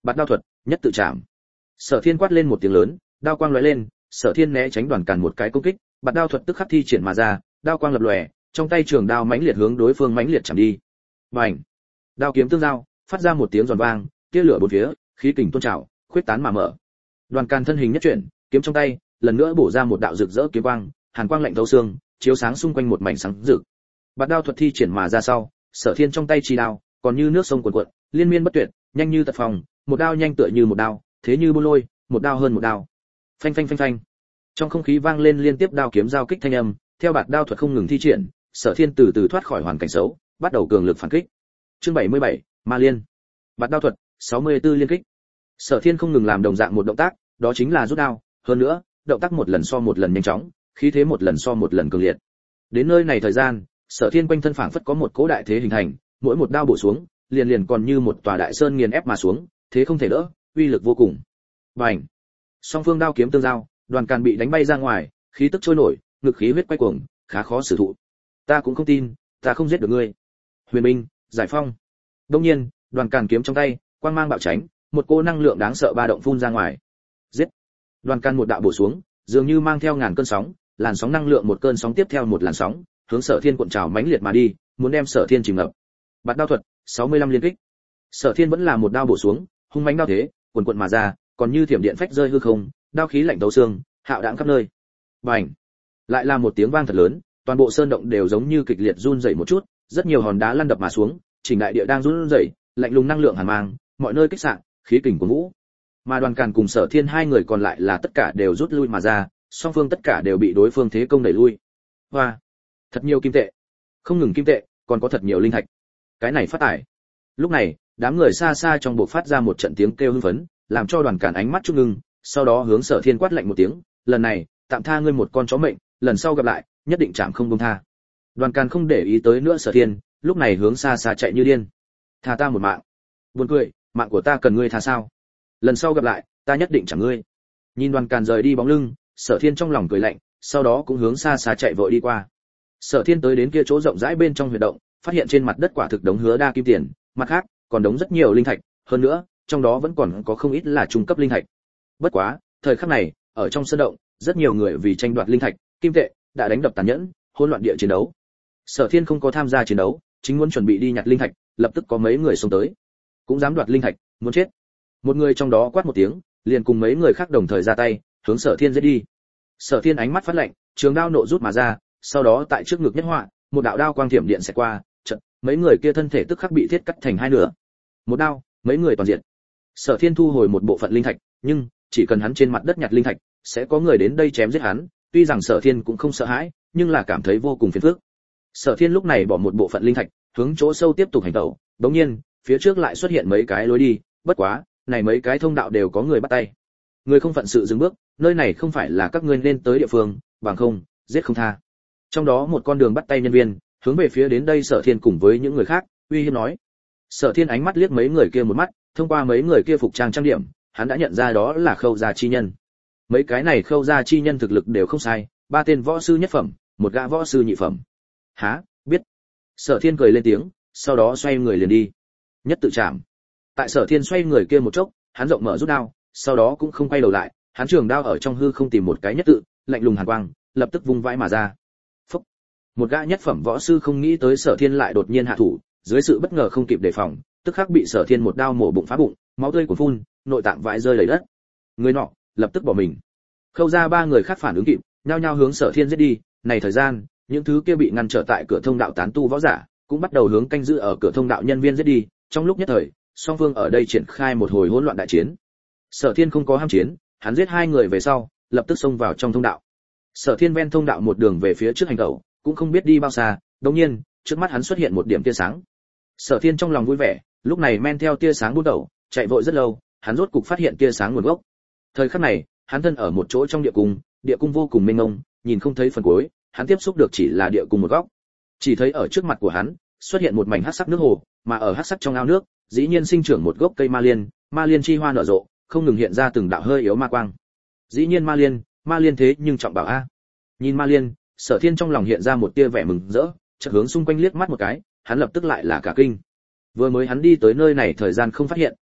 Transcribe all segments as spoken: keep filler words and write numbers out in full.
Bạt đao thuật, nhất tự chạm. Sở Thiên quát lên một tiếng lớn, đao quang lóe lên, Sở Thiên né tránh Đoàn Càn một cái công kích, bạt đao thuật tức khắc thi triển mà ra, đao quang lập lòe, trong tay trường đao mãnh liệt hướng đối phương mãnh liệt chạm đi. Bành! Đao kiếm tương giao, phát ra một tiếng giòn vang, tia lửa bốn phía, khí kình tuôn trào, khuyết tán mà mở. Đoàn Càn thân hình nhất chuyển, kiếm trong tay, lần nữa bổ ra một đạo rực rỡ kiếm quang, hàn quang lạnh thấu xương, chiếu sáng xung quanh một mảnh sáng rực. Bạt đao thuật thi triển mà ra sau, Sở Thiên trong tay chi đao, còn như nước sông cuồn cuộn, liên miên bất tuyệt, nhanh như tật phòng, một đao nhanh tựa như một đao, thế như buôn lôi, một đao hơn một đao. Phanh phanh phanh phanh. Trong không khí vang lên liên tiếp đao kiếm giao kích thanh âm, theo bạt đao thuật không ngừng thi triển, Sở Thiên từ từ thoát khỏi hoàn cảnh xấu, bắt đầu cường lực phản kích. Chương bảy mươi bảy, Ma Liên. Bạt đao thuật, sáu mươi tư liên kích. Sở Thiên không ngừng làm đồng dạng một động tác, đó chính là rút đao, hơn nữa, động tác một lần so một lần nhanh chóng, khí thế một lần so một lần cường liệt. Đến nơi này thời gian, Sở Thiên quanh thân phảng phất có một cỗ đại thế hình thành, mỗi một đao bổ xuống, liền liền còn như một tòa đại sơn nghiền ép mà xuống, thế không thể đỡ, uy lực vô cùng. Bành! Song phương đao kiếm tương giao, Đoàn Càn bị đánh bay ra ngoài, khí tức trôi nổi, ngực khí huyết quay cuồng, khá khó xử thụ. Ta cũng không tin, ta không giết được ngươi. Huyền binh, giải phong. Đương nhiên, Đoàn Càn kiếm trong tay, quang mang bạo tránh, một cô năng lượng đáng sợ ba động phun ra ngoài. Giết! Đoàn Càn một đạo bổ xuống, dường như mang theo ngàn cơn sóng, làn sóng năng lượng một cơn sóng tiếp theo một làn sóng, hướng Sở Thiên cuộn trào mãnh liệt mà đi, muốn đem Sở Thiên chìm ngập. Bạt đao thuật, sáu mươi lăm liên kích. Sở Thiên vẫn là một đao bổ xuống, hung mãnh đao thế, cuồn cuộn mà ra, còn như thiểm điện phách rơi hư không, đao khí lạnh thấu xương, hạo đãng khắp nơi. Bành! Lại là một tiếng vang thật lớn, toàn bộ sơn động đều giống như kịch liệt run rẩy một chút, rất nhiều hòn đá lăn đập mà xuống, chỉnh đại địa đang run rẩy, lạnh lùng năng lượng hàn mang, mọi nơi kích xạ, khí kình cuồn vũ. Mà Đoàn Càn cùng Sở Thiên hai người còn lại là tất cả đều rút lui mà ra, song phương tất cả đều bị đối phương thế công đẩy lui. Hoa! Thật nhiều kim tệ. Không ngừng kim tệ, còn có thật nhiều linh thạch. Cái này phát tài. Lúc này, đám người xa xa trong buộc phát ra một trận tiếng kêu hưng phấn, làm cho Đoàn Càn ánh mắt chút ngưng, sau đó hướng Sở Thiên quát lạnh một tiếng, lần này, tạm tha ngươi một con chó mệnh, lần sau gặp lại, nhất định chạm không buông tha. Đoàn Càn không để ý tới nữa Sở Thiên, lúc này hướng xa xa chạy như điên. Tha ta một mạng. Buồn cười, mạng của ta cần ngươi tha sao? Lần sau gặp lại, ta nhất định chạm ngươi. Nhìn Đoàn Càn rời đi bóng lưng, Sở Thiên trong lòng cười lạnh, sau đó cũng hướng xa xa chạy vội đi qua. Sở Thiên tới đến kia chỗ rộng rãi bên trong huyệt động, phát hiện trên mặt đất quả thực đống hứa đa kim tiền, mặt khác, còn đống rất nhiều linh thạch, hơn nữa, trong đó vẫn còn có không ít là trung cấp linh thạch. Bất quá, thời khắc này, ở trong sân động, rất nhiều người vì tranh đoạt linh thạch, kim tệ, đã đánh đập tàn nhẫn, hỗn loạn địa chiến đấu. Sở Thiên không có tham gia chiến đấu, chính muốn chuẩn bị đi nhặt linh thạch, lập tức có mấy người xông tới. Cũng dám đoạt linh thạch, muốn chết. Một người trong đó quát một tiếng, liền cùng mấy người khác đồng thời ra tay, hướng Sở Thiên giết đi. Sở Thiên ánh mắt phát lạnh, trường đao nộ rút mà ra, sau đó tại trước ngực nhất họa, một đạo đao quang thiểm điện sẽ qua, chợt, mấy người kia thân thể tức khắc bị thiết cắt thành hai nửa. Một đao, mấy người toàn diện. Sở Thiên thu hồi một bộ phận linh thạch, nhưng chỉ cần hắn trên mặt đất nhặt linh thạch, sẽ có người đến đây chém giết hắn, tuy rằng Sở Thiên cũng không sợ hãi, nhưng là cảm thấy vô cùng phiền phức. Sở Thiên lúc này bỏ một bộ phận linh thạch, hướng chỗ sâu tiếp tục hành động, đột nhiên, phía trước lại xuất hiện mấy cái lối đi, bất quá, này mấy cái thông đạo đều có người bắt tay. Người không phận sự dừng bước, nơi này không phải là các ngươi nên tới địa phương, bằng không, giết không tha. Trong đó một con đường bắt tay nhân viên, hướng về phía đến đây Sở Thiên cùng với những người khác, uy hiếp nói. Sở Thiên ánh mắt liếc mấy người kia một mắt, thông qua mấy người kia phục trang trang điểm, hắn đã nhận ra đó là Khâu gia chi nhân. Mấy cái này Khâu gia chi nhân thực lực đều không sai, ba tên võ sư nhất phẩm, một gã võ sư nhị phẩm. Hả, biết. Sở Thiên cười lên tiếng, sau đó xoay người liền đi. Nhất tự chạm. Tại Sở Thiên xoay người kia một chốc, hắn rộng mở rút đao, sau đó cũng không quay đầu lại, hắn trường đao ở trong hư không tìm một cái nhất tự, lạnh lùng hàn quang, lập tức vung vãi mà ra. Phúc. Một gã nhất phẩm võ sư không nghĩ tới Sở Thiên lại đột nhiên hạ thủ, dưới sự bất ngờ không kịp đề phòng, tức khắc bị Sở Thiên một đao mổ bụng phá bụng, máu tươi cuồn phun, nội tạng vãi rơi đầy đất. Người nọ lập tức bỏ mình. Khâu ra ba người khác phản ứng kịp, nhao nhao hướng Sở Thiên giết đi. Này thời gian, những thứ kia bị ngăn trở tại cửa thông đạo tán tu võ giả, cũng bắt đầu hướng canh giữ ở cửa thông đạo nhân viên giết đi. Trong lúc nhất thời, song phương ở đây triển khai một hồi hỗn loạn đại chiến. Sở Thiên không có ham chiến, hắn giết hai người về sau, lập tức xông vào trong thông đạo. Sở Thiên ven thông đạo một đường về phía trước hành tẩu, cũng không biết đi bao xa, đột nhiên, trước mắt hắn xuất hiện một điểm tia sáng. Sở Thiên trong lòng vui vẻ, lúc này men theo tia sáng bút đầu, chạy vội rất lâu, hắn rốt cục phát hiện tia sáng nguồn gốc. Thời khắc này, hắn thân ở một chỗ trong địa cung, địa cung vô cùng mênh mông, nhìn không thấy phần cuối, hắn tiếp xúc được chỉ là địa cung một góc. Chỉ thấy ở trước mặt của hắn, xuất hiện một mảnh hắc sắc nước hồ, mà ở hắc sắc trong ao nước, dĩ nhiên sinh trưởng một gốc cây ma liên, ma liên chi hoa nở rộ, không ngừng hiện ra từng đạo hơi yếu ma quang. Dĩ nhiên ma liên, ma liên thế nhưng trọng bảo a. Nhìn ma liên, Sở Thiên trong lòng hiện ra một tia vẻ mừng rỡ, chợt hướng xung quanh liếc mắt một cái, hắn lập tức lại là cả kinh. Vừa mới hắn đi tới nơi này thời gian không phát hiện,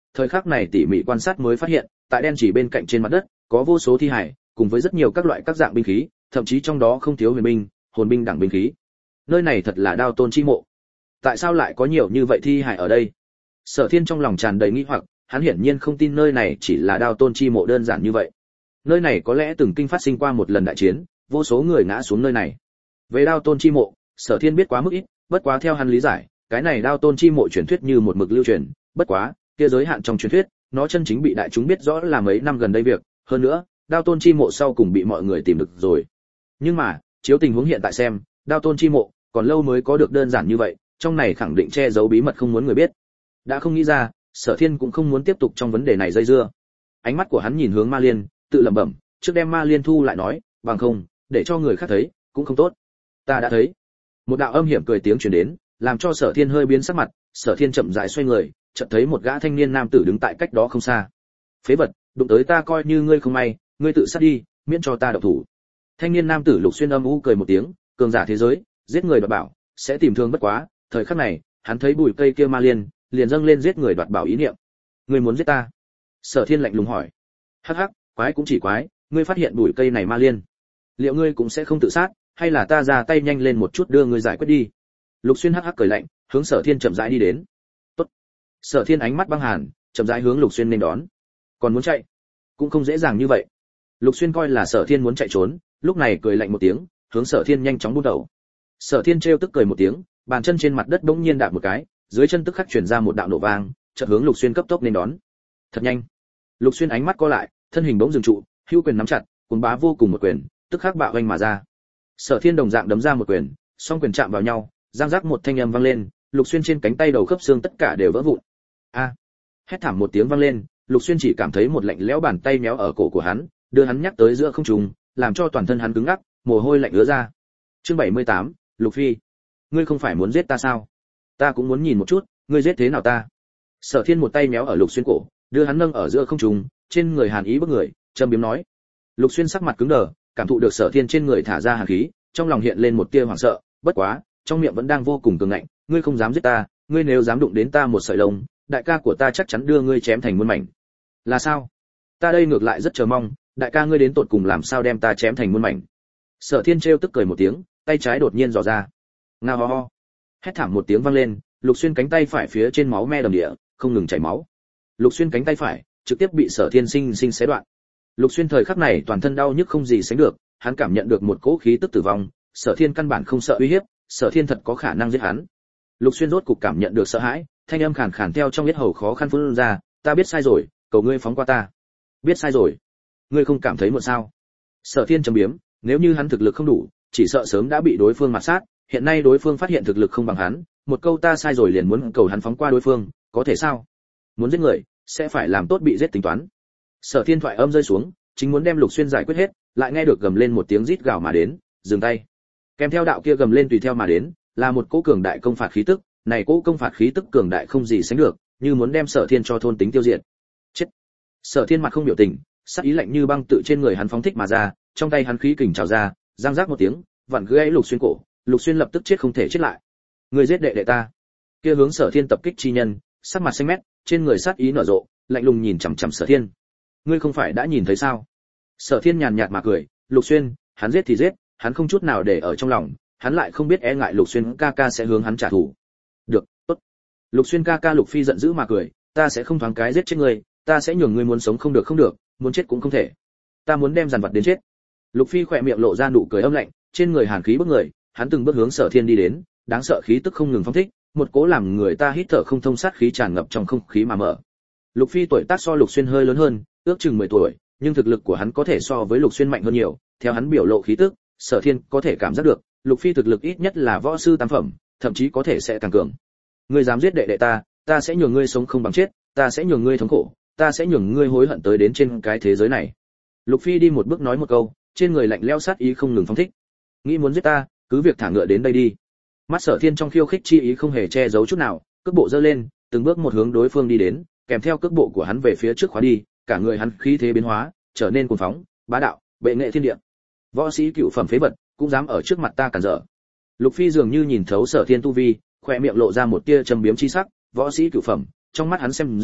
thời khắc này tỉ mỉ quan sát mới phát hiện, tại đen chỉ bên cạnh trên mặt đất, có vô số thi hải, cùng với rất nhiều các loại các dạng binh khí, thậm chí trong đó không thiếu huyền binh, hồn binh đẳng binh khí. Nơi này thật là Đao Tôn chi mộ. Tại sao lại có nhiều như vậy thi hải ở đây? Sở Thiên trong lòng tràn đầy nghi hoặc, hắn hiển nhiên không tin nơi này chỉ là Đao Tôn chi mộ đơn giản như vậy. Nơi này có lẽ từng kinh phát sinh qua một lần đại chiến, vô số người ngã xuống nơi này. Về Đao Tôn chi mộ, Sở Thiên biết quá mức ít, bất quá theo hắn lý giải, cái này Đao Tôn chi mộ truyền thuyết như một mực lưu truyền, bất quá, kia giới hạn trong truyền thuyết, nó chân chính bị đại chúng biết rõ là mấy năm gần đây việc, hơn nữa, Đao Tôn chi mộ sau cùng bị mọi người tìm được rồi. Nhưng mà, chiếu tình huống hiện tại xem, Đao Tôn chi mộ còn lâu mới có được đơn giản như vậy, trong này khẳng định che giấu bí mật không muốn người biết. Đã không nghĩ ra, Sở Thiên cũng không muốn tiếp tục trong vấn đề này dây dưa. Ánh mắt của hắn nhìn hướng Ma Liên, tự lẩm bẩm, trước đem Ma Liên thu lại nói, bằng không, để cho người khác thấy, cũng không tốt. Ta đã thấy. Một đạo âm hiểm cười tiếng truyền đến, làm cho Sở Thiên hơi biến sắc mặt, Sở Thiên chậm rãi xoay người, chợt thấy một gã thanh niên nam tử đứng tại cách đó không xa. Phế vật, đụng tới ta coi như ngươi không may, ngươi tự sát đi, miễn cho ta động thủ. Thanh niên nam tử Lục Xuyên âm u cười một tiếng, cường giả thế giới, giết người đoạt bảo, sẽ tìm thương bất quá, thời khắc này, hắn thấy bụi cây kia Ma Liên, liền dâng lên giết người đoạt bảo ý niệm. Ngươi muốn giết ta? Sở Thiên lạnh lùng hỏi. Hắc hắc, quái cũng chỉ quái, ngươi phát hiện bụi cây này Ma Liên, liệu ngươi cũng sẽ không tự sát, hay là ta ra tay nhanh lên một chút đưa ngươi giải quyết đi? Lục Xuyên hắc hắc cười lạnh, hướng Sở Thiên chậm rãi đi đến. Tốt. Sở Thiên ánh mắt băng hàn, chậm rãi hướng Lục Xuyên nên đón. Còn muốn chạy, cũng không dễ dàng như vậy. Lục Xuyên coi là Sở Thiên muốn chạy trốn, lúc này cười lạnh một tiếng, hướng Sở Thiên nhanh chóng buôn đầu. Sở Thiên trêu tức cười một tiếng, bàn chân trên mặt đất bỗng nhiên đạp một cái, dưới chân tức khắc truyền ra một đạo nổ vang, chợt hướng Lục Xuyên cấp tốc nên đón. Thật nhanh. Lục Xuyên ánh mắt co lại, thân hình bỗng dừng trụ, hữu quyền nắm chặt, cuồng bá vô cùng một quyền, tức khắc bạo vênh mà ra. Sở Thiên đồng dạng đấm ra một quyền, song quyền chạm vào nhau, giang giác một thanh âm vang lên, Lục Xuyên trên cánh tay đầu khớp xương tất cả đều vỡ vụn. A! Hét thảm một tiếng vang lên, Lục Xuyên chỉ cảm thấy một lạnh lẽo bàn tay méo ở cổ của hắn, đưa hắn nhắc tới giữa không trung, làm cho toàn thân hắn cứng ngắc, mồ hôi lạnh ứa ra. Chương bảy mươi tám, Lục Phi, ngươi không phải muốn giết ta sao? Ta cũng muốn nhìn một chút, ngươi giết thế nào ta? Sở Thiên một tay méo ở Lục Xuyên cổ, đưa hắn nâng ở giữa không trung, trên người hàn ý bức người, châm biếm nói. Lục Xuyên sắc mặt cứng đờ, cảm thụ được Sở Thiên trên người thả ra hàn khí, trong lòng hiện lên một tia hoảng sợ, bất quá, trong miệng vẫn đang vô cùng cường ngạnh, ngươi không dám giết ta, ngươi nếu dám đụng đến ta một sợi lông, đại ca của ta chắc chắn đưa ngươi chém thành muôn mảnh. Là sao? Ta đây ngược lại rất chờ mong, đại ca ngươi đến tột cùng làm sao đem ta chém thành muôn mảnh. Sở Thiên trêu tức cười một tiếng, tay trái đột nhiên giò ra. Ngao ho ho. Hét thảm một tiếng vang lên, Lục Xuyên cánh tay phải phía trên máu me đầm địa, không ngừng chảy máu. Lục Xuyên cánh tay phải trực tiếp bị Sở Thiên sinh sinh xé đoạn. Lục Xuyên thời khắc này toàn thân đau nhức không gì sánh được, hắn cảm nhận được một cỗ khí tức tử vong, Sở Thiên căn bản không sợ uy hiếp, Sở Thiên thật có khả năng giết hắn. Lục Xuyên rốt cục cảm nhận được sợ hãi, thanh âm khàn khàn theo trong yết hầu khó khăn phun ra, ta biết sai rồi, cầu ngươi phóng qua ta. Biết sai rồi? Ngươi không cảm thấy muộn sao? Sở Thiên trầm biếm, nếu như hắn thực lực không đủ, chỉ sợ sớm đã bị đối phương mạt sát, hiện nay đối phương phát hiện thực lực không bằng hắn, một câu ta sai rồi liền muốn cầu hắn phóng qua đối phương, có thể sao? Muốn giết người, sẽ phải làm tốt bị giết tính toán. Sở Thiên thoại âm rơi xuống, chính muốn đem Lục Xuyên giải quyết hết, lại nghe được gầm lên một tiếng rít gào mà đến, dừng tay. Kèm theo đạo kia gầm lên tùy theo mà đến, là một cỗ cường đại công phạt khí tức, này cỗ công phạt khí tức cường đại không gì sánh được, như muốn đem Sở Thiên cho thôn tính tiêu diệt. Chết. Sở Thiên mặt không biểu tình, sắc ý lạnh như băng tự trên người hắn phóng thích mà ra, trong tay hắn khí kình trào ra, giang giác một tiếng, vặn gãy Lục Xuyên cổ, Lục Xuyên lập tức chết không thể chết lại. Người giết đệ đệ ta. Kia hướng Sở Thiên tập kích chi nhân, sắc mặt xanh mét, trên người sát ý nở rộ, lạnh lùng nhìn chằm chằm Sở Thiên. Ngươi không phải đã nhìn thấy sao? Sở Thiên nhàn nhạt mà cười, Lục Xuyên, hắn giết thì giết, hắn không chút nào để ở trong lòng, hắn lại không biết e ngại Lục Xuyên ca ca sẽ hướng hắn trả thù. Được, tốt. Lục Xuyên ca ca Lục Phi giận dữ mà cười, ta sẽ không thoáng cái giết chết ngươi, ta sẽ nhường ngươi muốn sống không được không được, muốn chết cũng không thể. Ta muốn đem dàn vật đến chết. Lục Phi khỏe miệng lộ ra nụ cười âm lạnh, trên người hàn khí bức người, hắn từng bước hướng Sở Thiên đi đến, đáng sợ khí tức không ngừng phóng thích, một cỗ làm người ta hít thở không thông sát khí tràn ngập trong không khí mà mở. Lục Phi tuổi tác so Lục Xuyên hơi lớn hơn, ước chừng mười tuổi, nhưng thực lực của hắn có thể so với Lục Xuyên mạnh hơn nhiều, theo hắn biểu lộ khí tức, Sở Thiên có thể cảm giác được, Lục Phi thực lực ít nhất là võ sư tam phẩm, thậm chí có thể sẽ càng cường. Ngươi dám giết đệ đệ ta, ta sẽ nhường ngươi sống không bằng chết, ta sẽ nhường ngươi thống khổ, ta sẽ nhường ngươi hối hận tới đến trên cái thế giới này. Lục Phi đi một bước nói một câu, trên người lạnh lẽo sát ý không ngừng phóng thích. Nghĩ muốn giết ta, cứ việc thả ngựa đến đây đi. Mắt Sở Thiên trong khiêu khích chi ý không hề che giấu chút nào, cước bộ giơ lên, từng bước một hướng đối phương đi đến, kèm theo cước bộ của hắn về phía trước khóa đi, cả người hắn khí thế biến hóa, trở nên cuồng phóng, bá đạo, bệ nghệ thiên địa. Võ sĩ cựu phẩm phế vật, cũng dám ở trước mặt ta cản trở. Lục Phi dường như nhìn thấu Sở Thiên tu vi, khóe miệng lộ ra một tia trầm biếm chi sắc, võ sĩ cựu phẩm, trong mắt hắn xem ra,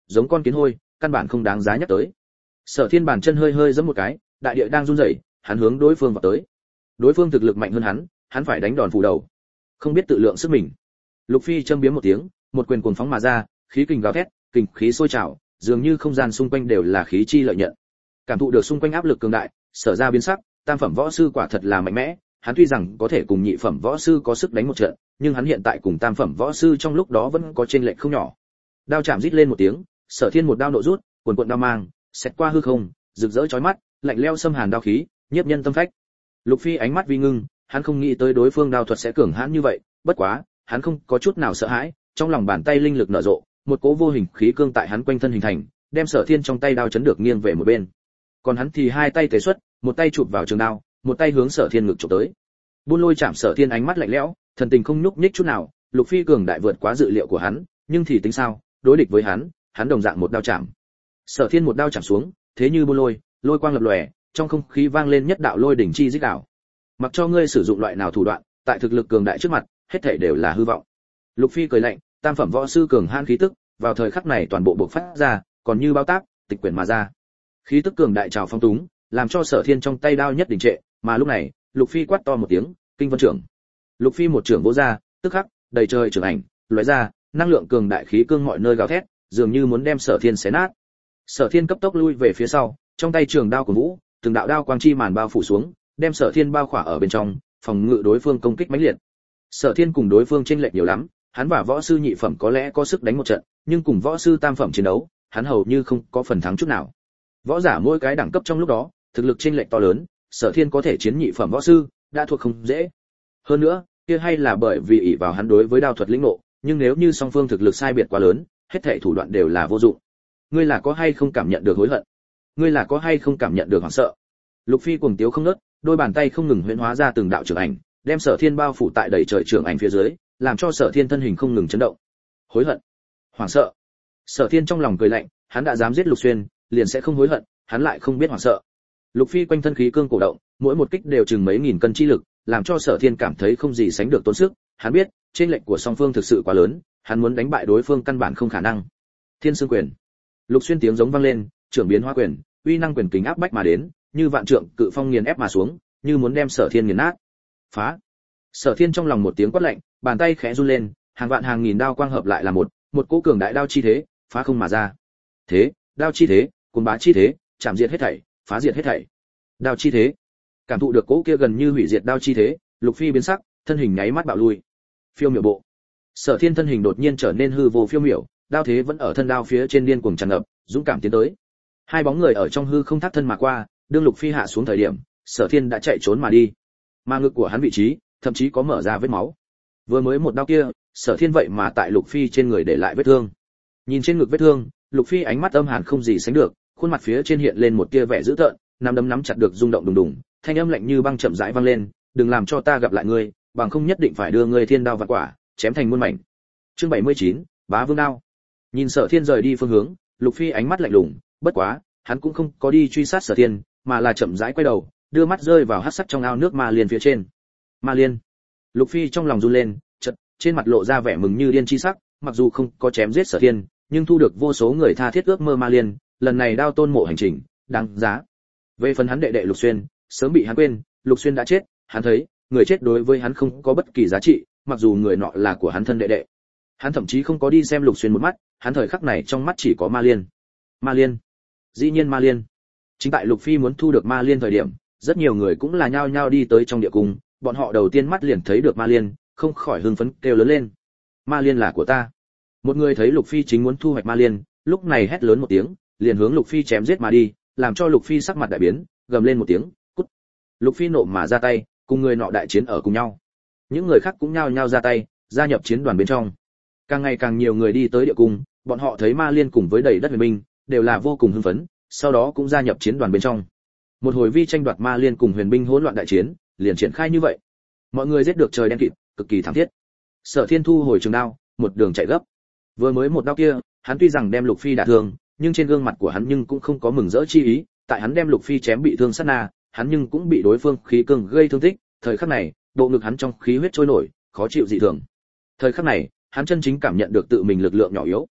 giống con kiến hôi, căn bản không đáng giá nhắc tới. Sở Thiên bàn chân hơi hơi giẫm một cái, đại địa đang run rẩy, hắn hướng đối phương vào tới. Đối phương thực lực mạnh hơn hắn, hắn phải đánh đòn phủ đầu. Không biết tự lượng sức mình. Lục Phi châm biếm một tiếng, một quyền cuồng phóng mà ra, khí kình gào thét, kình khí sôi trào, dường như không gian xung quanh đều là khí chi lợi nhận. Cảm thụ được xung quanh áp lực cường đại, Sở ra biến sắc, tam phẩm võ sư quả thật là mạnh mẽ, hắn tuy rằng có thể cùng nhị phẩm võ sư có sức đánh một trận, nhưng hắn hiện tại cùng tam phẩm võ sư trong lúc đó vẫn có chênh lệch không nhỏ. Đao chạm rít lên một tiếng, Sở Thiên một đao nộ rút, cuồn cuộn đao mang, xẹt qua hư không, rực rỡ chói mắt, lạnh lẽo xâm hàn đao khí, nhiếp nhân tâm phách. Lục Phi ánh mắt vi ngưng, hắn không nghĩ tới đối phương đao thuật sẽ cường hãn như vậy, bất quá, hắn không có chút nào sợ hãi, trong lòng bàn tay linh lực nở rộ, một cỗ vô hình khí cương tại hắn quanh thân hình thành, đem Sở Thiên trong tay đao chấn được nghiêng về một bên. Còn hắn thì hai tay tề xuất, một tay chụp vào trường đao, một tay hướng Sở Thiên ngực chụp tới. Buôn Lôi chạm Sở Thiên ánh mắt lạnh lẽo, thần tình không nhúc nhích chút nào, Lục Phi cường đại vượt quá dự liệu của hắn, nhưng thì tính sao, đối địch với hắn, hắn đồng dạng một đao chạm. Sở Thiên một đao chạm xuống, thế như buôn lôi, lôi quang lập lòe, trong không khí vang lên nhất đạo lôi đỉnh chi rít đảo. Mặc cho ngươi sử dụng loại nào thủ đoạn, tại thực lực cường đại trước mặt, hết thảy đều là hư vọng. Lục Phi cười lạnh, tam phẩm võ sư cường hãn khí tức, vào thời khắc này toàn bộ bộc phát ra, còn như bao táp, tịch quyển mà ra. Khí tức cường đại trào phong túng, làm cho Sở Thiên trong tay đao nhất đình trệ, mà lúc này, Lục Phi quát to một tiếng, kinh vân trưởng. Lục Phi một trưởng vỗ ra, tức khắc, đầy trời trưởng ảnh, lóe ra, năng lượng cường đại khí cương mọi nơi gào thét, dường như muốn đem Sở Thiên xé nát. Sở Thiên cấp tốc lui về phía sau, trong tay trường đao của vũ, từng đạo đao quang chi màn bao phủ xuống, đem Sở Thiên bao khỏa ở bên trong, phòng ngự đối phương công kích mãnh liệt. Sở Thiên cùng đối phương chênh lệch nhiều lắm, hắn và võ sư nhị phẩm có lẽ có sức đánh một trận, nhưng cùng võ sư tam phẩm chiến đấu, hắn hầu như không có phần thắng chút nào. Võ giả mỗi cái đẳng cấp trong lúc đó, thực lực chênh lệch to lớn, Sở Thiên có thể chiến nhị phẩm võ sư, đã thuộc không dễ. Hơn nữa, kia hay là bởi vì ỷ vào hắn đối với đao thuật lĩnh ngộ, nhưng nếu như song phương thực lực sai biệt quá lớn, hết thảy thủ đoạn đều là vô dụng. Ngươi là có hay không cảm nhận được hối hận? Ngươi là có hay không cảm nhận được hoảng sợ? Lục Phi cuồng tiếu không ngớt, đôi bàn tay không ngừng huyễn hóa ra từng đạo trường ảnh, đem Sở Thiên bao phủ tại đầy trời trường ảnh phía dưới, làm cho Sở Thiên thân hình không ngừng chấn động. Hối hận, hoảng sợ. Sở Thiên trong lòng cười lạnh, hắn đã dám giết Lục Xuyên, liền sẽ không hối hận, hắn lại không biết hoảng sợ. Lục Phi quanh thân khí cương cổ động, mỗi một kích đều chừng mấy nghìn cân chi lực, làm cho Sở Thiên cảm thấy không gì sánh được tốn sức, hắn biết, trên lệnh của song phương thực sự quá lớn, hắn muốn đánh bại đối phương căn bản không khả năng. Thiên Sương quyền. Lục Xuyên tiếng giống vang lên, trưởng biến hóa quyền, uy năng quyền kính áp bách mà đến, như vạn trượng cự phong nghiền ép mà xuống, như muốn đem Sở Thiên nghiền nát. Phá! Sở Thiên trong lòng một tiếng quát lạnh, bàn tay khẽ run lên, hàng vạn hàng nghìn đao quang hợp lại là một, một cỗ cường đại đao chi thế, phá không mà ra. Thế, đao chi thế, cuồng bá chi thế, chạm diệt hết thảy, phá diệt hết thảy. Đao chi thế. Cảm thụ được cỗ kia gần như hủy diệt đao chi thế, Lục Phi biến sắc, thân hình nháy mắt bạo lui. Phiêu miểu bộ. Sở Thiên thân hình đột nhiên trở nên hư vô phiêu miểu, đao thế vẫn ở thân đao phía trên điên cuồng tràn ngập, dũng cảm tiến tới. Hai bóng người ở trong hư không thác thân mà qua, đương Lục Phi hạ xuống thời điểm, Sở Thiên đã chạy trốn mà đi. Mà ngực của hắn vị trí, thậm chí có mở ra vết máu. Vừa mới một đao kia, Sở Thiên vậy mà tại Lục Phi trên người để lại vết thương. Nhìn trên ngực vết thương, Lục Phi ánh mắt âm hàn không gì sánh được, khuôn mặt phía trên hiện lên một tia vẻ dữ tợn, nắm đấm nắm chặt được rung động đùng đùng, thanh âm lạnh như băng chậm rãi vang lên, "Đừng làm cho ta gặp lại ngươi, bằng không nhất định phải đưa ngươi thiên đao vạn quả, chém thành muôn mảnh." Chương bảy mươi chín, Bá Vương đao. Nhìn Sở Thiên rời đi phương hướng, Lục Phi ánh mắt lạnh lùng, bất quá, hắn cũng không có đi truy sát Sở Thiên, mà là chậm rãi quay đầu, đưa mắt rơi vào hắc sắc trong ao nước ma liên phía trên. Ma liên. Lục Phi trong lòng run lên, chợt trên mặt lộ ra vẻ mừng như điên chi sắc, mặc dù không có chém giết Sở Thiên, nhưng thu được vô số người tha thiết ước mơ ma liên, lần này đao tôn mộ hành trình, đáng giá. Về phần hắn đệ đệ Lục Xuyên, sớm bị hắn quên, Lục Xuyên đã chết, hắn thấy, người chết đối với hắn không có bất kỳ giá trị, mặc dù người nọ là của hắn thân đệ đệ. Hắn thậm chí không có đi xem Lục Xuyên một mắt, hắn thời khắc này trong mắt chỉ có ma liên. Ma liên. Dĩ nhiên ma liên. Chính tại Lục Phi muốn thu được ma liên thời điểm, rất nhiều người cũng là nhao nhao đi tới trong địa cung, bọn họ đầu tiên mắt liền thấy được ma liên, không khỏi hưng phấn kêu lớn lên. Ma liên là của ta. Một người thấy Lục Phi chính muốn thu hoạch ma liên, lúc này hét lớn một tiếng, liền hướng Lục Phi chém giết mà đi, làm cho Lục Phi sắc mặt đại biến, gầm lên một tiếng, cút. Lục Phi nộ mà ra tay, cùng người nọ đại chiến ở cùng nhau. Những người khác cũng nhao nhao ra tay, gia nhập chiến đoàn bên trong. Càng ngày càng nhiều người đi tới địa cung, bọn họ thấy ma liên cùng với đầy đất huyền binh, đều là vô cùng hưng phấn, sau đó cũng gia nhập chiến đoàn bên trong. Một hồi vi tranh đoạt ma liên cùng huyền binh hỗn loạn đại chiến, liền triển khai như vậy. Mọi người giết được trời đen kịt, cực kỳ thảm thiết. Sở Thiên thu hồi trường đao, một đường chạy gấp. Vừa mới một đao kia, hắn tuy rằng đem Lục Phi đả thương, nhưng trên gương mặt của hắn nhưng cũng không có mừng rỡ chi ý, tại hắn đem Lục Phi chém bị thương sát na, hắn nhưng cũng bị đối phương khí cương gây thương tích, thời khắc này, bộ ngực hắn trong khí huyết trôi nổi, khó chịu dị thường. Thời khắc này, hắn chân chính cảm nhận được tự mình lực lượng nhỏ yếu.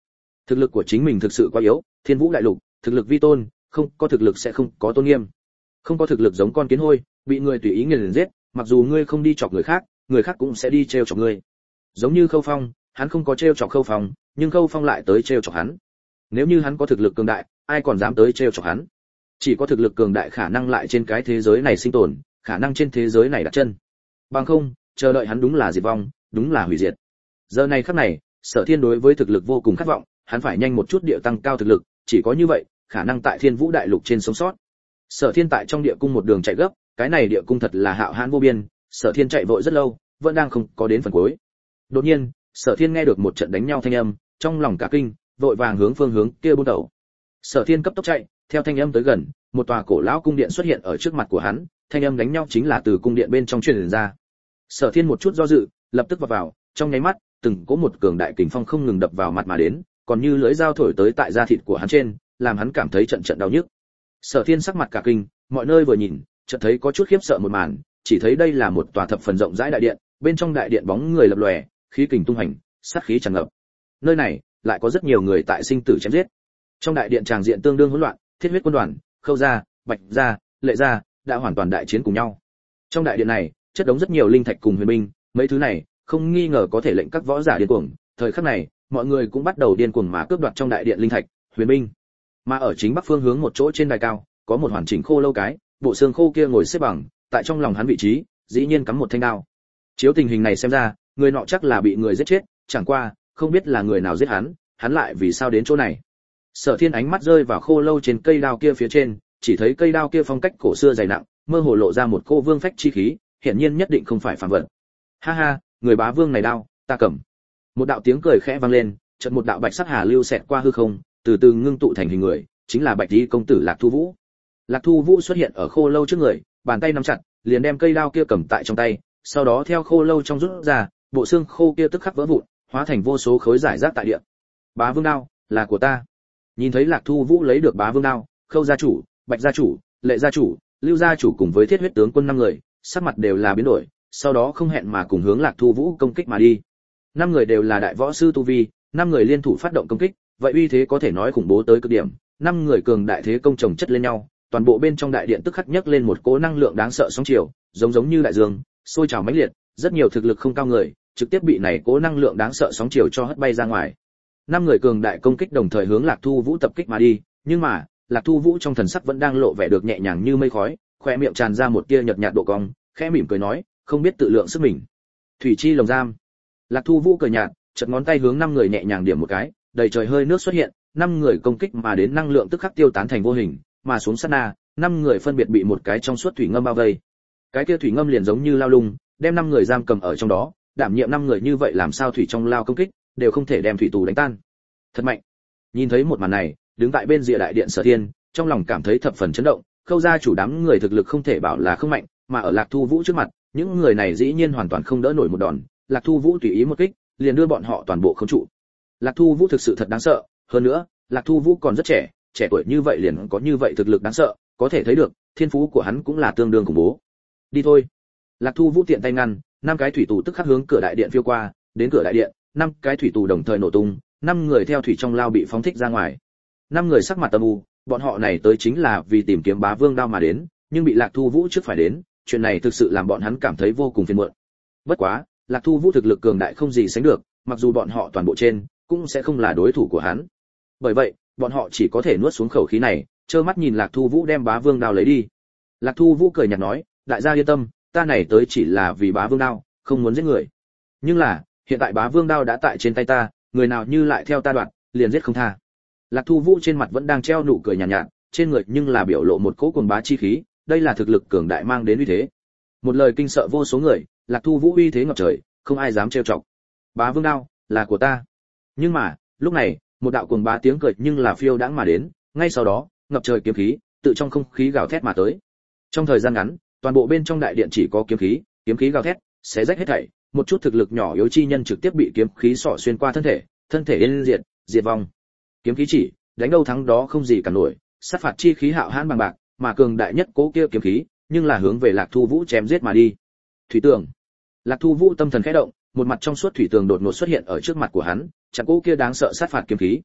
Thực lực của chính mình thực sự quá yếu, Thiên Vũ đại lục, thực lực vi tôn, không có thực lực sẽ không có tôn nghiêm. Không có thực lực giống con kiến hôi, bị người tùy ý nghiền giết, mặc dù ngươi không đi chọc người khác, người khác cũng sẽ đi trêu chọc ngươi. Giống như Khâu Phong, hắn không có trêu chọc Khâu Phong, nhưng Khâu Phong lại tới trêu chọc hắn. Nếu như hắn có thực lực cường đại, ai còn dám tới trêu chọc hắn? Chỉ có thực lực cường đại khả năng lại trên cái thế giới này sinh tồn, khả năng trên thế giới này đặt chân. Bằng không, chờ đợi hắn đúng là diệt vong, đúng là hủy diệt. Giờ này khắc này, Sở Thiên đối với thực lực vô cùng khát vọng, hắn phải nhanh một chút địa tăng cao thực lực, chỉ có như vậy, khả năng tại Thiên Vũ đại lục trên sống sót. Sở Thiên tại trong địa cung một đường chạy gấp, cái này địa cung thật là hạo hãn vô biên, Sở Thiên chạy vội rất lâu, vẫn đang không có đến phần cuối. Đột nhiên, Sở Thiên nghe được một trận đánh nhau thanh âm, trong lòng cả kinh, vội vàng hướng phương hướng kia buôn đầu. Sở Thiên cấp tốc chạy, theo thanh âm tới gần, một tòa cổ lão cung điện xuất hiện ở trước mặt của hắn, thanh âm đánh nhau chính là từ cung điện bên trong truyền ra. Sở Thiên một chút do dự, lập tức vào vào, trong nháy mắt, từng có một cường đại kình phong không ngừng đập vào mặt mà đến, còn như lưỡi dao thổi tới tại da thịt của hắn trên, làm hắn cảm thấy trận trận đau nhức. Sở Thiên sắc mặt cả kinh, mọi nơi vừa nhìn, chợt thấy có chút khiếp sợ một màn, chỉ thấy đây là một tòa thập phần rộng rãi đại điện, bên trong đại điện bóng người lập lòe, khí kình tung hành, sát khí tràn ngập. Nơi này lại có rất nhiều người tại sinh tử chém giết. Trong đại điện tràng diện tương đương hỗn loạn, Thiết Huyết quân đoàn, Khâu gia, Bạch gia, Lệ gia đã hoàn toàn đại chiến cùng nhau. Trong đại điện này, chất đống rất nhiều linh thạch cùng huyền binh, mấy thứ này không nghi ngờ có thể lệnh các võ giả điên cuồng. Thời khắc này, mọi người cũng bắt đầu điên cuồng mà cướp đoạt trong đại điện linh thạch, huyền binh. Mà ở chính bắc phương hướng một chỗ trên đài cao, có một hoàn chỉnh khô lâu cái, bộ xương khô kia ngồi xếp bằng, tại trong lòng hắn vị trí, dĩ nhiên cắm một thanh đao. Chiếu tình hình này xem ra, người nọ chắc là bị người giết chết, chẳng qua, không biết là người nào giết hắn, hắn lại vì sao đến chỗ này. Sở Thiên ánh mắt rơi vào khô lâu trên cây đao kia phía trên, chỉ thấy cây đao kia phong cách cổ xưa dày nặng, mơ hồ lộ ra một cô vương phách chi khí, hiển nhiên nhất định không phải phàm vật. Ha ha, người bá vương này đao, ta cầm. Một đạo tiếng cười khẽ vang lên, chợt một đạo bạch sắc hà lưu xẹt qua hư không, từ từ ngưng tụ thành hình người, chính là Bạch Y công tử Lạc Thu Vũ. Lạc Thu Vũ xuất hiện ở khô lâu trước người, bàn tay nắm chặt, liền đem cây đao kia cầm tại trong tay, sau đó theo khô lâu trong rút ra, bộ xương khô kia tức khắc vỡ vụn, hóa thành vô số khối giải rác tại địa. Bá vương đao, là của ta. Nhìn thấy Lạc Thu Vũ lấy được bá vương đao, Khâu gia chủ, Bạch gia chủ, Lệ gia chủ, Lưu gia chủ cùng với Thiết Huyết tướng quân năm người, sắc mặt đều là biến đổi, sau đó không hẹn mà cùng hướng Lạc Thu Vũ công kích mà đi. Năm người đều là đại võ sư tu vi, năm người liên thủ phát động công kích, vậy uy thế có thể nói khủng bố tới cực điểm, năm người cường đại thế công chồng chất lên nhau, toàn bộ bên trong đại điện tức khắc nhấc lên một cỗ năng lượng đáng sợ sóng chiều, giống giống như đại dương, sôi trào mãnh liệt, rất nhiều thực lực không cao người, trực tiếp bị này cỗ năng lượng đáng sợ sóng chiều cho hất bay ra ngoài. Năm người cường đại công kích đồng thời hướng Lạc Thu Vũ tập kích mà đi, nhưng mà, Lạc Thu Vũ trong thần sắc vẫn đang lộ vẻ được nhẹ nhàng như mây khói, khóe miệng tràn ra một tia nhợt nhạt độ cong, khẽ mỉm cười nói, không biết tự lượng sức mình. Thủy chi lồng giam. Lạc Thu Vũ cười nhạt, chợt ngón tay hướng năm người nhẹ nhàng điểm một cái, đầy trời hơi nước xuất hiện, năm người công kích mà đến năng lượng tức khắc tiêu tán thành vô hình, mà xuống sát na, năm người phân biệt bị một cái trong suốt thủy ngâm bao vây. Cái kia thủy ngâm liền giống như lao lung, đem năm người giam cầm ở trong đó, đảm nhiệm năm người như vậy làm sao thủy trong lao công kích, đều không thể đem thủy tù đánh tan. Thật mạnh. Nhìn thấy một màn này, đứng tại bên rìa đại điện Sở Thiên, trong lòng cảm thấy thập phần chấn động, Khâu gia chủ đám người thực lực không thể bảo là không mạnh, mà ở Lạc Thu Vũ trước mặt, những người này dĩ nhiên hoàn toàn không đỡ nổi một đòn, Lạc Thu Vũ tùy ý một kích, liền đưa bọn họ toàn bộ khống trụ. Lạc Thu Vũ thực sự thật đáng sợ, hơn nữa, Lạc Thu Vũ còn rất trẻ, trẻ tuổi như vậy liền có như vậy thực lực đáng sợ, có thể thấy được, thiên phú của hắn cũng là tương đương khủng bố. Đi thôi. Lạc Thu Vũ tiện tay ngăn, năm cái thủy tù tức khắc hướng cửa đại điện phiêu qua, đến cửa đại điện, năm cái thủy tù đồng thời nổ tung, năm người theo thủy trong lao bị phóng thích ra ngoài. Năm người sắc mặt âm u, bọn họ này tới chính là vì tìm kiếm bá vương đao mà đến, nhưng bị Lạc Thu Vũ trước phải đến, chuyện này thực sự làm bọn hắn cảm thấy vô cùng phiền muộn. Bất quá, Lạc Thu Vũ thực lực cường đại không gì sánh được, mặc dù bọn họ toàn bộ trên cũng sẽ không là đối thủ của hắn. Bởi vậy, bọn họ chỉ có thể nuốt xuống khẩu khí này, trơ mắt nhìn Lạc Thu Vũ đem bá vương đao lấy đi. Lạc Thu Vũ cười nhạt nói, đại gia yên tâm, ta này tới chỉ là vì bá vương đao, không muốn giết người. Nhưng là, hiện tại bá vương đao đã tại trên tay ta, người nào như lại theo ta đoạn, liền giết không tha. Lạc Thu Vũ trên mặt vẫn đang treo nụ cười nhàn nhạt, nhạt, trên người nhưng là biểu lộ một cỗ cuồng bá chi khí, đây là thực lực cường đại mang đến uy thế. Một lời kinh sợ vô số người, Lạc Thu Vũ uy thế ngập trời, không ai dám trêu chọc. Bá vương đao là của ta. Nhưng mà, lúc này, một đạo cuồng bá tiếng cười nhưng là phiêu đãng mà đến, ngay sau đó, ngập trời kiếm khí, tự trong không khí gào thét mà tới. Trong thời gian ngắn, toàn bộ bên trong đại điện chỉ có kiếm khí, kiếm khí gào thét, xé rách hết thảy, một chút thực lực nhỏ yếu chi nhân trực tiếp bị kiếm khí xỏ xuyên qua thân thể, thân thể yên diệt, diệt vong. Kiếm khí chỉ, đánh đâu thắng đó không gì cả nổi, sát phạt chi khí hạo hãn bằng bạc, mà cường đại nhất cố kia kiếm khí, nhưng là hướng về Lạc Thu Vũ chém giết mà đi. Thủy tường. Lạc Thu Vũ tâm thần khẽ động, một mặt trong suốt thủy tường đột ngột xuất hiện ở trước mặt của hắn, chặn cố kia đáng sợ sát phạt kiếm khí.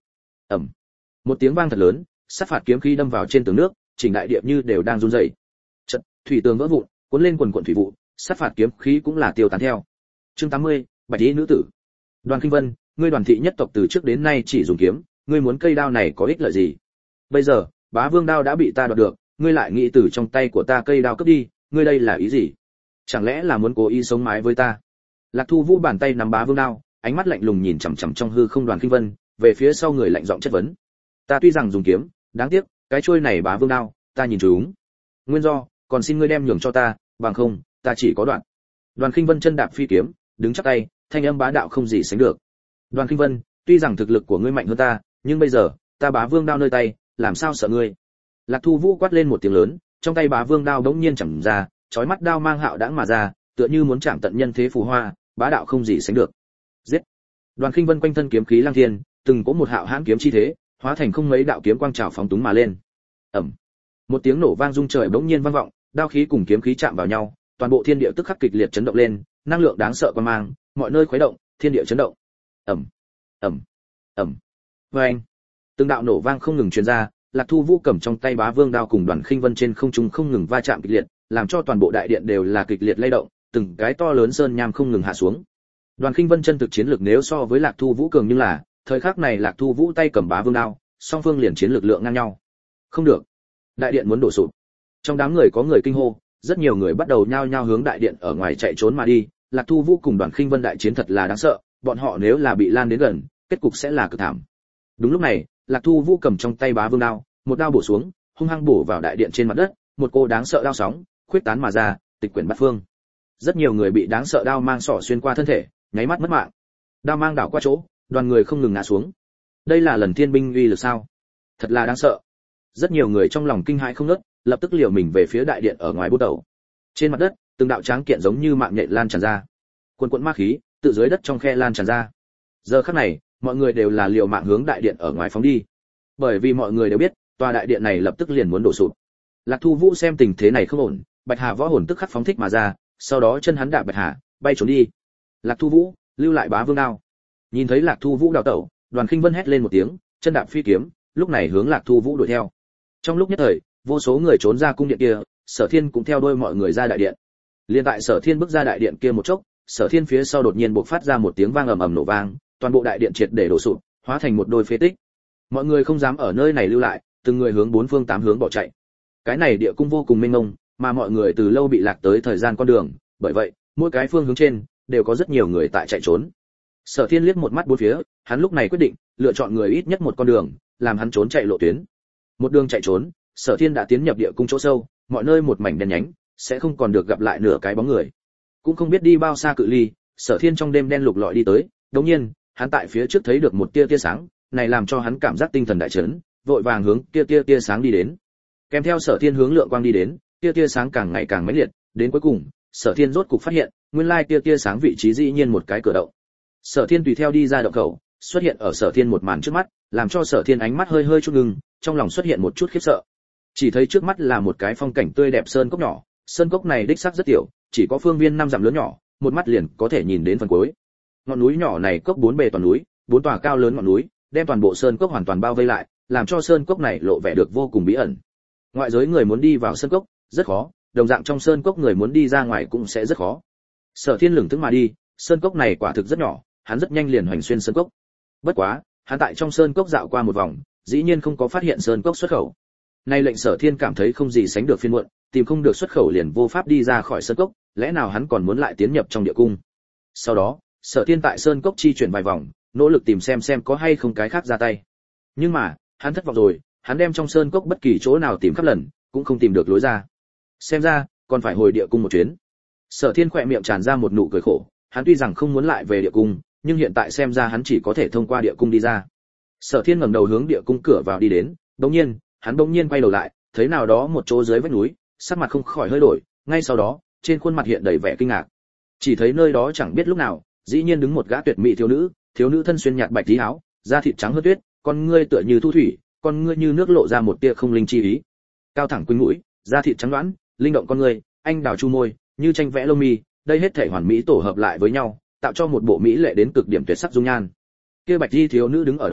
Ầm. Một tiếng vang thật lớn, sát phạt kiếm khí đâm vào trên tường nước, chỉnh đại địa như đều đang run rẩy. Chợt, thủy tường vỡ vụn, cuốn lên quần quần thủy vụ, sát phạt kiếm khí cũng là tiêu tán theo. Chương tám mươi, Bạch y nữ tử. Đoàn Kinh Vân, ngươi Đoàn thị nhất tộc từ trước đến nay chỉ dùng kiếm, ngươi muốn cây đao này có ích lợi gì? Bây giờ, Bá Vương đao đã bị ta đoạt được, ngươi lại nghĩ từ trong tay của ta cây đao cướp đi, ngươi đây là ý gì? Chẳng lẽ là muốn cố ý sống mái với ta? Lạc Thu Vũ bàn tay nắm Bá Vương đao, ánh mắt lạnh lùng nhìn chằm chằm trong hư không Đoàn Kinh Vân, về phía sau người lạnh giọng chất vấn. Ta tuy rằng dùng kiếm, đáng tiếc, cái chuôi này Bá Vương đao, ta nhìn trúng. Nguyên do, còn xin ngươi đem nhường cho ta, bằng không, ta chỉ có đoạn. Đoàn Kinh Vân chân đạp phi kiếm, đứng chắp tay, thanh âm bá đạo không gì sánh được. Đoàn Kinh Vân, tuy rằng thực lực của ngươi mạnh hơn ta, nhưng bây giờ, ta Bá Vương đao nơi tay, làm sao sợ ngươi? Lạc Thu Vũ quát lên một tiếng lớn, trong tay Bá Vương đao bỗng nhiên chầm ra, chói mắt đao mang hạo đãng mà ra, tựa như muốn chạm tận nhân thế phù hoa, bá đạo không gì sánh được. Giết! Đoàn Kinh Vân quanh thân kiếm khí lang thiên, từng có một hạo hãn kiếm chi thế, hóa thành không mấy đạo kiếm quang trào phóng túng mà lên. Ầm! Một tiếng nổ vang rung trời bỗng nhiên vang vọng, đao khí cùng kiếm khí chạm vào nhau, toàn bộ thiên địa tức khắc kịch liệt chấn động lên, năng lượng đáng sợ quang mang, mọi nơi khuấy động, thiên địa chấn động. Ầm! Ầm! Ầm! Oeng! Từng đạo nổ vang không ngừng truyền ra, Lạc Thu Vũ cầm trong tay Bá Vương đao cùng Đoàn Khinh Vân trên không trung không ngừng va chạm kịch liệt, làm cho toàn bộ đại điện đều là kịch liệt lay động, từng cái to lớn sơn nham không ngừng hạ xuống. Đoàn Khinh Vân chân thực chiến lực nếu so với Lạc Thu Vũ cường, nhưng là, thời khắc này Lạc Thu Vũ tay cầm Bá Vương đao, song phương liền chiến lực lượng ngang nhau. Không được, đại điện muốn đổ sụp. Trong đám người có người kinh hô, rất nhiều người bắt đầu nhao nhao hướng đại điện ở ngoài chạy trốn mà đi. Lạc Thu Vũ cùng Đoàn Khinh Vân đại chiến thật là đáng sợ, bọn họ nếu là bị lan đến gần, kết cục sẽ là cực thảm. Đúng lúc này, Lạc Thu Vũ cầm trong tay Bá Vương đao, một đao bổ xuống, hung hăng bổ vào đại điện trên mặt đất, một cô đáng sợ đao sóng khuyết tán mà ra, tịch quyển bát phương. Rất nhiều người bị đáng sợ đao mang sỏ xuyên qua thân thể, nháy mắt mất mạng. Đao mang đảo qua chỗ, đoàn người không ngừng ngã xuống. Đây là lần thiên binh uy lực sao? Thật là đáng sợ. Rất nhiều người trong lòng kinh hãi không ngớt, lập tức liều mình về phía đại điện ở ngoài bút đầu. Trên mặt đất, từng đạo tráng kiện giống như mạng nhện lan tràn ra. Cuồn cuộn ma khí tự dưới đất trong khe lan tràn ra. Giờ khắc này, mọi người đều là liều mạng hướng đại điện ở ngoài phóng đi. Bởi vì mọi người đều biết, tòa đại điện này lập tức liền muốn đổ sụp. Lạc Thu Vũ xem tình thế này không ổn, Bạch Hà võ hồn tức khắc phóng thích mà ra, sau đó chân hắn đạp Bạch Hà, bay trốn đi. Lạc Thu Vũ, lưu lại Bá Vương đao. Nhìn thấy Lạc Thu Vũ đào tẩu, Đoàn Khinh Vân hét lên một tiếng, chân đạp phi kiếm, lúc này hướng Lạc Thu Vũ đuổi theo. Trong lúc nhất thời, vô số người trốn ra cung điện kia, Sở Thiên cũng theo đuôi mọi người ra đại điện. Liên tại Sở Thiên bước ra đại điện kia một chốc, Sở Thiên phía sau đột nhiên bộc phát ra một tiếng vang ầm ầm nổ vang, toàn bộ đại điện triệt để đổ sụp, hóa thành một đôi phế tích. Mọi người không dám ở nơi này lưu lại, từng người hướng bốn phương tám hướng bỏ chạy. Cái này địa cung vô cùng mênh mông, mà mọi người từ lâu bị lạc tới thời gian con đường, bởi vậy, mỗi cái phương hướng trên đều có rất nhiều người tại chạy trốn. Sở Thiên liếc một mắt bốn phía, hắn lúc này quyết định lựa chọn người ít nhất một con đường, làm hắn trốn chạy lộ tuyến. Một đường chạy trốn, Sở Thiên đã tiến nhập địa cung chỗ sâu, mọi nơi một mảnh đen nhánh, sẽ không còn được gặp lại nửa cái bóng người. Cũng không biết đi bao xa cự ly, Sở Thiên trong đêm đen lục lọi đi tới, đột nhiên, hắn tại phía trước thấy được một tia tia sáng, này làm cho hắn cảm giác tinh thần đại chấn, vội vàng hướng tia tia tia sáng đi đến. Kèm theo Sở Thiên hướng lượng quang đi đến, tia tia sáng càng ngày càng mãnh liệt, đến cuối cùng, Sở Thiên rốt cục phát hiện, nguyên lai tia tia sáng vị trí dĩ nhiên một cái cửa động. Sở Thiên tùy theo đi ra động khẩu, xuất hiện ở Sở Thiên một màn trước mắt, làm cho Sở Thiên ánh mắt hơi hơi chút ngưng, trong lòng xuất hiện một chút khiếp sợ. Chỉ thấy trước mắt là một cái phong cảnh tươi đẹp sơn cốc nhỏ, sơn cốc này đích xác rất tiểu, chỉ có phương viên năm dặm lớn nhỏ, một mắt liền có thể nhìn đến phần cuối. Ngọn núi nhỏ này cốc bốn bề toàn núi, bốn tòa cao lớn ngọn núi, đem toàn bộ sơn cốc hoàn toàn bao vây lại, làm cho sơn cốc này lộ vẻ được vô cùng bí ẩn. Ngoại giới người muốn đi vào sơn cốc rất khó, đồng dạng trong sơn cốc người muốn đi ra ngoài cũng sẽ rất khó. Sở Thiên lững thững mà đi, sơn cốc này quả thực rất nhỏ, hắn rất nhanh liền hoành xuyên sơn cốc. Bất quá, hắn tại trong sơn cốc dạo qua một vòng, dĩ nhiên không có phát hiện sơn cốc xuất khẩu. Nay lệnh Sở Thiên cảm thấy không gì sánh được phiền muộn, tìm không được xuất khẩu liền vô pháp đi ra khỏi sơn cốc, lẽ nào hắn còn muốn lại tiến nhập trong địa cung. Sau đó, Sở Thiên tại sơn cốc chi chuyển vài vòng, nỗ lực tìm xem xem có hay không cái khác ra tay. Nhưng mà, hắn thất vọng rồi, hắn đem trong sơn cốc bất kỳ chỗ nào tìm khắp lần, cũng không tìm được lối ra. Xem ra, còn phải hồi địa cung một chuyến. Sở Thiên khỏe miệng tràn ra một nụ cười khổ, hắn tuy rằng không muốn lại về địa cung, nhưng hiện tại xem ra hắn chỉ có thể thông qua địa cung đi ra. Sở Thiên ngẩng đầu hướng địa cung cửa vào đi đến, đột nhiên, hắn bỗng nhiên quay đầu lại, thấy nào đó một chỗ dưới vách núi, sắc mặt không khỏi hơi đổi, ngay sau đó, trên khuôn mặt hiện đầy vẻ kinh ngạc. Chỉ thấy nơi đó chẳng biết lúc nào, dĩ nhiên đứng một gã tuyệt mỹ thiếu nữ, thiếu nữ thân xuyên nhạt bạch tí áo, da thịt trắng hơn tuyết, con ngươi tựa như thu thủy, con ngươi như nước lộ ra một tia không linh chi ý. Cao thẳng quỳnh mũi, da thịt trắng đoán, linh động con ngươi, anh đào chu môi, như tranh vẽ lông mi, đây hết thảy hoàn mỹ tổ hợp lại với nhau, tạo cho một bộ mỹ lệ đến cực điểm tuyệt sắc dung nhan. Kia bạch y thiếu nữ đứng ở đó,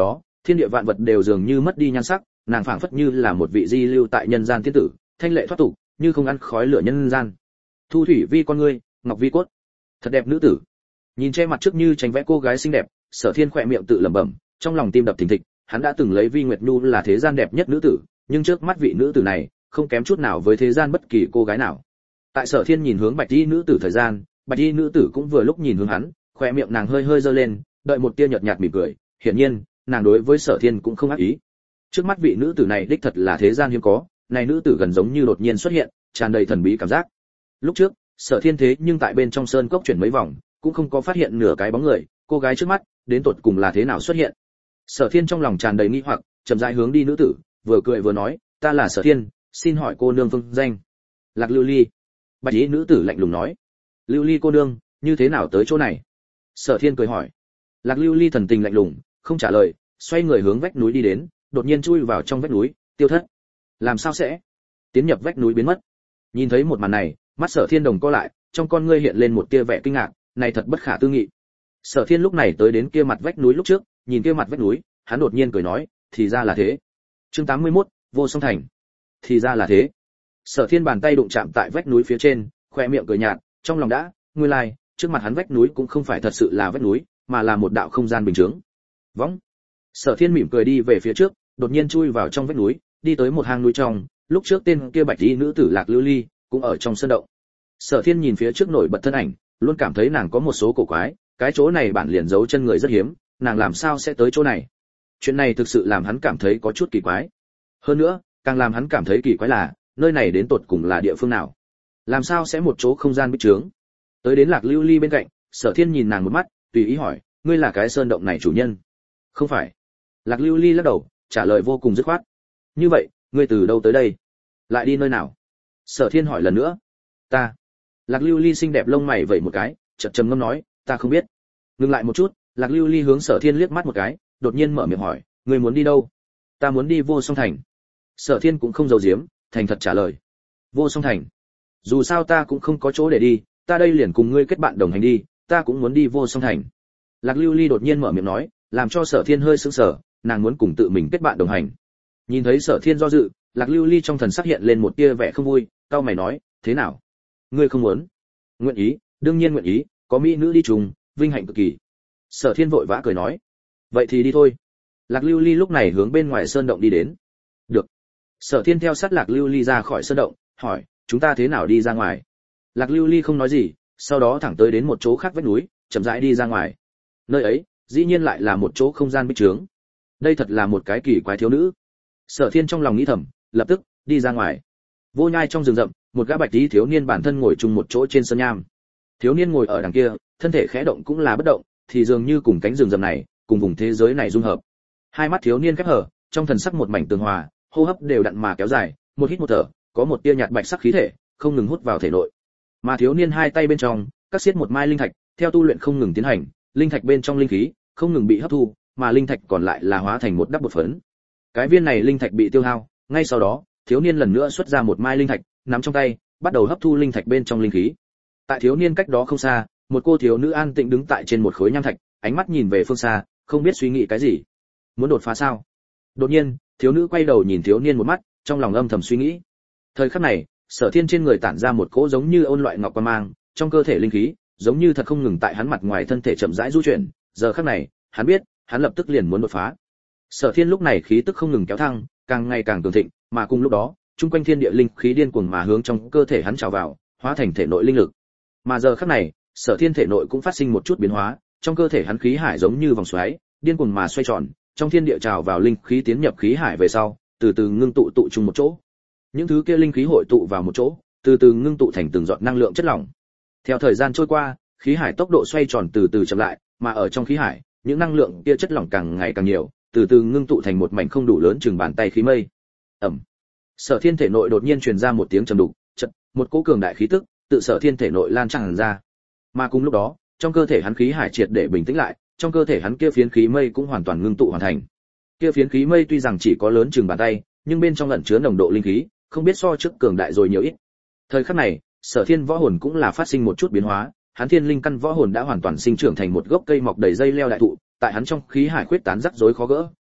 thiên địa vạn vật đều dường như mất đi nhan sắc, nàng phảng phất như là một vị di lưu tại nhân gian tiên tử, thanh lệ thoát tục, như không ăn khói lửa nhân gian. Thu thủy vi con ngươi, ngọc vi cốt, thật đẹp nữ tử. Nhìn che mặt trước như tranh vẽ cô gái xinh đẹp, Sở Thiên khỏe miệng tự lẩm bẩm, trong lòng tim đập thình thịch, hắn đã từng lấy Vi Nguyệt Nhu là thế gian đẹp nhất nữ tử, nhưng trước mắt vị nữ tử này, không kém chút nào với thế gian bất kỳ cô gái nào. Tại Sở Thiên nhìn hướng Bạch Y nữ tử thời gian, Bạch Y nữ tử cũng vừa lúc nhìn hướng hắn, khóe miệng nàng hơi hơi giơ lên, đợi một tia nhợt nhạt mỉm cười, hiển nhiên, nàng đối với Sở Thiên cũng không ác ý. Trước mắt vị nữ tử này đích thật là thế gian hiếm có, này nữ tử gần giống như đột nhiên xuất hiện, tràn đầy thần bí cảm giác. Lúc trước, Sở Thiên thế nhưng tại bên trong sơn cốc chuyển mấy vòng, cũng không có phát hiện nửa cái bóng người, cô gái trước mắt, đến tột cùng là thế nào xuất hiện. Sở Thiên trong lòng tràn đầy nghi hoặc, chậm rãi hướng đi nữ tử, vừa cười vừa nói, ta là Sở Thiên, xin hỏi cô nương phương danh. Lạc Lưu Ly. Bạch Y nữ tử lạnh lùng nói, Lưu Ly cô nương, như thế nào tới chỗ này? Sở Thiên cười hỏi. Lạc Lưu Ly thần tình lạnh lùng, không trả lời, xoay người hướng vách núi đi đến, đột nhiên chui vào trong vách núi, tiêu thất. Làm sao sẽ? Tiến nhập vách núi biến mất. Nhìn thấy một màn này, mắt Sở Thiên đồng co lại, trong con ngươi hiện lên một tia vẻ kinh ngạc, này thật bất khả tư nghị. Sở Thiên lúc này tới đến kia mặt vách núi lúc trước, nhìn kia mặt vách núi, hắn đột nhiên cười nói, thì ra là thế. Chương tám mươi mốt, Vô Song Thành. Thì ra là thế. Sở Thiên bàn tay đụng chạm tại vách núi phía trên, khoe miệng cười nhạt, trong lòng đã, nguyên lai, like, trước mặt hắn vách núi cũng không phải thật sự là vách núi, mà là một đạo không gian bình thường. Võng. Sở Thiên mỉm cười đi về phía trước, đột nhiên chui vào trong vách núi, đi tới một hang núi trong, lúc trước tên kia Bạch Y nữ tử Lạc Lưu Ly cũng ở trong sơn động. Sở Thiên nhìn phía trước nổi bật thân ảnh, luôn cảm thấy nàng có một số cổ quái, cái chỗ này bản liền giấu chân người rất hiếm, nàng làm sao sẽ tới chỗ này? Chuyện này thực sự làm hắn cảm thấy có chút kỳ quái. Hơn nữa, càng làm hắn cảm thấy kỳ quái là, nơi này đến tột cùng là địa phương nào? Làm sao sẽ một chỗ không gian bích trướng? Tới đến Lạc Lưu Ly bên cạnh, Sở Thiên nhìn nàng một mắt, tùy ý hỏi, ngươi là cái sơn động này chủ nhân? Không phải. Lạc Lưu Ly lắc đầu, trả lời vô cùng dứt khoát. Như vậy, ngươi từ đâu tới đây? Lại đi nơi nào? Sở Thiên hỏi lần nữa. Ta. Lạc Lưu Ly xinh đẹp lông mày vẩy một cái, chợt trầm ngâm nói, ta không biết. Ngừng lại một chút, Lạc Lưu Ly hướng Sở Thiên liếc mắt một cái, đột nhiên mở miệng hỏi, ngươi muốn đi đâu? Ta muốn đi Vô Song Thành. Sở Thiên cũng không giấu giếm, thành thật trả lời. Vô Song Thành. Dù sao ta cũng không có chỗ để đi, ta đây liền cùng ngươi kết bạn đồng hành đi, ta cũng muốn đi Vô Song Thành. Lạc Lưu Ly đột nhiên mở miệng nói, làm cho Sở Thiên hơi sững sờ, nàng muốn cùng tự mình kết bạn đồng hành. Nhìn thấy Sở Thiên do dự, Lạc Lưu Ly trong thần sắc hiện lên một tia vẻ không vui, cau mày nói, thế nào? Ngươi không muốn? Nguyện ý, đương nhiên nguyện ý, có mỹ nữ đi chung, vinh hạnh cực kỳ. Sở Thiên vội vã cười nói, vậy thì đi thôi. Lạc Lưu Ly lúc này hướng bên ngoài sơn động đi đến. Được. Sở Thiên theo sát Lạc Lưu Ly ra khỏi sơn động, hỏi, chúng ta thế nào đi ra ngoài? Lạc Lưu Ly không nói gì, sau đó thẳng tới đến một chỗ khác vách núi, chậm rãi đi ra ngoài. Nơi ấy, dĩ nhiên lại là một chỗ không gian bích trướng. Đây thật là một cái kỳ quái thiếu nữ. Sở Thiên trong lòng nghĩ thầm, lập tức đi ra ngoài. Vô nhai trong rừng rậm, một gã bạch tí thiếu niên bản thân ngồi chung một chỗ trên sơn nham. Thiếu niên ngồi ở đằng kia, thân thể khẽ động cũng là bất động, thì dường như cùng cánh rừng rậm này, cùng vùng thế giới này dung hợp. Hai mắt thiếu niên khép hờ, trong thần sắc một mảnh tường hòa, hô hấp đều đặn mà kéo dài, một hít một thở, có một tia nhạt bạch sắc khí thể, không ngừng hút vào thể nội. Mà thiếu niên hai tay bên trong, cắt xiết một mai linh thạch, theo tu luyện không ngừng tiến hành, linh thạch bên trong linh khí không ngừng bị hấp thu, mà linh thạch còn lại là hóa thành một đắp bột phấn. Cái viên này linh thạch bị tiêu hao, ngay sau đó, thiếu niên lần nữa xuất ra một mai linh thạch, nắm trong tay, bắt đầu hấp thu linh thạch bên trong linh khí. Tại thiếu niên cách đó không xa, một cô thiếu nữ an tĩnh đứng tại trên một khối nham thạch, ánh mắt nhìn về phương xa, không biết suy nghĩ cái gì. Muốn đột phá sao? Đột nhiên, thiếu nữ quay đầu nhìn thiếu niên một mắt, trong lòng âm thầm suy nghĩ. Thời khắc này, Sở Thiên trên người tản ra một cỗ giống như ôn loại ngọc quang mang, trong cơ thể linh khí giống như thật không ngừng tại hắn mặt ngoài thân thể chậm rãi du chuyển, giờ khắc này, hắn biết, hắn lập tức liền muốn đột phá. Sở Thiên lúc này khí tức không ngừng kéo thăng, càng ngày càng cường thịnh, mà cùng lúc đó, trung quanh thiên địa linh khí điên cuồng mà hướng trong cơ thể hắn trào vào, hóa thành thể nội linh lực. Mà giờ khắc này, Sở Thiên thể nội cũng phát sinh một chút biến hóa, trong cơ thể hắn khí hải giống như vòng xoáy, điên cuồng mà xoay tròn, trong thiên địa trào vào linh khí tiến nhập khí hải về sau, từ từ ngưng tụ tụ chung một chỗ. Những thứ kia linh khí hội tụ vào một chỗ, từ từ ngưng tụ thành từng giọt năng lượng chất lỏng. Theo thời gian trôi qua, khí hải tốc độ xoay tròn từ từ chậm lại, mà ở trong khí hải, những năng lượng kia chất lỏng càng ngày càng nhiều, từ từ ngưng tụ thành một mảnh không đủ lớn chừng bàn tay khí mây. Ầm. Sở Thiên thể nội đột nhiên truyền ra một tiếng trầm đục, chợt, một cỗ cường đại khí tức tự Sở Thiên thể nội lan tràn ra. Mà cùng lúc đó, trong cơ thể hắn khí hải triệt để bình tĩnh lại, trong cơ thể hắn kia phiến khí mây cũng hoàn toàn ngưng tụ hoàn thành. Kia phiến khí mây tuy rằng chỉ có lớn chừng bàn tay, nhưng bên trong ẩn chứa nồng độ linh khí, không biết so trước cường đại rồi nhiều ít. Thời khắc này, Sở Thiên võ hồn cũng là phát sinh một chút biến hóa, hắn thiên linh căn võ hồn đã hoàn toàn sinh trưởng thành một gốc cây mọc đầy dây leo đại thụ, tại hắn trong khí hải khuyết tán rắc rối khó gỡ,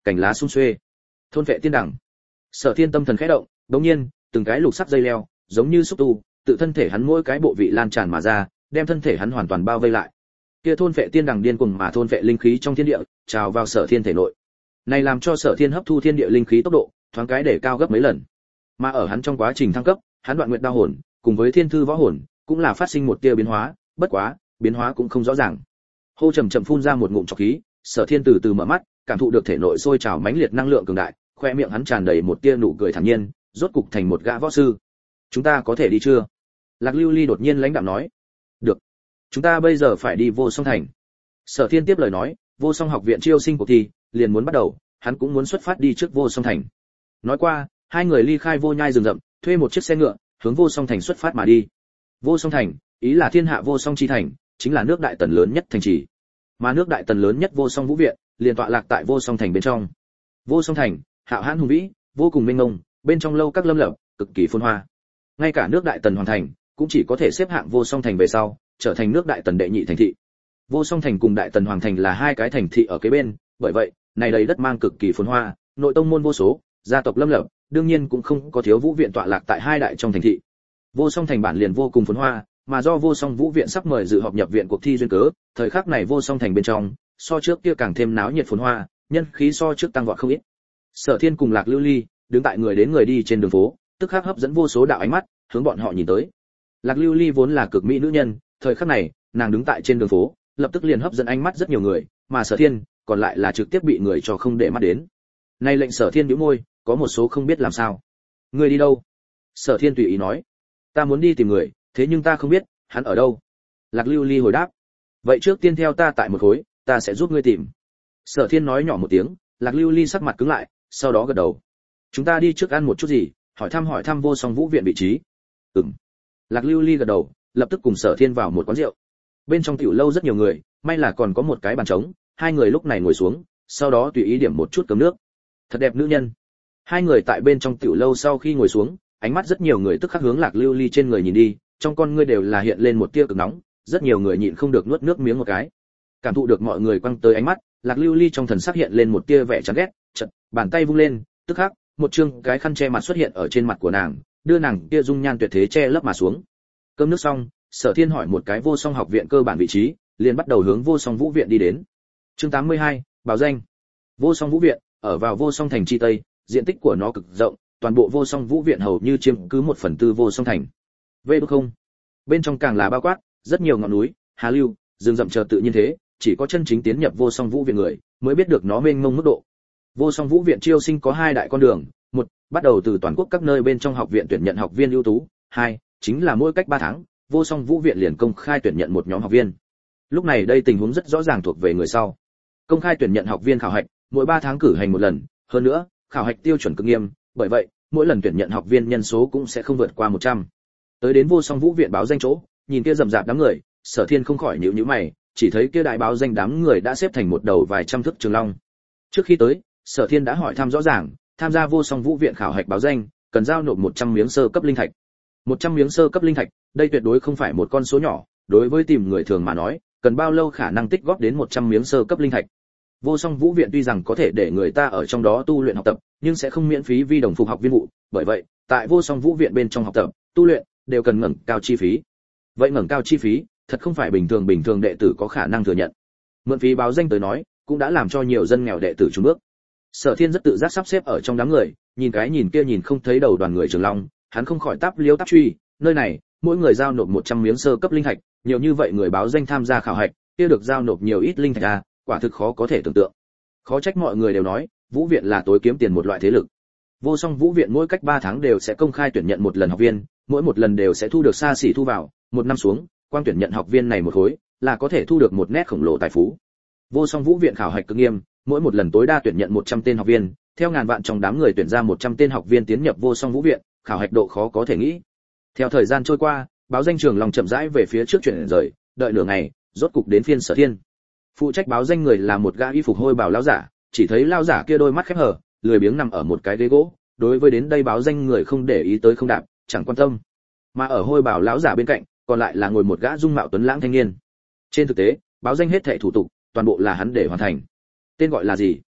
cành lá sum xuê. Thôn vệ tiên đẳng. Sở Thiên tâm thần khẽ động, đột nhiên, từng cái lục sắc dây leo, giống như xúc tu, tự thân thể hắn mỗi cái bộ vị lan tràn mà ra, đem thân thể hắn hoàn toàn bao vây lại. Kia thôn vệ tiên đẳng điên cuồng mà thôn vệ linh khí trong thiên địa, trào vào Sở Thiên thể nội. Này làm cho Sở Thiên hấp thu thiên địa linh khí tốc độ, thoáng cái để cao gấp mấy lần. Mà ở hắn trong quá trình thăng cấp, hắn Đoạn Nguyệt Đao hồn, cùng với Thiên Thư Võ hồn, cũng là phát sinh một tia biến hóa, bất quá, biến hóa cũng không rõ ràng. Hô chậm chậm phun ra một ngụm trọc khí, Sở Thiên từ từ mở mắt, cảm thụ được thể nội sôi trào mãnh liệt năng lượng cường đại, khoe miệng hắn tràn đầy một tia nụ cười thản nhiên, rốt cục thành một gã võ sư. Chúng ta có thể đi chưa? Lạc Lưu Ly đột nhiên lãnh đạm nói. Được. Chúng ta bây giờ phải đi Vô Song thành. Sở Thiên tiếp lời nói, Vô Song học viện chiêu sinh cuộc thi liền muốn bắt đầu, hắn cũng muốn xuất phát đi trước Vô Song thành. Nói qua, hai người ly khai Vô Nhai rừng rậm, thuê một chiếc xe ngựa, hướng Vô Song thành xuất phát mà đi. Vô Song thành, ý là thiên hạ vô song chi thành, chính là nước Đại Tần lớn nhất thành trì. Mà nước Đại Tần lớn nhất Vô Song Vũ viện, liền tọa lạc tại Vô Song thành bên trong. Vô Song thành, hạo hãn hùng vĩ, vô cùng mênh mông, bên trong lâu các lâm lập, cực kỳ phồn hoa. Ngay cả nước Đại Tần hoàn thành, cũng chỉ có thể xếp hạng Vô Song thành về sau, trở thành nước Đại Tần đệ nhị thành thị. Vô Song thành cùng Đại Tần hoàng thành là hai cái thành thị ở kế bên, bởi vậy, này đầy đất mang cực kỳ phồn hoa, nội tông môn vô số, gia tộc lâm lập, đương nhiên cũng không có thiếu vũ viện tọa lạc tại hai đại trong thành thị. Vô Song thành bản liền vô cùng phồn hoa, mà do Vô Song Vũ viện sắp mời dự họp nhập viện cuộc thi duyên cớ, thời khắc này Vô Song thành bên trong, so trước kia càng thêm náo nhiệt phồn hoa, nhân khí so trước tăng vọt không ít. Sở Thiên cùng Lạc Lưu Ly đứng tại người đến người đi trên đường phố, tức khắc hấp dẫn vô số đạo ánh mắt hướng bọn họ nhìn tới. Lạc Lưu Ly vốn là cực mỹ nữ nhân, thời khắc này, nàng đứng tại trên đường phố, lập tức liền hấp dẫn ánh mắt rất nhiều người, mà Sở Thiên còn lại là trực tiếp bị người cho không để mắt đến. Nay lệnh Sở Thiên nhíu môi, có một số không biết làm sao. Ngươi đi đâu? Sở Thiên tùy ý nói. Ta muốn đi tìm người, thế nhưng ta không biết hắn ở đâu. Lạc Lưu Ly hồi đáp. Vậy trước tiên theo ta tại một khối, ta sẽ giúp ngươi tìm. Sở Thiên nói nhỏ một tiếng, Lạc Lưu Ly sắc mặt cứng lại, sau đó gật đầu. Chúng ta đi trước ăn một chút gì, hỏi thăm hỏi thăm Vô Song Vũ viện vị trí. Ừm. Lạc Lưu Ly gật đầu, lập tức cùng Sở Thiên vào một quán rượu. Bên trong tiểu lâu rất nhiều người, may là còn có một cái bàn trống, hai người lúc này ngồi xuống, sau đó tùy ý điểm một chút cơm nước. Thật đẹp nữ nhân. Hai người tại bên trong tiểu lâu sau khi ngồi xuống, ánh mắt rất nhiều người tức khắc hướng Lạc Lưu Ly trên người nhìn đi, trong con ngươi đều là hiện lên một tia cực nóng, rất nhiều người nhịn không được nuốt nước miếng một cái. Cảm thụ được mọi người quăng tới ánh mắt, Lạc Lưu Ly trong thần sắc hiện lên một tia vẻ chán ghét, chợt bàn tay vung lên, tức khắc, một chương cái khăn che mặt xuất hiện ở trên mặt của nàng, đưa nàng kia dung nhan tuyệt thế che lấp mà xuống. Cơm nước xong, Sở Thiên hỏi một cái Vô Song học viện cơ bản vị trí, liền bắt đầu hướng Vô Song Vũ viện đi đến. Chương tám mươi hai, báo danh. Vô Song Vũ viện ở vào Vô Song thành chi tây, diện tích của nó cực rộng, toàn bộ Vô Song Vũ viện hầu như chiếm cứ một phần tư Vô Song thành. Về đúng không? Bên trong càng là bao quát, rất nhiều ngọn núi, hà lưu, rừng rậm chờ tự nhiên thế, chỉ có chân chính tiến nhập Vô Song Vũ viện người mới biết được nó mênh mông mức độ. Vô Song Vũ viện chiêu sinh có hai đại con đường, một, bắt đầu từ toàn quốc các nơi bên trong học viện tuyển nhận học viên ưu tú, hai, chính là mỗi cách ba tháng, Vô Song Vũ viện liền công khai tuyển nhận một nhóm học viên. Lúc này đây tình huống rất rõ ràng thuộc về người sau. Công khai tuyển nhận học viên khảo hạch, mỗi ba tháng cử hành một lần, hơn nữa, khảo hạch tiêu chuẩn cực nghiêm, bởi vậy, mỗi lần tuyển nhận học viên nhân số cũng sẽ không vượt qua một trăm. Tới đến Vô Song Vũ viện báo danh chỗ, nhìn kia rậm rạp đám người, Sở Thiên không khỏi nhíu nhíu mày, chỉ thấy kia đại báo danh đám người đã xếp thành một đầu vài trăm thước trường long. Trước khi tới, Sở Thiên đã hỏi thăm rõ ràng, tham gia Vô Song Vũ viện khảo hạch báo danh, cần giao nộp một trăm miếng sơ cấp linh thạch. một trăm miếng sơ cấp linh thạch, đây tuyệt đối không phải một con số nhỏ, đối với tìm người thường mà nói, cần bao lâu khả năng tích góp đến một trăm miếng sơ cấp linh thạch. Vô Song Vũ viện tuy rằng có thể để người ta ở trong đó tu luyện học tập, nhưng sẽ không miễn phí vi đồng phục học viên vụ, bởi vậy, tại Vô Song Vũ viện bên trong học tập, tu luyện đều cần ngẩng cao chi phí. Vậy ngẩng cao chi phí, thật không phải bình thường bình thường đệ tử có khả năng thừa nhận. Mượn phí báo danh tới nói, cũng đã làm cho nhiều dân nghèo đệ tử trùng bước. Sở Thiên rất tự giác sắp xếp ở trong đám người, nhìn cái nhìn kia nhìn không thấy đầu đoàn người Trường Long, hắn không khỏi táp liếu táp truy, nơi này, mỗi người giao nộp một trăm miếng sơ cấp linh thạch, nhiều như vậy người báo danh tham gia khảo hạch, kia được giao nộp nhiều ít linh thạch à, quả thực khó có thể tưởng tượng. Khó trách mọi người đều nói, Vũ viện là tối kiếm tiền một loại thế lực. Vô Song Vũ viện mỗi cách ba tháng đều sẽ công khai tuyển nhận một lần học viên, mỗi một lần đều sẽ thu được xa xỉ thu vào, một năm xuống, quang tuyển nhận học viên này một khối, là có thể thu được một nét khổng lồ tài phú. Vô Song Vũ viện khảo hạch cực nghiêm, mỗi một lần tối đa tuyển nhận một trăm tên học viên, theo ngàn vạn trong đám người tuyển ra một trăm tên học viên tiến nhập Vô Song Vũ viện, khảo hạch độ khó có thể nghĩ. Theo thời gian trôi qua, báo danh Trường Long chậm rãi về phía trước chuyển rời, đợi nửa ngày, rốt cục đến phiên Sở Thiên. Phụ trách báo danh người là một gã y phục hôi bào lão giả, chỉ thấy lão giả kia đôi mắt khép hờ, lười biếng nằm ở một cái ghế gỗ, đối với đến đây báo danh người không để ý tới không đạp, chẳng quan tâm. Mà ở hôi bào lão giả bên cạnh, còn lại là ngồi một gã dung mạo tuấn lãng thanh niên. Trên thực tế, báo danh hết thảy thủ tục, toàn bộ là hắn để hoàn thành. Tên gọi là gì?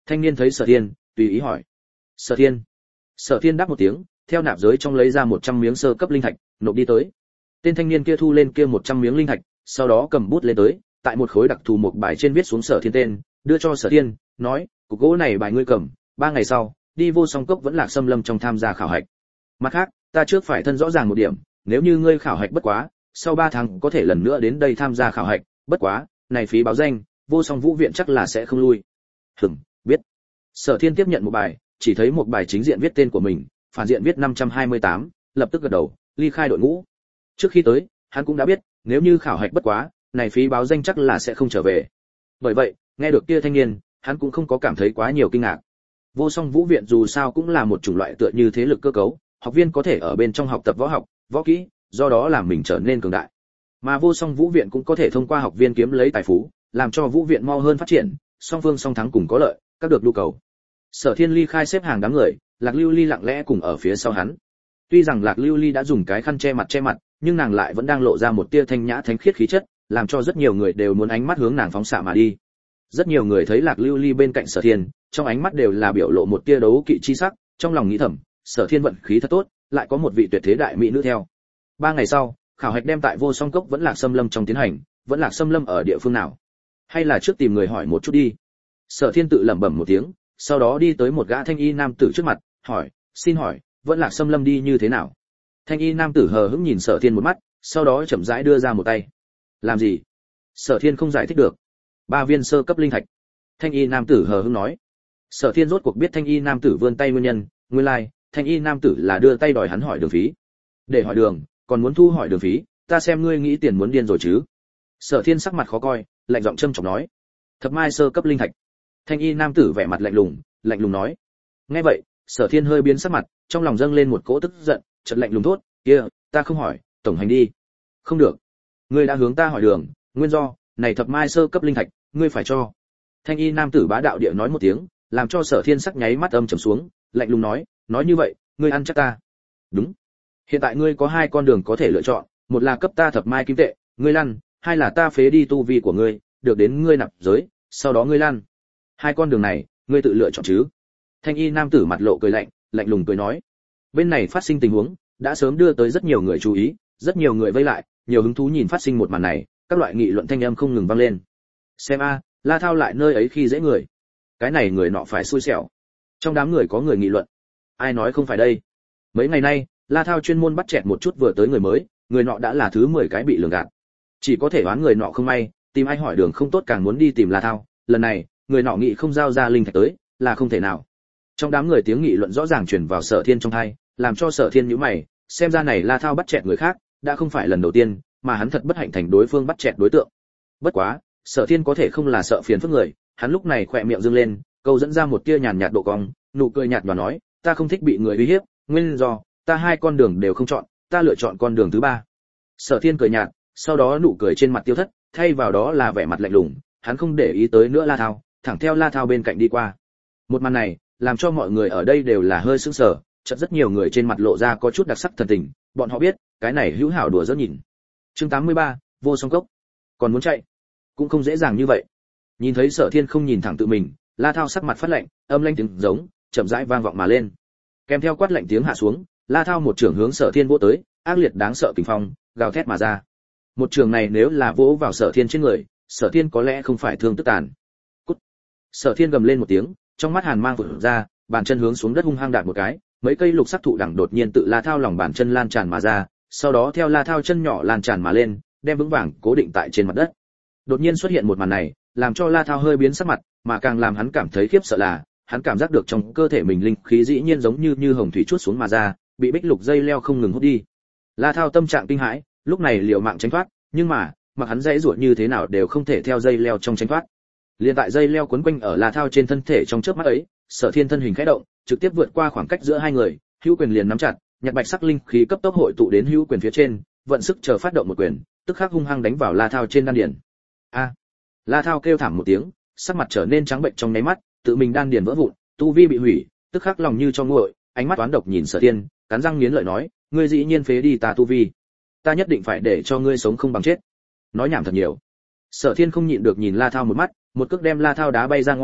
Thanh niên thấy Sở Thiên, tùy ý hỏi. Sở Thiên. Sở Thiên đáp một tiếng, theo nạp giới trong lấy ra một trăm miếng sơ cấp linh thạch, nộp đi tới. Tên thanh niên kia thu lên kia một trăm miếng linh thạch, sau đó cầm bút lên tới, tại một khối đặc thù một bài trên viết xuống Sở Thiên tên, đưa cho Sở Thiên, nói, cục gỗ này bài ngươi cầm, ba ngày sau, đi Vô Song Cốc vẫn Lạc Xâm Lâm trong tham gia khảo hạch. Mặt khác, ta trước phải thân rõ ràng một điểm, nếu như ngươi khảo hạch bất quá, sau ba tháng có thể lần nữa đến đây tham gia khảo hạch, bất quá, này phí báo danh, Vô Song Vũ viện chắc là sẽ không lui. Hừm, biết. Sở Thiên tiếp nhận một bài, chỉ thấy một bài chính diện viết tên của mình, phản diện viết năm trăm hai mươi tám, lập tức gật đầu, ly khai đội ngũ. Trước khi tới, hắn cũng đã biết, nếu như khảo hạch bất quá, này phí báo danh chắc là sẽ không trở về. Bởi vậy, nghe được kia thanh niên, hắn cũng không có cảm thấy quá nhiều kinh ngạc. Vô Song Vũ viện dù sao cũng là một chủng loại tựa như thế lực cơ cấu, học viên có thể ở bên trong học tập võ học, võ kỹ, do đó làm mình trở nên cường đại. Mà Vô Song Vũ viện cũng có thể thông qua học viên kiếm lấy tài phú, làm cho Vũ viện mau hơn phát triển, song phương song thắng cùng có lợi, các được nhu cầu. Sở Thiên ly khai xếp hàng đám người, Lạc Lưu Ly lặng lẽ cùng ở phía sau hắn. Tuy rằng Lạc Lưu Ly đã dùng cái khăn che mặt che mặt, nhưng nàng lại vẫn đang lộ ra một tia thanh nhã thánh khiết khí chất, làm cho rất nhiều người đều muốn ánh mắt hướng nàng phóng xạ mà đi. Rất nhiều người thấy Lạc Lưu Ly bên cạnh Sở Thiên, trong ánh mắt đều là biểu lộ một tia đấu kỵ chi sắc, trong lòng nghĩ thầm, Sở Thiên vận khí thật tốt, lại có một vị tuyệt thế đại mỹ nữ theo. Ba ngày sau, khảo hạch đem tại Vô Song Cốc vẫn Lạc Xâm Lâm trong tiến hành, vẫn Lạc Xâm Lâm ở địa phương nào? Hay là trước tìm người hỏi một chút đi. Sở Thiên tự lẩm bẩm một tiếng, sau đó đi tới một gã thanh y nam tử trước mặt, hỏi, xin hỏi, vẫn Lạc Xâm Lâm đi như thế nào? Thanh y nam tử hờ hững nhìn Sở Thiên một mắt, sau đó chậm rãi đưa ra một tay. Làm gì? Sở Thiên không giải thích được. Ba viên sơ cấp linh thạch. Thanh y nam tử hờ hững nói. Sở Thiên rốt cuộc biết thanh y nam tử vươn tay nguyên nhân, nguyên lai, like, thanh y nam tử là đưa tay đòi hắn hỏi đường phí. Để hỏi đường, còn muốn thu hỏi đường phí, ta xem ngươi nghĩ tiền muốn điên rồi chứ? Sở Thiên sắc mặt khó coi, lạnh giọng châm chọc nói. Thập mai sơ cấp linh thạch. Thanh y nam tử vẻ mặt lạnh lùng, lạnh lùng nói. Nghe vậy, Sở Thiên hơi biến sắc mặt, trong lòng dâng lên một cỗ tức giận, chợt lạnh lùng thốt, kia, ta không hỏi, tổng hành đi. Không được. Ngươi đã hướng ta hỏi đường, nguyên do, này thập mai sơ cấp linh thạch, ngươi phải cho. Thanh y nam tử bá đạo địa nói một tiếng, làm cho Sở Thiên sắc nháy mắt âm trầm xuống, lạnh lùng nói, nói như vậy, ngươi ăn chắc ta. Đúng. Hiện tại ngươi có hai con đường có thể lựa chọn, một là cấp ta thập mai kim tệ, ngươi lăn, hai là ta phế đi tu vi của ngươi, được đến ngươi nạp giới, sau đó ngươi lăn. Hai con đường này, ngươi tự lựa chọn chứ? Thanh y nam tử mặt lộ cười lạnh, lạnh lùng cười nói. Bên này phát sinh tình huống, đã sớm đưa tới rất nhiều người chú ý, rất nhiều người vây lại, nhiều hứng thú nhìn phát sinh một màn này, các loại nghị luận thanh âm không ngừng vang lên. Xem a, La Thao lại nơi ấy khi dễ người. Cái này người nọ phải xui xẻo. Trong đám người có người nghị luận. Ai nói không phải đây? Mấy ngày nay, La Thao chuyên môn bắt chẹt một chút vừa tới người mới, người nọ đã là thứ mười cái bị lường gạt. Chỉ có thể đoán người nọ không may, tìm ai hỏi đường không tốt càng muốn đi tìm La Thao, lần này, người nọ nghị không giao ra linh thạch tới, là không thể nào. Trong đám người tiếng nghị luận rõ ràng truyền vào Sở Thiên trong tai, làm cho Sở Thiên nhíu mày, xem ra này La Thao bắt chẹt người khác, đã không phải lần đầu tiên, mà hắn thật bất hạnh thành đối phương bắt chẹt đối tượng. Bất quá, Sở Thiên có thể không là sợ phiền phức người, hắn lúc này khỏe miệng dương lên, câu dẫn ra một tia nhàn nhạt độ cong, nụ cười nhạt và nói, ta không thích bị người uy hiếp, nguyên do, ta hai con đường đều không chọn, ta lựa chọn con đường thứ ba. Sở Thiên cười nhạt, sau đó nụ cười trên mặt tiêu thất, thay vào đó là vẻ mặt lạnh lùng, hắn không để ý tới nữa La Thao, thẳng theo La Thao bên cạnh đi qua. Một màn này, làm cho mọi người ở đây đều là hơi sững sờ, chợt rất nhiều người trên mặt lộ ra có chút đặc sắc thần tình, bọn họ biết, cái này hữu hảo đùa giỡn nhìn. Chương tám mươi ba, Vô Song Cốc. Còn muốn chạy, cũng không dễ dàng như vậy. Nhìn thấy Sở Thiên không nhìn thẳng tự mình, La Thao sắc mặt phát lạnh, âm lãnh tiếng giống chậm rãi vang vọng mà lên. Kèm theo quát lạnh tiếng hạ xuống, La Thao một trường hướng Sở Thiên vỗ tới, ác liệt đáng sợ kình phong, gào thét mà ra. Một trường này nếu là vỗ vào Sở Thiên trên người, Sở Thiên có lẽ không phải thương tức tàn. Cút. Sở Thiên gầm lên một tiếng, trong mắt hàn mang vụt ra, bàn chân hướng xuống đất hung hăng đạp một cái, mấy cây lục sắc thụ đẳng đột nhiên tự La Thao lòng bàn chân lan tràn mà ra, sau đó theo La Thao chân nhỏ lan tràn mà lên, đem vững vàng cố định tại trên mặt đất. Đột nhiên xuất hiện một màn này, làm cho La Thao hơi biến sắc mặt, mà càng làm hắn cảm thấy khiếp sợ là, hắn cảm giác được trong cơ thể mình linh khí dĩ nhiên giống như như hồng thủy chuốt xuống mà ra, bị bích lục dây leo không ngừng hút đi. La Thao tâm trạng kinh hãi, lúc này liều mạng tránh thoát, nhưng mà, mặc hắn dãy giụa như thế nào đều không thể theo dây leo trong tránh thoát. Liên tại dây leo quấn quanh ở La Thao trên thân thể trong chớp mắt ấy, Sở Thiên thân hình khẽ động, trực tiếp vượt qua khoảng cách giữa hai người, hữu quyền liền nắm chặt, nhạt bạch sắc linh khí cấp tốc hội tụ đến hữu quyền phía trên, vận sức chờ phát động một quyền, tức khắc hung hăng đánh vào La Thao trên đan điền. A! La Thao kêu thảm một tiếng, sắc mặt trở nên trắng bệnh trong nháy mắt, tự mình đan điền vỡ vụn, tu vi bị hủy, tức khắc lòng như cho nguội, ánh mắt toán độc nhìn Sở Thiên, cắn răng nghiến lợi nói, ngươi dĩ nhiên phế đi ta tu vi, ta nhất định phải để cho ngươi sống không bằng chết. Nói nhảm thật nhiều. Sở Thiên không nhịn được nhìn La Thao một mắt, một cước đem La Thao đá bay ra ngoài,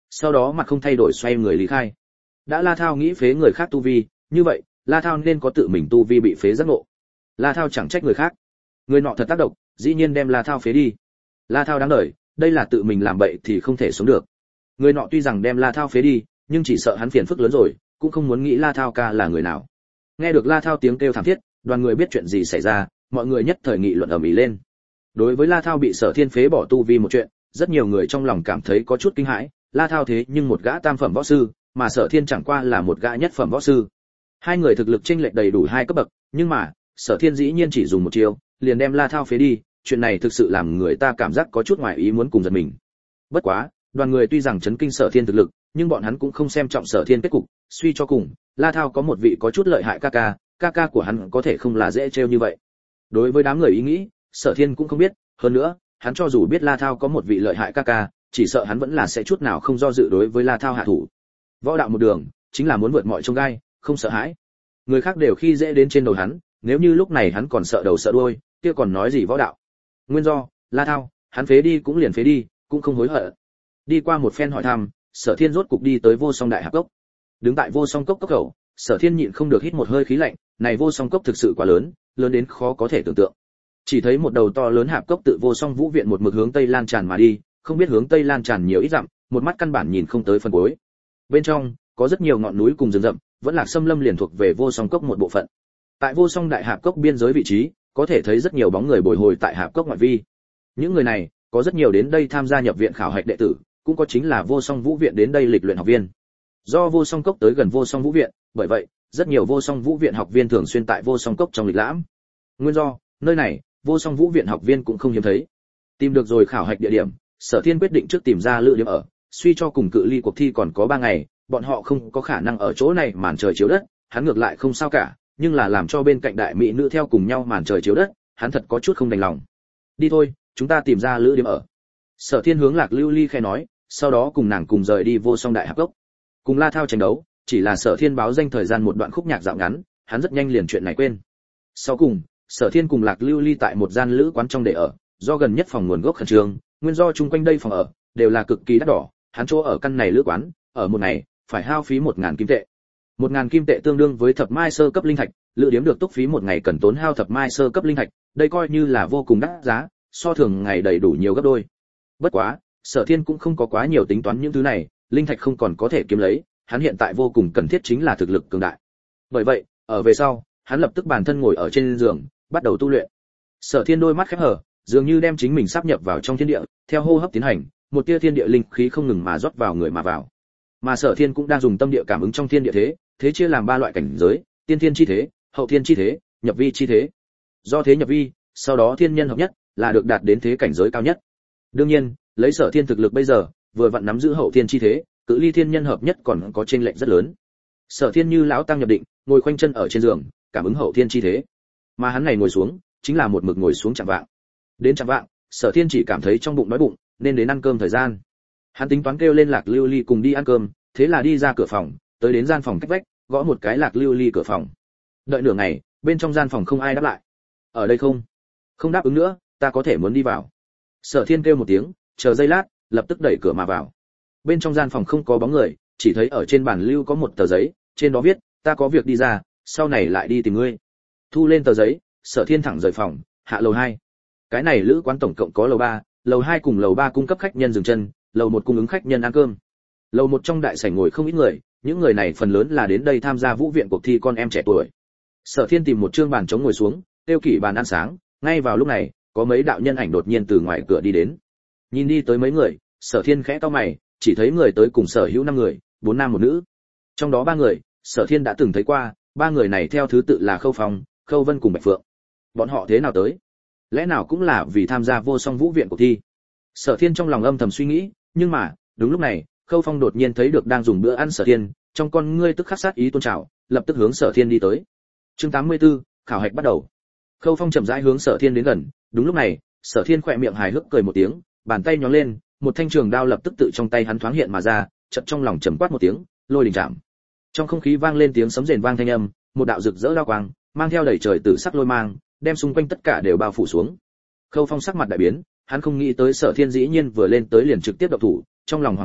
sau đó mặt không thay đổi xoay người lý khai. Đã La Thao nghĩ phế người khác tu vi, như vậy La Thao nên có tự mình tu vi bị phế giác ngộ. La Thao chẳng trách người khác, người nọ thật tác động, dĩ nhiên đem La Thao phế đi. La Thao đáng đời, đây là tự mình làm bậy thì không thể sống được. Người nọ tuy rằng đem La Thao phế đi, nhưng chỉ sợ hắn phiền phức lớn rồi, cũng không muốn nghĩ La Thao ca là người nào. Nghe được La Thao tiếng kêu thảm thiết, đoàn người biết chuyện gì xảy ra, mọi người nhất thời nghị luận ầm ĩ lên. Đối với La Thao bị Sở Thiên phế bỏ tu vi một chuyện, rất nhiều người trong lòng cảm thấy có chút kinh hãi. La Thao thế nhưng một gã tam phẩm võ sư, mà Sở Thiên chẳng qua là một gã nhất phẩm võ sư. Hai người thực lực chênh lệch đầy đủ hai cấp bậc, nhưng mà Sở Thiên dĩ nhiên chỉ dùng một chiêu, liền đem La Thao phế đi, chuyện này thực sự làm người ta cảm giác có chút ngoài ý muốn cùng giật mình. Bất quá, đoàn người tuy rằng chấn kinh Sở Thiên thực lực, nhưng bọn hắn cũng không xem trọng Sở Thiên kết cục, suy cho cùng, La Thao có một vị có chút lợi hại ca ca, ca ca của hắn có thể không là dễ trêu như vậy. Đối với đám người ý nghĩ, Sở Thiên cũng không biết, hơn nữa, hắn cho dù biết La Thao có một vị lợi hại ca ca, chỉ sợ hắn vẫn là sẽ chút nào không do dự đối với La Thao hạ thủ. Võ đạo một đường, chính là muốn vượt mọi chông gai, không sợ hãi. Người khác đều khi dễ đến trên đầu hắn, nếu như lúc này hắn còn sợ đầu sợ đuôi, kia còn nói gì võ đạo. Nguyên do, La Thao, hắn phế đi cũng liền phế đi, cũng không hối hận. Đi qua một phen hỏi thăm, Sở Thiên rốt cục đi tới Vô Song Đại Hạp Cốc. Đứng tại Vô Song Cốc cốc khẩu, Sở Thiên nhịn không được hít một hơi khí lạnh, này Vô Song Cốc thực sự quá lớn, lớn đến khó có thể tưởng tượng. Chỉ thấy một đầu to lớn hạp cốc tự Vô Song Vũ viện một mực hướng tây lan tràn mà đi, không biết hướng tây lan tràn nhiều ít dặm, một mắt căn bản nhìn không tới phần cuối. Bên trong có rất nhiều ngọn núi cùng rừng rậm, vẫn là xâm lâm liền thuộc về Vô Song Cốc một bộ phận. Tại Vô Song Đại Hạp Cốc biên giới vị trí, có thể thấy rất nhiều bóng người bồi hồi tại hạp cốc ngoại vi. Những người này, có rất nhiều đến đây tham gia nhập viện khảo hạch đệ tử, cũng có chính là Vô Song Vũ viện đến đây lịch luyện học viên. Do Vô Song Cốc tới gần Vô Song Vũ viện, bởi vậy, rất nhiều Vô Song Vũ viện học viên thường xuyên tại Vô Song Cốc trong lịch lãm. Nguyên do, nơi này, Vô Song Vũ viện học viên cũng không hiếm thấy. Tìm được rồi khảo hạch địa điểm, Sở Thiên quyết định trước tìm ra lựa điểm ở, suy cho cùng cự ly cuộc thi còn có ba ngày, bọn họ không có khả năng ở chỗ này màn trời chiếu đất, hắn ngược lại không sao cả, nhưng là làm cho bên cạnh đại mỹ nữ theo cùng nhau màn trời chiếu đất, hắn thật có chút không đành lòng. Đi thôi, chúng ta tìm ra lựa điểm ở. Sở Thiên hướng Lạc Lưu Ly khẽ nói, sau đó cùng nàng cùng rời đi Vô Song Đại Hạp Cốc. Cùng La Thao tranh đấu, chỉ là Sở Thiên báo danh thời gian một đoạn khúc nhạc dạo ngắn, hắn rất nhanh liền chuyện này quên. Sau cùng, Sở Thiên cùng Lạc Lưu Ly tại một gian lữ quán trong để ở, do gần nhất phòng nguồn gốc khẩn trương, nguyên do chung quanh đây phòng ở đều là cực kỳ đắt đỏ, hắn chỗ ở căn này lữ quán, ở một ngày phải hao phí một ngàn kim tệ. Một ngàn kim tệ tương đương với thập mai sơ cấp linh thạch, lữ điếm được túc phí một ngày cần tốn hao thập mai sơ cấp linh thạch, đây coi như là vô cùng đắt giá, so thường ngày đầy đủ nhiều gấp đôi. Bất quá, Sở Thiên cũng không có quá nhiều tính toán những thứ này, linh thạch không còn có thể kiếm lấy, hắn hiện tại vô cùng cần thiết chính là thực lực cường đại. Bởi vậy, ở về sau, hắn lập tức bản thân ngồi ở trên giường, bắt đầu tu luyện. Sở Thiên đôi mắt khép hờ, dường như đem chính mình sáp nhập vào trong thiên địa, theo hô hấp tiến hành, một tia thiên địa linh khí không ngừng mà rót vào người mà vào. Mà Sở Thiên cũng đang dùng tâm địa cảm ứng trong thiên địa thế, thế chia làm ba loại cảnh giới, tiên thiên chi thế, hậu thiên chi thế, nhập vi chi thế. Do thế nhập vi, sau đó thiên nhân hợp nhất, là được đạt đến thế cảnh giới cao nhất. Đương nhiên, lấy Sở Thiên thực lực bây giờ, vừa vặn nắm giữ hậu thiên chi thế, cự ly thiên nhân hợp nhất còn có chênh lệch rất lớn. Sở Thiên như lão tăng nhập định, ngồi khoanh chân ở trên giường, cảm ứng hậu thiên chi thế. Mà hắn này ngồi xuống, chính là một mực ngồi xuống chạm vạng. Đến chạm vạng, Sở Thiên chỉ cảm thấy trong bụng đói bụng, nên đến ăn cơm thời gian. Hắn tính toán kêu lên Lạc Lưu Ly cùng đi ăn cơm, thế là đi ra cửa phòng, tới đến gian phòng cách vách, gõ một cái Lạc Lưu Ly cửa phòng. Đợi nửa ngày, bên trong gian phòng không ai đáp lại. Ở đây không? Không đáp ứng nữa, ta có thể muốn đi vào. Sở Thiên kêu một tiếng, chờ giây lát, lập tức đẩy cửa mà vào. Bên trong gian phòng không có bóng người, chỉ thấy ở trên bàn lưu có một tờ giấy, trên đó viết, ta có việc đi ra, sau này lại đi tìm ngươi. Thu lên tờ giấy, Sở Thiên thẳng rời phòng, hạ lầu hai. Cái này lữ quán tổng cộng có lầu ba, lầu hai cùng lầu ba cung cấp khách nhân dừng chân, lầu một cung ứng khách nhân ăn cơm. Lầu một trong đại sảnh ngồi không ít người, những người này phần lớn là đến đây tham gia vũ viện cuộc thi con em trẻ tuổi. Sở Thiên tìm một trương bàn trống ngồi xuống, tiêu kỷ bàn ăn sáng, ngay vào lúc này, có mấy đạo nhân ảnh đột nhiên từ ngoài cửa đi đến. Nhìn đi tới mấy người, Sở Thiên khẽ cau mày, chỉ thấy người tới cùng sở hữu năm người, bốn nam một nữ. Trong đó ba người, Sở Thiên đã từng thấy qua, ba người này theo thứ tự là Khâu Phong, Khâu Vân cùng Bạch Phượng. Bọn họ thế nào tới? Lẽ nào cũng là vì tham gia Vô Song Vũ viện cuộc thi? Sở Thiên trong lòng âm thầm suy nghĩ, nhưng mà, đúng lúc này, Khâu Phong đột nhiên thấy được đang dùng bữa ăn Sở Thiên, trong con ngươi tức khắc sát ý tôn trào, lập tức hướng Sở Thiên đi tới. Chương tám mươi tư, khảo hạch bắt đầu. Khâu Phong chậm rãi hướng Sở Thiên đến gần, đúng lúc này, Sở Thiên khẽ miệng hài hước cười một tiếng, bàn tay nhón lên, một thanh trường đao lập tức tự trong tay hắn thoáng hiện mà ra, chợt trong lòng trầm quát một tiếng, lôi đình chạm. Trong không khí vang lên tiếng sấm rền vang thanh âm, một đạo rực rỡ đao quang, mang theo đầy trời tử sắc lôi mang, đem xung quanh tất cả đều bao phủ xuống. Khâu Phong sắc mặt đại biến, hắn không nghĩ tới Sở Thiên dĩ nhiên vừa lên tới liền trực tiếp động thủ, trong lòng hoảng hốt,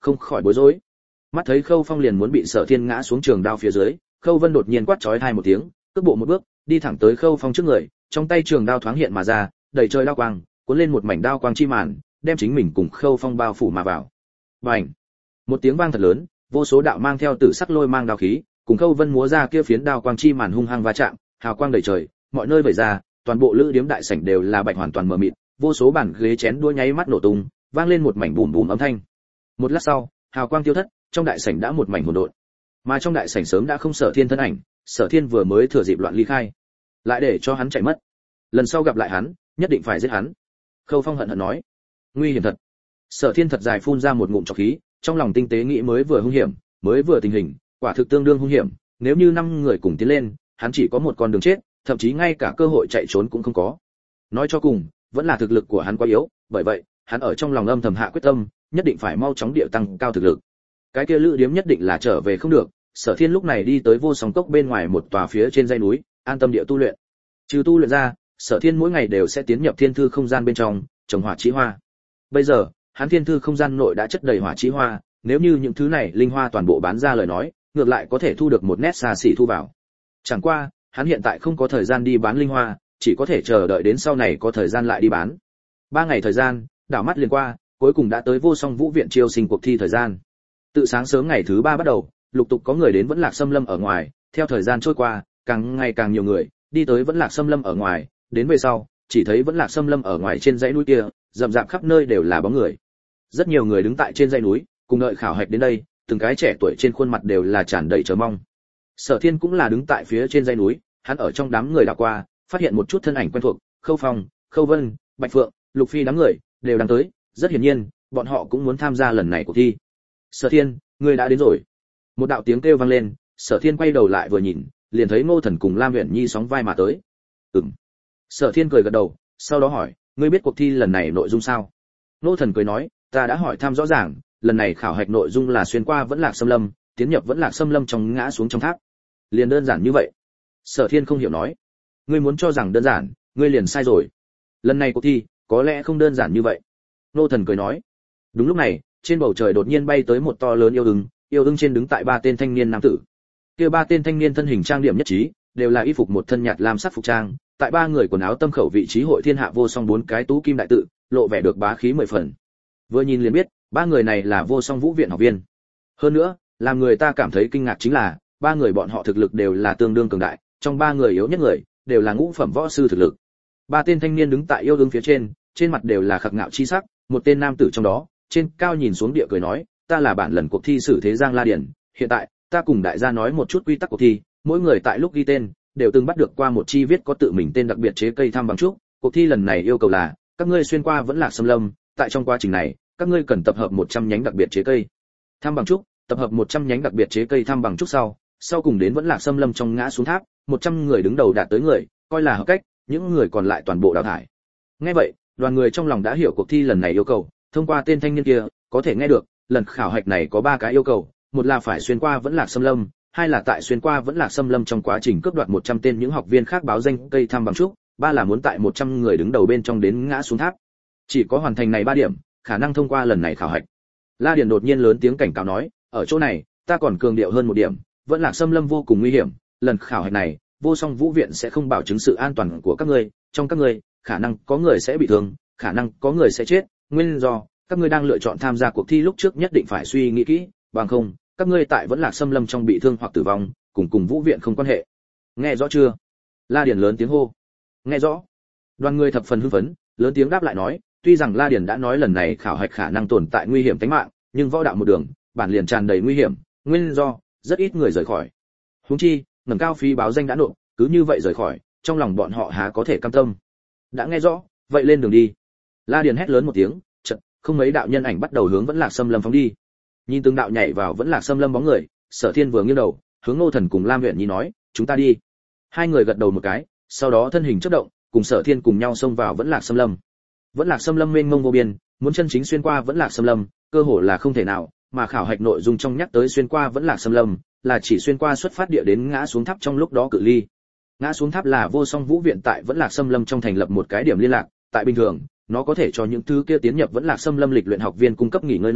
không khỏi bối rối. Mắt thấy Khâu Phong liền muốn bị Sở Thiên ngã xuống trường đao phía dưới, Khâu Vân đột nhiên quát chói tai một tiếng, cước bộ một bước, đi thẳng tới Khâu Phong trước người, trong tay trường đao thoáng hiện mà ra, đầy trời đao quang, cuốn lên một mảnh đao quang chi màn, đem chính mình cùng Khâu Phong bao phủ mà vào. Bành! Một tiếng vang thật lớn, vô số đạo mang theo tử sắc lôi mang đao khí, cùng Khâu Vân múa ra kia phiến đao quang chi màn hung hăng va chạm, hào quang đầy trời, mọi nơi vẩy ra, toàn bộ lữ điếm đại sảnh đều là bạch hoàn toàn mờ mịt, vô số bàn ghế chén đũa nháy mắt nổ tung, vang lên một mảnh bùm bùm âm thanh. Một lát sau, hào quang tiêu thất, trong đại sảnh đã một mảnh hỗn độn. Mà trong đại sảnh sớm đã không Sở Thiên thân ảnh, Sở Thiên vừa mới thừa dịp loạn ly khai, lại để cho hắn chạy mất. Lần sau gặp lại hắn, nhất định phải giết hắn. Khâu Phong hận hận nói. Nguy hiểm thật. Sở Thiên thật dài phun ra một ngụm trọc khí, trong lòng tinh tế nghĩ mới vừa hung hiểm, mới vừa tình hình, quả thực tương đương hung hiểm, nếu như năm người cùng tiến lên, hắn chỉ có một con đường chết, thậm chí ngay cả cơ hội chạy trốn cũng không có. Nói cho cùng, vẫn là thực lực của hắn quá yếu, bởi vậy, hắn ở trong lòng âm thầm hạ quyết tâm, nhất định phải mau chóng địa tăng cao thực lực. Cái kia lữ điếm nhất định là trở về không được, Sở Thiên lúc này đi tới Vô Song Cốc bên ngoài một tòa phía trên dãy núi, an tâm địa tu luyện. Trừ tu luyện ra, Sở Thiên mỗi ngày đều sẽ tiến nhập thiên thư không gian bên trong, trồng hỏa chí hoa. Bây giờ, hắn thiên thư không gian nội đã chất đầy hỏa chí hoa, nếu như những thứ này linh hoa toàn bộ bán ra lời nói, ngược lại có thể thu được một nét xa xỉ thu vào. Chẳng qua, hắn hiện tại không có thời gian đi bán linh hoa, chỉ có thể chờ đợi đến sau này có thời gian lại đi bán. Ba ngày thời gian, đảo mắt liền qua, cuối cùng đã tới Vô Song Vũ viện chiêu sinh cuộc thi thời gian. Tự sáng sớm ngày thứ ba bắt đầu, lục tục có người đến Vẫn Lạc Xâm Lâm ở ngoài, theo thời gian trôi qua, càng ngày càng nhiều người đi tới Vẫn Lạc Xâm Lâm ở ngoài, đến về sau, chỉ thấy Vẫn Lạc Xâm Lâm ở ngoài trên dãy núi kia, rậm rạp khắp nơi đều là bóng người. Rất nhiều người đứng tại trên dãy núi, cùng đợi khảo hạch đến đây, từng cái trẻ tuổi trên khuôn mặt đều là tràn đầy chờ mong. Sở Thiên cũng là đứng tại phía trên dãy núi, hắn ở trong đám người đảo qua, phát hiện một chút thân ảnh quen thuộc, Khâu Phong, Khâu Vân, Bạch Phượng, Lục Phi đám người đều đang tới, rất hiển nhiên, bọn họ cũng muốn tham gia lần này cuộc thi. Sở Thiên, ngươi đã đến rồi. Một đạo tiếng kêu vang lên, Sở Thiên quay đầu lại vừa nhìn, liền thấy Ngô Thần cùng Lam Uyển Nhi sóng vai mà tới. Ừm. Sở Thiên cười gật đầu, sau đó hỏi, ngươi biết cuộc thi lần này nội dung sao? Ngô Thần cười nói, ta đã hỏi thăm rõ ràng, lần này khảo hạch nội dung là xuyên qua Vẫn Lạc Xâm Lâm, tiến nhập Vẫn Lạc Xâm Lâm trong ngã xuống trong tháp. Liền đơn giản như vậy. Sở Thiên không hiểu nói, ngươi muốn cho rằng đơn giản, ngươi liền sai rồi. Lần này cuộc thi, có lẽ không đơn giản như vậy. Ngô Thần cười nói. Đúng lúc này, trên bầu trời đột nhiên bay tới một to lớn yêu ưng, yêu ưng trên đứng tại ba tên thanh niên nam tử. Kia ba tên thanh niên thân hình trang điểm nhất trí, đều là y phục một thân nhạt lam sắc phục trang, tại ba người quần áo tâm khẩu vị trí hội thiên hạ vô song bốn cái tú kim đại tự, lộ vẻ được bá khí mười phần. Vừa nhìn liền biết, ba người này là Vô Song Vũ viện học viên. Hơn nữa, làm người ta cảm thấy kinh ngạc chính là, ba người bọn họ thực lực đều là tương đương cường đại, trong ba người yếu nhất người, đều là ngũ phẩm võ sư thực lực. Ba tên thanh niên đứng tại yêu ưng phía trên, trên mặt đều là khắc ngạo chi sắc, một tên nam tử trong đó, trên cao nhìn xuống địa cười nói, ta là bản lần cuộc thi sử thế Giang La Điển, hiện tại, ta cùng đại gia nói một chút quy tắc cuộc thi, mỗi người tại lúc ghi tên, đều từng bắt được qua một chi viết có tự mình tên đặc biệt chế cây thăm bằng trúc, cuộc thi lần này yêu cầu là, các ngươi xuyên qua Vẫn Lạc Xâm Lâm, tại trong quá trình này, các ngươi cần tập hợp một trăm nhánh đặc biệt chế cây thăm bằng trúc, tập hợp một trăm nhánh đặc biệt chế cây thăm bằng trúc sau, sau cùng đến Vẫn Lạc Xâm Lâm trong ngã xuống tháp, một trăm người đứng đầu đạt tới người, coi là hợp cách, những người còn lại toàn bộ đào thải. Nghe vậy, đoàn người trong lòng đã hiểu cuộc thi lần này yêu cầu, thông qua tên thanh niên kia, có thể nghe được, lần khảo hạch này có ba cái yêu cầu, một là phải xuyên qua Vẫn Lạc Xâm Lâm, hai là tại xuyên qua Vẫn Lạc Xâm Lâm trong quá trình cướp đoạt một trăm tên những học viên khác báo danh cây thăm bằng trúc, ba là muốn tại một trăm người đứng đầu bên trong đến ngã xuống tháp. Chỉ có hoàn thành này ba điểm, khả năng thông qua lần này khảo hạch. La Điền đột nhiên lớn tiếng cảnh cáo nói, ở chỗ này, ta còn cường điệu hơn một điểm, Vẫn Lạc Xâm Lâm vô cùng nguy hiểm, lần khảo hạch này, Vô Song Vũ viện sẽ không bảo chứng sự an toàn của các ngươi, trong các ngươi, khả năng có người sẽ bị thương, khả năng có người sẽ chết, nguyên do, các ngươi đang lựa chọn tham gia cuộc thi lúc trước nhất định phải suy nghĩ kỹ, bằng không, các ngươi tại Vẫn Lạc Xâm Lâm trong bị thương hoặc tử vong, cùng cùng Vũ viện không quan hệ. Nghe rõ chưa? La Điền lớn tiếng hô. Nghe rõ. Đoàn người thập phần hưng phấn, lớn tiếng đáp lại nói, tuy rằng La Điền đã nói lần này khảo hạch khả năng tồn tại nguy hiểm tính mạng, nhưng võ đạo một đường, bản liền tràn đầy nguy hiểm, nguyên do, rất ít người rời khỏi. Huống chi, ngẩng cao phí báo danh đã nộp, cứ như vậy rời khỏi, trong lòng bọn họ há có thể cam tâm. Đã nghe rõ, vậy lên đường đi. La Điền hét lớn một tiếng, chợt, không mấy đạo nhân ảnh bắt đầu hướng Vẫn Lạc Xâm Lâm phóng đi. Nhìn từng đạo nhảy vào Vẫn Lạc Xâm Lâm bóng người, Sở Thiên vừa nghiêng đầu, hướng Ngô Thần cùng Lam Uyển Nhi nói, chúng ta đi. Hai người gật đầu một cái, sau đó thân hình chớp động, cùng Sở Thiên cùng nhau xông vào Vẫn Lạc Xâm Lâm. Vẫn Lạc Xâm Lâm mênh mông vô biên, muốn chân chính xuyên qua Vẫn Lạc Xâm Lâm, cơ hội là không thể nào, mà khảo hạch nội dung trong nhắc tới xuyên qua Vẫn Lạc Xâm Lâm, là chỉ xuyên qua xuất phát địa đến ngã xuống tháp trong lúc đó cự ly. Ngã xuống tháp là Vô Song Vũ viện tại Vẫn Lạc Xâm Lâm trong thành lập một cái điểm liên lạc, tại bình thường, nó có thể cho những thứ kia tiến nhập Vẫn Lạc Xâm Lâm lịch luyện học viên cung cấp nghỉ ngơi nơi,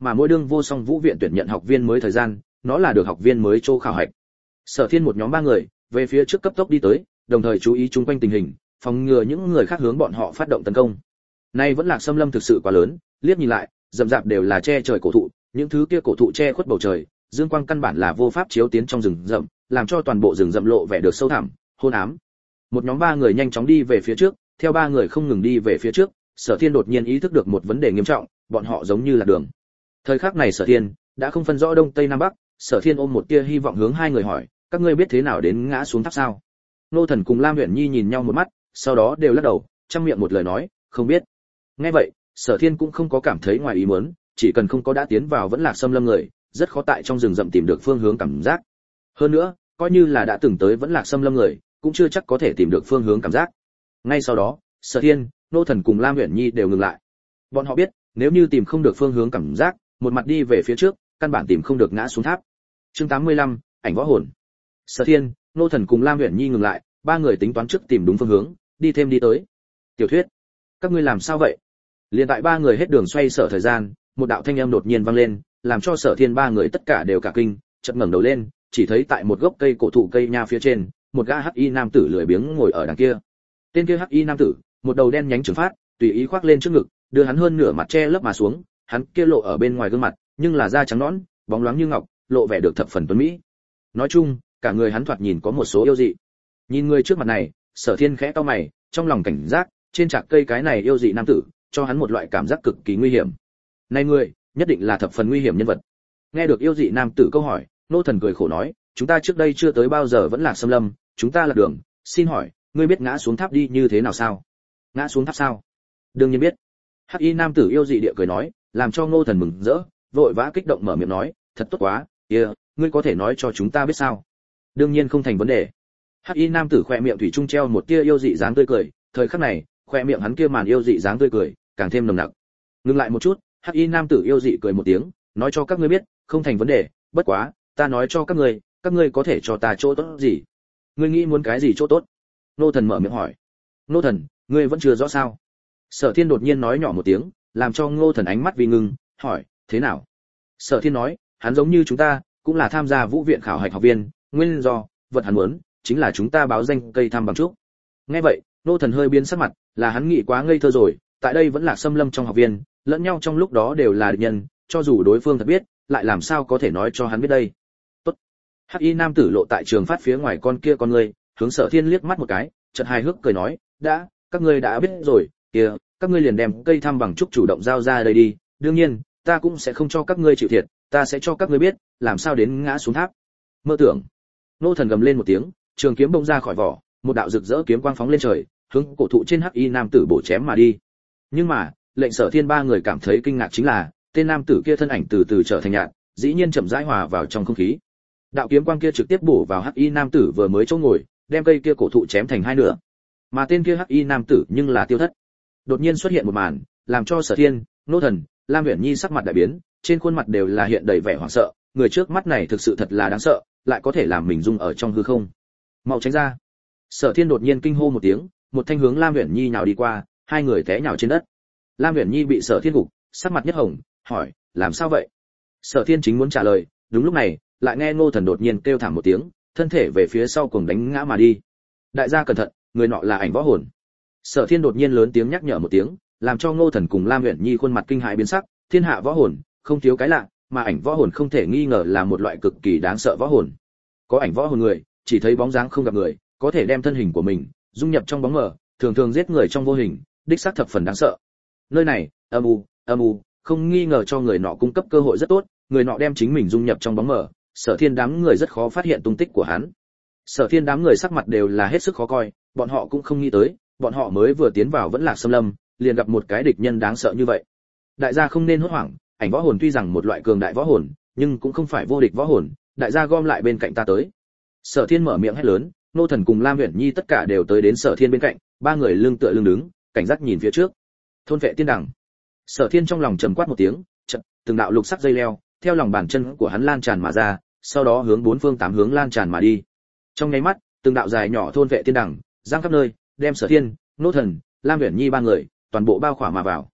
mà mỗi đương vô song vũ viện tuyển nhận học viên mới thời gian, nó là được học viên mới chỗ khảo hạch. Sở Thiên một nhóm ba người về phía trước cấp tốc đi tới, đồng thời chú ý chung quanh tình hình, phòng ngừa những người khác hướng bọn họ phát động tấn công. Nay vẫn Lạc Xâm Lâm thực sự quá lớn, liếc nhìn lại, rậm rạp đều là che trời cổ thụ, những thứ kia cổ thụ che khuất bầu trời, dương quang căn bản là vô pháp chiếu tiến trong rừng rậm, làm cho toàn bộ rừng rậm lộ vẻ được sâu thẳm, hôn ám. Một nhóm ba người nhanh chóng đi về phía trước, theo ba người không ngừng đi về phía trước, Sở Thiên đột nhiên ý thức được một vấn đề nghiêm trọng, bọn họ giống như là đường. Thời khắc này Sở Thiên đã không phân rõ đông tây nam bắc, Sở Thiên ôm một tia hy vọng hướng hai người hỏi, các ngươi biết thế nào đến ngã xuống tháp sao? Nô Thần cùng Lam Uyển Nhi nhìn nhau một mắt, sau đó đều lắc đầu, trong miệng một lời nói, không biết. Nghe vậy, Sở Thiên cũng không có cảm thấy ngoài ý muốn, chỉ cần không có đã tiến vào vẫn Lạc Xâm Lâm người, rất khó tại trong rừng rậm tìm được phương hướng cảm giác. Hơn nữa, coi như là đã từng tới vẫn Lạc Xâm Lâm người, cũng chưa chắc có thể tìm được phương hướng cảm giác. Ngay sau đó, Sở Thiên, Nô Thần cùng Lam Uyển Nhi đều ngừng lại. Bọn họ biết, nếu như tìm không được phương hướng cảm giác, một mặt đi về phía trước, căn bản tìm không được ngã xuống tháp. Chương tám mươi lăm, ảnh võ hồn. Sở Thiên, Nô Thần cùng Lam Uyển Nhi ngừng lại, ba người tính toán trước tìm đúng phương hướng, đi thêm đi tới. Tiểu Thuyết, các ngươi làm sao vậy? Liên tại ba người hết đường xoay sở thời gian, một đạo thanh âm đột nhiên vang lên, làm cho Sở Thiên ba người tất cả đều cả kinh, chợt ngẩng đầu lên, chỉ thấy tại một gốc cây cổ thụ cây nha phía trên, một gã hắc y nam tử lười biếng ngồi ở đằng kia. Tên kia hắc y nam tử, một đầu đen nhánh trường phát, tùy ý khoác lên trước ngực, đưa hắn hơn nửa mặt che lấp mà xuống, hắn kia lộ ở bên ngoài gương mặt, nhưng là da trắng nõn, bóng loáng như ngọc, lộ vẻ được thập phần tuấn mỹ. Nói chung, cả người hắn thoạt nhìn có một số yêu dị. Nhìn người trước mặt này, Sở Thiên khẽ cau mày, trong lòng cảnh giác, trên trạc cây cái này yêu dị nam tử, cho hắn một loại cảm giác cực kỳ nguy hiểm. Này người, nhất định là thập phần nguy hiểm nhân vật. Nghe được yêu dị nam tử câu hỏi, Nô Thần cười khổ nói, chúng ta trước đây chưa tới bao giờ vẫn Lạc Xâm Lâm, chúng ta là đường, xin hỏi, ngươi biết ngã xuống tháp đi như thế nào sao? Ngã xuống tháp sao? Đương nhiên biết. Hắc y nam tử yêu dị địa cười nói, làm cho Ngô Thần mừng rỡ, vội vã kích động mở miệng nói, thật tốt quá, kia, yeah, ngươi có thể nói cho chúng ta biết sao? Đương nhiên không thành vấn đề. Hắc y nam tử khỏe miệng thủy trung treo một tia yêu dị dáng tươi cười, thời khắc này, khỏe miệng hắn kia màn yêu dị dáng tươi cười càng thêm nồng nặc. Ngừng lại một chút, Hắc y nam tử yêu dị cười một tiếng, nói cho các ngươi biết, không thành vấn đề, bất quá, ta nói cho các ngươi, các ngươi có thể cho ta chỗ tốt gì? Ngươi nghĩ muốn cái gì chỗ tốt? Nô Thần mở miệng hỏi. Nô Thần, ngươi vẫn chưa rõ sao? Sở Thiên đột nhiên nói nhỏ một tiếng, làm cho Ngô Thần ánh mắt vì ngưng, hỏi, thế nào? Sở Thiên nói, hắn giống như chúng ta, cũng là tham gia vũ viện khảo hạch học viên, nguyên do, vật hắn muốn, chính là chúng ta báo danh cây thăm bằng trúc. Nghe vậy, Nô Thần hơi biến sắc mặt, là hắn nghĩ quá ngây thơ rồi, tại đây vẫn là xâm lâm trong học viên, lẫn nhau trong lúc đó đều là địch nhân, cho dù đối phương thật biết, lại làm sao có thể nói cho hắn biết đây? Tốt. Hắc y nam tử lộ tại trường phát phía ngoài con kia con người, hướng Sở Thiên liếc mắt một cái, chợt hài hước cười nói, đã, các ngươi đã biết rồi, kia, các ngươi liền đem cây thăm bằng trúc chủ động giao ra đây đi, đương nhiên, ta cũng sẽ không cho các ngươi chịu thiệt, ta sẽ cho các ngươi biết, làm sao đến ngã xuống tháp. Mơ tưởng. Nô Thần gầm lên một tiếng, trường kiếm bông ra khỏi vỏ, một đạo rực rỡ kiếm quang phóng lên trời, hướng cổ thụ trên hắc y nam tử bổ chém mà đi. Nhưng mà, lệnh Sở Thiên ba người cảm thấy kinh ngạc chính là, tên nam tử kia thân ảnh từ từ trở thành nhạt, dĩ nhiên chậm rãi hòa vào trong không khí. Đạo kiếm quang kia trực tiếp bổ vào hắc y nam tử vừa mới chỗ ngồi, đem cây kia cổ thụ chém thành hai nửa. Mà tên kia hắc y nam tử nhưng là tiêu thất. Đột nhiên xuất hiện một màn, làm cho Sở Thiên, Nô Thần, Lam Uyển Nhi sắc mặt đại biến, trên khuôn mặt đều là hiện đầy vẻ hoảng sợ, người trước mắt này thực sự thật là đáng sợ, lại có thể làm mình dung ở trong hư không. Mau tránh ra. Sở Thiên đột nhiên kinh hô một tiếng, một thanh hướng Lam Uyển Nhi nhào đi qua, hai người té nhào trên đất. Lam Uyển Nhi bị Sở Thiên gục, sắc mặt nhất hồng, hỏi, làm sao vậy? Sở Thiên chính muốn trả lời, đúng lúc này, lại nghe Ngô Thần đột nhiên kêu thảm một tiếng, thân thể về phía sau cuồng đánh ngã mà đi. Đại gia cẩn thận, người nọ là ảnh võ hồn. Sở Thiên đột nhiên lớn tiếng nhắc nhở một tiếng, làm cho Ngô Thần cùng Lam Uyển Nhi khuôn mặt kinh hãi biến sắc, thiên hạ võ hồn, không thiếu cái lạ, mà ảnh võ hồn không thể nghi ngờ là một loại cực kỳ đáng sợ võ hồn. Có ảnh võ hồn người, chỉ thấy bóng dáng không gặp người, có thể đem thân hình của mình dung nhập trong bóng mờ, thường thường giết người trong vô hình, đích xác thập phần đáng sợ. Nơi này, âm u, âm u, không nghi ngờ cho người nọ cung cấp cơ hội rất tốt, người nọ đem chính mình dung nhập trong bóng mờ, Sở Thiên đám người rất khó phát hiện tung tích của hắn. Sở Thiên đám người sắc mặt đều là hết sức khó coi, bọn họ cũng không nghĩ tới, bọn họ mới vừa tiến vào vẫn Lạc Xâm Lâm, liền gặp một cái địch nhân đáng sợ như vậy. Đại gia không nên hốt hoảng, ảnh võ hồn tuy rằng một loại cường đại võ hồn, nhưng cũng không phải vô địch võ hồn, đại gia gom lại bên cạnh ta tới. Sở Thiên mở miệng hét lớn, Nô Thần cùng Lam Uyển Nhi tất cả đều tới đến Sở Thiên bên cạnh, ba người lưng tựa lưng đứng, cảnh giác nhìn phía trước. Thôn vệ tiên đằng. Sở Thiên trong lòng trầm quát một tiếng, chợt, từng đạo lục sắc dây leo theo lòng bàn chân của hắn lan tràn mà ra, sau đó hướng bốn phương tám hướng lan tràn mà đi. Trong nháy mắt, từng đạo dài nhỏ thôn vệ tiên đằng giang khắp nơi, đem Sở Thiên, Nô Thần, Lam Uyển Nhi ba người toàn bộ bao khỏa mà vào.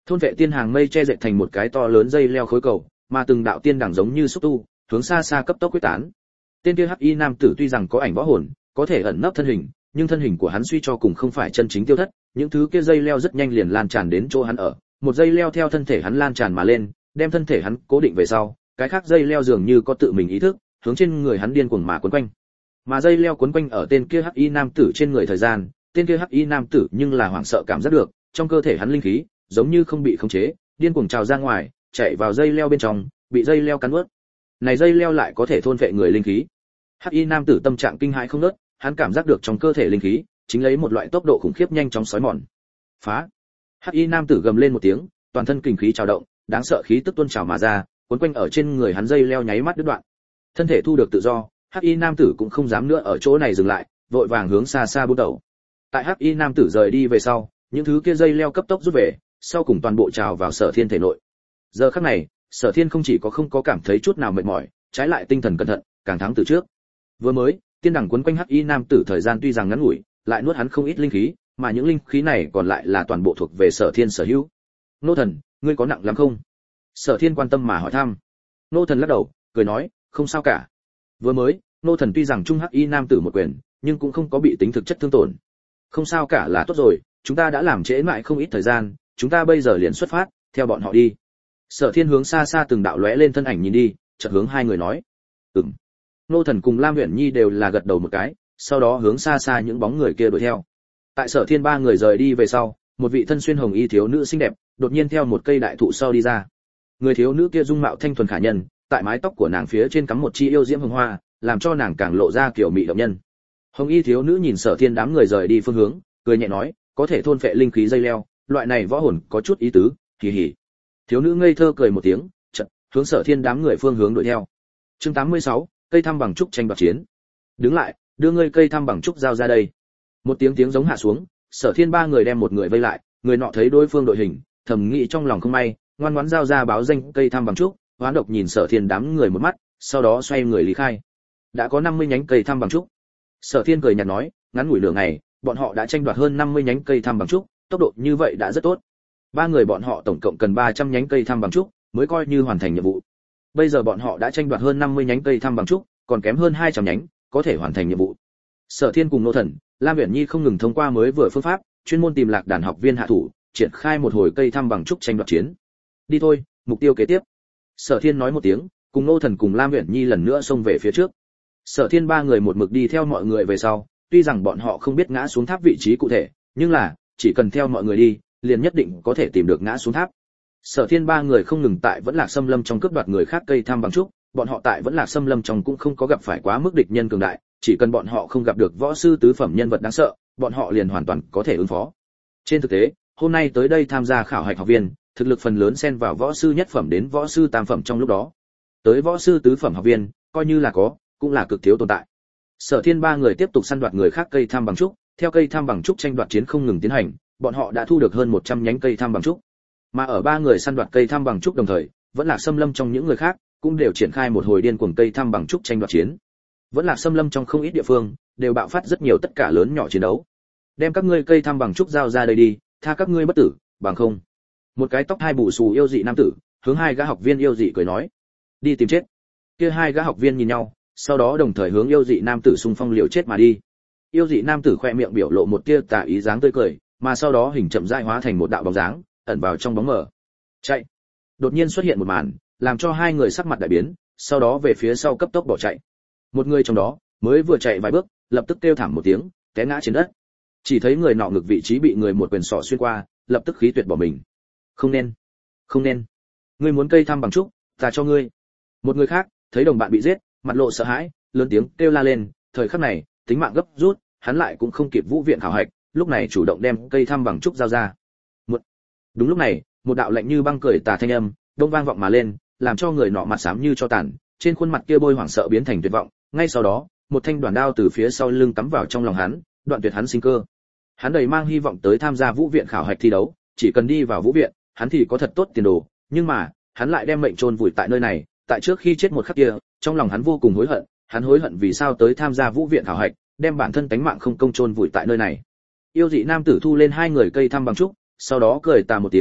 Thôn vệ tiên hàng mây che dệt thành một cái to lớn dây leo khối cầu, mà từng đạo tiên đẳng giống như xúc tu, hướng xa xa cấp tốc quyết tán. Tên kia hắc y nam tử tuy rằng có ảnh võ hồn, có thể ẩn nấp thân hình, nhưng thân hình của hắn suy cho cùng không phải chân chính tiêu thất, những thứ kia dây leo rất nhanh liền lan tràn đến chỗ hắn ở, một dây leo theo thân thể hắn lan tràn mà lên, đem thân thể hắn cố định về sau, cái khác dây leo dường như có tự mình ý thức, hướng trên người hắn điên cuồng mà quấn quanh. Mà dây leo quấn quanh ở tên kia hắc y nam tử trên người thời gian, tên kia hắc y nam tử nhưng là hoảng sợ cảm giác được, trong cơ thể hắn linh khí giống như không bị khống chế, điên cuồng trào ra ngoài, chạy vào dây leo bên trong, bị dây leo cắn nuốt. Này dây leo lại có thể thôn phệ người linh khí. Hắc y nam tử tâm trạng kinh hãi không ngớt, hắn cảm giác được trong cơ thể linh khí chính lấy một loại tốc độ khủng khiếp nhanh chóng xói mòn. Phá! Hắc y nam tử gầm lên một tiếng, toàn thân kinh khí trào động, đáng sợ khí tức tuôn trào mà ra, cuốn quanh ở trên người hắn dây leo nháy mắt đứt đoạn. Thân thể thu được tự do, Hắc y nam tử cũng không dám nữa ở chỗ này dừng lại, vội vàng hướng xa xa bút đầu. Tại Hắc y nam tử rời đi về sau, những thứ kia dây leo cấp tốc rút về, sau cùng toàn bộ trào vào Sở Thiên thể nội. Giờ khắc này, Sở Thiên không chỉ có không có cảm thấy chút nào mệt mỏi, trái lại tinh thần cẩn thận, càng thắng từ trước. Vừa mới, tiên đẳng quấn quanh hắc y nam tử thời gian tuy rằng ngắn ngủi, lại nuốt hắn không ít linh khí, mà những linh khí này còn lại là toàn bộ thuộc về Sở Thiên sở hữu. Nô thần, ngươi có nặng lắm không? Sở Thiên quan tâm mà hỏi thăm. Nô thần lắc đầu, cười nói, không sao cả. Vừa mới, nô thần tuy rằng trung hắc y nam tử một quyền, nhưng cũng không có bị tính thực chất thương tổn. Không sao cả là tốt rồi, chúng ta đã làm trễ mãi không ít thời gian, chúng ta bây giờ liền xuất phát, theo bọn họ đi. Sở Thiên hướng xa xa từng đạo lóe lên thân ảnh nhìn đi, chợt hướng hai người nói, ừm. Nô thần cùng Lam Uyển Nhi đều là gật đầu một cái, sau đó hướng xa xa những bóng người kia đuổi theo. Tại Sở Thiên ba người rời đi về sau, một vị thân xuyên hồng y thiếu nữ xinh đẹp, đột nhiên theo một cây đại thụ sau đi ra. Người thiếu nữ kia dung mạo thanh thuần khả nhân, tại mái tóc của nàng phía trên cắm một chi yêu diễm hồng hoa, làm cho nàng càng lộ ra kiểu mỹ động nhân. Hồng y thiếu nữ nhìn Sở Thiên đám người rời đi phương hướng, cười nhẹ nói, có thể thôn phệ linh khí dây leo, loại này võ hồn có chút ý tứ, kỳ hỉ. Thiếu nữ ngây thơ cười một tiếng, chợt hướng Sở Thiên đám người phương hướng đuổi theo. Chương tám mươi sáu, cây thăm bằng trúc tranh đoạt chiến. Đứng lại, đưa ngươi cây thăm bằng trúc giao ra đây. Một tiếng tiếng giống hạ xuống, Sở Thiên ba người đem một người vây lại, người nọ thấy đối phương đội hình, thầm nghĩ trong lòng không may, ngoan ngoãn giao ra báo danh cây thăm bằng trúc, hoán độc nhìn Sở Thiên đám người một mắt, sau đó xoay người lý khai. Đã có năm mươi nhánh cây thăm bằng trúc. Sở Thiên cười nhạt nói, ngắn ngủi nửa ngày, bọn họ đã tranh đoạt hơn năm mươi nhánh cây thăm bằng trúc, tốc độ như vậy đã rất tốt. Ba người bọn họ tổng cộng cần ba trăm nhánh cây thăm bằng trúc mới coi như hoàn thành nhiệm vụ. Bây giờ bọn họ đã tranh đoạt hơn năm mươi nhánh cây thăm bằng trúc, còn kém hơn hai trăm nhánh, có thể hoàn thành nhiệm vụ. Sở Thiên cùng Nô Thần, Lam Uyển Nhi không ngừng thông qua mới vừa phương pháp, chuyên môn tìm lạc đàn học viên hạ thủ, triển khai một hồi cây thăm bằng trúc tranh đoạt chiến. Đi thôi, mục tiêu kế tiếp. Sở Thiên nói một tiếng, cùng Nô Thần cùng Lam Uyển Nhi lần nữa xông về phía trước. Sở Thiên ba người một mực đi theo mọi người về sau, tuy rằng bọn họ không biết ngã xuống tháp vị trí cụ thể, nhưng là chỉ cần theo mọi người đi, liền nhất định có thể tìm được ngã xuống tháp. Sở Thiên ba người không ngừng tại vẫn Lạc Xâm Lâm trong cướp đoạt người khác cây thăm bằng trúc, bọn họ tại vẫn Lạc Xâm Lâm trong cũng không có gặp phải quá mức địch nhân cường đại, chỉ cần bọn họ không gặp được võ sư tứ phẩm nhân vật đáng sợ, bọn họ liền hoàn toàn có thể ứng phó. Trên thực tế, hôm nay tới đây tham gia khảo hạch học viên, thực lực phần lớn xen vào võ sư nhất phẩm đến võ sư tam phẩm trong lúc đó. Tới võ sư tứ phẩm học viên, coi như là có, cũng là cực thiếu tồn tại. Sở Thiên ba người tiếp tục săn đoạt người khác cây thăm bằng trúc, theo cây thăm bằng trúc tranh đoạt chiến không ngừng tiến hành, bọn họ đã thu được hơn một trăm nhánh cây thăm bằng trúc. Mà ở ba người săn đoạt cây thăm bằng trúc đồng thời, vẫn Lạc Xâm Lâm trong những người khác cũng đều triển khai một hồi điên cuồng cây thăm bằng trúc tranh đoạt chiến. Vẫn Lạc Xâm Lâm trong không ít địa phương đều bạo phát rất nhiều tất cả lớn nhỏ chiến đấu. Đem các ngươi cây thăm bằng trúc giao ra đây đi, tha các ngươi bất tử, bằng không. Một cái tóc hai bù xù yêu dị nam tử, hướng hai gã học viên yêu dị cười nói, đi tìm chết. Kia hai gã học viên nhìn nhau, sau đó đồng thời hướng yêu dị nam tử xung phong liều chết mà đi. Yêu dị nam tử khoe miệng biểu lộ một tia tà ý dáng tươi cười, mà sau đó hình chậm rãi hóa thành một đạo bóng dáng, ẩn vào trong bóng mờ. Chạy! Đột nhiên xuất hiện một màn, làm cho hai người sắc mặt đại biến, sau đó về phía sau cấp tốc bỏ chạy. Một người trong đó mới vừa chạy vài bước, lập tức kêu thảm một tiếng, té ngã trên đất. Chỉ thấy người nọ ngực vị trí bị người một quyền sọ xuyên qua, lập tức khí tuyệt bỏ mình. Không nên, không nên. Ngươi muốn cây thăm bằng trúc, ta cho ngươi. Một người khác thấy đồng bạn bị giết, mặt lộ sợ hãi, lớn tiếng kêu la lên. Thời khắc này, tính mạng gấp rút, hắn lại cũng không kịp vũ viện khảo hạch, lúc này chủ động đem cây thăm bằng trúc giao ra. Một... Đúng lúc này, một đạo lạnh như băng cười tà thanh âm đông vang vọng mà lên, làm cho người nọ mặt xám như cho tàn, trên khuôn mặt kia bôi hoảng sợ biến thành tuyệt vọng. Ngay sau đó, một thanh đoàn đao từ phía sau lưng cắm vào trong lòng hắn, đoạn tuyệt hắn sinh cơ. Hắn đầy mang hy vọng tới tham gia vũ viện khảo hạch thi đấu, chỉ cần đi vào vũ viện, hắn thì có thật tốt tiền đồ, nhưng mà, hắn lại đem mệnh chôn vùi tại nơi này, tại trước khi chết một khắc kia, trong lòng hắn vô cùng hối hận, hắn hối hận vì sao tới tham gia vũ viện khảo hạch, đem bản thân tánh mạng không công chôn vùi tại nơi này. Yêu dị nam tử thu lên hai người cây thăm bằng trúc, sau đó cười tà một tiếng,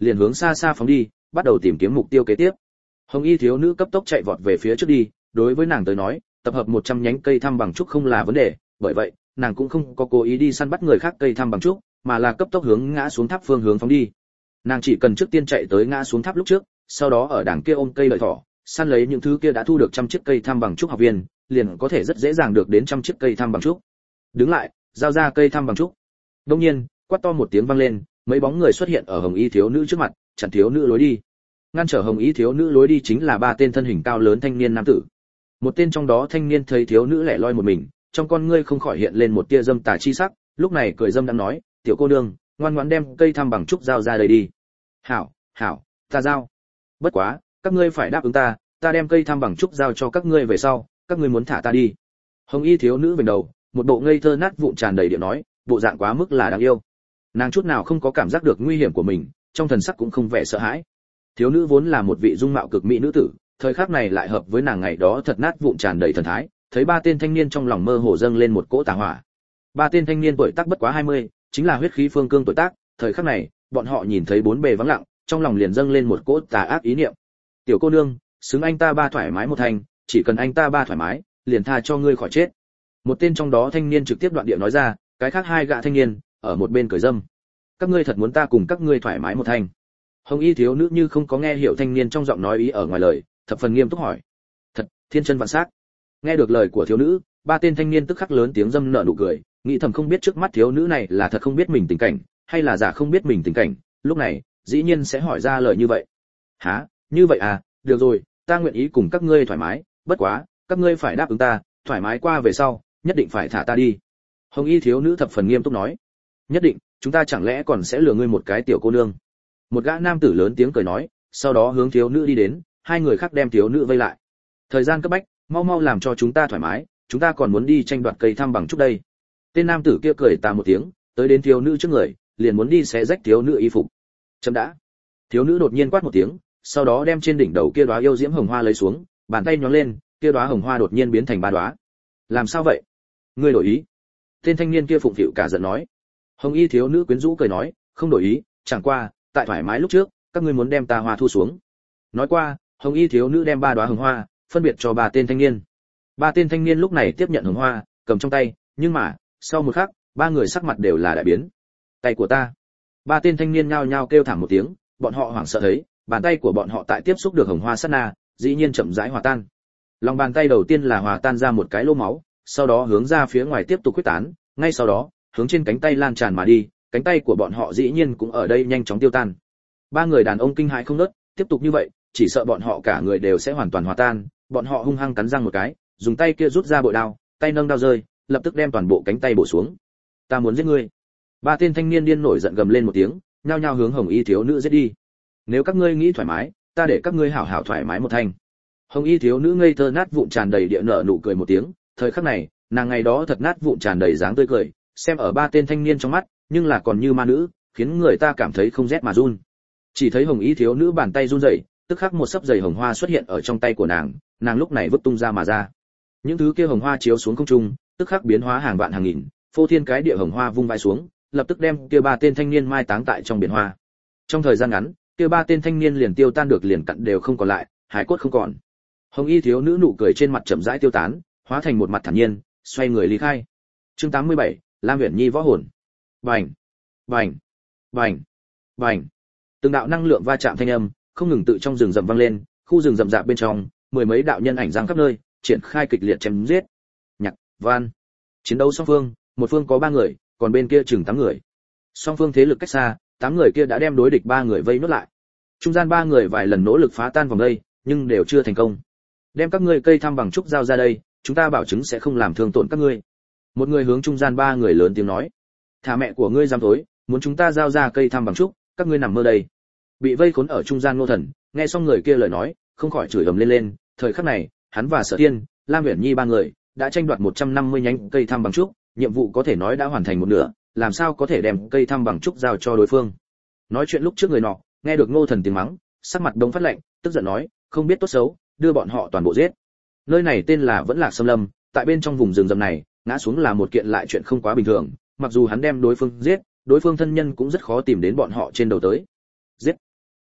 liền hướng xa xa phóng đi, bắt đầu tìm kiếm mục tiêu kế tiếp. Hồng y thiếu nữ cấp tốc chạy vọt về phía trước đi, đối với nàng tới nói, tập hợp một trăm nhánh cây thăm bằng trúc không là vấn đề, bởi vậy, nàng cũng không có cố ý đi săn bắt người khác cây thăm bằng trúc, mà là cấp tốc hướng ngã xuống tháp phương hướng phóng đi. Nàng chỉ cần trước tiên chạy tới ngã xuống tháp lúc trước, sau đó ở đằng kia ôm cây lợi thỏ, săn lấy những thứ kia đã thu được trăm chiếc cây thăm bằng trúc học viên, liền có thể rất dễ dàng được đến trăm chiếc cây thăm bằng trúc. Đứng lại, giao ra cây thăm bằng trúc. Đương nhiên, quát to một tiếng vang lên, mấy bóng người xuất hiện ở hồng y thiếu nữ trước mặt, chặn thiếu nữ lối đi. Ngăn trở hồng y thiếu nữ lối đi chính là ba tên thân hình cao lớn thanh niên nam tử. Một tên trong đó thanh niên thấy thiếu nữ lẻ loi một mình, trong con ngươi không khỏi hiện lên một tia dâm tà chi sắc, lúc này cười dâm đang nói, "Tiểu cô nương, ngoan ngoãn đem cây thăm bằng trúc giao ra đây đi." "Hảo, hảo, ta giao. Bất quá, các ngươi phải đáp ứng ta, ta đem cây thăm bằng trúc giao cho các ngươi về sau, các ngươi muốn thả ta đi." Hồng y thiếu nữ vểnh đầu, một bộ ngây thơ nát vụn tràn đầy điện nói, bộ dạng quá mức là đáng yêu. Nàng chút nào không có cảm giác được nguy hiểm của mình, trong thần sắc cũng không vẻ sợ hãi. Thiếu nữ vốn là một vị dung mạo cực mỹ nữ tử, thời khắc này lại hợp với nàng ngày đó thật nát vụn tràn đầy thần thái, thấy ba tên thanh niên trong lòng mơ hồ dâng lên một cỗ tà hỏa. Ba tên thanh niên tuổi tác bất quá hai mươi, chính là huyết khí phương cương tuổi tác, thời khắc này, bọn họ nhìn thấy bốn bề vắng lặng, trong lòng liền dâng lên một cỗ tà ác ý niệm. "Tiểu cô nương, xứng anh ta ba thoải mái một thành, chỉ cần anh ta ba thoải mái, liền tha cho ngươi khỏi chết." Một tên trong đó thanh niên trực tiếp đoạn địa nói ra, cái khác hai gã thanh niên ở một bên cười dâm. "Các ngươi thật muốn ta cùng các ngươi thoải mái một thành?" Hồng y thiếu nữ như không có nghe hiểu thanh niên trong giọng nói ý ở ngoài lời, thập phần nghiêm túc hỏi. "Thật, thiên chân vạn sắc." Nghe được lời của thiếu nữ, ba tên thanh niên tức khắc lớn tiếng dâm nở nụ cười, nghĩ thầm không biết trước mắt thiếu nữ này là thật không biết mình tình cảnh, hay là giả không biết mình tình cảnh, lúc này, dĩ nhiên sẽ hỏi ra lời như vậy. "Hả, như vậy à, được rồi, ta nguyện ý cùng các ngươi thoải mái, bất quá, các ngươi phải đáp ứng ta, thoải mái qua về sau, nhất định phải thả ta đi." Hồng y thiếu nữ thập phần nghiêm túc nói. "Nhất định, chúng ta chẳng lẽ còn sẽ lừa ngươi một cái tiểu cô nương?" Một gã nam tử lớn tiếng cười nói, sau đó hướng thiếu nữ đi đến, hai người khác đem thiếu nữ vây lại. "Thời gian cấp bách, mau mau làm cho chúng ta thoải mái, chúng ta còn muốn đi tranh đoạt cây thăm bằng trúc đây." Tên nam tử kia cười tà một tiếng, tới đến thiếu nữ trước người, liền muốn đi xé rách thiếu nữ y phục. "Chấm đã." Thiếu nữ đột nhiên quát một tiếng, sau đó đem trên đỉnh đầu kia đóa yêu diễm hồng hoa lấy xuống, bàn tay nhón lên, kia đóa hồng hoa đột nhiên biến thành ba đóa. "Làm sao vậy? Ngươi đổi ý?" Tên thanh niên kia phụng phịu cả giận nói. Hồng y thiếu nữ quyến rũ cười nói, "Không đổi ý, chẳng qua, tại thoải mái lúc trước, các ngươi muốn đem ta hoa thu xuống." Nói qua, hồng y thiếu nữ đem ba đóa hồng hoa phân biệt cho ba tên thanh niên. Ba tên thanh niên lúc này tiếp nhận hồng hoa, cầm trong tay, nhưng mà, sau một khắc, ba người sắc mặt đều là đại biến. "Tay của ta!" Ba tên thanh niên nhao nhao kêu thảm một tiếng, bọn họ hoảng sợ thấy, bàn tay của bọn họ tại tiếp xúc được hồng hoa sát na, dĩ nhiên chậm rãi hòa tan. Lòng bàn tay đầu tiên là hòa tan ra một cái lỗ máu, sau đó hướng ra phía ngoài tiếp tục khuếch tán, ngay sau đó, hướng trên cánh tay lan tràn mà đi, cánh tay của bọn họ dĩ nhiên cũng ở đây nhanh chóng tiêu tan. Ba người đàn ông kinh hãi không ngớt, tiếp tục như vậy, chỉ sợ bọn họ cả người đều sẽ hoàn toàn hòa tan. Bọn họ hung hăng cắn răng một cái, dùng tay kia rút ra bội đao, tay nâng đao rơi, lập tức đem toàn bộ cánh tay bổ xuống. "Ta muốn giết ngươi!" Ba tên thanh niên điên nổi giận gầm lên một tiếng, nhao nhao hướng hồng y thiếu nữ giết đi. "Nếu các ngươi nghĩ thoải mái, ta để các ngươi hảo hảo thoải mái một thanh." Hồng y thiếu nữ ngây thơ nát vụn tràn đầy địa nở nụ cười một tiếng, thời khắc này, nàng ngày đó thật nát vụn tràn đầy dáng tươi cười, xem ở ba tên thanh niên trong mắt, nhưng là còn như ma nữ, khiến người ta cảm thấy không rét mà run. Chỉ thấy hồng y thiếu nữ bàn tay run rẩy, tức khắc một sấp dày hồng hoa xuất hiện ở trong tay của nàng, nàng lúc này vứt tung ra mà ra. Những thứ kia hồng hoa chiếu xuống không trung, tức khắc biến hóa hàng vạn hàng nghìn, phô thiên cái địa hồng hoa vung vãi xuống, lập tức đem kia ba tên thanh niên mai táng tại trong biển hoa. Trong thời gian ngắn, kia ba tên thanh niên liền tiêu tan được liền cặn đều không còn lại, hải cốt không còn. Hồng y thiếu nữ nụ cười trên mặt chậm rãi tiêu tán, hóa thành một mặt thản nhiên, xoay người ly khai. Chương tám mươi bảy, Lam Uyển Nhi võ hồn. Bành, bành, bành, bành. Từng đạo năng lượng va chạm thanh âm, không ngừng tự trong rừng rậm vang lên, khu rừng rậm rạp bên trong, mười mấy đạo nhân ảnh giang khắp nơi, triển khai kịch liệt chém giết. Nhạc, Van. Chiến đấu song phương, một phương có ba người, còn bên kia chừng tám người. Song phương thế lực cách xa, tám người kia đã đem đối địch ba người vây nốt lại. Trung gian ba người vài lần nỗ lực phá tan vòng vây, nhưng đều chưa thành công. Đem các ngươi cây thăm bằng trúc giao ra đây, chúng ta bảo chứng sẽ không làm thương tổn các ngươi. Một người hướng trung gian ba người lớn tiếng nói. Thả mẹ của ngươi dám thối, muốn chúng ta giao ra cây thăm bằng trúc, các ngươi nằm mơ đây. Bị vây khốn ở trung gian Ngô Thần, nghe xong người kia lời nói, không khỏi chửi ầm lên lên. Thời khắc này, hắn và Sở Tiên, Lam Uyển Nhi ba người đã tranh đoạt một trăm năm mươi nhánh cây thăm bằng trúc, nhiệm vụ có thể nói đã hoàn thành một nửa, làm sao có thể đem cây thăm bằng trúc giao cho đối phương. Nói chuyện lúc trước người nọ, nghe được Ngô Thần tiếng mắng, sắc mặt đông phát lạnh, tức giận nói, không biết tốt xấu, đưa bọn họ toàn bộ giết. Nơi này tên là Vẫn Lạc Xâm Lâm, tại bên trong vùng rừng rậm này, ngã xuống là một kiện lại chuyện không quá bình thường, mặc dù hắn đem đối phương giết, đối phương thân nhân cũng rất khó tìm đến bọn họ trên đầu tới. Giết,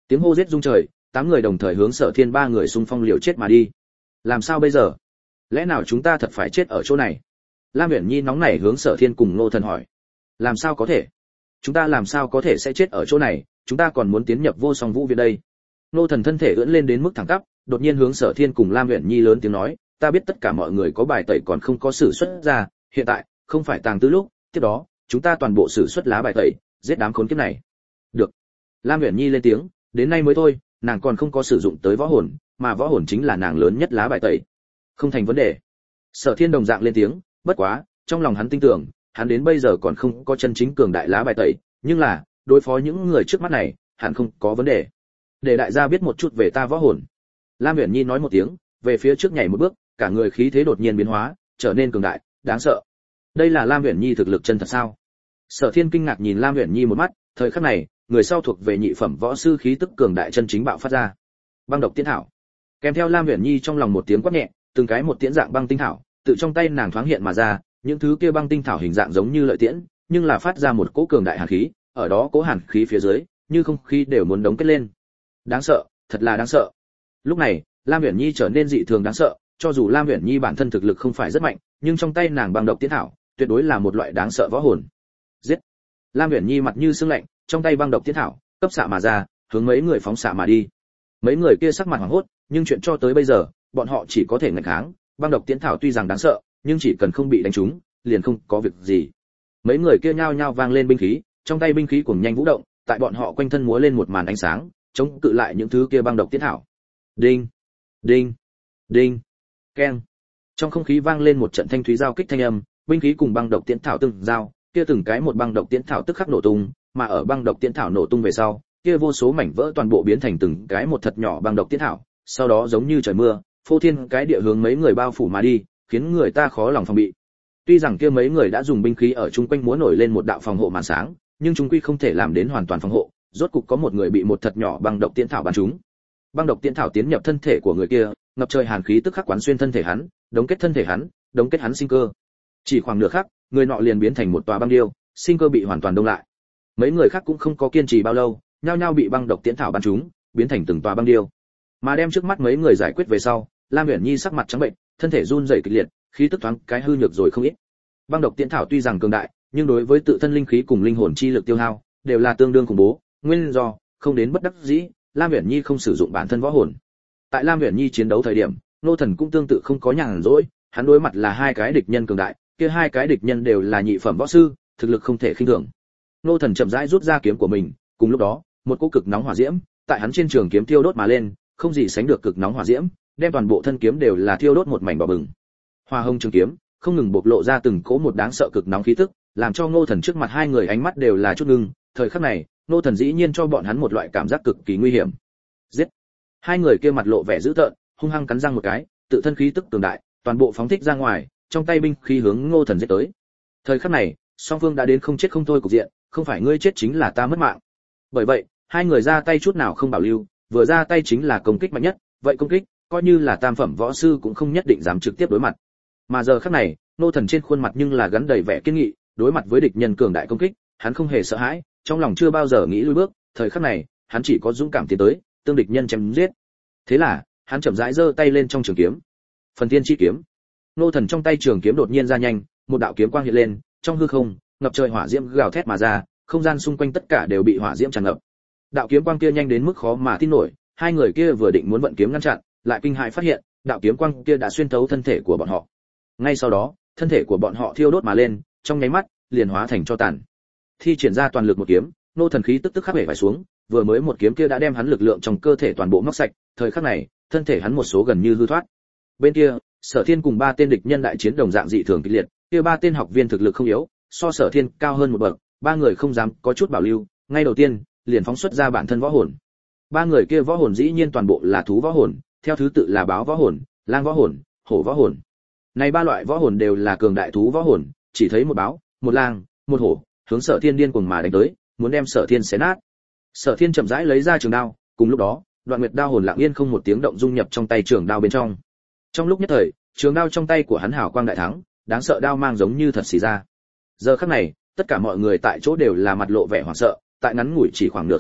Tiếng hô giết rung trời, tám người đồng thời hướng Sở Thiên ba người xung phong liều chết mà đi. Làm sao bây giờ? Lẽ nào chúng ta thật phải chết ở chỗ này? Lam Uyển Nhi nóng nảy hướng Sở Thiên cùng Ngô Thần hỏi. Làm sao có thể? Chúng ta làm sao có thể sẽ chết ở chỗ này, chúng ta còn muốn tiến nhập Vô Song Vũ Viện đây. Ngô Thần thân thể ưỡn lên đến mức thẳng tắp, đột nhiên hướng Sở Thiên cùng Lam Uyển Nhi lớn tiếng nói, ta biết tất cả mọi người có bài tẩy còn không có sử xuất ra, hiện tại không phải tàng tư lúc, tiếp đó chúng ta toàn bộ sử xuất lá bài tẩy, giết đám khốn kiếp này. Được. Lam Uyển Nhi lên tiếng, đến nay mới thôi, nàng còn không có sử dụng tới võ hồn, mà võ hồn chính là nàng lớn nhất lá bài tẩy. Không thành vấn đề. Sở Thiên đồng dạng lên tiếng, bất quá, trong lòng hắn tin tưởng, hắn đến bây giờ còn không có chân chính cường đại lá bài tẩy, nhưng là, đối phó những người trước mắt này, hắn không có vấn đề. Để đại gia biết một chút về ta võ hồn. Lam Uyển Nhi nói một tiếng, về phía trước nhảy một bước, cả người khí thế đột nhiên biến hóa, trở nên cường đại, đáng sợ. Đây là Lam Uyển Nhi thực lực chân thật sao? Sở Thiên kinh ngạc nhìn Lam Uyển Nhi một mắt, thời khắc này, người sau thuộc về nhị phẩm võ sư khí tức cường đại chân chính bạo phát ra. Băng độc tiễn thảo. Kèm theo Lam Uyển Nhi trong lòng một tiếng quát nhẹ, từng cái một tiễn dạng băng tinh thảo, tự trong tay nàng thoáng hiện mà ra, những thứ kia băng tinh thảo hình dạng giống như lợi tiễn, nhưng là phát ra một cỗ cường đại hàn khí, ở đó cỗ hàn khí phía dưới, như không khí đều muốn đóng kết lên. Đáng sợ, thật là đáng sợ. Lúc này, Lam Uyển Nhi trở nên dị thường đáng sợ, cho dù Lam Uyển Nhi bản thân thực lực không phải rất mạnh, nhưng trong tay nàng băng độc tiễn thảo, tuyệt đối là một loại đáng sợ võ hồn. Giết! Lam Uyển Nhi mặt như sương lạnh, trong tay băng độc tiễn thảo, cấp xạ mà ra, hướng mấy người phóng xạ mà đi. Mấy người kia sắc mặt hoảng hốt, nhưng chuyện cho tới bây giờ, bọn họ chỉ có thể nghịch kháng, băng độc tiễn thảo tuy rằng đáng sợ, nhưng chỉ cần không bị đánh trúng, liền không có việc gì. Mấy người kia nhao nhao vang lên binh khí, trong tay binh khí cuồng nhanh vũ động, tại bọn họ quanh thân múa lên một màn ánh sáng, chống cự lại những thứ kia băng độc tiễn thảo. Đinh, đinh, đinh, keng. Trong không khí vang lên một trận thanh thúy giao kích thanh âm, binh khí cùng băng độc tiễn thảo từng giao, kia từng cái một băng độc tiễn thảo tức khắc nổ tung, mà ở băng độc tiễn thảo nổ tung về sau, kia vô số mảnh vỡ toàn bộ biến thành từng cái một thật nhỏ băng độc tiễn thảo, sau đó giống như trời mưa, phô thiên cái địa hướng mấy người bao phủ mà đi, khiến người ta khó lòng phòng bị. Tuy rằng kia mấy người đã dùng binh khí ở chung quanh múa nổi lên một đạo phòng hộ màn sáng, nhưng chúng quy không thể làm đến hoàn toàn phòng hộ, rốt cục có một người bị một thật nhỏ băng độc tiễn thảo bắn trúng. Băng độc tiễn thảo tiến nhập thân thể của người kia, ngập trời hàn khí tức khắc quán xuyên thân thể hắn, đóng kết thân thể hắn, đóng kết hắn sinh cơ. Chỉ khoảng nửa khắc, người nọ liền biến thành một tòa băng điêu, sinh cơ bị hoàn toàn đông lại. Mấy người khác cũng không có kiên trì bao lâu, nhao nhao bị băng độc tiễn thảo bắn trúng, biến thành từng tòa băng điêu. Mà đem trước mắt mấy người giải quyết về sau, Lam Uyển Nhi sắc mặt trắng bệnh, thân thể run rẩy kịch liệt, khí tức thoáng cái hư nhược rồi không ít. Băng độc tiễn thảo tuy rằng cường đại, nhưng đối với tự thân linh khí cùng linh hồn chi lực tiêu hao, đều là tương đương khủng bố, nguyên do không đến bất đắc dĩ, Lam Uyển Nhi không sử dụng bản thân võ hồn. Tại Lam Uyển Nhi chiến đấu thời điểm, Nô Thần cũng tương tự không có nhàn rỗi, hắn đối mặt là hai cái địch nhân cường đại, kia hai cái địch nhân đều là nhị phẩm võ sư, thực lực không thể khinh thường. Nô Thần chậm rãi rút ra kiếm của mình, cùng lúc đó, một cỗ cực nóng hỏa diễm, tại hắn trên trường kiếm thiêu đốt mà lên, không gì sánh được cực nóng hỏa diễm, đem toàn bộ thân kiếm đều là thiêu đốt một mảnh đỏ bừng. Hoa hồng trường kiếm, không ngừng bộc lộ ra từng cỗ một đáng sợ cực nóng khí tức, làm cho Nô Thần trước mặt hai người ánh mắt đều là chút ngưng, thời khắc này, Nô Thần dĩ nhiên cho bọn hắn một loại cảm giác cực kỳ nguy hiểm. Giết! Hai người kia mặt lộ vẻ dữ tợn, hung hăng cắn răng một cái, tự thân khí tức cường đại, toàn bộ phóng thích ra ngoài, trong tay binh khí hướng Ngô Thần giết tới. Thời khắc này, song phương đã đến không chết không thôi cục diện, không phải ngươi chết chính là ta mất mạng. Bởi vậy, hai người ra tay chút nào không bảo lưu, vừa ra tay chính là công kích mạnh nhất, vậy công kích, coi như là tam phẩm võ sư cũng không nhất định dám trực tiếp đối mặt. Mà giờ khắc này, Ngô Thần trên khuôn mặt nhưng là gắn đầy vẻ kiên nghị, đối mặt với địch nhân cường đại công kích, hắn không hề sợ hãi, trong lòng chưa bao giờ nghĩ lùi bước, thời khắc này, hắn chỉ có dũng cảm tiến tới, tương địch nhân chém giết. Thế là, hắn chậm rãi giơ tay lên trong trường kiếm. Phần Thiên Chi kiếm. Ngô Thần trong tay trường kiếm đột nhiên ra nhanh, một đạo kiếm quang hiện lên, trong hư không, ngập trời hỏa diễm gào thét mà ra, không gian xung quanh tất cả đều bị hỏa diễm tràn ngập. Đạo kiếm quang kia nhanh đến mức khó mà tin nổi, hai người kia vừa định muốn vận kiếm ngăn chặn, lại kinh hãi phát hiện, đạo kiếm quang kia đã xuyên thấu thân thể của bọn họ. Ngay sau đó, thân thể của bọn họ thiêu đốt mà lên, trong nháy mắt, liền hóa thành tro tàn. Thi triển ra toàn lực một kiếm, Ngô Thần khí tức tức khắc bể phải xuống, vừa mới một kiếm kia đã đem hắn lực lượng trong cơ thể toàn bộ móc sạch, thời khắc này, thân thể hắn một số gần như hư thoát. Bên kia, Sở Thiên cùng ba tên địch nhân đại chiến đồng dạng dị thường kịch liệt, kia ba tên học viên thực lực không yếu, so Sở Thiên cao hơn một bậc, ba người không dám có chút bảo lưu, ngay đầu tiên, liền phóng xuất ra bản thân võ hồn. Ba người kia võ hồn dĩ nhiên toàn bộ là thú võ hồn, theo thứ tự là báo võ hồn, lang võ hồn, hổ võ hồn. Này ba loại võ hồn đều là cường đại thú võ hồn, chỉ thấy một báo, một lang, một hổ, hướng Sở Thiên điên cuồng mà đánh tới, muốn đem Sở Thiên xé nát. Sở Thiên chậm rãi lấy ra trường đao, cùng lúc đó, Đoạn Nguyệt đao hồn lặng yên không một tiếng động dung nhập trong tay trường đao bên trong. Trong lúc nhất thời, trường đao trong tay của hắn hào quang đại thắng, đáng sợ đao mang giống như thật xì ra. Giờ khắc này, tất cả mọi người tại chỗ đều là mặt lộ vẻ hoảng sợ, tại ngắn ngủi chỉ khoảng nửa khắc,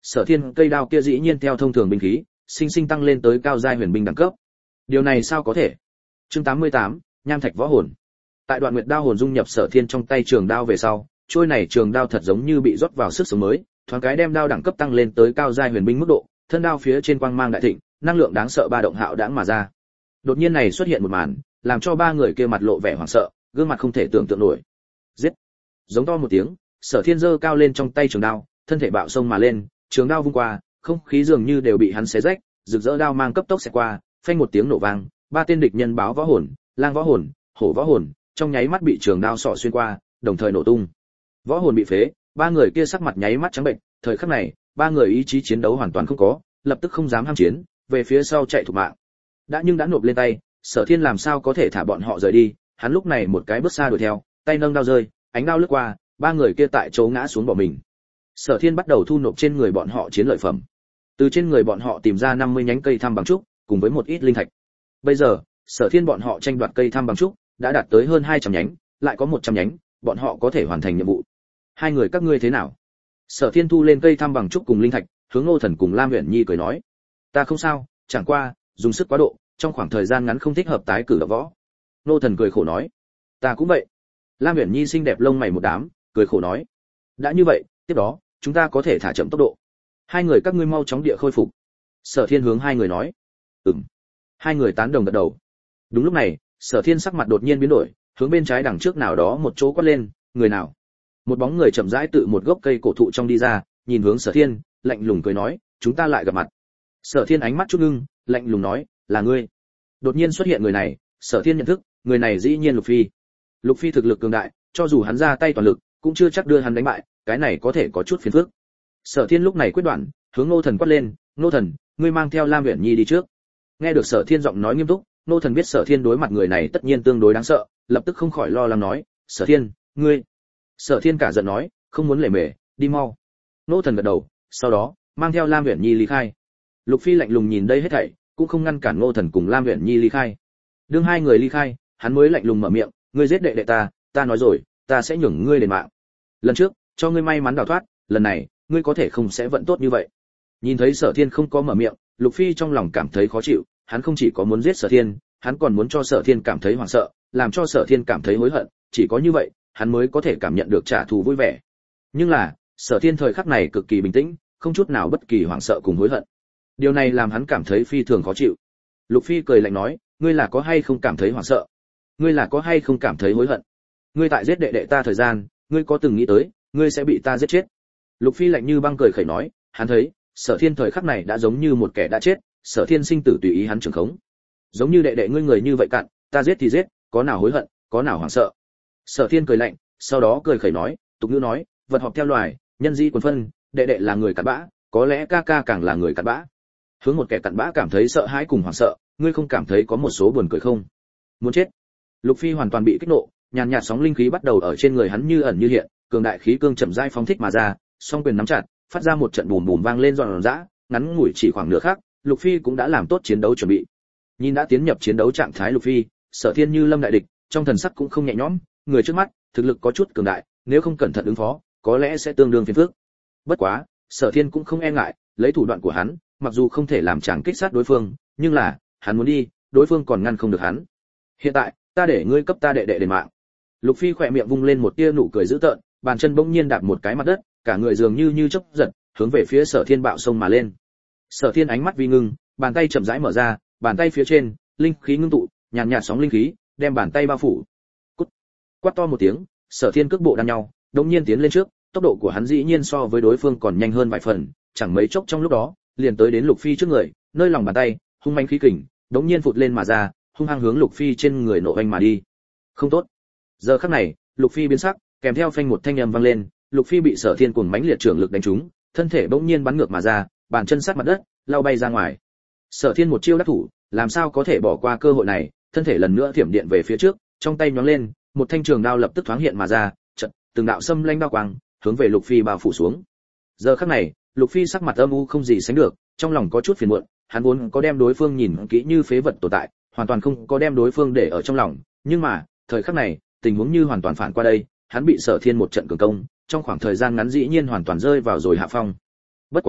Sở Thiên cây đao kia dĩ nhiên theo thông thường binh khí, sinh sinh tăng lên tới cao giai huyền binh đẳng cấp. Điều này sao có thể? Chương tám mươi tám, Nham Thạch Võ Hồn. Tại Đoạn Nguyệt đao hồn dung nhập Sở Thiên trong tay trường đao về sau, trôi này trường đao thật giống như bị rót vào sức sống mới, thoáng cái đem đao đẳng cấp tăng lên tới cao giai huyền binh mức độ, thân đao phía trên quang mang đại thịnh, năng lượng đáng sợ ba động hạo đãng mà ra. Đột nhiên này xuất hiện một màn, làm cho ba người kia mặt lộ vẻ hoảng sợ, gương mặt không thể tưởng tượng nổi. Giết! Giống to một tiếng, Sở Thiên giơ cao lên trong tay trường đao, thân thể bạo xông mà lên, trường đao vung qua, không khí dường như đều bị hắn xé rách, rực rỡ đao mang cấp tốc xẹt qua, phanh một tiếng nổ vang, ba tên địch nhân báo võ hồn, lang võ hồn, hổ võ hồn, trong nháy mắt bị trường đao sọ xuyên qua, đồng thời nổ tung. Võ hồn bị phế, ba người kia sắc mặt nháy mắt trắng bệnh, thời khắc này, ba người ý chí chiến đấu hoàn toàn không có, lập tức không dám ham chiến, về phía sau chạy thục mạng. Đã nhưng đã nộp lên tay, Sở Thiên làm sao có thể thả bọn họ rời đi, hắn lúc này một cái bước xa đuổi theo, tay nâng đao rơi, ánh đao lướt qua, ba người kia tại chỗ ngã xuống bỏ mình. Sở Thiên bắt đầu thu nộp trên người bọn họ chiến lợi phẩm. Từ trên người bọn họ tìm ra năm mươi nhánh cây thăm bằng trúc, cùng với một ít linh thạch. Bây giờ, Sở Thiên bọn họ tranh đoạt cây thăm bằng trúc đã đạt tới hơn hai trăm nhánh, lại có một trăm nhánh, bọn họ có thể hoàn thành nhiệm vụ. Hai người các ngươi thế nào? Sở Thiên thu lên cây thăm bằng trúc cùng linh thạch, hướng Ngô Thần cùng Lam Uyển Nhi cười nói: "Ta không sao, chẳng qua, dùng sức quá độ, trong khoảng thời gian ngắn không thích hợp tái cử động võ." Ngô Thần cười khổ nói: "Ta cũng vậy." Lam Uyển Nhi xinh đẹp lông mày một đám, cười khổ nói: "Đã như vậy, tiếp đó, chúng ta có thể thả chậm tốc độ. Hai người các ngươi mau chóng địa khôi phục." Sở Thiên hướng hai người nói: "Ừm." Hai người tán đồng gật đầu. Đúng lúc này, Sở Thiên sắc mặt đột nhiên biến đổi, hướng bên trái đằng trước nào đó một chỗ quát lên: "Người nào?" Một bóng người chậm rãi tự một gốc cây cổ thụ trong đi ra, nhìn hướng Sở Thiên, lạnh lùng cười nói: "Chúng ta lại gặp mặt." Sở Thiên ánh mắt chút ngưng, lạnh lùng nói: "Là ngươi?" Đột nhiên xuất hiện người này, Sở Thiên nhận thức, người này dĩ nhiên Lục Phi. Lục Phi thực lực cường đại, cho dù hắn ra tay toàn lực, cũng chưa chắc đưa hắn đánh bại, cái này có thể có chút phiền phức. Sở Thiên lúc này quyết đoán, hướng Ngô Thần quát lên: "Ngô Thần, ngươi mang theo Lam Uyển Nhi đi trước." Nghe được Sở Thiên giọng nói nghiêm túc, Ngô Thần biết Sở Thiên đối mặt người này tất nhiên tương đối đáng sợ, lập tức không khỏi lo lắng nói: "Sở Thiên, ngươi..." Sở Thiên cả giận nói: "Không muốn lề mề, đi mau." Ngô Thần gật đầu, sau đó mang theo Lam Uyển Nhi ly khai. Lục Phi lạnh lùng nhìn đây hết thảy, cũng không ngăn cản Ngô Thần cùng Lam Uyển Nhi ly khai. Đương hai người ly khai, hắn mới lạnh lùng mở miệng: "Ngươi giết đệ đệ ta, ta nói rồi, ta sẽ nhường ngươi đền mạng. Lần trước, cho ngươi may mắn đào thoát, lần này, ngươi có thể không sẽ vận tốt như vậy." Nhìn thấy Sở Thiên không có mở miệng, Lục Phi trong lòng cảm thấy khó chịu, hắn không chỉ có muốn giết Sở Thiên, hắn còn muốn cho Sở Thiên cảm thấy hoảng sợ, làm cho Sở Thiên cảm thấy hối hận, chỉ có như vậy, hắn mới có thể cảm nhận được trả thù vui vẻ. Nhưng là, Sở Thiên thời khắc này cực kỳ bình tĩnh, không chút nào bất kỳ hoảng sợ cùng hối hận. Điều này làm hắn cảm thấy phi thường khó chịu. Lục Phi cười lạnh nói: "Ngươi là có hay không cảm thấy hoảng sợ? Ngươi là có hay không cảm thấy hối hận? Ngươi tại giết đệ đệ ta thời gian, ngươi có từng nghĩ tới, ngươi sẽ bị ta giết chết?" Lục Phi lạnh như băng cười khẩy nói: "Hắn thấy, Sở Thiên thời khắc này đã giống như một kẻ đã chết, Sở Thiên sinh tử tùy ý hắn trưởng khống. Giống như đệ đệ ngươi người như vậy cạn, ta giết thì giết, có nào hối hận, có nào hoảng sợ." Sở Thiên cười lạnh, sau đó cười khẩy nói, tục ngữ nói, vật họp theo loài, nhân dĩ quần phân, đệ đệ là người cặn bã, có lẽ ca ca càng là người cặn bã. Hướng một kẻ cặn bã cảm thấy sợ hãi cùng hoảng sợ, ngươi không cảm thấy có một số buồn cười không? Muốn chết. Lục Phi hoàn toàn bị kích nộ, nhàn nhạt sóng linh khí bắt đầu ở trên người hắn như ẩn như hiện, cường đại khí cương chậm rãi phóng thích mà ra, song quyền nắm chặt, phát ra một trận bùm bùm vang lên giòn giã, ngắn ngủi chỉ khoảng nửa khắc, Lục Phi cũng đã làm tốt chiến đấu chuẩn bị. Nhìn đã tiến nhập chiến đấu trạng thái Lục Phi, Sở Thiên như lâm đại địch, trong thần sắc cũng không nhẹ nhõm, người trước mắt, thực lực có chút cường đại, nếu không cẩn thận ứng phó, có lẽ sẽ tương đương phiền phức. Bất quá, Sở Thiên cũng không e ngại, lấy thủ đoạn của hắn, mặc dù không thể làm chàng kích sát đối phương, nhưng là, hắn muốn đi, đối phương còn ngăn không được hắn. Hiện tại, ta để ngươi cấp ta đệ đệ đền mạng. Lục Phi khỏe miệng vung lên một tia nụ cười dữ tợn, bàn chân bỗng nhiên đạp một cái mặt đất, cả người dường như như chớp giật, hướng về phía Sở Thiên bạo xông mà lên. Sở Thiên ánh mắt vi ngưng, bàn tay chậm rãi mở ra, bàn tay phía trên, linh khí ngưng tụ, nhàn nhạt sóng linh khí, đem bàn tay bao phủ. Cút. Quát to một tiếng, Sở Thiên cước bộ đan nhau, đột nhiên tiến lên trước, tốc độ của hắn dĩ nhiên so với đối phương còn nhanh hơn vài phần, chẳng mấy chốc trong lúc đó, liền tới đến Lục Phi trước người, nơi lòng bàn tay, hung mãnh khí kình, đột nhiên phụt lên mà ra, hung hăng hướng Lục Phi trên người nổ anh mà đi. Không tốt. Giờ khắc này, Lục Phi biến sắc, kèm theo phanh một thanh âm vang lên, Lục Phi bị Sở Thiên cuồng mãnh liệt trưởng lực đánh trúng, thân thể bỗng nhiên bắn ngược mà ra, bàn chân sát mặt đất, lao bay ra ngoài. Sở Thiên một chiêu đắc thủ, làm sao có thể bỏ qua cơ hội này, thân thể lần nữa thiểm điện về phía trước, trong tay nhoáng lên, một thanh trường đao lập tức thoáng hiện mà ra, chợt, từng đạo xâm lanh đao quang, hướng về Lục Phi bao phủ xuống. Giờ khắc này, Lục Phi sắc mặt âm u không gì sánh được, trong lòng có chút phiền muộn, hắn vốn có đem đối phương nhìn kỹ như phế vật tồn tại, hoàn toàn không có đem đối phương để ở trong lòng, nhưng mà, thời khắc này, tình huống như hoàn toàn phản qua đây, hắn bị Sở Thiên một trận cường công, trong khoảng thời gian ngắn dĩ nhiên hoàn toàn rơi vào rồi hạ phong. Bất quá,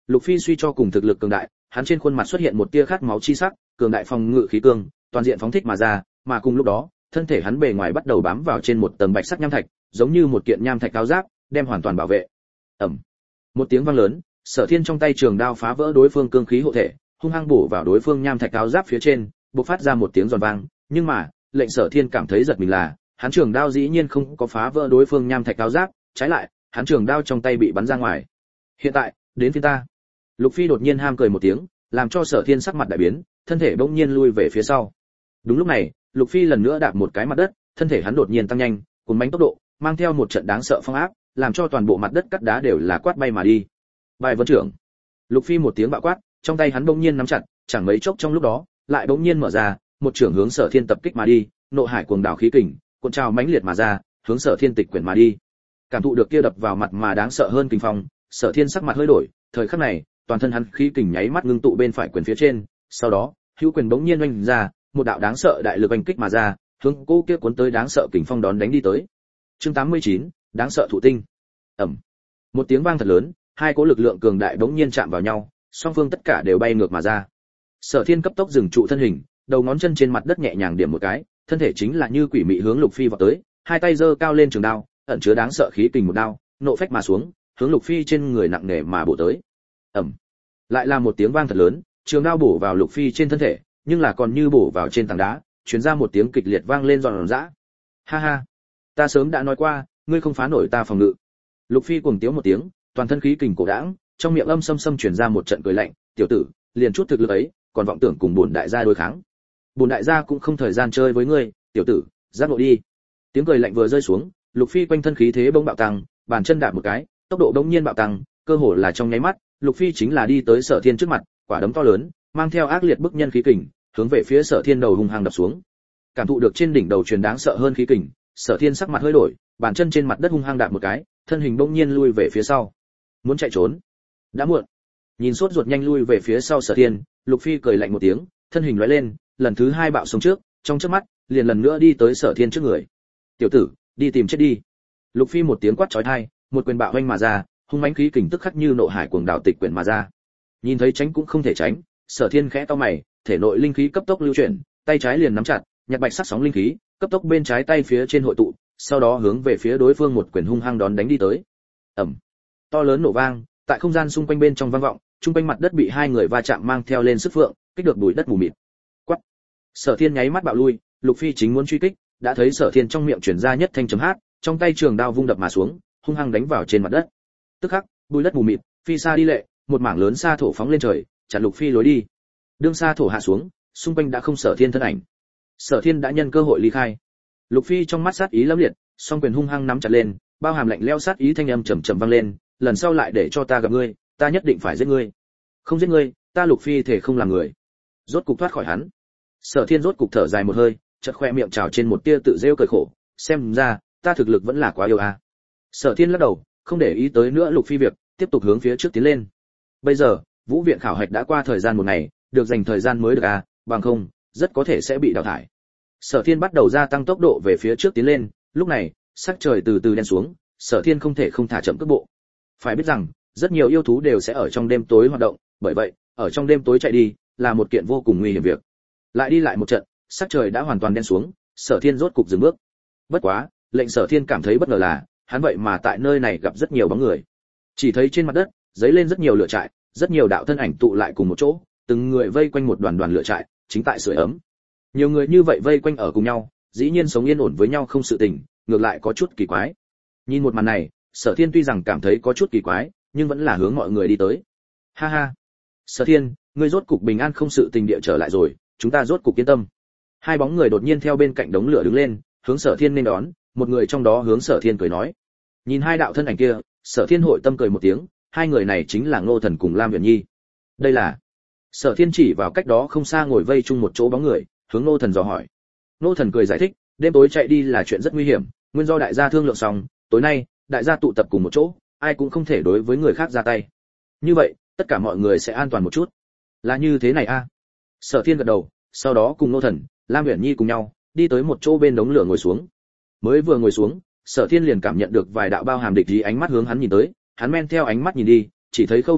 Lục Phi suy cho cùng thực lực cường đại, hắn trên khuôn mặt xuất hiện một tia khát máu chi sắc, cường đại phòng ngự khí cương, toàn diện phóng thích mà ra, mà cùng lúc đó, thân thể hắn bề ngoài bắt đầu bám vào trên một tầng bạch sắc nham thạch, giống như một kiện nham thạch cao giáp, đem hoàn toàn bảo vệ. Ầm. Một tiếng vang lớn, Sở Thiên trong tay trường đao phá vỡ đối phương cương khí hộ thể, hung hăng bổ vào đối phương nham thạch cao giáp phía trên, bộc phát ra một tiếng giòn vang, nhưng mà, lệnh Sở Thiên cảm thấy giật mình là, hắn trường đao dĩ nhiên không có phá vỡ đối phương nham thạch cao giáp, trái lại, hắn trường đao trong tay bị bắn ra ngoài. Hiện tại, đến phiên ta. Lục Phi đột nhiên ham cười một tiếng, làm cho Sở Thiên sắc mặt đại biến, thân thể bỗng nhiên lui về phía sau. Đúng lúc này, Lục Phi lần nữa đạp một cái mặt đất, thân thể hắn đột nhiên tăng nhanh, cuốn bánh tốc độ, mang theo một trận đáng sợ phong áp, làm cho toàn bộ mặt đất cắt đá đều là quát bay mà đi. Bài vân trưởng. Lục Phi một tiếng bạo quát, trong tay hắn bỗng nhiên nắm chặt, chẳng mấy chốc trong lúc đó, lại bỗng nhiên mở ra, một trưởng hướng Sở Thiên tập kích mà đi, nộ hải cuồng đảo khí kình, cuộn trào mãnh liệt mà ra, hướng Sở Thiên tịch quyển mà đi. Cảm thụ được kia đập vào mặt mà đáng sợ hơn kình phong, Sở Thiên sắc mặt hơi đổi, thời khắc này, toàn thân hắn khí kình nháy mắt ngưng tụ bên phải quyền phía trên, sau đó, hữu quyền bỗng nhiên oanh ra, một đạo đáng sợ đại lực oanh kích mà ra, hướng cô kia cuốn tới đáng sợ kình phong đón đánh đi tới. Chương tám mươi chín, đáng sợ thụ tinh. Ầm. Một tiếng vang thật lớn, hai cỗ lực lượng cường đại bỗng nhiên chạm vào nhau, song phương tất cả đều bay ngược mà ra. Sở Thiên cấp tốc dừng trụ thân hình, đầu ngón chân trên mặt đất nhẹ nhàng điểm một cái, thân thể chính là như quỷ mị hướng Lục Phi vọt tới, hai tay giơ cao lên trường đao, ẩn chứa đáng sợ khí kình một đao, nộ phách mà xuống, hướng Lục Phi trên người nặng nề mà bổ tới. Ầm. Lại là một tiếng vang thật lớn, trường đao bổ vào Lục Phi trên thân thể, nhưng là còn như bổ vào trên tảng đá, truyền ra một tiếng kịch liệt vang lên giòn giã. Ha ha, ta sớm đã nói qua, ngươi không phá nổi ta phòng ngự. Lục Phi cuồng tiếu một tiếng, toàn thân khí kình cổ đãng, trong miệng âm sâm sâm truyền ra một trận cười lạnh, tiểu tử, liền chút thực lực ấy, còn vọng tưởng cùng bổn đại gia đối kháng. Bổn đại gia cũng không thời gian chơi với ngươi, tiểu tử, giác ngộ đi. Tiếng cười lạnh vừa rơi xuống, Lục Phi quanh thân khí thế bỗng bạo tăng, bàn chân đạp một cái, tốc độ bỗng nhiên bạo tăng, cơ hồ là trong nháy mắt, Lục Phi chính là đi tới Sở Thiên trước mặt, quả đấm to lớn, mang theo ác liệt bức nhân khí kình, hướng về phía Sở Thiên đầu hung hăng đập xuống. Cảm thụ được trên đỉnh đầu truyền đáng sợ hơn khí kình, Sở Thiên sắc mặt hơi đổi, bàn chân trên mặt đất hung hăng đạp một cái, thân hình bỗng nhiên lui về phía sau. Muốn chạy trốn, đã muộn. Nhìn sốt ruột nhanh lui về phía sau Sở Thiên, Lục Phi cười lạnh một tiếng, thân hình lóe lên, lần thứ hai bạo xuống trước, trong chớp mắt, liền lần nữa đi tới Sở Thiên trước người. "Tiểu tử, đi tìm chết đi." Lục Phi một tiếng quát chói tai, một quyền bạo vênh mà ra, hung mãnh khí kình tức khắc như nộ hải cuồng đảo tịch quyển mà ra. Nhìn thấy tránh cũng không thể tránh, Sở Thiên khẽ cau mày, thể nội linh khí cấp tốc lưu chuyển, tay trái liền nắm chặt, nhặt bạch sắc sóng linh khí, cấp tốc bên trái tay phía trên hội tụ, sau đó hướng về phía đối phương một quyền hung hăng đón đánh đi tới. Ầm. To lớn nổ vang, tại không gian xung quanh bên trong vang vọng, trung quanh mặt đất bị hai người va chạm mang theo lên sức phượng, kích được bụi đất mù mịt. Quát. Sở Thiên nháy mắt bạo lui, Lục Phi chính muốn truy kích, đã thấy Sở Thiên trong miệng truyền ra nhất thanh chấm hát, trong tay trường đao vung đập mà xuống, hung hăng đánh vào trên mặt đất. Tức khắc, bụi đất mù mịt, phi xa đi lệ, một mảng lớn sa thổ phóng lên trời, chặn Lục Phi lối đi. Đương sa thổ hạ xuống, xung quanh đã không Sở Thiên thân ảnh. Sở Thiên đã nhân cơ hội ly khai. Lục Phi trong mắt sát ý lẫm liệt, song quyền hung hăng nắm chặt lên, bao hàm lạnh lẽo sát ý thanh âm trầm trầm vang lên, lần sau lại để cho ta gặp ngươi, ta nhất định phải giết ngươi. Không giết ngươi, ta Lục Phi thể không làm người. Rốt cục thoát khỏi hắn. Sở Thiên rốt cục thở dài một hơi, chợt khoe miệng trào trên một tia tự rêu cười khổ, xem ra, ta thực lực vẫn là quá yếu à. Sở Thiên lắc đầu, không để ý tới nữa Lục Phi việc, tiếp tục hướng phía trước tiến lên. Bây giờ, Vũ viện khảo hạch đã qua thời gian một ngày, được dành thời gian mới được à, bằng không, rất có thể sẽ bị đào thải. Sở Thiên bắt đầu gia tăng tốc độ về phía trước tiến lên, lúc này, sắc trời từ từ đen xuống, Sở Thiên không thể không thả chậm cước bộ. Phải biết rằng, rất nhiều yêu thú đều sẽ ở trong đêm tối hoạt động, bởi vậy, ở trong đêm tối chạy đi là một kiện vô cùng nguy hiểm việc. Lại đi lại một trận, sắc trời đã hoàn toàn đen xuống, Sở Thiên rốt cục dừng bước. Bất quá, lệnh Sở Thiên cảm thấy bất ngờ là, hắn vậy mà tại nơi này gặp rất nhiều bóng người. Chỉ thấy trên mặt đất, giấy lên rất nhiều lửa trại, rất nhiều đạo thân ảnh tụ lại cùng một chỗ, từng người vây quanh một đoàn đoàn lửa trại, chính tại sưởi ấm. Nhiều người như vậy vây quanh ở cùng nhau, dĩ nhiên sống yên ổn với nhau không sự tình, ngược lại có chút kỳ quái. Nhìn một màn này, Sở Thiên tuy rằng cảm thấy có chút kỳ quái, nhưng vẫn là hướng mọi người đi tới. Ha ha, Sở Thiên, ngươi rốt cục bình an không sự tình địa trở lại rồi, chúng ta rốt cục yên tâm. Hai bóng người đột nhiên theo bên cạnh đống lửa đứng lên, hướng Sở Thiên nên đón, một người trong đó hướng Sở Thiên cười nói. Nhìn hai đạo thân ảnh kia, Sở Thiên hội tâm cười một tiếng, hai người này chính là Ngô Thần cùng Lam Viễn Nhi. Đây là. Sở Thiên chỉ vào cách đó không xa ngồi vây chung một chỗ bóng người, hướng Ngô Thần dò hỏi. Ngô Thần cười giải thích, đêm tối chạy đi là chuyện rất nguy hiểm, nguyên do đại gia thương lượng xong, tối nay, đại gia tụ tập cùng một chỗ, ai cũng không thể đối với người khác ra tay. Như vậy, tất cả mọi người sẽ an toàn một chút. Là như thế này a. À? Sở Thiên gật đầu, sau đó cùng Ngô Thần, Lam Viễn Nhi cùng nhau, đi tới một chỗ bên đống lửa ngồi xuống. Mới vừa ngồi xuống, Sở Thiên liền cảm nhận được vài đạo bao hàm địch ý ánh mắt hướng hắn nhìn tới, hắn men theo ánh mắt nhìn đi, chỉ thấy Khâu Vân,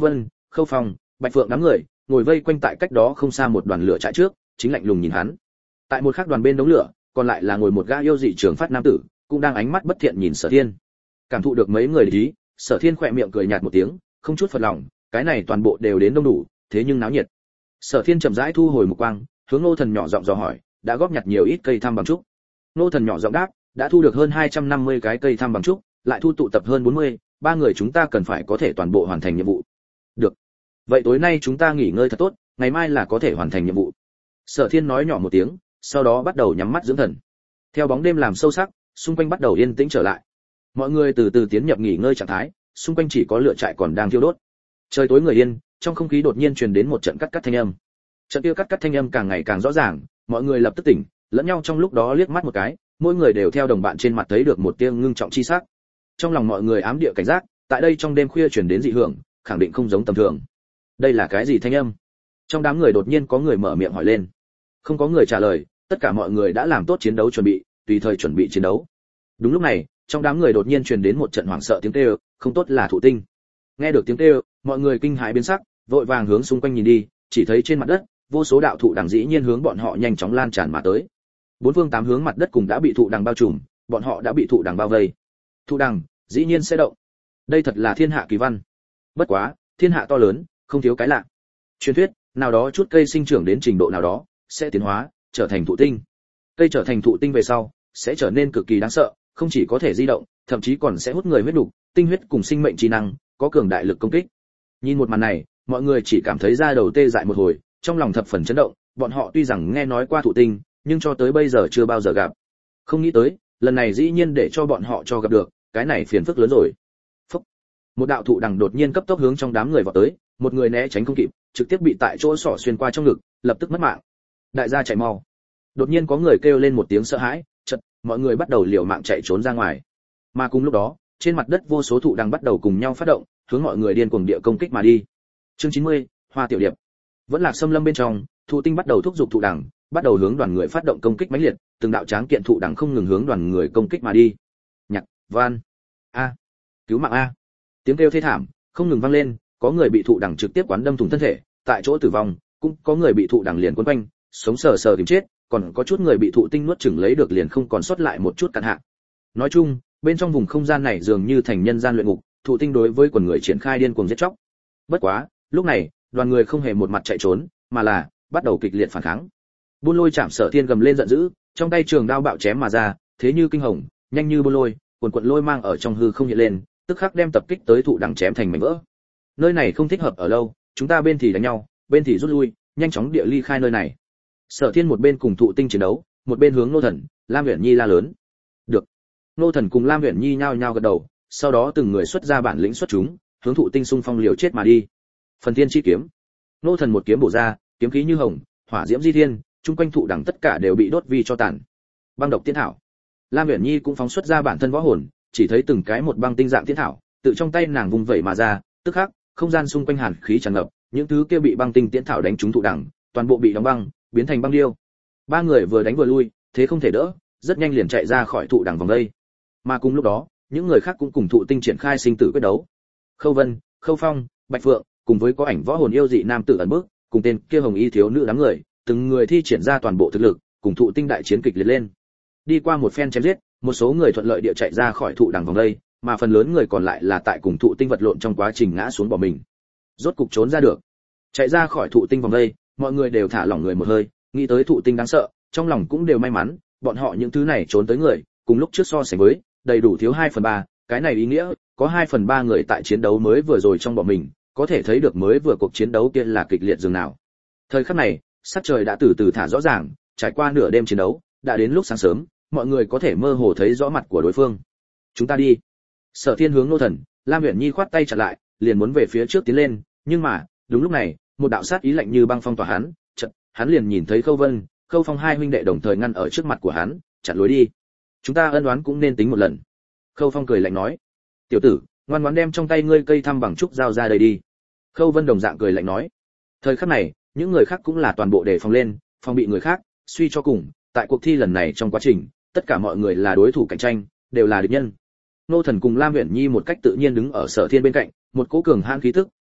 Khâu Phong, Bạch Phượng đám người ngồi vây quanh tại cách đó không xa một đoàn lửa trại trước, chính lạnh lùng nhìn hắn. Tại một khác đoàn bên đống lửa, còn lại là ngồi một gã yêu dị trường phát nam tử, cũng đang ánh mắt bất thiện nhìn Sở Thiên. Cảm thụ được mấy người để ý, Sở Thiên khẽ miệng cười nhạt một tiếng, không chút phật lòng, cái này toàn bộ đều đến đông đủ, thế nhưng náo nhiệt. Sở Thiên chậm rãi thu hồi một quang, hướng Ngô Thần nhỏ giọng dò hỏi, đã góp nhặt nhiều ít cây tham bằng trúc? Ngô Thần nhỏ giọng đáp, đã thu được hơn hai trăm năm mươi cái cây tham bằng trúc, lại thu tụ tập hơn bốn mươi, ba người chúng ta cần phải có thể toàn bộ hoàn thành nhiệm vụ. Được. Vậy tối nay chúng ta nghỉ ngơi thật tốt, ngày mai là có thể hoàn thành nhiệm vụ. Sở Thiên nói nhỏ một tiếng, sau đó bắt đầu nhắm mắt dưỡng thần. Theo bóng đêm làm sâu sắc, xung quanh bắt đầu yên tĩnh trở lại. Mọi người từ từ tiến nhập nghỉ ngơi trạng thái, xung quanh chỉ có lửa trại còn đang thiêu đốt. Trời tối người yên, trong không khí đột nhiên truyền đến một trận cắt cắt thanh âm. Trận kia cắt cắt thanh âm càng ngày càng rõ ràng, mọi người lập tức tỉnh, lẫn nhau trong lúc đó liếc mắt một cái, mỗi người đều theo đồng bạn trên mặt thấy được một tia ngưng trọng chi sắc. Trong lòng mọi người ám địa cảnh giác, tại đây trong đêm khuya truyền đến dị hưởng, khẳng định không giống tầm thường. Đây là cái gì thanh âm? Trong đám người đột nhiên có người mở miệng hỏi lên. Không có người trả lời, tất cả mọi người đã làm tốt chiến đấu chuẩn bị, tùy thời chuẩn bị chiến đấu. Đúng lúc này, trong đám người đột nhiên truyền đến một trận hoảng sợ tiếng kêu, không tốt là thụ tinh. Nghe được tiếng kêu, mọi người kinh hãi biến sắc, vội vàng hướng xung quanh nhìn đi, chỉ thấy trên mặt đất, vô số đạo thụ đằng dĩ nhiên hướng bọn họ nhanh chóng lan tràn mà tới. Bốn phương tám hướng mặt đất cùng đã bị thụ đằng bao trùm, bọn họ đã bị thụ đằng bao vây. Thụ đằng dĩ nhiên sẽ động. Đây thật là thiên hạ kỳ văn. Bất quá, thiên hạ to lớn, không thiếu cái lạ. Truyền thuyết, nào đó chút cây sinh trưởng đến trình độ nào đó, sẽ tiến hóa, trở thành thụ tinh. Cây trở thành thụ tinh về sau, sẽ trở nên cực kỳ đáng sợ, không chỉ có thể di động, thậm chí còn sẽ hút người huyết nục, tinh huyết cùng sinh mệnh trí năng, có cường đại lực công kích. Nhìn một màn này, mọi người chỉ cảm thấy da đầu tê dại một hồi, trong lòng thập phần chấn động, bọn họ tuy rằng nghe nói qua thụ tinh, nhưng cho tới bây giờ chưa bao giờ gặp. Không nghĩ tới, lần này dĩ nhiên để cho bọn họ cho gặp được, cái này phiền phức lớn rồi. Phúc. Một đạo thụ đằng đột nhiên cấp tốc hướng trong đám người vọt tới, một người né tránh không kịp, trực tiếp bị tại chỗ sỏ xuyên qua trong ngực, lập tức mất mạng. Đại gia chạy mau. Đột nhiên có người kêu lên một tiếng sợ hãi, chợt, mọi người bắt đầu liều mạng chạy trốn ra ngoài. Mà cùng lúc đó, trên mặt đất vô số thụ đằng bắt đầu cùng nhau phát động, hướng mọi người điên cuồng địa công kích mà đi. Chương chín mươi, Hoa tiểu điệp. Vẫn Lạc Xâm Lâm bên trong, thụ tinh bắt đầu thúc giục thụ đằng, bắt đầu hướng đoàn người phát động công kích mãnh liệt, từng đạo tráng kiện thụ đằng không ngừng hướng đoàn người công kích mà đi. Nhạc, Van, a, cứu mạng a. Tiếng kêu thê thảm không ngừng vang lên, có người bị thụ đằng trực tiếp quán đâm thủng thân thể, tại chỗ tử vong, cũng có người bị thụ đằng liền quấn quanh, sống sờ sờ tìm chết, còn có chút người bị thụ tinh nuốt chửng lấy được liền không còn sót lại một chút cặn hạ. Nói chung, bên trong vùng không gian này dường như thành nhân gian luyện ngục, thụ tinh đối với quần người triển khai điên cuồng giết chóc. Bất quá, lúc này, đoàn người không hề một mặt chạy trốn, mà là bắt đầu kịch liệt phản kháng. Buôn Lôi chạm Sở Thiên gầm lên giận dữ, trong tay trường đao bạo chém mà ra, thế như kinh hồng, nhanh như buôn lôi, cuồn cuộn lôi mang ở trong hư không hiện lên, tức khắc đem tập kích tới thụ đằng chém thành mảnh vỡ. Nơi này không thích hợp ở lâu, chúng ta bên thì đánh nhau, bên thì rút lui, nhanh chóng địa ly khai nơi này. Sở Thiên một bên cùng thụ tinh chiến đấu, một bên hướng Nô Thần, Lam Uyển Nhi la lớn. Được. Nô Thần cùng Lam Uyển Nhi nhao nhao gật đầu, sau đó từng người xuất ra bản lĩnh xuất chúng, hướng thụ tinh xung phong liều chết mà đi. Phần Thiên chi kiếm. Nô Thần một kiếm bổ ra, kiếm khí như hồng, hỏa diễm di thiên, chung quanh thụ đằng tất cả đều bị đốt vi cho tàn. Băng độc tiên thảo. Lam Uyển Nhi cũng phóng xuất ra bản thân võ hồn, chỉ thấy từng cái một băng tinh dạng tiên thảo, tự trong tay nàng vung vẩy mà ra, tức khắc, không gian xung quanh hàn khí tràn ngập, những thứ kia bị băng tinh tiên thảo đánh trúng thụ đằng, toàn bộ bị đóng băng, biến thành băng điêu. Ba người vừa đánh vừa lui, thế không thể đỡ, rất nhanh liền chạy ra khỏi thụ đằng vòng đây. Mà cùng lúc đó, những người khác cũng cùng thụ tinh triển khai sinh tử quyết đấu. Khâu Vân, Khâu Phong, Bạch Phượng, cùng với có ảnh võ hồn yêu dị nam tử ẩn bước, cùng tên kia hồng y thiếu nữ đám người, từng người thi triển ra toàn bộ thực lực, cùng thụ tinh đại chiến kịch liệt lên. Đi qua một phen chém giết, một số người thuận lợi địa chạy ra khỏi thụ đằng vòng đây, mà phần lớn người còn lại là tại cùng thụ tinh vật lộn trong quá trình ngã xuống bỏ mình. Rốt cục trốn ra được. Chạy ra khỏi thụ tinh vòng đây, mọi người đều thả lỏng người một hơi, nghĩ tới thụ tinh đáng sợ, trong lòng cũng đều may mắn, bọn họ những thứ này trốn tới người, cùng lúc trước so sánh với, đầy đủ thiếu hai phần ba, cái này ý nghĩa, có hai phần ba người tại chiến đấu mới vừa rồi trong bỏ mình, có thể thấy được mới vừa cuộc chiến đấu kia là kịch liệt dường nào. Thời khắc này, sắc trời đã từ từ thả rõ ràng, trải qua nửa đêm chiến đấu, đã đến lúc sáng sớm, mọi người có thể mơ hồ thấy rõ mặt của đối phương. Chúng ta đi. Sở Thiên hướng Nô Thần, Lam Uyển Nhi khoát tay chặn lại, liền muốn về phía trước tiến lên, nhưng mà, đúng lúc này, một đạo sát ý lạnh như băng phong tỏa hắn, chợt, hắn liền nhìn thấy Khâu Vân, Khâu Phong hai huynh đệ đồng thời ngăn ở trước mặt của hắn, chặn lối đi. Chúng ta ân oán cũng nên tính một lần. Khâu Phong cười lạnh nói, tiểu tử, ngoan ngoãn đem trong tay ngươi cây thăm bằng trúc giao ra đây đi. Khâu Vân đồng dạng cười lạnh nói. Thời khắc này, những người khác cũng là toàn bộ đề phòng lên, phòng bị người khác, suy cho cùng, tại cuộc thi lần này trong quá trình, tất cả mọi người là đối thủ cạnh tranh, đều là địch nhân. Nô Thần cùng Lam Uyển Nhi một cách tự nhiên đứng ở Sở Thiên bên cạnh, một cỗ cường hãn khí tức,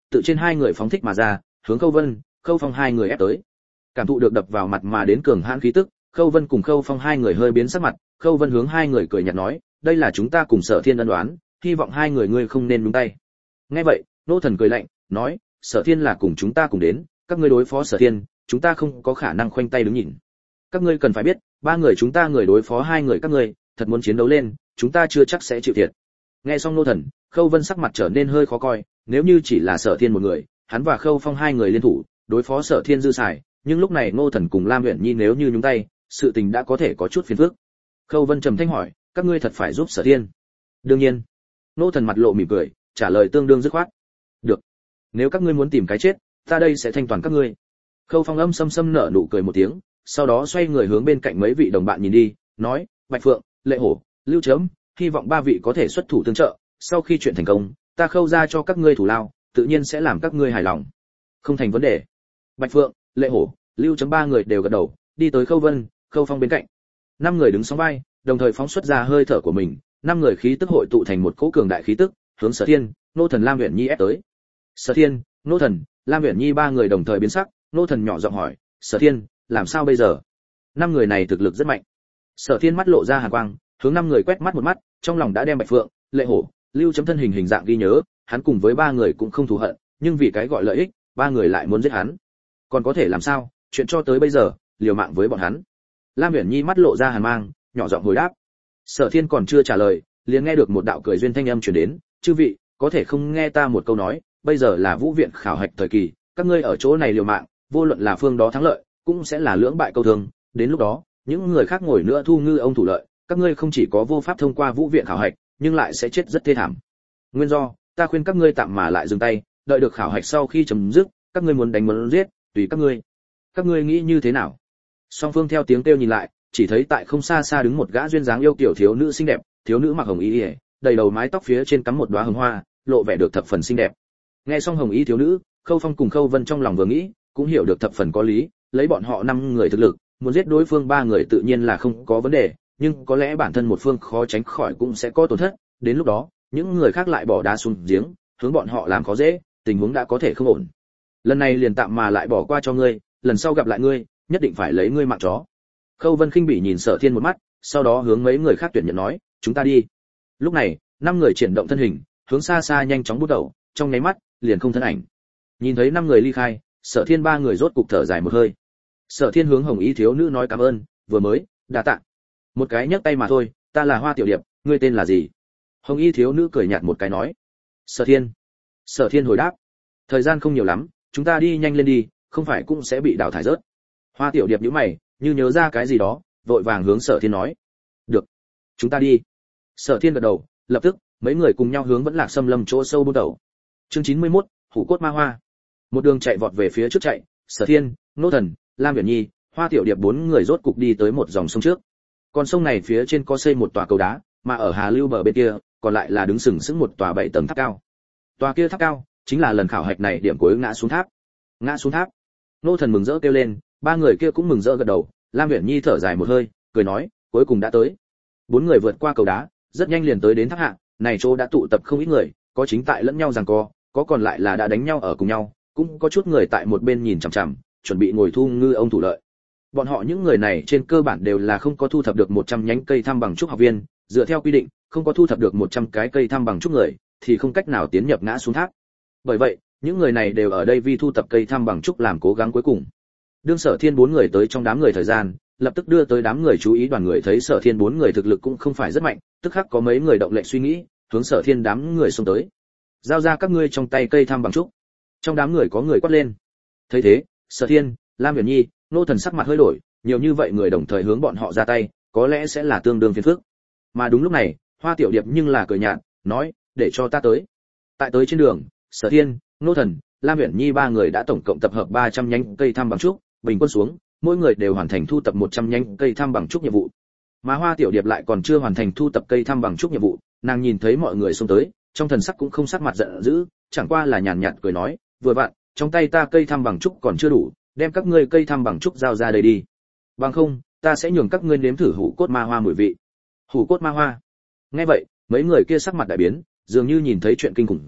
tự trên hai người phóng thích mà ra, hướng Khâu Vân, Khâu Phong hai người ép tới. Cảm thụ được đập vào mặt mà đến cường hãn khí tức, Khâu Vân cùng Khâu Phong hai người hơi biến sắc mặt, Khâu Vân hướng hai người cười nhạt nói, đây là chúng ta cùng Sở Thiên ân đoán, hy vọng hai người ngươi không nên nhúng tay. Nghe vậy, Nô Thần cười lạnh, nói, Sở Thiên là cùng chúng ta cùng đến, các ngươi đối phó Sở Thiên, chúng ta không có khả năng khoanh tay đứng nhìn. Các ngươi cần phải biết, ba người chúng ta người đối phó hai người các ngươi, thật muốn chiến đấu lên, chúng ta chưa chắc sẽ chịu thiệt. Nghe xong Nô Thần, Khâu Vân sắc mặt trở nên hơi khó coi, nếu như chỉ là Sở Thiên một người, hắn và Khâu Phong hai người liên thủ, đối phó Sở Thiên dư xài, nhưng lúc này Nô Thần cùng Lam Uyển Nhi nếu như nhúng tay, sự tình đã có thể có chút phiền phức. Khâu Vân trầm thanh hỏi, các ngươi thật phải giúp Sở Thiên? Đương nhiên. Nô Thần mặt lộ mỉm cười, trả lời tương đương dứt khoát. Được. Nếu các ngươi muốn tìm cái chết, ta đây sẽ thanh toàn các ngươi. Khâu Phong âm sâm sâm nở nụ cười một tiếng, sau đó xoay người hướng bên cạnh mấy vị đồng bạn nhìn đi, nói, Bạch Phượng, Lệ Hổ, Lưu Chấm, hy vọng ba vị có thể xuất thủ tương trợ, sau khi chuyện thành công, ta Khâu ra cho các ngươi thủ lao, tự nhiên sẽ làm các ngươi hài lòng. Không thành vấn đề. Bạch Phượng, Lệ Hổ, Lưu Chấm ba người đều gật đầu, đi tới Khâu Vân, Khâu Phong bên cạnh. Năm người đứng song vai, đồng thời phóng xuất ra hơi thở của mình, năm người khí tức hội tụ thành một cỗ cường đại khí tức, hướng Sở Thiên, Nô Thần, Lam Uyển Nhi ép tới. Sở Thiên, Nô Thần, Lam Uyển Nhi ba người đồng thời biến sắc, Nô Thần nhỏ giọng hỏi, Sở Thiên, làm sao bây giờ? Năm người này thực lực rất mạnh. Sở Thiên mắt lộ ra hàn quang, hướng năm người quét mắt một mắt, trong lòng đã đem Bạch Phượng, Lệ Hổ, Lưu Chấm thân hình hình dạng ghi nhớ, hắn cùng với ba người cũng không thù hận, nhưng vì cái gọi lợi ích, ba người lại muốn giết hắn. Còn có thể làm sao? Chuyện cho tới bây giờ, liều mạng với bọn hắn. Lam Uyển Nhi mắt lộ ra hàn mang, nhỏ giọng hồi đáp. Sở Thiên còn chưa trả lời, liền nghe được một đạo cười duyên thanh âm truyền đến, "Chư vị, có thể không nghe ta một câu nói, bây giờ là Vũ viện khảo hạch thời kỳ, các ngươi ở chỗ này liều mạng, vô luận là phương đó thắng lợi, cũng sẽ là lưỡng bại câu thương, đến lúc đó, những người khác ngồi nữa thu ngư ông thủ lợi, các ngươi không chỉ có vô pháp thông qua Vũ viện khảo hạch, nhưng lại sẽ chết rất thê thảm. Nguyên do, ta khuyên các ngươi tạm mà lại dừng tay, đợi được khảo hạch sau khi chấm dứt, các ngươi muốn đánh muốn giết, tùy các ngươi. Các ngươi nghĩ như thế nào?" Song phương theo tiếng kêu nhìn lại, chỉ thấy tại không xa xa đứng một gã duyên dáng yêu kiều thiếu nữ xinh đẹp, thiếu nữ mặc hồng y, đầy đầu mái tóc phía trên cắm một đóa hồng hoa, lộ vẻ được thập phần xinh đẹp. Nghe xong hồng y thiếu nữ, Khâu Phong cùng Khâu Vân trong lòng vừa nghĩ, cũng hiểu được thập phần có lý, lấy bọn họ năm người thực lực, muốn giết đối phương ba người tự nhiên là không có vấn đề, nhưng có lẽ bản thân một phương khó tránh khỏi cũng sẽ có tổn thất, đến lúc đó, những người khác lại bỏ đá xuống giếng, hướng bọn họ làm khó dễ, tình huống đã có thể không ổn. Lần này liền tạm mà lại bỏ qua cho ngươi, lần sau gặp lại ngươi, nhất định phải lấy ngươi mạng chó. Khâu Vân khinh bỉ nhìn Sở Thiên một mắt, sau đó hướng mấy người khác tuyển nhận nói, chúng ta đi. Lúc này, năm người chuyển động thân hình, hướng xa xa nhanh chóng bút đầu, trong nháy mắt, liền không thân ảnh. Nhìn thấy năm người ly khai, Sở Thiên ba người rốt cục thở dài một hơi. Sở Thiên hướng hồng y thiếu nữ nói cảm ơn, vừa mới, đa tạ. Một cái nhấc tay mà thôi, ta là Hoa Tiểu Điệp, ngươi tên là gì? Hồng y thiếu nữ cười nhạt một cái nói. Sở Thiên. Sở Thiên hồi đáp. Thời gian không nhiều lắm, chúng ta đi nhanh lên đi, không phải cũng sẽ bị đào thải rớt. Hoa Tiểu Điệp nhíu mày, như nhớ ra cái gì đó, vội vàng hướng Sở Thiên nói. Được, chúng ta đi. Sở Thiên gật đầu, lập tức, mấy người cùng nhau hướng Vẫn Lạc Xâm Lâm chỗ sâu buôn đầu. Chương chín mươi mốt, Hủ Cốt Ma Hoa. Một đường chạy vọt về phía trước chạy, Sở Thiên, Nô Thần, Lam Uyển Nhi, Hoa Tiểu Điệp bốn người rốt cục đi tới một dòng sông trước. Con sông này phía trên có xây một tòa cầu đá, mà ở Hà Lưu bờ bên kia, còn lại là đứng sừng sững một tòa bảy tầng tháp cao. Tòa kia tháp cao, chính là lần khảo hạch này điểm cuối ngã xuống tháp. Ngã xuống tháp. Nô Thần mừng rỡ kêu lên, ba người kia cũng mừng rỡ gật đầu, Lam Uyển Nhi thở dài một hơi, cười nói, cuối cùng đã tới. Bốn người vượt qua cầu đá, rất nhanh liền tới đến tháp hạ, này chỗ đã tụ tập không ít người, có chính tại lẫn nhau giằng co, có còn lại là đã đánh nhau ở cùng nhau, cũng có chút người tại một bên nhìn chằm chằm, chuẩn bị ngồi thu ngư ông thủ lợi. Bọn họ những người này trên cơ bản đều là không có thu thập được một trăm nhánh cây thăm bằng trúc học viên, dựa theo quy định, không có thu thập được một trăm cái cây thăm bằng trúc người, thì không cách nào tiến nhập ngã xuống tháp. Bởi vậy, những người này đều ở đây vì thu thập cây thăm bằng trúc làm cố gắng cuối cùng. Đương Sở Thiên bốn người tới trong đám người thời gian, lập tức đưa tới đám người chú ý, đoàn người thấy Sở Thiên bốn người thực lực cũng không phải rất mạnh, tức khắc có mấy người động lệnh suy nghĩ, hướng Sở Thiên đám người xông tới. Giao ra các ngươi trong tay cây thăm bằng trúc. Trong đám người có người quát lên. Thấy thế, Sở Thiên, Lam Uyển Nhi, Nô Thần sắc mặt hơi đổi, nhiều như vậy người đồng thời hướng bọn họ ra tay, có lẽ sẽ là tương đương phiền phức. Mà đúng lúc này, Hoa Tiểu Điệp nhưng là cười nhạt, nói, để cho ta tới. Tại tới trên đường, Sở Thiên, Nô Thần, Lam Uyển Nhi ba người đã tổng cộng tập hợp ba trăm nhánh cây thăm bằng trúc, bình quân xuống, mỗi người đều hoàn thành thu tập một trăm nhánh cây thăm bằng trúc nhiệm vụ. Mà Hoa Tiểu Điệp lại còn chưa hoàn thành thu tập cây thăm bằng trúc nhiệm vụ, nàng nhìn thấy mọi người xông tới, trong thần sắc cũng không sắc mặt giận dữ, chẳng qua là nhàn nhạt cười nói, vừa vặn, trong tay ta cây thăm bằng trúc còn chưa đủ, đem các ngươi cây thăm bằng trúc giao ra đây đi. Bằng không, ta sẽ nhường các ngươi nếm thử hủ cốt ma hoa mùi vị. Hủ cốt ma hoa. Nghe vậy, mấy người kia sắc mặt đại biến, dường như nhìn thấy chuyện kinh khủng gì,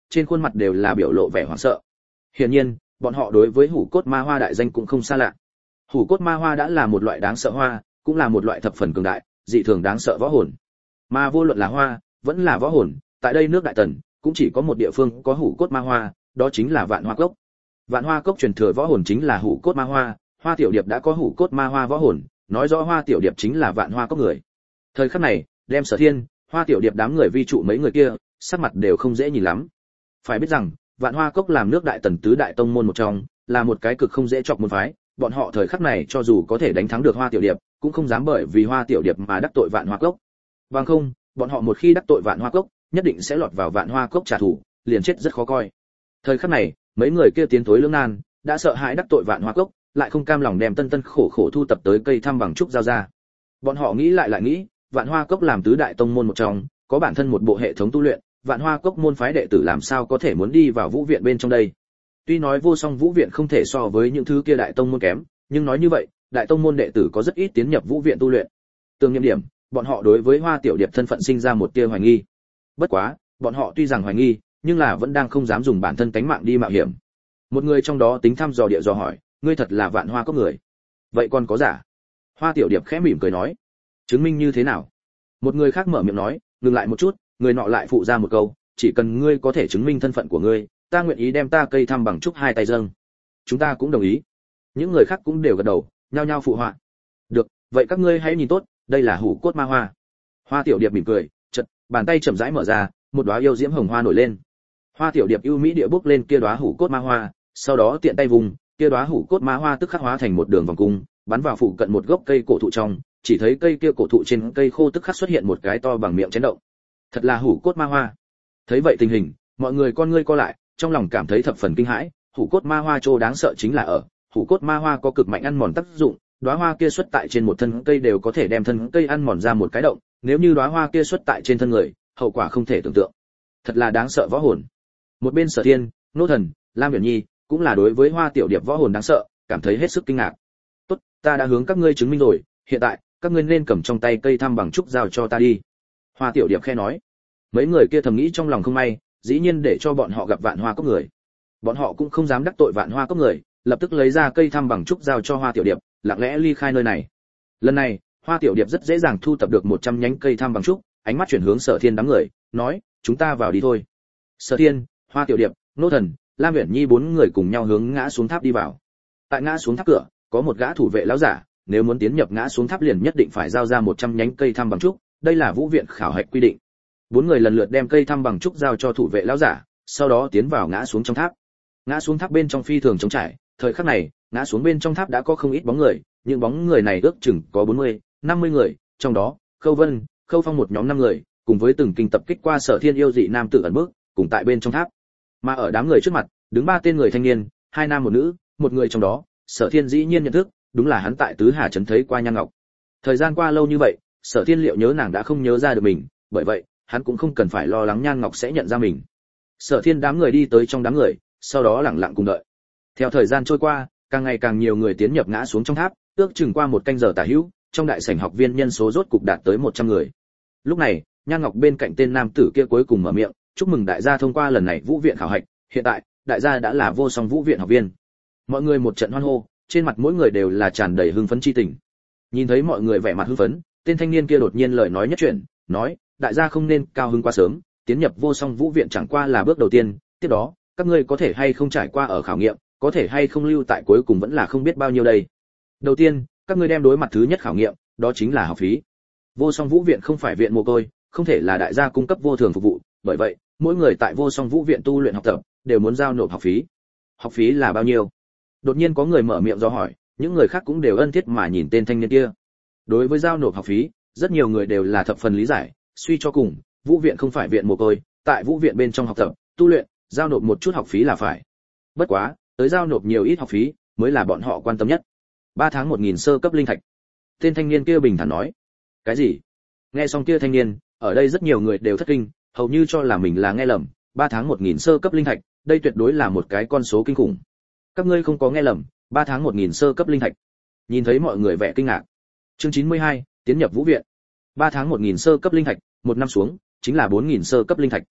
trên khuôn mặt đều là biểu lộ vẻ hoảng sợ. Hiển nhiên, bọn họ đối với hủ cốt ma hoa đại danh cũng không xa lạ. Hủ cốt ma hoa đã là một loại đáng sợ hoa, cũng là một loại thập phần cường đại, dị thường đáng sợ võ hồn. Mà vô luận là hoa, vẫn là võ hồn, tại đây nước Đại Tần, cũng chỉ có một địa phương có hủ cốt ma hoa, đó chính là Vạn Hoa Cốc. Vạn Hoa Cốc truyền thừa võ hồn chính là hủ cốt ma hoa, Hoa Tiểu Điệp đã có hủ cốt ma hoa võ hồn, nói rõ Hoa Tiểu Điệp chính là Vạn Hoa Cốc người. Thời khắc này, đem Sở Thiên, Hoa Tiểu Điệp đám người vi trụ mấy người kia, sắc mặt đều không dễ nhìn lắm. Phải biết rằng, Vạn Hoa Cốc làm nước Đại Tần tứ đại tông môn một trong, là một cái cực không dễ chọc môn phái, bọn họ thời khắc này cho dù có thể đánh thắng được Hoa Tiểu Điệp, cũng không dám bởi vì Hoa Tiểu Điệp mà đắc tội Vạn Hoa Cốc. Bằng không, bọn họ một khi đắc tội Vạn Hoa Cốc, nhất định sẽ lọt vào Vạn Hoa Cốc trả thù, liền chết rất khó coi. Thời khắc này, mấy người kia tiến tối lưỡng nan, đã sợ hãi đắc tội Vạn Hoa Cốc, lại không cam lòng đem tân tân khổ khổ thu tập tới cây thăm bằng trúc giao ra. Bọn họ nghĩ lại lại nghĩ, Vạn Hoa Cốc làm tứ đại tông môn một trong, có bản thân một bộ hệ thống tu luyện, Vạn Hoa Cốc môn phái đệ tử làm sao có thể muốn đi vào Vũ viện bên trong đây? Tuy nói Vô Song Vũ viện không thể so với những thứ kia đại tông môn kém, nhưng nói như vậy, đại tông môn đệ tử có rất ít tiến nhập Vũ viện tu luyện. Tương nhiệm điểm, bọn họ đối với Hoa Tiểu Điệp thân phận sinh ra một tia hoài nghi. Bất quá, bọn họ tuy rằng hoài nghi, nhưng là vẫn đang không dám dùng bản thân tánh mạng đi mạo hiểm. Một người trong đó tính thăm dò địa dò hỏi, ngươi thật là Vạn Hoa Cốc người? Vậy còn có giả? Hoa Tiểu Điệp khẽ mỉm cười nói, chứng minh như thế nào? Một người khác mở miệng nói, ngừng lại một chút, người nọ lại phụ ra một câu, chỉ cần ngươi có thể chứng minh thân phận của ngươi, ta nguyện ý đem ta cây thăm bằng trúc hai tay dâng. Chúng ta cũng đồng ý. Những người khác cũng đều gật đầu, nhao nhao phụ họa. Được, vậy các ngươi hãy nhìn tốt, đây là hủ cốt ma hoa. Hoa Tiểu Điệp mỉm cười, chợt bàn tay chậm rãi mở ra, một đóa yêu diễm hồng hoa nổi lên. Hoa Tiểu Điệp ưu mỹ địa bước lên kia đóa hủ cốt ma hoa, sau đó tiện tay vùng, kia đóa hủ cốt ma hoa tức khắc hóa thành một đường vòng cung, bắn vào phụ cận một gốc cây cổ thụ trong, chỉ thấy cây kia cổ thụ trên cây khô tức khắc xuất hiện một cái to bằng miệng chấn động. Thật là hủ cốt ma hoa. Thấy vậy tình hình, mọi người con ngươi co lại, trong lòng cảm thấy thập phần kinh hãi. Hủ cốt ma hoa trô đáng sợ chính là ở, hủ cốt ma hoa có cực mạnh ăn mòn tác dụng, đóa hoa kia xuất tại trên một thân cây đều có thể đem thân cây ăn mòn ra một cái động, nếu như đóa hoa kia xuất tại trên thân người, hậu quả không thể tưởng tượng. Thật là đáng sợ võ hồn. Một bên Sở Thiên, Nô Thần, Lam Uyển Nhi cũng là đối với Hoa Tiểu Điệp võ hồn đáng sợ, cảm thấy hết sức kinh ngạc. Tốt, ta đã hướng các ngươi chứng minh rồi, hiện tại các ngươi nên cầm trong tay cây thăm bằng trúc giao cho ta đi. Hoa Tiểu Điệp khẽ nói. Mấy người kia thầm nghĩ trong lòng không may, dĩ nhiên để cho bọn họ gặp Vạn Hoa Cốc người. Bọn họ cũng không dám đắc tội Vạn Hoa Cốc người, lập tức lấy ra cây thăm bằng trúc giao cho Hoa Tiểu Điệp, lặng lẽ ly khai nơi này. Lần này, Hoa Tiểu Điệp rất dễ dàng thu tập được một trăm nhánh cây thăm bằng trúc, ánh mắt chuyển hướng Sở Thiên đám người, nói, chúng ta vào đi thôi. Sở Thiên, Hoa Tiểu Điệp, Nô Thần, Lam Uyển Nhi bốn người cùng nhau hướng ngã xuống tháp đi vào. Tại ngã xuống tháp cửa, có một gã thủ vệ lão giả, nếu muốn tiến nhập ngã xuống tháp liền nhất định phải giao ra một trăm nhánh cây thăm bằng trúc, đây là Vũ viện khảo hạch quy định. Bốn người lần lượt đem cây thăm bằng trúc giao cho thủ vệ lão giả, sau đó tiến vào ngã xuống trong tháp. Ngã xuống tháp bên trong phi thường trống trải, thời khắc này, ngã xuống bên trong tháp đã có không ít bóng người, những bóng người này ước chừng có bốn mươi, năm mươi người, trong đó, Khâu Vân, Khâu Phong một nhóm năm người, cùng với từng kinh tập kích qua Sở Thiên yêu dị nam tử ẩn bước, cùng tại bên trong tháp. Mà ở đám người trước mặt, đứng ba tên người thanh niên, hai nam một nữ, một người trong đó, Sở Thiên dĩ nhiên nhận thức, đúng là hắn tại Tứ Hà trấn thấy qua Nhan Ngọc. Thời gian qua lâu như vậy, Sở Thiên liệu nhớ nàng đã không nhớ ra được mình, bởi vậy, hắn cũng không cần phải lo lắng Nhan Ngọc sẽ nhận ra mình. Sở Thiên đám người đi tới trong đám người, sau đó lặng lặng cùng đợi. Theo thời gian trôi qua, càng ngày càng nhiều người tiến nhập ngã xuống trong tháp, ước chừng qua một canh giờ tả hữu, trong đại sảnh học viên nhân số rốt cục đạt tới một trăm người. Lúc này, Nhan Ngọc bên cạnh tên nam tử kia cuối cùng mở miệng, chúc mừng đại gia thông qua lần này Vũ viện khảo hạch, hiện tại, đại gia đã là Vô Song Vũ viện học viên. Mọi người một trận hoan hô, trên mặt mỗi người đều là tràn đầy hưng phấn chi tình. Nhìn thấy mọi người vẻ mặt hưng phấn, tên thanh niên kia đột nhiên lời nói nhất chuyển, nói, đại gia không nên cao hứng quá sớm, tiến nhập Vô Song Vũ viện chẳng qua là bước đầu tiên, tiếp đó, các ngươi có thể hay không trải qua ở khảo nghiệm, có thể hay không lưu tại cuối cùng vẫn là không biết bao nhiêu đây. Đầu tiên, các ngươi đem đối mặt thứ nhất khảo nghiệm, đó chính là học phí. Vô Song Vũ viện không phải viện mồ côi, không thể là đại gia cung cấp vô thường phục vụ, bởi vậy, mỗi người tại Vô Song Vũ viện tu luyện học tập đều muốn giao nộp học phí. Học phí là bao nhiêu? Đột nhiên có người mở miệng do hỏi, những người khác cũng đều ân thiết mà nhìn tên thanh niên kia. Đối với giao nộp học phí, rất nhiều người đều là thập phần lý giải, suy cho cùng, Vũ viện không phải viện mồ côi, tại Vũ viện bên trong học tập, tu luyện, giao nộp một chút học phí là phải. Bất quá, tới giao nộp nhiều ít học phí mới là bọn họ quan tâm nhất. Ba tháng một nghìn sơ cấp linh thạch. Tên thanh niên kia bình thản nói. Cái gì? Nghe xong kia thanh niên, ở đây rất nhiều người đều thất kinh, hầu như cho là mình là nghe lầm, ba tháng một nghìn sơ cấp linh thạch, đây tuyệt đối là một cái con số kinh khủng. Các ngươi không có nghe lầm, ba tháng một nghìn sơ cấp linh thạch. Nhìn thấy mọi người vẻ kinh ngạc. Chương chín mươi hai, tiến nhập Vũ viện. ba tháng một nghìn sơ cấp linh thạch, một năm xuống, chính là bốn nghìn sơ cấp linh thạch.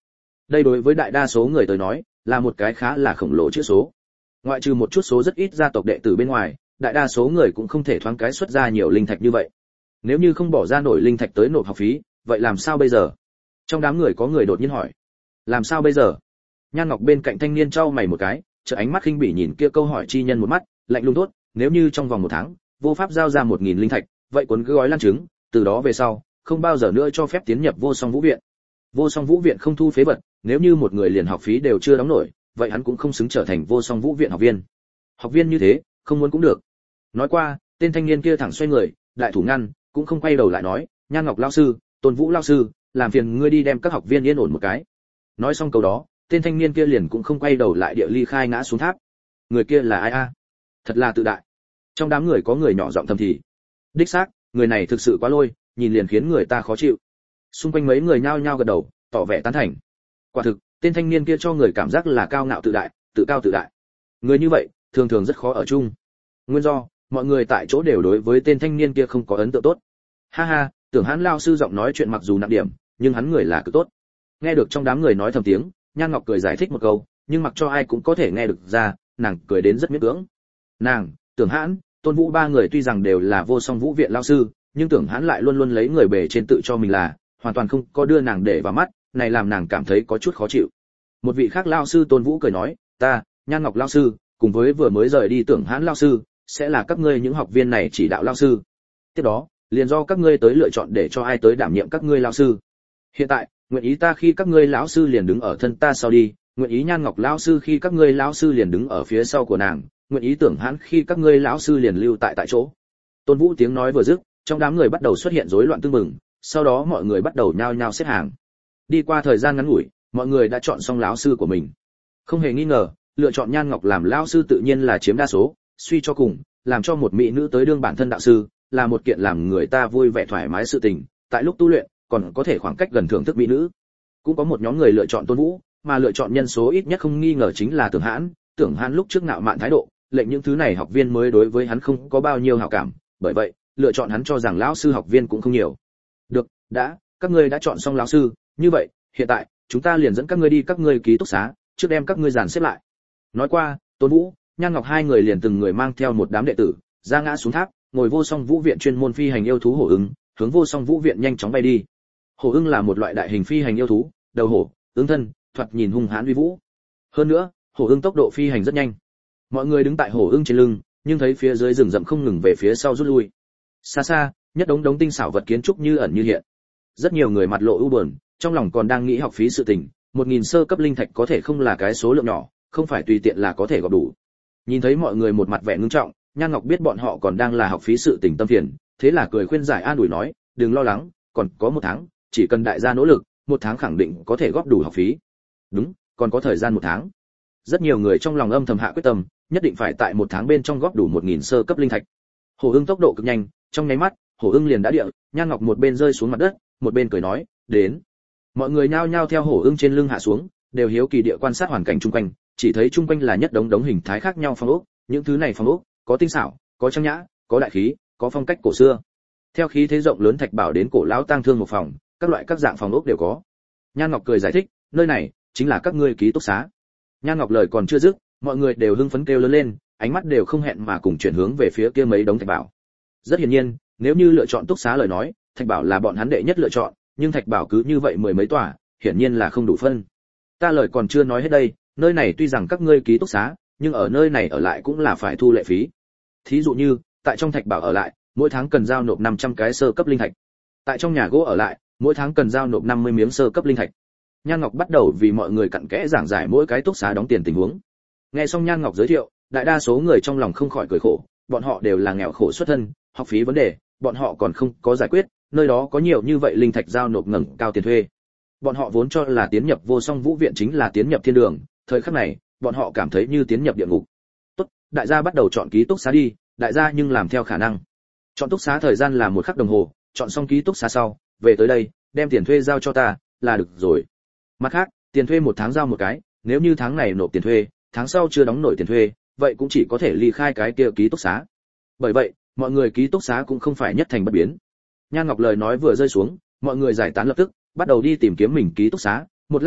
Đây đối với đại đa số người tới nói, là một cái khá là khổng lồ chữ số. Ngoại trừ một chút số rất ít gia tộc đệ tử bên ngoài, đại đa số người cũng không thể thoáng cái xuất ra nhiều linh thạch như vậy. Nếu như không bỏ ra nổi linh thạch tới nộp học phí, vậy làm sao bây giờ? Trong đám người có người đột nhiên hỏi. Làm sao bây giờ? Nhan Ngọc bên cạnh thanh niên trao mày một cái, trợ ánh mắt khinh bỉ nhìn kia câu hỏi chi nhân một mắt, lạnh lùng tốt, nếu như trong vòng một tháng, vô pháp giao ra một nghìn linh thạch, vậy cuốn cứ gói lan trứng, từ đó về sau, không bao giờ nữa cho phép tiến nhập Vô Song Vũ viện. Vô Song Vũ viện không thu phế vật, nếu như một người liền học phí đều chưa đóng nổi, vậy hắn cũng không xứng trở thành Vô Song Vũ viện học viên. Học viên như thế, không muốn cũng được. Nói qua, tên thanh niên kia thẳng xoay người, đại thủ ngăn, cũng không quay đầu lại nói, Nhan Ngọc lão sư, Tôn Vũ lão sư, làm phiền ngươi đi đem các học viên yên ổn một cái. Nói xong câu đó, tên thanh niên kia liền cũng không quay đầu lại địa ly khai ngã xuống tháp. Người kia là ai a? Thật là tự đại. Trong đám người có người nhỏ giọng thầm thì. Đích xác, người này thực sự quá lôi, nhìn liền khiến người ta khó chịu. Xung quanh mấy người nhao nhao gật đầu, tỏ vẻ tán thành. Quả thực, tên thanh niên kia cho người cảm giác là cao ngạo tự đại, tự cao tự đại. Người như vậy, thường thường rất khó ở chung. Nguyên do, mọi người tại chỗ đều đối với tên thanh niên kia không có ấn tượng tốt. Ha ha, Tưởng Hãn lão sư giọng nói chuyện mặc dù nặng điểm, nhưng hắn người là cực tốt. Nghe được trong đám người nói thầm tiếng, Nhan Ngọc cười giải thích một câu, nhưng mặc cho ai cũng có thể nghe được ra, nàng cười đến rất miễn cưỡng. Nàng, Tưởng Hãn, Tôn Vũ ba người tuy rằng đều là Vô Song Vũ viện lão sư, nhưng Tưởng Hãn lại luôn luôn lấy người bề trên tự cho mình là, hoàn toàn không có đưa nàng để vào mắt, này làm nàng cảm thấy có chút khó chịu. Một vị khác lão sư Tôn Vũ cười nói, ta, Nhan Ngọc lão sư, cùng với vừa mới rời đi Tưởng Hãn lão sư, sẽ là các ngươi những học viên này chỉ đạo lão sư. Tiếp đó, liền do các ngươi tới lựa chọn để cho ai tới đảm nhiệm các ngươi lão sư. Hiện tại, nguyện ý ta khi các ngươi lão sư liền đứng ở thân ta sau đi, nguyện ý Nhan Ngọc lão sư khi các ngươi lão sư liền đứng ở phía sau của nàng, nguyện ý Tưởng Hãn khi các ngươi lão sư liền lưu tại tại chỗ. Tôn Vũ tiếng nói vừa dứt, trong đám người bắt đầu xuất hiện rối loạn tương mừng, sau đó mọi người bắt đầu nhao nhao xếp hàng. Đi qua thời gian ngắn ngủi, mọi người đã chọn xong lão sư của mình. Không hề nghi ngờ, lựa chọn Nhan Ngọc làm lão sư tự nhiên là chiếm đa số, suy cho cùng, làm cho một mỹ nữ tới đương bản thân đạo sư, là một kiện làm người ta vui vẻ thoải mái sự tình, tại lúc tu luyện, còn có thể khoảng cách gần thưởng thức mỹ nữ. Cũng có một nhóm người lựa chọn Tôn Vũ, mà lựa chọn nhân số ít nhất không nghi ngờ chính là Tưởng Hãn, Tưởng Hãn lúc trước ngạo mạn thái độ, lệnh những thứ này học viên mới đối với hắn không có bao nhiêu hảo cảm, bởi vậy, lựa chọn hắn cho rằng lão sư học viên cũng không nhiều. Được, đã, các ngươi đã chọn xong lão sư, như vậy, hiện tại, chúng ta liền dẫn các ngươi đi các ngươi ký túc xá, trước đem các ngươi dàn xếp lại. Nói qua, Tôn Vũ, Nhan Ngọc hai người liền từng người mang theo một đám đệ tử, ra ngã xuống tháp, ngồi Vô Song Vũ viện chuyên môn phi hành yêu thú hổ ưng, hướng Vô Song Vũ viện nhanh chóng bay đi. Hổ ưng là một loại đại hình phi hành yêu thú, đầu hổ, ứng thân, thoạt nhìn hung hãn uy vũ. Hơn nữa, hổ ưng tốc độ phi hành rất nhanh. Mọi người đứng tại hổ ưng trên lưng, nhưng thấy phía dưới rừng rậm không ngừng về phía sau rút lui. Xa xa, nhất đống đống tinh xảo vật kiến trúc như ẩn như hiện. Rất nhiều người mặt lộ ưu buồn, trong lòng còn đang nghĩ học phí sự tình, một nghìn sơ cấp linh thạch có thể không là cái số lượng nhỏ, không phải tùy tiện là có thể gọp đủ. Nhìn thấy mọi người một mặt vẻ ngưng trọng, Nhan Ngọc biết bọn họ còn đang là học phí sự tình tâm phiền, thế là cười khuyên giải an ủi nói, đừng lo lắng, còn có một tháng, chỉ cần đại gia nỗ lực, một tháng khẳng định có thể góp đủ học phí. Đúng, còn có thời gian một tháng. Rất nhiều người trong lòng âm thầm hạ quyết tâm, nhất định phải tại một tháng bên trong góp đủ một nghìn sơ cấp linh thạch. Hổ ưng tốc độ cực nhanh, trong nháy mắt, hổ ưng liền đã địa, Nhan Ngọc một bên rơi xuống mặt đất, một bên cười nói, đến. Mọi người nhao nhao theo hổ ưng trên lưng hạ xuống, đều hiếu kỳ địa quan sát hoàn cảnh chung quanh, chỉ thấy chung quanh là nhất đống đống hình thái khác nhau phong ốc, những thứ này phong ốc có tinh xảo, có trang nhã, có đại khí, có phong cách cổ xưa. Theo khí thế rộng lớn thạch bảo đến cổ lão tang thương một phòng, các loại các dạng phòng ốc đều có. Nhan Ngọc cười giải thích, nơi này chính là các ngươi ký túc xá. Nhan Ngọc lời còn chưa dứt, mọi người đều hưng phấn kêu lớn lên, ánh mắt đều không hẹn mà cùng chuyển hướng về phía kia mấy đống thạch bảo. Rất hiển nhiên, nếu như lựa chọn túc xá lời nói, thạch bảo là bọn hắn đệ nhất lựa chọn, nhưng thạch bảo cứ như vậy mười mấy tòa, hiển nhiên là không đủ phân. Ta lời còn chưa nói hết đây, nơi này tuy rằng các ngươi ký túc xá, nhưng ở nơi này ở lại cũng là phải thu lệ phí. Thí dụ như, tại trong thạch bảo ở lại, mỗi tháng cần giao nộp năm trăm cái sơ cấp linh thạch. Tại trong nhà gỗ ở lại, mỗi tháng cần giao nộp năm mươi miếng sơ cấp linh thạch. Nhan Ngọc bắt đầu vì mọi người cặn kẽ giảng giải mỗi cái túc xá đóng tiền tình huống. Nghe xong Nhan Ngọc giới thiệu, đại đa số người trong lòng không khỏi cười khổ, bọn họ đều là nghèo khổ xuất thân, học phí vấn đề, bọn họ còn không có giải quyết, nơi đó có nhiều như vậy linh thạch giao nộp ngẩng cao tiền thuê. Bọn họ vốn cho là tiến nhập Vô Song Vũ viện chính là tiến nhập thiên đường, thời khắc này, bọn họ cảm thấy như tiến nhập địa ngục. Tốt, đại gia bắt đầu chọn ký túc xá đi, đại gia nhưng làm theo khả năng. Chọn túc xá thời gian là một khắc đồng hồ, chọn xong ký túc xá sau, về tới đây, đem tiền thuê giao cho ta, là được rồi. Mặt khác, tiền thuê một tháng giao một cái, nếu như tháng này nộp tiền thuê, tháng sau chưa đóng nổi tiền thuê, vậy cũng chỉ có thể ly khai cái kia ký túc xá. Bởi vậy, mọi người ký túc xá cũng không phải nhất thành bất biến. Nhan Ngọc lời nói vừa rơi xuống, mọi người giải tán lập tức, bắt đầu đi tìm kiếm mình ký túc xá, một lát sau,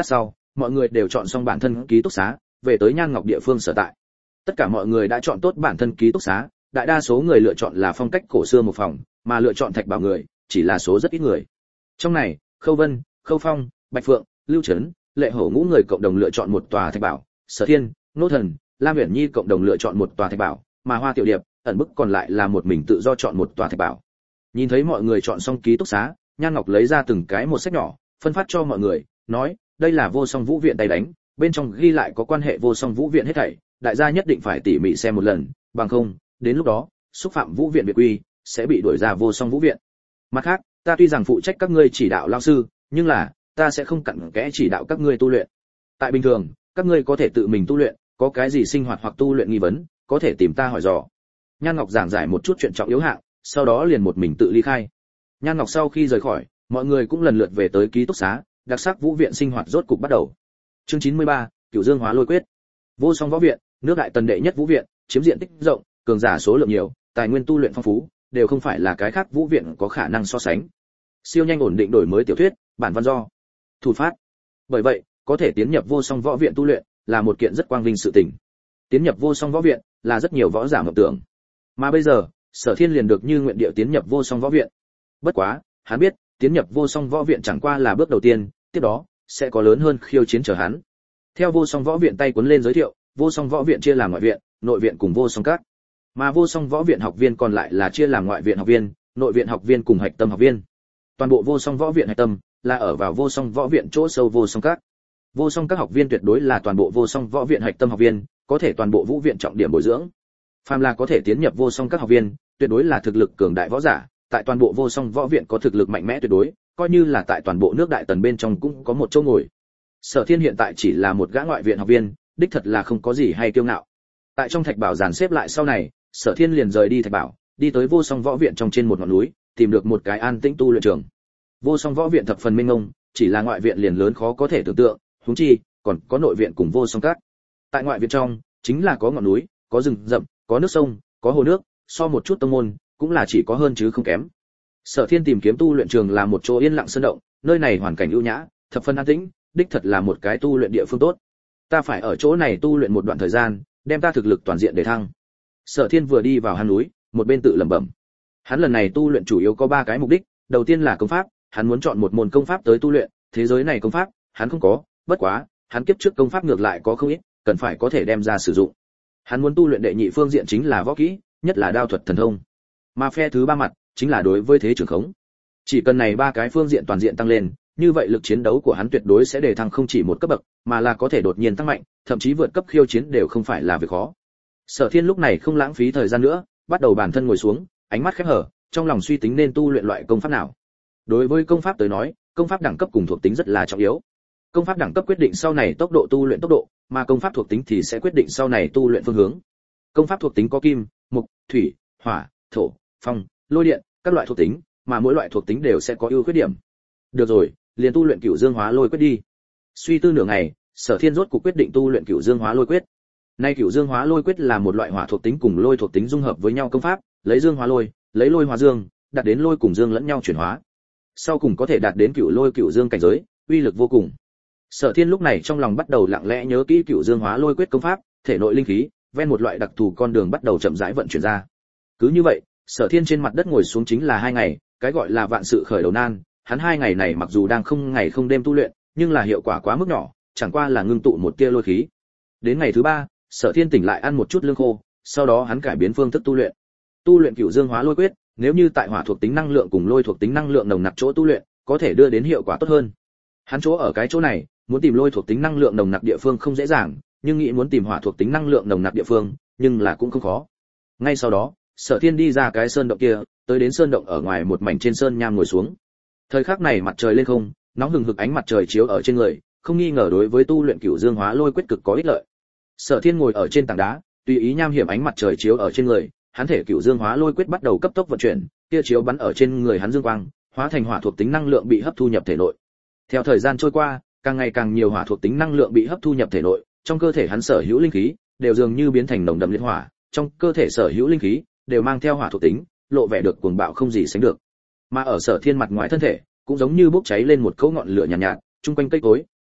mọi người đều chọn xong bản thân ký túc xá, về tới Nhan Ngọc địa phương sở tại. Tất cả mọi người đã chọn tốt bản thân ký túc xá, đại đa số người lựa chọn là phong cách cổ xưa một phòng, mà lựa chọn Thạch Bảo người chỉ là số rất ít người. Trong này, Khâu Vân, Khâu Phong, Bạch Phượng, Lưu Trấn, Lệ Hổ ngũ người cộng đồng lựa chọn một tòa Thạch Bảo, Sở Thiên, Nô Thần, Lam Uyển Nhi cộng đồng lựa chọn một tòa Thạch Bảo, mà Hoa Tiểu Điệp, ẩn bức còn lại là một mình tự do chọn một tòa Thạch Bảo. Nhìn thấy mọi người chọn xong ký túc xá, Nhan Ngọc lấy ra từng cái một sách nhỏ, phân phát cho mọi người, nói, đây là Vô Song Vũ Viện tay đánh, bên trong ghi lại có quan hệ Vô Song Vũ Viện hết thảy, đại gia nhất định phải tỉ mỉ xem một lần, bằng không, đến lúc đó, xúc phạm Vũ Viện biệt quy, sẽ bị đuổi ra Vô Song Vũ Viện. Mặt khác, ta tuy rằng phụ trách các ngươi chỉ đạo lao sư, nhưng là, ta sẽ không cặn kẽ chỉ đạo các ngươi tu luyện. Tại bình thường, các ngươi có thể tự mình tu luyện, có cái gì sinh hoạt hoặc tu luyện nghi vấn, có thể tìm ta hỏi dò. Nhan Ngọc giảng giải một chút chuyện trọng yếu hạng, sau đó liền một mình tự ly khai. Nhan Ngọc sau khi rời khỏi, mọi người cũng lần lượt về tới ký túc xá, đặc sắc Vũ Viện sinh hoạt rốt cục bắt đầu. Chương chín mươi ba, Cửu Dương Hóa Lôi Quyết. Vô Song Võ Viện, nước Đại Tần đệ nhất vũ viện, chiếm diện tích rộng, cường giả số lượng nhiều, tài nguyên tu luyện phong phú, đều không phải là cái khác vũ viện có khả năng so sánh. Siêu nhanh ổn định đổi mới tiểu thuyết, bản văn do thủ phát. Bởi vậy, có thể tiến nhập Vô Song Võ Viện tu luyện là một kiện rất quang vinh sự tình. Tiến nhập Vô Song Võ Viện là rất nhiều võ giả mộng tưởng. Mà bây giờ, Sở Thiên liền được như nguyện điệu tiến nhập Vô Song Võ Viện. Bất quá, hắn biết, tiến nhập Vô Song Võ Viện chẳng qua là bước đầu tiên, tiếp đó sẽ có lớn hơn khiêu chiến chờ hắn. Theo Vô Song Võ Viện tay cuốn lên giới thiệu, Vô Song Võ Viện chia làm ngoại viện, nội viện cùng Vô Song Các. Mà Vô Song Võ Viện học viên còn lại là chia làm ngoại viện học viên, nội viện học viên cùng hạch tâm học viên. Toàn bộ Vô Song Võ Viện hạch tâm là ở vào Vô Song Võ Viện chỗ sâu Vô Song Các. Vô Song Các học viên tuyệt đối là toàn bộ Vô Song Võ Viện hạch tâm học viên, có thể toàn bộ vũ viện trọng điểm bồi dưỡng. Phàm là có thể tiến nhập Vô Song Các học viên, tuyệt đối là thực lực cường đại võ giả, tại toàn bộ Vô Song Võ Viện có thực lực mạnh mẽ tuyệt đối, coi như là tại toàn bộ nước Đại Tần bên trong cũng có một chỗ ngồi. Sở Thiên hiện tại chỉ là một gã ngoại viện học viên, đích thật là không có gì hay kiêu ngạo. Tại trong Thạch Bảo dàn xếp lại sau này, Sở Thiên liền rời đi Thạch Bảo, đi tới Vô Song Võ Viện trong trên một ngọn núi, tìm được một cái an tĩnh tu luyện trường. Vô Song Võ Viện thập phần mênh mông, chỉ là ngoại viện liền lớn khó có thể tưởng tượng, huống chi còn có nội viện cùng Vô Song Các. Tại ngoại viện trong, chính là có ngọn núi, có rừng rậm, có nước sông, có hồ nước, so một chút tông môn, cũng là chỉ có hơn chứ không kém. Sở Thiên tìm kiếm tu luyện trường là một chỗ yên lặng sơn động, nơi này hoàn cảnh ưu nhã, thập phần an tĩnh, đích thật là một cái tu luyện địa phương tốt. Ta phải ở chỗ này tu luyện một đoạn thời gian, đem ta thực lực toàn diện để thăng. Sở Thiên vừa đi vào hang núi, một bên tự lẩm bẩm. Hắn lần này tu luyện chủ yếu có ba cái mục đích, đầu tiên là công pháp, hắn muốn chọn một môn công pháp tới tu luyện, thế giới này công pháp, hắn không có, bất quá, hắn kiếp trước công pháp ngược lại có không ít, cần phải có thể đem ra sử dụng. Hắn muốn tu luyện đệ nhị phương diện chính là võ kỹ, nhất là đao thuật thần thông. Mà phe thứ ba mặt chính là đối với thế trường khống. Chỉ cần này ba cái phương diện toàn diện tăng lên, như vậy lực chiến đấu của hắn tuyệt đối sẽ đề thăng không chỉ một cấp bậc, mà là có thể đột nhiên tăng mạnh, thậm chí vượt cấp khiêu chiến đều không phải là việc khó. Sở Thiên lúc này không lãng phí thời gian nữa, bắt đầu bản thân ngồi xuống, ánh mắt khép hở, trong lòng suy tính nên tu luyện loại công pháp nào. Đối với công pháp tới nói, công pháp đẳng cấp cùng thuộc tính rất là trọng yếu. Công pháp đẳng cấp quyết định sau này tốc độ tu luyện tốc độ, mà công pháp thuộc tính thì sẽ quyết định sau này tu luyện phương hướng. Công pháp thuộc tính có kim, mộc, thủy, hỏa, thổ, phong, lôi điện, các loại thuộc tính, mà mỗi loại thuộc tính đều sẽ có ưu khuyết điểm. Được rồi, liền tu luyện Cửu Dương Hóa Lôi Quyết đi. Suy tư nửa ngày, Sở Thiên rốt cuộc quyết định tu luyện Cửu Dương Hóa Lôi Quyết. Nay Cửu Dương Hóa Lôi Quyết là một loại hỏa thuộc tính cùng lôi thuộc tính dung hợp với nhau công pháp, lấy dương hóa lôi, lấy lôi hóa dương, đạt đến lôi cùng dương lẫn nhau chuyển hóa. Sau cùng có thể đạt đến Cửu Lôi Cửu Dương cảnh giới, uy lực vô cùng. Sở Thiên lúc này trong lòng bắt đầu lặng lẽ nhớ kỹ Cửu Dương Hóa Lôi Quyết công pháp, thể nội linh khí, ven một loại đặc thù con đường bắt đầu chậm rãi vận chuyển ra. Cứ như vậy, Sở Thiên trên mặt đất ngồi xuống chính là hai ngày, cái gọi là vạn sự khởi đầu nan, hắn hai ngày này mặc dù đang không ngày không đêm tu luyện, nhưng là hiệu quả quá mức nhỏ, chẳng qua là ngưng tụ một tia lôi khí. Đến ngày thứ ba, Sở Thiên tỉnh lại ăn một chút lương khô, sau đó hắn cải biến phương thức tu luyện. Tu luyện Cửu Dương Hóa Lôi Quyết, nếu như tại hỏa thuộc tính năng lượng cùng lôi thuộc tính năng lượng nồng nặc chỗ tu luyện, có thể đưa đến hiệu quả tốt hơn. Hắn chỗ ở cái chỗ này, muốn tìm lôi thuộc tính năng lượng nồng nặc địa phương không dễ dàng, nhưng nghĩ muốn tìm hỏa thuộc tính năng lượng nồng nặc địa phương, nhưng là cũng không khó. Ngay sau đó, Sở Thiên đi ra cái sơn động kia, tới đến sơn động ở ngoài một mảnh trên sơn nham ngồi xuống. Thời khắc này mặt trời lên không, nóng hừng hực ánh mặt trời chiếu ở trên người, không nghi ngờ đối với tu luyện Cửu Dương Hóa Lôi Quyết cực có ích lợi. Sở Thiên ngồi ở trên tảng đá, tùy ý nham hiểm ánh mặt trời chiếu ở trên người, hắn thể Cửu Dương Hóa Lôi Quyết bắt đầu cấp tốc vận chuyển, tia chiếu bắn ở trên người hắn dương quang, hóa thành hỏa thuộc tính năng lượng bị hấp thu nhập thể nội. Theo thời gian trôi qua, càng ngày càng nhiều hỏa thuộc tính năng lượng bị hấp thu nhập thể nội, trong cơ thể hắn sở hữu linh khí đều dường như biến thành nồng đậm liệt hỏa, trong cơ thể sở hữu linh khí đều mang theo hỏa thuộc tính, lộ vẻ được cuồng bạo không gì sánh được. Mà ở Sở Thiên mặt ngoài thân thể, cũng giống như bốc cháy lên một cỗ ngọn lửa nhàn nhạt, nhạt, chung quanh cây cối,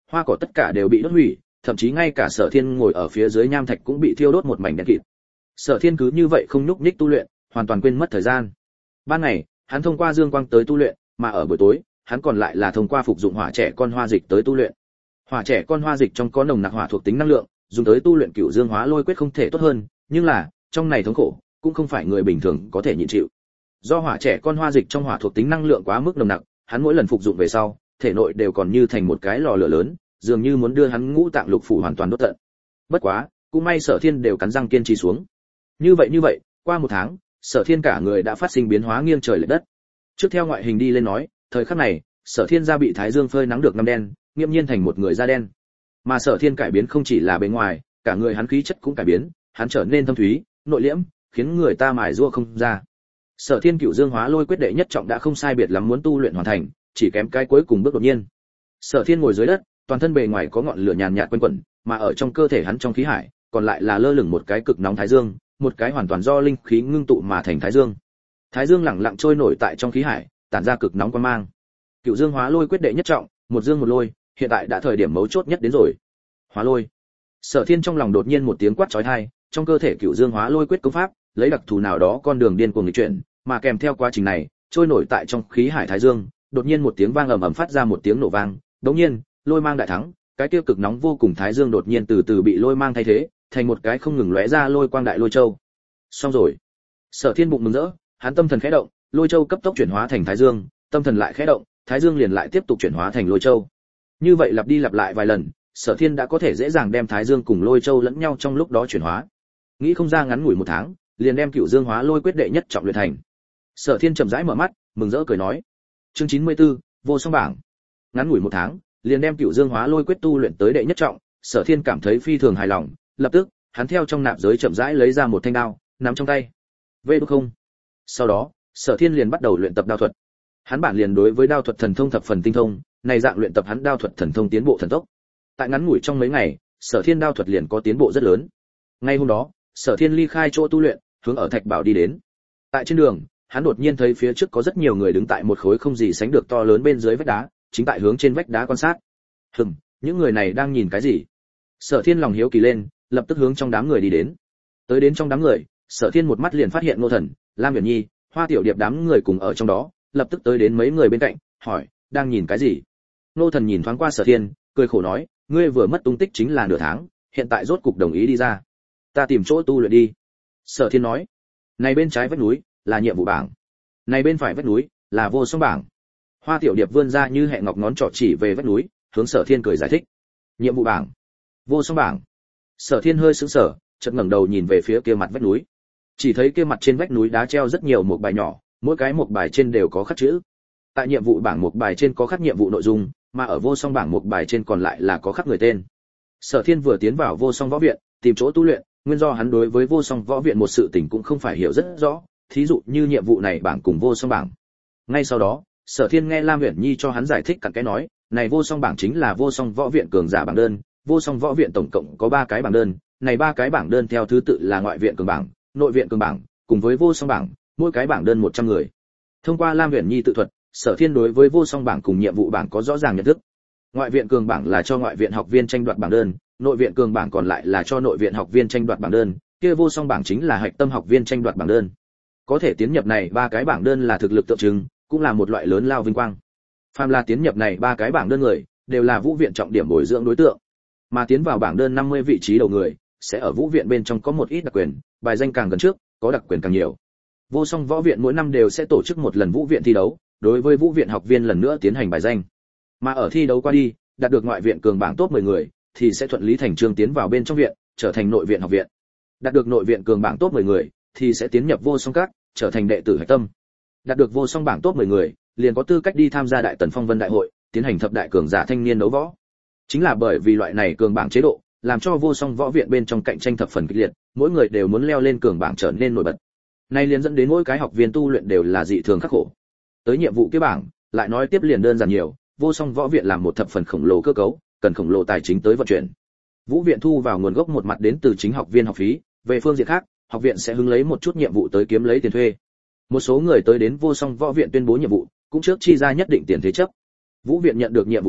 hoa cỏ tất cả đều bị đốt hủy, thậm chí ngay cả Sở Thiên ngồi ở phía dưới nham thạch cũng bị thiêu đốt một mảnh đen kịt. Sở Thiên cứ như vậy không nhúc nhích tu luyện, hoàn toàn quên mất thời gian. Ban ngày, hắn thông qua dương quang tới tu luyện, mà ở buổi tối, hắn còn lại là thông qua phục dụng hỏa trẻ con hoa dịch tới tu luyện. Hỏa trẻ con hoa dịch trong có nồng nặc hỏa thuộc tính năng lượng, dùng tới tu luyện Cửu Dương Hóa Lôi Quyết không thể tốt hơn, nhưng là, trong này thống khổ, cũng không phải người bình thường có thể nhịn chịu. Do hỏa trẻ con hoa dịch trong hỏa thuộc tính năng lượng quá mức nồng nặc, hắn mỗi lần phục dụng về sau, thể nội đều còn như thành một cái lò lửa lớn, dường như muốn đưa hắn ngũ tạng lục phủ hoàn toàn đốt tận. Bất quá, cũng may Sở Thiên đều cắn răng kiên trì xuống. Như vậy như vậy, qua một tháng, Sở Thiên cả người đã phát sinh biến hóa nghiêng trời lệch đất. Trước theo ngoại hình đi lên nói, thời khắc này, Sở Thiên da bị thái dương phơi nắng được năm đen, nghiêm nhiên thành một người da đen. Mà Sở Thiên cải biến không chỉ là bề ngoài, cả người hắn khí chất cũng cải biến, hắn trở nên thâm thúy, nội liễm, khiến người ta mài giũa không ra. Sở Thiên Cửu Dương Hóa Lôi Quyết đệ nhất trọng đã không sai biệt lắm muốn tu luyện hoàn thành, chỉ kém cái cuối cùng bước đột nhiên. Sở Thiên ngồi dưới đất, toàn thân bề ngoài có ngọn lửa nhàn nhạt quanh quẩn, mà ở trong cơ thể hắn trong khí hải, còn lại là lơ lửng một cái cực nóng thái dương, một cái hoàn toàn do linh khí ngưng tụ mà thành thái dương. Thái dương lẳng lặng trôi nổi tại trong khí hải, tản ra cực nóng quang mang. Cửu Dương Hóa Lôi Quyết đệ nhất trọng, một dương một lôi, hiện tại đã thời điểm mấu chốt nhất đến rồi. Hóa lôi. Sở Thiên trong lòng đột nhiên một tiếng quát chói tai, trong cơ thể Cửu Dương Hóa Lôi Quyết công pháp, lấy đặc thù nào đó con đường điên cuồng nghịch chuyển, mà kèm theo quá trình này, trôi nổi tại trong khí hải thái dương, đột nhiên một tiếng vang ầm ầm phát ra một tiếng nổ vang, đột nhiên, lôi mang đại thắng, cái tiêu cực nóng vô cùng thái dương đột nhiên từ từ bị lôi mang thay thế, thành một cái không ngừng lóe ra lôi quang đại lôi châu. Xong rồi. Sở Thiên bụng mừng rỡ, hắn tâm thần khẽ động, lôi châu cấp tốc chuyển hóa thành thái dương, tâm thần lại khẽ động, thái dương liền lại tiếp tục chuyển hóa thành lôi châu. Như vậy lặp đi lặp lại vài lần, Sở Thiên đã có thể dễ dàng đem thái dương cùng lôi châu lẫn nhau trong lúc đó chuyển hóa. Nghĩ không ra ngắn ngủi một tháng, liền đem Cửu Dương Hóa Lôi Quyết đệ nhất trọng luyện thành. Sở Thiên chậm rãi mở mắt, mừng rỡ cười nói: "Chương chín mươi tư, vô song bảng." Ngắn ngủi một tháng, liền đem Cửu Dương Hóa Lôi Quyết tu luyện tới đệ nhất trọng, Sở Thiên cảm thấy phi thường hài lòng, lập tức, hắn theo trong nạp giới chậm rãi lấy ra một thanh đao, nắm trong tay. Vê đúc không. Sau đó, Sở Thiên liền bắt đầu luyện tập đao thuật. Hắn bản liền đối với đao thuật thần thông thập phần tinh thông, này dạng luyện tập hắn đao thuật thần thông tiến bộ thần tốc. Tại ngắn ngủi trong mấy ngày, Sở Thiên đao thuật liền có tiến bộ rất lớn. Ngay hôm đó, Sở Thiên ly khai chỗ tu luyện, hướng ở Thạch Bảo đi đến. Tại trên đường, hắn đột nhiên thấy phía trước có rất nhiều người đứng tại một khối không gì sánh được to lớn bên dưới vách đá, chính tại hướng trên vách đá quan sát. Hừm, những người này đang nhìn cái gì? Sở Thiên lòng hiếu kỳ lên, lập tức hướng trong đám người đi đến. Tới đến trong đám người, Sở Thiên một mắt liền phát hiện Ngô Thần, Lam Viễn Nhi, Hoa Tiểu Điệp đám người cùng ở trong đó, lập tức tới đến mấy người bên cạnh, hỏi, đang nhìn cái gì? Ngô Thần nhìn thoáng qua Sở Thiên, cười khổ nói, ngươi vừa mất tung tích chính là nửa tháng, hiện tại rốt cục đồng ý đi ra. Ta tìm chỗ tu luyện đi. Sở Thiên nói, này bên trái vách núi là nhiệm vụ bảng, này bên phải vách núi là vô song bảng. Hoa Tiểu Điệp vươn ra như hẹn ngọc ngón trỏ chỉ về vách núi, hướng Sở Thiên cười giải thích, nhiệm vụ bảng, vô song bảng. Sở Thiên hơi sững sờ, chợt ngẩng đầu nhìn về phía kia mặt vách núi. Chỉ thấy kia mặt trên vách núi đá treo rất nhiều một bài nhỏ, mỗi cái một bài trên đều có khắc chữ. Tại nhiệm vụ bảng một bài trên có khắc nhiệm vụ nội dung, mà ở vô song bảng một bài trên còn lại là có khắc người tên. Sở Thiên vừa tiến vào vô song võ viện, tìm chỗ tu luyện, nguyên do hắn đối với vô song võ viện một sự tình cũng không phải hiểu rất rõ, thí dụ như nhiệm vụ này bảng cùng vô song bảng. Ngay sau đó, Sở Thiên nghe Lam Viễn Nhi cho hắn giải thích cặn kẽ nói, này vô song bảng chính là vô song võ viện cường giả bảng đơn, vô song võ viện tổng cộng có ba cái bảng đơn, này ba cái bảng đơn theo thứ tự là ngoại viện cường bảng, nội viện cường bảng, cùng với vô song bảng, mỗi cái bảng đơn một trăm người. Thông qua Lam Viễn Nhi tự thuật, Sở Thiên đối với vô song bảng cùng nhiệm vụ bảng có rõ ràng nhận thức. Ngoại viện cường bảng là cho ngoại viện học viên tranh đoạt bảng đơn, nội viện cường bảng còn lại là cho nội viện học viên tranh đoạt bảng đơn, kia vô song bảng chính là hạch tâm học viên tranh đoạt bảng đơn. Có thể tiến nhập này ba cái bảng đơn là thực lực tượng trưng, cũng là một loại lớn lao vinh quang. Phàm là tiến nhập này ba cái bảng đơn người, đều là vũ viện trọng điểm bồi dưỡng đối tượng. Mà tiến vào bảng đơn năm mươi vị trí đầu người, sẽ ở vũ viện bên trong có một ít đặc quyền, bài danh càng gần trước, có đặc quyền càng nhiều. Vô song võ viện mỗi năm đều sẽ tổ chức một lần vũ viện thi đấu, đối với vũ viện học viên lần nữa tiến hành bài danh. Mà ở thi đấu qua đi, đạt được ngoại viện cường bảng top mười người, thì sẽ thuận lý thành chương tiến vào bên trong viện, trở thành nội viện học viện. Đạt được nội viện cường bảng top mười người, thì sẽ tiến nhập vô song các, trở thành đệ tử hạch tâm. Đạt được vô song bảng top mười người, liền có tư cách đi tham gia đại tần phong vân đại hội, tiến hành thập đại cường giả thanh niên đấu võ. Chính là bởi vì loại này cường bảng chế độ, làm cho vô song võ viện bên trong cạnh tranh thập phần kịch liệt, mỗi người đều muốn leo lên cường bảng trở nên nổi bật. Nay liền dẫn đến mỗi cái học viên tu luyện đều là dị thường khắc khổ. Tới nhiệm vụ kia bảng, lại nói tiếp liền đơn giản nhiều, vô song võ viện làm một thập phần khổng lồ cơ cấu, cần khổng lồ tài chính tới vận chuyển. Vũ viện thu vào nguồn gốc một mặt đến từ chính học viên học phí, về phương diện khác, học viện sẽ hứng lấy một chút nhiệm vụ tới kiếm lấy tiền thuê. Một số người tới đến vô song võ viện tuyên bố nhiệm vụ, cũng trước chi ra nhất định tiền thế chấp. Vũ viện nhận được nhiệm vụ sau,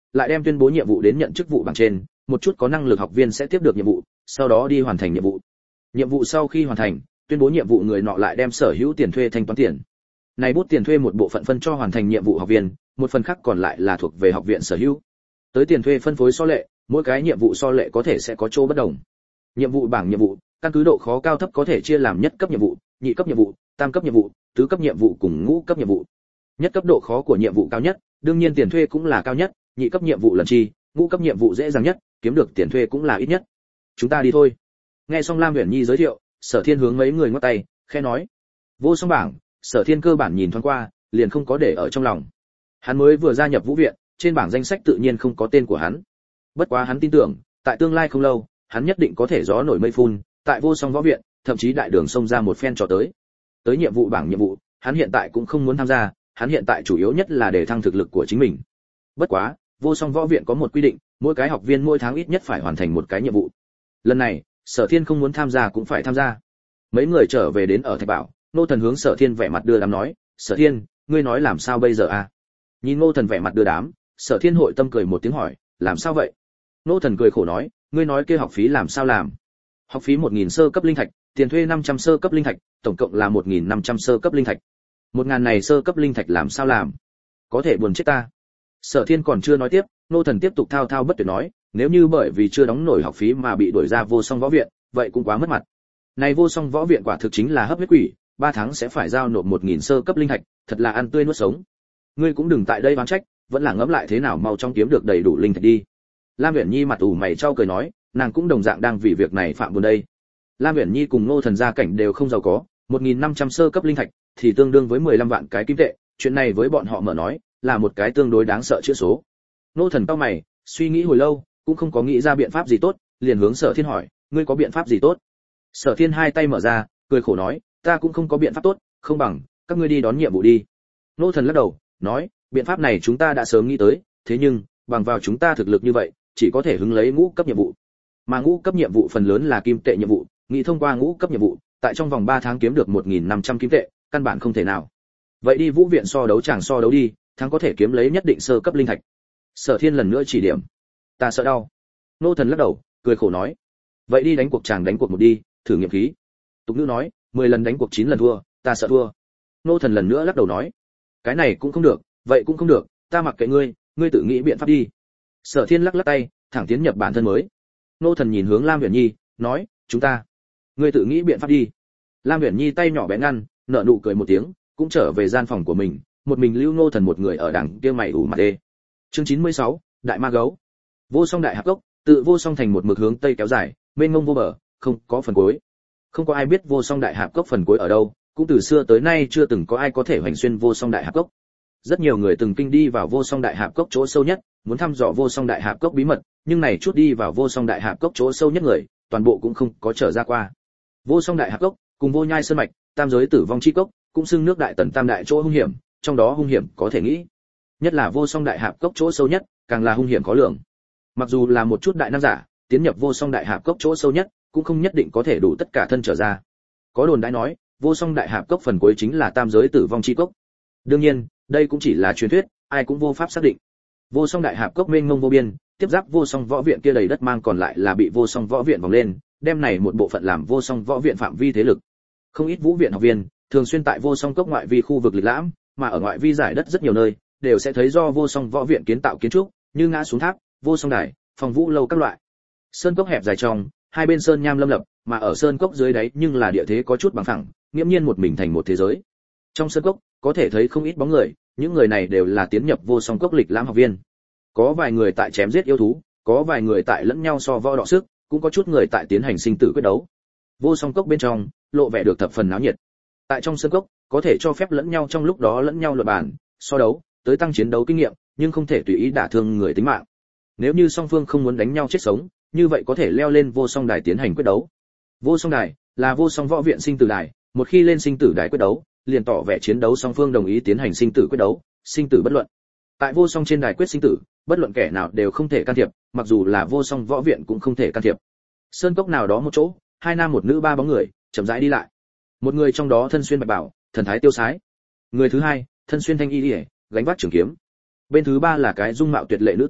lại đem tuyên bố nhiệm vụ đến nhận chức vụ bảng trên, một chút có năng lực học viên sẽ tiếp được nhiệm vụ, sau đó đi hoàn thành nhiệm vụ. Nhiệm vụ sau khi hoàn thành, tuyên bố nhiệm vụ người nọ lại đem sở hữu tiền thuê thanh toán tiền. Này bút tiền thuê một bộ phận phân cho hoàn thành nhiệm vụ học viên, một phần khác còn lại là thuộc về học viện sở hữu. Tới tiền thuê phân phối so lệ, mỗi cái nhiệm vụ so lệ có thể sẽ có chỗ bất đồng. Nhiệm vụ bảng nhiệm vụ, căn cứ độ khó cao thấp có thể chia làm nhất cấp nhiệm vụ, nhị cấp nhiệm vụ, tam cấp nhiệm vụ, tứ cấp nhiệm vụ cùng ngũ cấp nhiệm vụ. Nhất cấp độ khó của nhiệm vụ cao nhất, đương nhiên tiền thuê cũng là cao nhất, nhị cấp nhiệm vụ lần chi, ngũ cấp nhiệm vụ dễ dàng nhất, kiếm được tiền thuê cũng là ít nhất. Chúng ta đi thôi. Nghe xong Lam Uyển Nhi giới thiệu, Sở Thiên hướng mấy người ngoắc tay, khẽ nói: "Vô Song bảng." Sở Thiên cơ bản nhìn thoáng qua, liền không có để ở trong lòng. Hắn mới vừa gia nhập Vũ viện, trên bảng danh sách tự nhiên không có tên của hắn. Bất quá hắn tin tưởng, tại tương lai không lâu, hắn nhất định có thể gió nổi mây phun, tại Vô Song võ viện, thậm chí đại đường xông ra một phen trò tới. Tới nhiệm vụ bảng nhiệm vụ, hắn hiện tại cũng không muốn tham gia, hắn hiện tại chủ yếu nhất là để thăng thực lực của chính mình. Bất quá, Vô Song võ viện có một quy định, mỗi cái học viên mỗi tháng ít nhất phải hoàn thành một cái nhiệm vụ. Lần này, Sở Thiên không muốn tham gia cũng phải tham gia. Mấy người trở về đến ở Thạch Bảo, Ngô Thần hướng Sở Thiên vẻ mặt đưa đám nói: "Sở Thiên, ngươi nói làm sao bây giờ à?" Nhìn Ngô Thần vẻ mặt đưa đám, Sở Thiên hội tâm cười một tiếng hỏi: "Làm sao vậy?" Ngô Thần cười khổ nói: "Ngươi nói kia học phí làm sao làm?" Học phí một nghìn sơ cấp linh thạch, tiền thuê năm trăm sơ cấp linh thạch, tổng cộng là một nghìn năm trăm sơ cấp linh thạch. một nghìn này sơ cấp linh thạch làm sao làm? Có thể buồn chết ta. Sở Thiên còn chưa nói tiếp, Ngô Thần tiếp tục thao thao bất tuyệt nói: "Nếu như bởi vì chưa đóng nổi học phí mà bị đuổi ra Vô Song võ viện, vậy cũng quá mất mặt. Này Vô Song võ viện quả thực chính là hấp huyết quỷ, ba tháng sẽ phải giao nộp một nghìn sơ cấp linh thạch, thật là ăn tươi nuốt sống. Ngươi cũng đừng tại đây oán trách, vẫn là ngẫm lại thế nào mau trong kiếm được đầy đủ linh thạch đi." Lam Uyển Nhi mặt ủ mày chau cười nói, nàng cũng đồng dạng đang vì việc này phạm buồn đây. Lam Uyển Nhi cùng Ngô Thần gia cảnh đều không giàu có, một nghìn năm trăm sơ cấp linh thạch thì tương đương với mười lăm vạn cái kim tệ, chuyện này với bọn họ mở nói, là một cái tương đối đáng sợ chữ số. Ngô Thần cau mày, suy nghĩ hồi lâu, cũng không có nghĩ ra biện pháp gì tốt, liền hướng Sở Thiên hỏi: "Ngươi có biện pháp gì tốt?" Sở Thiên hai tay mở ra, cười khổ nói: "Ta cũng không có biện pháp tốt, không bằng các ngươi đi đón nhiệm vụ đi." Ngô Thần lắc đầu, nói: "Biện pháp này chúng ta đã sớm nghĩ tới, thế nhưng bằng vào chúng ta thực lực như vậy, chỉ có thể hứng lấy ngũ cấp nhiệm vụ. Mà ngũ cấp nhiệm vụ phần lớn là kim tệ nhiệm vụ, nghĩ thông qua ngũ cấp nhiệm vụ, tại trong vòng ba tháng kiếm được một nghìn năm trăm kim tệ, căn bản không thể nào. Vậy đi Vũ viện so đấu chẳng so đấu đi, thắng có thể kiếm lấy nhất định sơ cấp linh thạch." Sở Thiên lần nữa chỉ điểm: "Ta sợ đau." Ngô Thần lắc đầu, cười khổ nói: "Vậy đi đánh cuộc chàng đánh cuộc một đi, thử nghiệm khí." Tục ngữ nói, mười lần đánh cuộc chín lần thua, ta sợ thua. Ngô Thần lần nữa lắc đầu nói: "Cái này cũng không được, vậy cũng không được, ta mặc kệ ngươi, ngươi tự nghĩ biện pháp đi." Sở Thiên lắc lắc tay, thẳng tiến nhập bản thân mới. Ngô Thần nhìn hướng Lam Uyển Nhi, nói: "Chúng ta, ngươi tự nghĩ biện pháp đi." Lam Uyển Nhi tay nhỏ bé ngăn, nở nụ cười một tiếng, cũng trở về gian phòng của mình, một mình lưu Ngô Thần một người ở đằng kia mày ủ mặt đê. Chương chín mươi sáu, Đại Ma Gấu. Vô Song Đại Hạp Cốc, tự Vô Song thành một mực hướng tây kéo dài, mênh mông vô bờ, không có phần cuối. Không có ai biết Vô Song Đại Hạp Cốc phần cuối ở đâu, cũng từ xưa tới nay chưa từng có ai có thể hoành xuyên Vô Song Đại Hạp Cốc. Rất nhiều người từng kinh đi vào Vô Song Đại Hạp Cốc chỗ sâu nhất, muốn thăm dò Vô Song Đại Hạp Cốc bí mật, nhưng này chút đi vào Vô Song Đại Hạp Cốc chỗ sâu nhất người, toàn bộ cũng không có trở ra qua. Vô Song Đại Hạp Cốc, cùng Vô Nhai Sơn mạch, Tam giới Tử Vong chi cốc, cũng xưng nước Đại Tần Tam đại chỗ hung hiểm, trong đó hung hiểm có thể nghĩ, nhất là Vô Song Đại Hạp Cốc chỗ sâu nhất, càng là hung hiểm khó lường. Mặc dù là một chút đại năng giả, tiến nhập Vô Song Đại Hạp Cốc chỗ sâu nhất, cũng không nhất định có thể đủ tất cả thân trở ra. Có đồn đãi nói, Vô Song Đại Hạp Cốc phần cuối chính là Tam giới Tử Vong chi cốc. Đương nhiên, đây cũng chỉ là truyền thuyết, ai cũng vô pháp xác định. Vô Song Đại Hạp Cốc mênh mông vô biên, tiếp giáp Vô Song võ viện kia đầy đất mang còn lại là bị Vô Song võ viện vòng lên, đem này một bộ phận làm Vô Song võ viện phạm vi thế lực. Không ít Vũ viện học viên thường xuyên tại Vô Song cốc ngoại vi khu vực lịch lãm, mà ở ngoại vi giải đất rất nhiều nơi đều sẽ thấy do Vô Song võ viện kiến tạo kiến trúc, như ngã xuống tháp, Vô Song đài, phòng vũ lâu các loại. Sơn cốc hẹp dài trong, hai bên sơn nham lâm lập, mà ở sơn cốc dưới đáy nhưng là địa thế có chút bằng phẳng, nghiễm nhiên một mình thành một thế giới. Trong sơn cốc có thể thấy không ít bóng người, những người này đều là tiến nhập Vô Song cốc lịch lãm học viên. Có vài người tại chém giết yêu thú, có vài người tại lẫn nhau so võ đọ sức, cũng có chút người tại tiến hành sinh tử quyết đấu. Vô Song cốc bên trong lộ vẻ được thập phần náo nhiệt. Tại trong sơn cốc có thể cho phép lẫn nhau trong lúc đó lẫn nhau luận bàn, so đấu, tới tăng chiến đấu kinh nghiệm, nhưng không thể tùy ý đả thương người tính mạng. Nếu như song phương không muốn đánh nhau chết sống, như vậy có thể leo lên Vô Song đài tiến hành quyết đấu. Vô Song đài là Vô Song võ viện sinh tử đài, một khi lên sinh tử đài quyết đấu, liền tỏ vẻ chiến đấu song phương đồng ý tiến hành sinh tử quyết đấu, sinh tử bất luận. Tại Vô Song trên đài quyết sinh tử, bất luận kẻ nào đều không thể can thiệp, mặc dù là Vô Song võ viện cũng không thể can thiệp. Sơn cốc nào đó một chỗ, hai nam một nữ ba bóng người chậm rãi đi lại. Một người trong đó thân xuyên bạch bào, thần thái tiêu sái. Người thứ hai, thân xuyên thanh y liễu, gánh vác trường kiếm. Bên thứ ba là cái dung mạo tuyệt lệ nữ tử,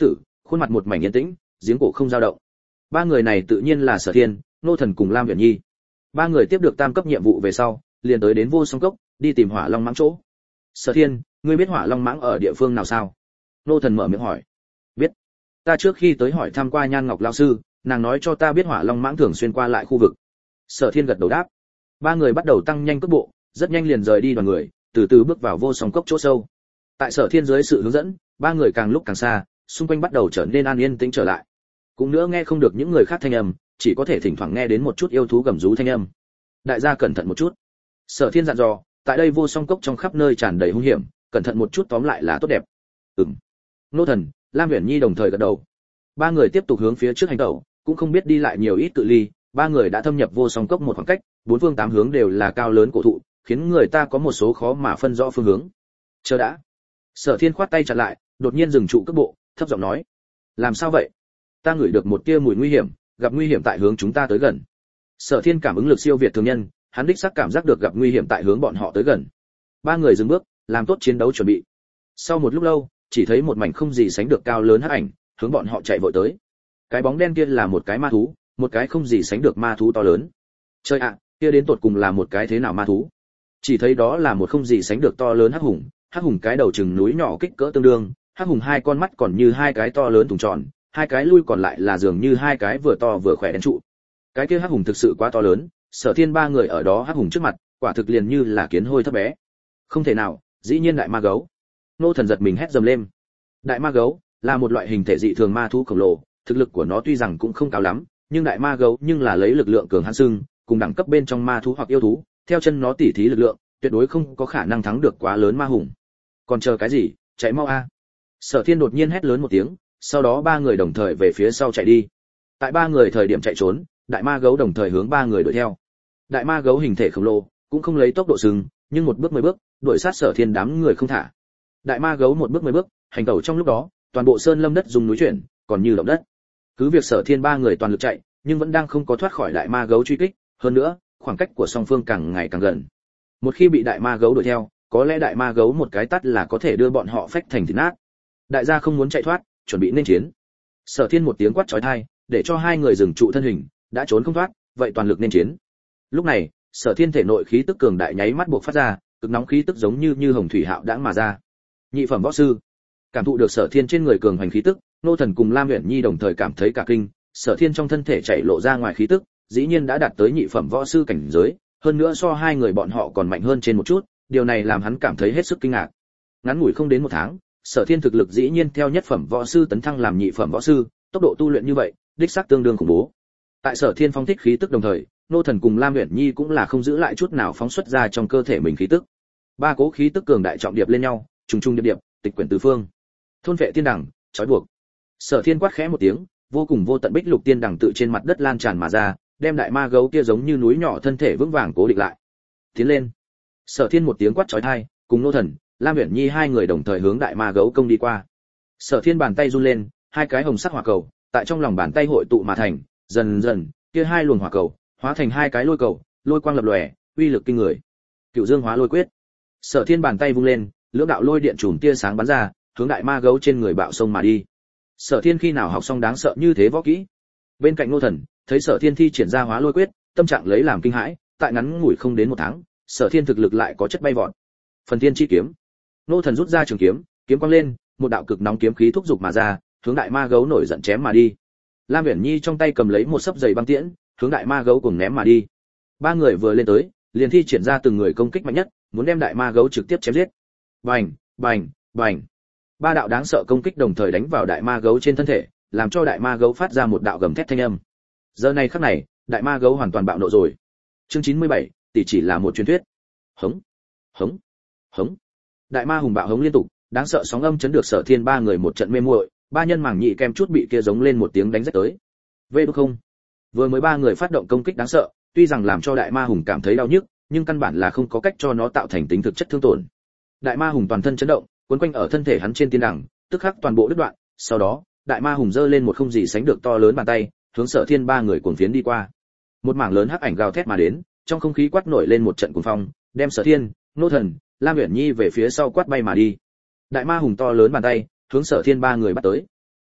khuôn mặt một mảnh yên tĩnh, giếng cổ không dao động. Ba người này tự nhiên là Sở Thiên, Nô Thần cùng Lam Uyển Nhi. Ba người tiếp được tam cấp nhiệm vụ về sau, liền tới đến Vô Song Cốc, đi tìm Hỏa Long Mãng chỗ. Sở Thiên, ngươi biết Hỏa Long Mãng ở địa phương nào sao? Nô Thần mở miệng hỏi. Biết. Ta trước khi tới hỏi thăm qua Nhan Ngọc lão sư, nàng nói cho ta biết Hỏa Long Mãng thường xuyên qua lại khu vực. Sở Thiên gật đầu đáp. Ba người bắt đầu tăng nhanh cước bộ, rất nhanh liền rời đi đoàn người, từ từ bước vào Vô Song Cốc chỗ sâu. Tại Sở Thiên dưới sự hướng dẫn, ba người càng lúc càng xa, xung quanh bắt đầu trở nên an yên tĩnh trở lại. Cũng nữa nghe không được những người khác thanh âm, chỉ có thể thỉnh thoảng nghe đến một chút yêu thú gầm rú thanh âm. Đại gia cẩn thận một chút. Sở Thiên dặn dò, tại đây Vô Song Cốc trong khắp nơi tràn đầy hung hiểm, cẩn thận một chút tóm lại là tốt đẹp. Ừm. Nô Thần, Lam Uyển Nhi đồng thời gật đầu. Ba người tiếp tục hướng phía trước hành tẩu, cũng không biết đi lại nhiều ít cự ly, ba người đã thâm nhập Vô Song Cốc một khoảng cách, bốn phương tám hướng đều là cao lớn cổ thụ, khiến người ta có một số khó mà phân rõ phương hướng. Chờ đã. Sở Thiên khoát tay chặn lại, đột nhiên dừng trụ cước bộ, thấp giọng nói: "Làm sao vậy? Ta ngửi được một tia mùi nguy hiểm, gặp nguy hiểm tại hướng chúng ta tới gần." Sở Thiên cảm ứng lực siêu việt thường nhân, hắn đích xác cảm giác được gặp nguy hiểm tại hướng bọn họ tới gần. Ba người dừng bước, làm tốt chiến đấu chuẩn bị. Sau một lúc lâu, chỉ thấy một mảnh không gì sánh được cao lớn hắc ảnh, hướng bọn họ chạy vội tới. Cái bóng đen kia là một cái ma thú, một cái không gì sánh được ma thú to lớn. Trời ạ, kia đến tột cùng là một cái thế nào ma thú? Chỉ thấy đó là một không gì sánh được to lớn hắc hùng, hắc hùng cái đầu chừng núi nhỏ kích cỡ tương đương, hắc hùng hai con mắt còn như hai cái to lớn thùng tròn, hai cái lui còn lại là dường như hai cái vừa to vừa khỏe đen trụ. Cái kia hắc hùng thực sự quá to lớn, Sở Thiên ba người ở đó hắc hùng trước mặt, quả thực liền như là kiến hôi thấp bé. Không thể nào, dĩ nhiên đại ma gấu. Nô Thần giật mình hét dầm lên. Đại ma gấu là một loại hình thể dị thường ma thú khổng lồ, thực lực của nó tuy rằng cũng không cao lắm, nhưng đại ma gấu nhưng là lấy lực lượng cường hãn xưng, cùng đẳng cấp bên trong ma thú hoặc yêu thú, theo chân nó tỉ thí lực lượng, tuyệt đối không có khả năng thắng được quá lớn ma hùng. Còn chờ cái gì, chạy mau a! Sở Thiên đột nhiên hét lớn một tiếng, sau đó ba người đồng thời về phía sau chạy đi. Tại ba người thời điểm chạy trốn, đại ma gấu đồng thời hướng ba người đuổi theo. Đại ma gấu hình thể khổng lồ, cũng không lấy tốc độ sừng, nhưng một bước mười bước, đuổi sát Sở Thiên đám người không thả. Đại ma gấu một bước mười bước, hành tẩu trong lúc đó, toàn bộ sơn lâm đất dùng núi chuyển, còn như động đất. Cứ việc Sở Thiên ba người toàn lực chạy, nhưng vẫn đang không có thoát khỏi đại ma gấu truy kích, hơn nữa, khoảng cách của song phương càng ngày càng gần. Một khi bị đại ma gấu đuổi theo, có lẽ đại ma gấu một cái tát là có thể đưa bọn họ phách thành thịt nát. Đại gia không muốn chạy thoát, chuẩn bị nên chiến. Sở Thiên một tiếng quát chói tai, để cho hai người dừng trụ thân hình, đã trốn không thoát, vậy toàn lực nên chiến. Lúc này, Sở Thiên thể nội khí tức cường đại nháy mắt bộc phát ra, cực nóng khí tức giống như như hồng thủy hạo đãng mà ra. Nhị phẩm võ sư. Cảm thụ được Sở Thiên trên người cường hành khí tức, Nô Thần cùng Lam Uyển Nhi đồng thời cảm thấy cả kinh, Sở Thiên trong thân thể chạy lộ ra ngoài khí tức, dĩ nhiên đã đạt tới nhị phẩm võ sư cảnh giới, hơn nữa so hai người bọn họ còn mạnh hơn trên một chút, điều này làm hắn cảm thấy hết sức kinh ngạc. Ngắn ngủi không đến một tháng, Sở Thiên thực lực dĩ nhiên theo nhất phẩm võ sư tấn thăng làm nhị phẩm võ sư, tốc độ tu luyện như vậy, đích xác tương đương khủng bố. Tại Sở Thiên phóng thích khí tức đồng thời, Nô Thần cùng Lam Uyển Nhi cũng là không giữ lại chút nào phóng xuất ra trong cơ thể mình khí tức. Ba cố khí tức cường đại trọng điệp lên nhau, trùng trùng điệp điệp, tịch quyển tứ phương. Thôn vệ tiên đẳng, trói buộc. Sở Thiên quát khẽ một tiếng, vô cùng vô tận bích lục tiên đẳng tự trên mặt đất lan tràn mà ra, đem đại ma gấu kia giống như núi nhỏ thân thể vững vàng cố định lại. Tiến lên. Sở Thiên một tiếng quát chói tai, cùng Nô Thần, Lam Uyển Nhi hai người đồng thời hướng đại ma gấu công đi qua. Sở Thiên bàn tay run lên, hai cái hồng sắc hỏa cầu tại trong lòng bàn tay hội tụ mà thành, dần dần, kia hai luồng hỏa cầu hóa thành hai cái lôi cầu, lôi quang lập lòe, uy lực kinh người. Cựu Dương Hóa Lôi Quyết. Sở Thiên bàn tay vung lên, lưỡng đạo lôi điện chùm tia sáng bắn ra, hướng đại ma gấu trên người bạo sông mà đi. Sở Thiên khi nào học xong đáng sợ như thế võ kỹ? Bên cạnh Nô Thần, thấy Sở Thiên thi triển ra Hóa Lôi Quyết, tâm trạng lấy làm kinh hãi, tại ngắn ngủi không đến một tháng, Sở Thiên thực lực lại có chất bay vọt. Phần Thiên chi kiếm. Nô Thần rút ra trường kiếm, kiếm quang lên, một đạo cực nóng kiếm khí thúc dục mà ra, hướng đại ma gấu nổi giận chém mà đi. Lam Uyển Nhi trong tay cầm lấy một sấp dày băng tiễn, hướng đại ma gấu cùng ném mà đi. Ba người vừa lên tới, liền thi triển ra từng người công kích mạnh nhất, muốn đem đại ma gấu trực tiếp chém giết. Bành, bành, bành. Ba đạo đáng sợ công kích đồng thời đánh vào đại ma gấu trên thân thể, làm cho đại ma gấu phát ra một đạo gầm thét thanh âm. Giờ này khắc này, đại ma gấu hoàn toàn bạo nộ rồi. Chương chín mươi bảy, tỷ chỉ là một truyền thuyết. Hống, hống, hống. Đại ma hùng bạo hống liên tục, đáng sợ sóng âm chấn được Sở Thiên ba người một trận mê muội, ba nhân mảng nhị kem chút bị kia giống lên một tiếng đánh rách tới. Vê đúc không. Vừa mới ba người phát động công kích đáng sợ, tuy rằng làm cho đại ma hùng cảm thấy đau nhức, nhưng căn bản là không có cách cho nó tạo thành tính thực chất thương tổn. Đại ma hùng toàn thân chấn động, quấn quanh ở thân thể hắn trên tiên đẳng, tức khắc toàn bộ đứt đoạn. Sau đó, đại ma hùng giơ lên một không gì sánh được to lớn bàn tay, hướng Sở Thiên ba người cuồng phiến đi qua. Một mảng lớn hắc ảnh gào thét mà đến, trong không khí quát nổi lên một trận cuồng phong, đem Sở Thiên, Nô Thần, Lam Uyển Nhi về phía sau quát bay mà đi. Đại ma hùng to lớn bàn tay, hướng Sở Thiên ba người bắt tới.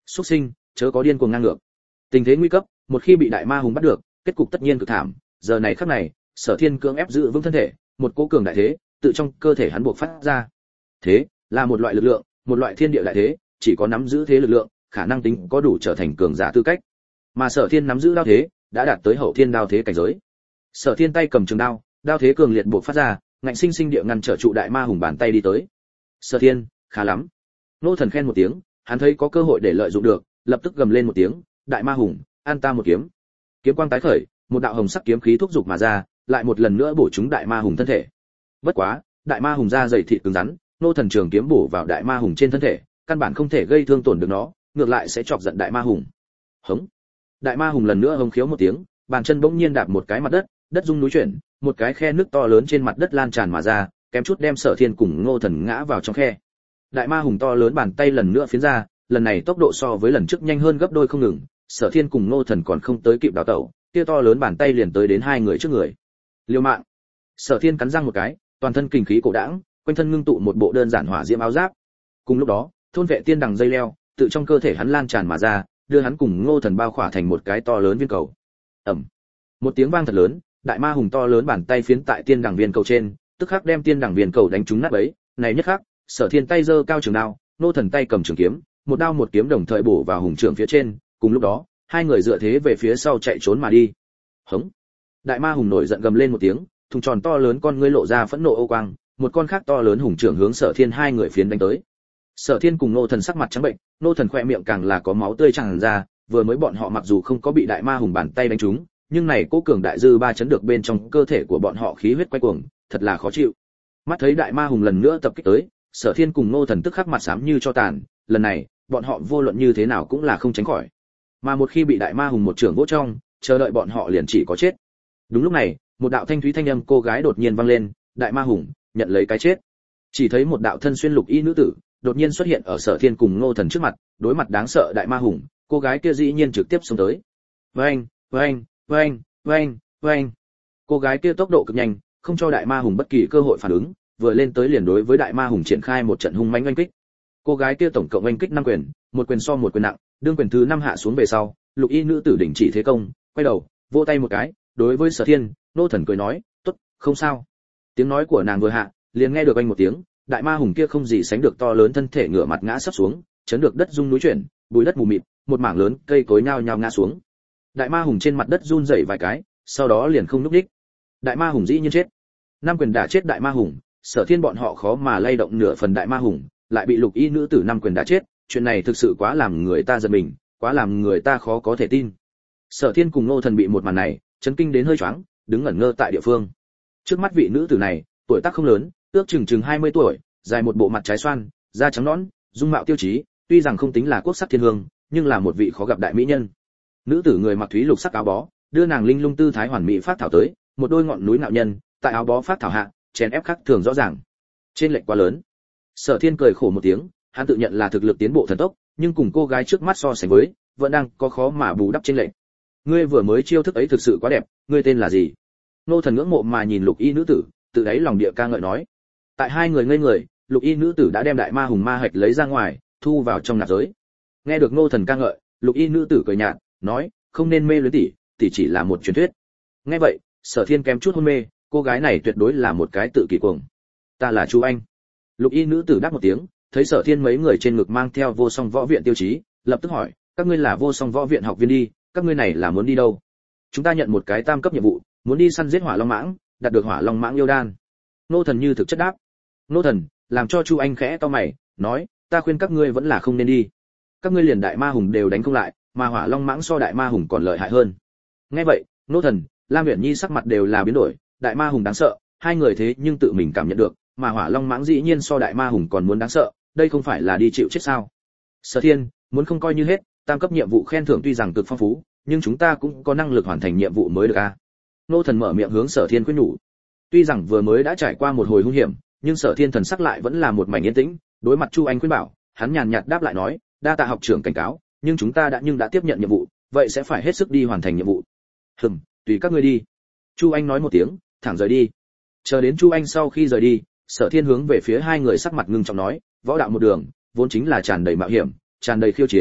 Súc sinh, chớ có điên cuồng ngang ngược. Tình thế nguy cấp, một khi bị đại ma hùng bắt được, kết cục tất nhiên cực thảm. Giờ này khắc này, Sở Thiên cưỡng ép giữ vững thân thể, một cỗ cường đại thế tự trong cơ thể hắn buộc phát ra. Thế là một loại lực lượng, một loại thiên địa đại thế, chỉ có nắm giữ thế lực lượng, khả năng tính có đủ trở thành cường giả tư cách. Mà Sở Thiên nắm giữ đao thế, đã đạt tới hậu thiên đao thế cảnh giới. Sở Thiên tay cầm trường đao, đao thế cường liệt buộc phát ra, ngạnh sinh sinh địa ngăn trở trụ đại ma hùng bàn tay đi tới. Sở Thiên, khá lắm. Nô Thần khen một tiếng, hắn thấy có cơ hội để lợi dụng được, lập tức gầm lên một tiếng, đại ma hùng, an ta một kiếm. Kiếm quang tái khởi, một đạo hồng sắc kiếm khí thúc dục mà ra, lại một lần nữa bổ trúng đại ma hùng thân thể. Bất quá, đại ma hùng da dày thịt cứng rắn, Nô Thần trường kiếm bổ vào đại ma hùng trên thân thể, căn bản không thể gây thương tổn được nó, ngược lại sẽ chọc giận đại ma hùng. Hống. Đại ma hùng lần nữa hống khiếu một tiếng, bàn chân bỗng nhiên đạp một cái mặt đất, đất rung núi chuyển, một cái khe nước to lớn trên mặt đất lan tràn mà ra, kém chút đem Sở Thiên cùng Ngô Thần ngã vào trong khe. Đại ma hùng to lớn bàn tay lần nữa phiến ra, lần này tốc độ so với lần trước nhanh hơn gấp đôi không ngừng, Sở Thiên cùng Ngô Thần còn không tới kịp đào tẩu, kia to lớn bàn tay liền tới đến hai người trước người. Liêu mạng. Sở Thiên cắn răng một cái, toàn thân kinh khí cổ đãng, quanh thân ngưng tụ một bộ đơn giản hỏa diễm áo giáp. Cùng lúc đó, thôn vệ tiên đằng dây leo, tự trong cơ thể hắn lan tràn mà ra, đưa hắn cùng Ngô Thần bao khỏa thành một cái to lớn viên cầu. Ầm. Một tiếng vang thật lớn, đại ma hùng to lớn bàn tay phiến tại tiên đằng viên cầu trên, tức khắc đem tiên đằng viên cầu đánh trúng nát bấy. Này nhất khắc, Sở Thiên tay giơ cao trường đao, Ngô Thần tay cầm trường kiếm, một đao một kiếm đồng thời bổ vào hùng trưởng phía trên, cùng lúc đó, hai người dựa thế về phía sau chạy trốn mà đi. Hống. Đại ma hùng nổi giận gầm lên một tiếng, thùng tròn to lớn con ngươi lộ ra phẫn nộ ô quang, một con khác to lớn hùng trưởng hướng Sở Thiên hai người phiến đánh tới. Sở Thiên cùng Ngô Thần sắc mặt trắng bệnh, Ngô Thần khỏe miệng càng là có máu tươi tràn ra, vừa mới bọn họ mặc dù không có bị đại ma hùng bàn tay đánh trúng, nhưng này cố cường đại dư ba chấn được bên trong cơ thể của bọn họ khí huyết quay cuồng, thật là khó chịu. Mắt thấy đại ma hùng lần nữa tập kích tới, Sở Thiên cùng Ngô Thần tức khắc mặt xám như cho tàn, lần này, bọn họ vô luận như thế nào cũng là không tránh khỏi. Mà một khi bị đại ma hùng một trưởng vỗ trong, chờ đợi bọn họ liền chỉ có chết. Đúng lúc này, một đạo thanh thúy thanh âm cô gái đột nhiên vang lên, đại ma hùng, nhận lấy cái chết. Chỉ thấy một đạo thân xuyên lục y nữ tử, đột nhiên xuất hiện ở Sở Thiên cùng Ngô Thần trước mặt, đối mặt đáng sợ đại ma hùng, cô gái kia dĩ nhiên trực tiếp xông tới. Oeng, oeng, oeng, oeng, oeng. Cô gái kia tốc độ cực nhanh, không cho đại ma hùng bất kỳ cơ hội phản ứng, vừa lên tới liền đối với đại ma hùng triển khai một trận hung mãnh oanh kích. Cô gái kia tổng cộng oanh kích năm quyền, một quyền so một quyền nặng, đương quyền thứ năm hạ xuống về sau, lục y nữ tử đình chỉ thế công, quay đầu, vỗ tay một cái, đối với Sở Thiên, Ngô Thần cười nói, "Tốt, không sao." Tiếng nói của nàng vừa hạ, liền nghe được oanh một tiếng, đại ma hùng kia không gì sánh được to lớn thân thể ngửa mặt ngã sắp xuống, chấn được đất rung núi chuyển, bụi đất mù mịt, một mảng lớn cây cối nhao nhao ngã xuống. Đại ma hùng trên mặt đất run rẩy vài cái, sau đó liền không nhúc nhích. Đại ma hùng dĩ nhiên chết. Năm quyền đả chết đại ma hùng, Sở Thiên bọn họ khó mà lay động nửa phần đại ma hùng, lại bị lục y nữ tử năm quyền đả chết, chuyện này thực sự quá làm người ta giật mình, quá làm người ta khó có thể tin. Sở Thiên cùng Ngô Thần bị một màn này chấn kinh đến hơi choáng, đứng ngẩn ngơ tại địa phương. Trước mắt vị nữ tử này, tuổi tác không lớn, ước chừng chừng hai mươi tuổi, dài một bộ mặt trái xoan, da trắng nõn, dung mạo tiêu chí, tuy rằng không tính là quốc sắc thiên hương, nhưng là một vị khó gặp đại mỹ nhân. Nữ tử người mặc thúy lục sắc áo bó, đưa nàng linh lung tư thái hoàn mỹ phát thảo tới, một đôi ngọn núi nạo nhân, tại áo bó phát thảo hạ, chèn ép khắc thường rõ ràng. Trên lệch quá lớn. Sở Thiên cười khổ một tiếng, hắn tự nhận là thực lực tiến bộ thần tốc, nhưng cùng cô gái trước mắt so sánh với, vẫn đang có khó mà bù đắp trên lệch. Ngươi vừa mới chiêu thức ấy thực sự quá đẹp, ngươi tên là gì? Ngô Thần ngưỡng mộ mà nhìn lục y nữ tử, tự đáy lòng địa ca ngợi nói. Tại hai người ngây người, lục y nữ tử đã đem đại ma hùng ma hạch lấy ra ngoài, thu vào trong nạp giới. Nghe được Ngô Thần ca ngợi, lục y nữ tử cười nhạt, nói, không nên mê luyến tỷ, tỷ chỉ là một truyền thuyết. Nghe vậy, Sở Thiên kém chút hôn mê, cô gái này tuyệt đối là một cái tự kỷ cuồng. Ta là Chu Anh. Lục y nữ tử đáp một tiếng, thấy Sở Thiên mấy người trên ngực mang theo Vô Song Võ Viện tiêu chí, lập tức hỏi, các ngươi là Vô Song Võ Viện học viên đi, các ngươi này là muốn đi đâu? Chúng ta nhận một cái tam cấp nhiệm vụ, muốn đi săn giết hỏa long mãng, đạt được hỏa long mãng yêu đan. Nô Thần như thực chất đáp. Nô Thần làm cho Chu Anh khẽ to mày, nói, ta khuyên các ngươi vẫn là không nên đi. Các ngươi liền đại ma hùng đều đánh không lại, mà hỏa long mãng so đại ma hùng còn lợi hại hơn. Nghe vậy, Nô Thần, Lam Uyển Nhi sắc mặt đều là biến đổi, đại ma hùng đáng sợ, hai người thế nhưng tự mình cảm nhận được, mà hỏa long mãng dĩ nhiên so đại ma hùng còn muốn đáng sợ, đây không phải là đi chịu chết sao? Sở Thiên, muốn không coi như hết, tam cấp nhiệm vụ khen thưởng tuy rằng cực phong phú, nhưng chúng ta cũng có năng lực hoàn thành nhiệm vụ mới được a. À? Nô Thần mở miệng hướng Sở Thiên khuyên nhủ. Tuy rằng vừa mới đã trải qua một hồi hung hiểm, nhưng Sở Thiên thần sắc lại vẫn là một mảnh yên tĩnh, đối mặt Chu Anh khuyên bảo, hắn nhàn nhạt đáp lại nói, đa tạ học trưởng cảnh cáo, nhưng chúng ta đã nhưng đã tiếp nhận nhiệm vụ, vậy sẽ phải hết sức đi hoàn thành nhiệm vụ. Hừm, tùy các ngươi đi. Chu Anh nói một tiếng, thẳng rời đi. Chờ đến Chu Anh sau khi rời đi, Sở Thiên hướng về phía hai người sắc mặt ngưng trọng nói, võ đạo một đường, vốn chính là tràn đầy mạo hiểm, tràn đầy khiêu chiến,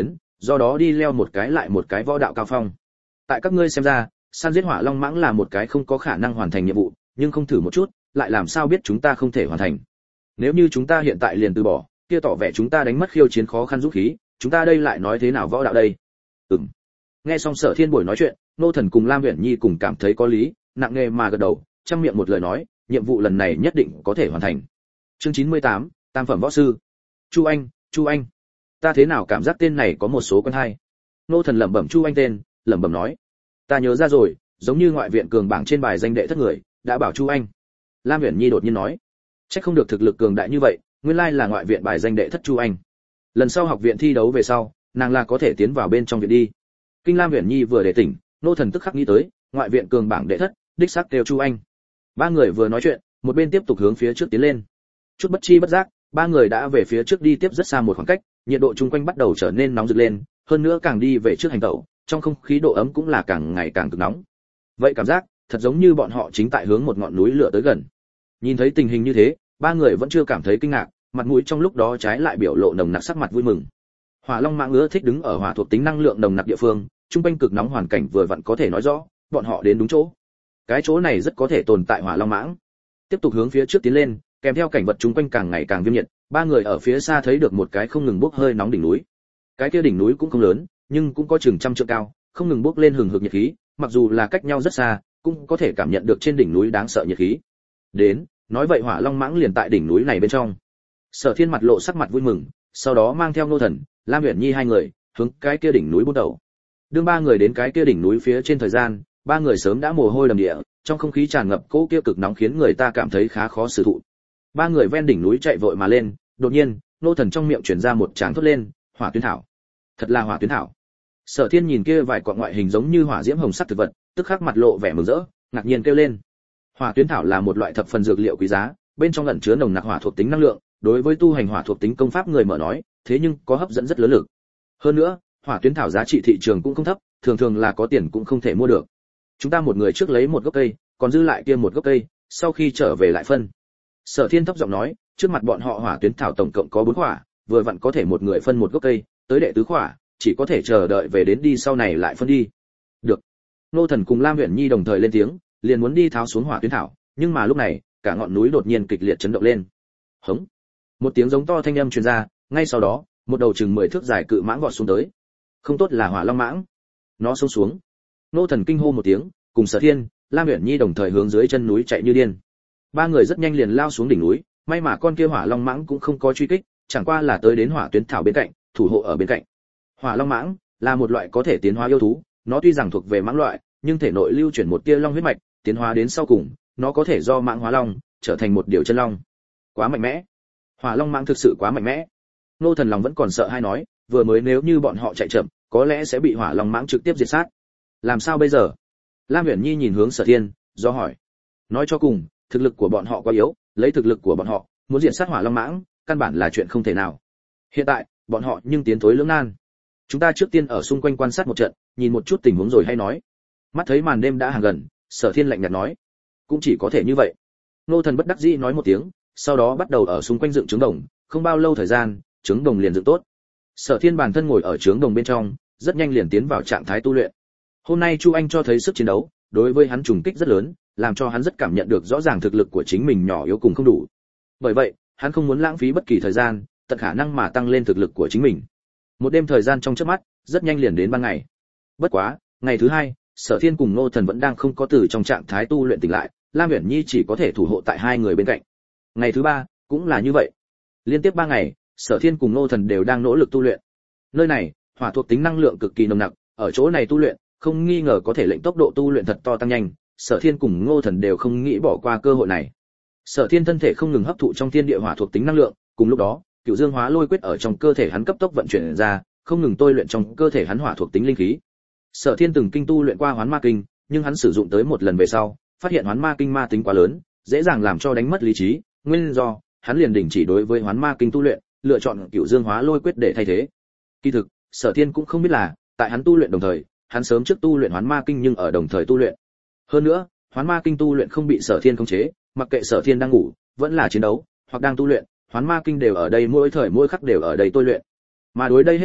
do đó đi leo một cái lại một cái võ đạo cao phong. Tại các ngươi xem ra, săn giết hỏa long mãng là một cái không có khả năng hoàn thành nhiệm vụ, nhưng không thử một chút, lại làm sao biết chúng ta không thể hoàn thành. Nếu như chúng ta hiện tại liền từ bỏ, kia tỏ vẻ chúng ta đánh mất khiêu chiến khó khăn dũng khí, chúng ta đây lại nói thế nào võ đạo đây? Ừm. Nghe xong Sở Thiên buổi nói chuyện, Nô Thần cùng Lam Uyển Nhi cùng cảm thấy có lý, nặng nề mà gật đầu, trăm miệng một lời nói, nhiệm vụ lần này nhất định có thể hoàn thành. Chương chín mươi tám, tam phẩm võ sư. Chu Anh, Chu Anh. Ta thế nào cảm giác tên này có một số quen hay. Nô Thần lẩm bẩm Chu Anh tên, lẩm bẩm nói, ta nhớ ra rồi, giống như ngoại viện cường bảng trên bài danh đệ thất người, đã bảo Chu Anh. Lam Uyển Nhi đột nhiên nói, chắc không được thực lực cường đại như vậy, nguyên lai là ngoại viện bài danh đệ thất Chu Anh. Lần sau học viện thi đấu về sau, nàng là có thể tiến vào bên trong viện đi. Kinh Lam Uyển Nhi vừa để tỉnh, Nô Thần tức khắc nghĩ tới, ngoại viện cường bảng đệ thất, đích xác kêu Chu Anh. Ba người vừa nói chuyện, một bên tiếp tục hướng phía trước tiến lên. Chút bất chi bất giác, ba người đã về phía trước đi tiếp rất xa một khoảng cách, nhiệt độ chung quanh bắt đầu trở nên nóng rực lên, hơn nữa càng đi về trước hành tẩu, trong không khí độ ấm cũng là càng ngày càng cực nóng. Vậy cảm giác, thật giống như bọn họ chính tại hướng một ngọn núi lửa tới gần. Nhìn thấy tình hình như thế, ba người vẫn chưa cảm thấy kinh ngạc, mặt mũi trong lúc đó trái lại biểu lộ nồng nặc sắc mặt vui mừng. Hỏa Long mãng ưa thích đứng ở hỏa thuộc tính năng lượng nồng nặc địa phương, trung quanh cực nóng hoàn cảnh vừa vặn có thể nói rõ, bọn họ đến đúng chỗ. Cái chỗ này rất có thể tồn tại Hỏa Long mãng. Tiếp tục hướng phía trước tiến lên, kèm theo cảnh vật trung quanh càng ngày càng viêm nhiệt, ba người ở phía xa thấy được một cái không ngừng bốc hơi nóng đỉnh núi. Cái kia đỉnh núi cũng không lớn, nhưng cũng có chừng trăm trượng cao, không ngừng bốc lên hừng hực nhiệt khí, mặc dù là cách nhau rất xa, cũng có thể cảm nhận được trên đỉnh núi đáng sợ nhiệt khí. Đến, nói vậy Hỏa Long mãng liền tại đỉnh núi này bên trong. Sở Thiên mặt lộ sắc mặt vui mừng, sau đó mang theo Nô Thần, Lam Uyển Nhi hai người, hướng cái kia đỉnh núi bước đầu. Đương ba người đến cái kia đỉnh núi phía trên thời gian, ba người sớm đã mồ hôi đầm địa, trong không khí tràn ngập cỗ kia cực nóng khiến người ta cảm thấy khá khó xử thụ. Ba người ven đỉnh núi chạy vội mà lên, đột nhiên, Nô Thần trong miệng truyền ra một tràng thốt lên, hỏa tuyến thảo. Thật là hỏa tuyến thảo. Sở Thiên nhìn kia vài quặng ngoại hình giống như hỏa diễm hồng sắc thực vật, tức khắc mặt lộ vẻ mừng rỡ, ngạc nhiên kêu lên. Hỏa tuyến thảo là một loại thập phần dược liệu quý giá, bên trong ẩn chứa nồng nặc hỏa thuộc tính năng lượng, đối với tu hành hỏa thuộc tính công pháp người mở nói, thế nhưng có hấp dẫn rất lớn lực. Hơn nữa, hỏa tuyến thảo giá trị thị trường cũng không thấp, thường thường là có tiền cũng không thể mua được. Chúng ta một người trước lấy một gốc cây, còn dư lại kia một gốc cây, sau khi trở về lại phân. Sở Thiên thấp giọng nói, trước mặt bọn họ hỏa tuyến thảo tổng cộng có bốn quả, vừa vặn có thể một người phân một gốc cây, tới đệ tứ quả, chỉ có thể chờ đợi về đến đi sau này lại phân đi. Được. Nô Thần cùng Lam Uyển Nhi đồng thời lên tiếng, liền muốn đi tháo xuống hỏa tuyến thảo, nhưng mà lúc này, cả ngọn núi đột nhiên kịch liệt chấn động lên. Hống. Một tiếng giống to thanh âm truyền ra, ngay sau đó, một đầu chừng mười thước dài cự mãng vọt xuống tới. Không tốt là Hỏa Long mãng. Nó xông xuống. Nô Thần kinh hô một tiếng, cùng Sở Thiên, Lam Uyển Nhi đồng thời hướng dưới chân núi chạy như điên. Ba người rất nhanh liền lao xuống đỉnh núi, may mà con kia Hỏa Long mãng cũng không có truy kích, chẳng qua là tới đến hỏa tuyến thảo bên cạnh, thủ hộ ở bên cạnh. Hỏa Long mãng là một loại có thể tiến hóa yêu thú, nó tuy rằng thuộc về mãng loại, nhưng thể nội lưu chuyển một tia long huyết mạch, tiến hóa đến sau cùng, nó có thể do mãng hóa long, trở thành một điều chân long. Quá mạnh mẽ. Hỏa Long mãng thực sự quá mạnh mẽ. Nô Thần lòng vẫn còn sợ hai nói, vừa mới nếu như bọn họ chạy chậm, có lẽ sẽ bị Hỏa Long mãng trực tiếp diệt sát. Làm sao bây giờ? Lam Uyển Nhi nhìn hướng Sở Thiên, do hỏi. Nói cho cùng, thực lực của bọn họ quá yếu, lấy thực lực của bọn họ, muốn diệt sát Hỏa Long mãng, căn bản là chuyện không thể nào. Hiện tại, bọn họ nhưng tiến thối lưỡng nan. Chúng ta trước tiên ở xung quanh quan sát một trận, nhìn một chút tình huống rồi hay nói. Mắt thấy màn đêm đã hàng gần, Sở Thiên lạnh nhạt nói, cũng chỉ có thể như vậy. Nô Thần bất đắc dĩ nói một tiếng, sau đó bắt đầu ở xung quanh dựng trứng đồng, không bao lâu thời gian, trứng đồng liền dựng tốt. Sở Thiên bản thân ngồi ở trứng đồng bên trong, rất nhanh liền tiến vào trạng thái tu luyện. Hôm nay Chu Anh cho thấy sức chiến đấu, đối với hắn trùng kích rất lớn, làm cho hắn rất cảm nhận được rõ ràng thực lực của chính mình nhỏ yếu cùng không đủ. Bởi vậy, hắn không muốn lãng phí bất kỳ thời gian, tận khả năng mà tăng lên thực lực của chính mình. Một đêm thời gian trong chớp mắt, rất nhanh liền đến ban ngày. Bất quá, ngày thứ hai, Sở Thiên cùng Nô Thần vẫn đang không có từ trong trạng thái tu luyện tỉnh lại, Lam Uyển Nhi chỉ có thể thủ hộ tại hai người bên cạnh. Ngày thứ ba, cũng là như vậy. Liên tiếp ba ngày, Sở Thiên cùng Nô Thần đều đang nỗ lực tu luyện. Nơi này, hỏa thuộc tính năng lượng cực kỳ nồng nặc, ở chỗ này tu luyện, không nghi ngờ có thể lệnh tốc độ tu luyện thật to tăng nhanh, Sở Thiên cùng Ngô Thần đều không nghĩ bỏ qua cơ hội này. Sở Thiên thân thể không ngừng hấp thụ trong thiên địa hỏa thuộc tính năng lượng, cùng lúc đó, Cửu Dương Hóa Lôi Quyết ở trong cơ thể hắn cấp tốc vận chuyển ra, không ngừng tôi luyện trong cơ thể hắn hỏa thuộc tính linh khí. Sở Thiên từng kinh tu luyện qua Hoán Ma Kinh, nhưng hắn sử dụng tới một lần về sau, phát hiện Hoán Ma Kinh ma tính quá lớn, dễ dàng làm cho đánh mất lý trí, nguyên do, hắn liền đình chỉ đối với Hoán Ma Kinh tu luyện, lựa chọn Cửu Dương Hóa Lôi Quyết để thay thế. Kỳ thực, Sở Thiên cũng không biết là, tại hắn tu luyện đồng thời, hắn sớm trước tu luyện Hoán Ma Kinh nhưng ở đồng thời tu luyện. Hơn nữa, Hoán Ma Kinh tu luyện không bị Sở Thiên khống chế, mặc kệ Sở Thiên đang ngủ, vẫn là chiến đấu, hoặc đang tu luyện, Hoán Ma Kinh đều ở đây mỗi thời mỗi khắc đều ở đây tôi luyện. Mà đối đây hết thảy,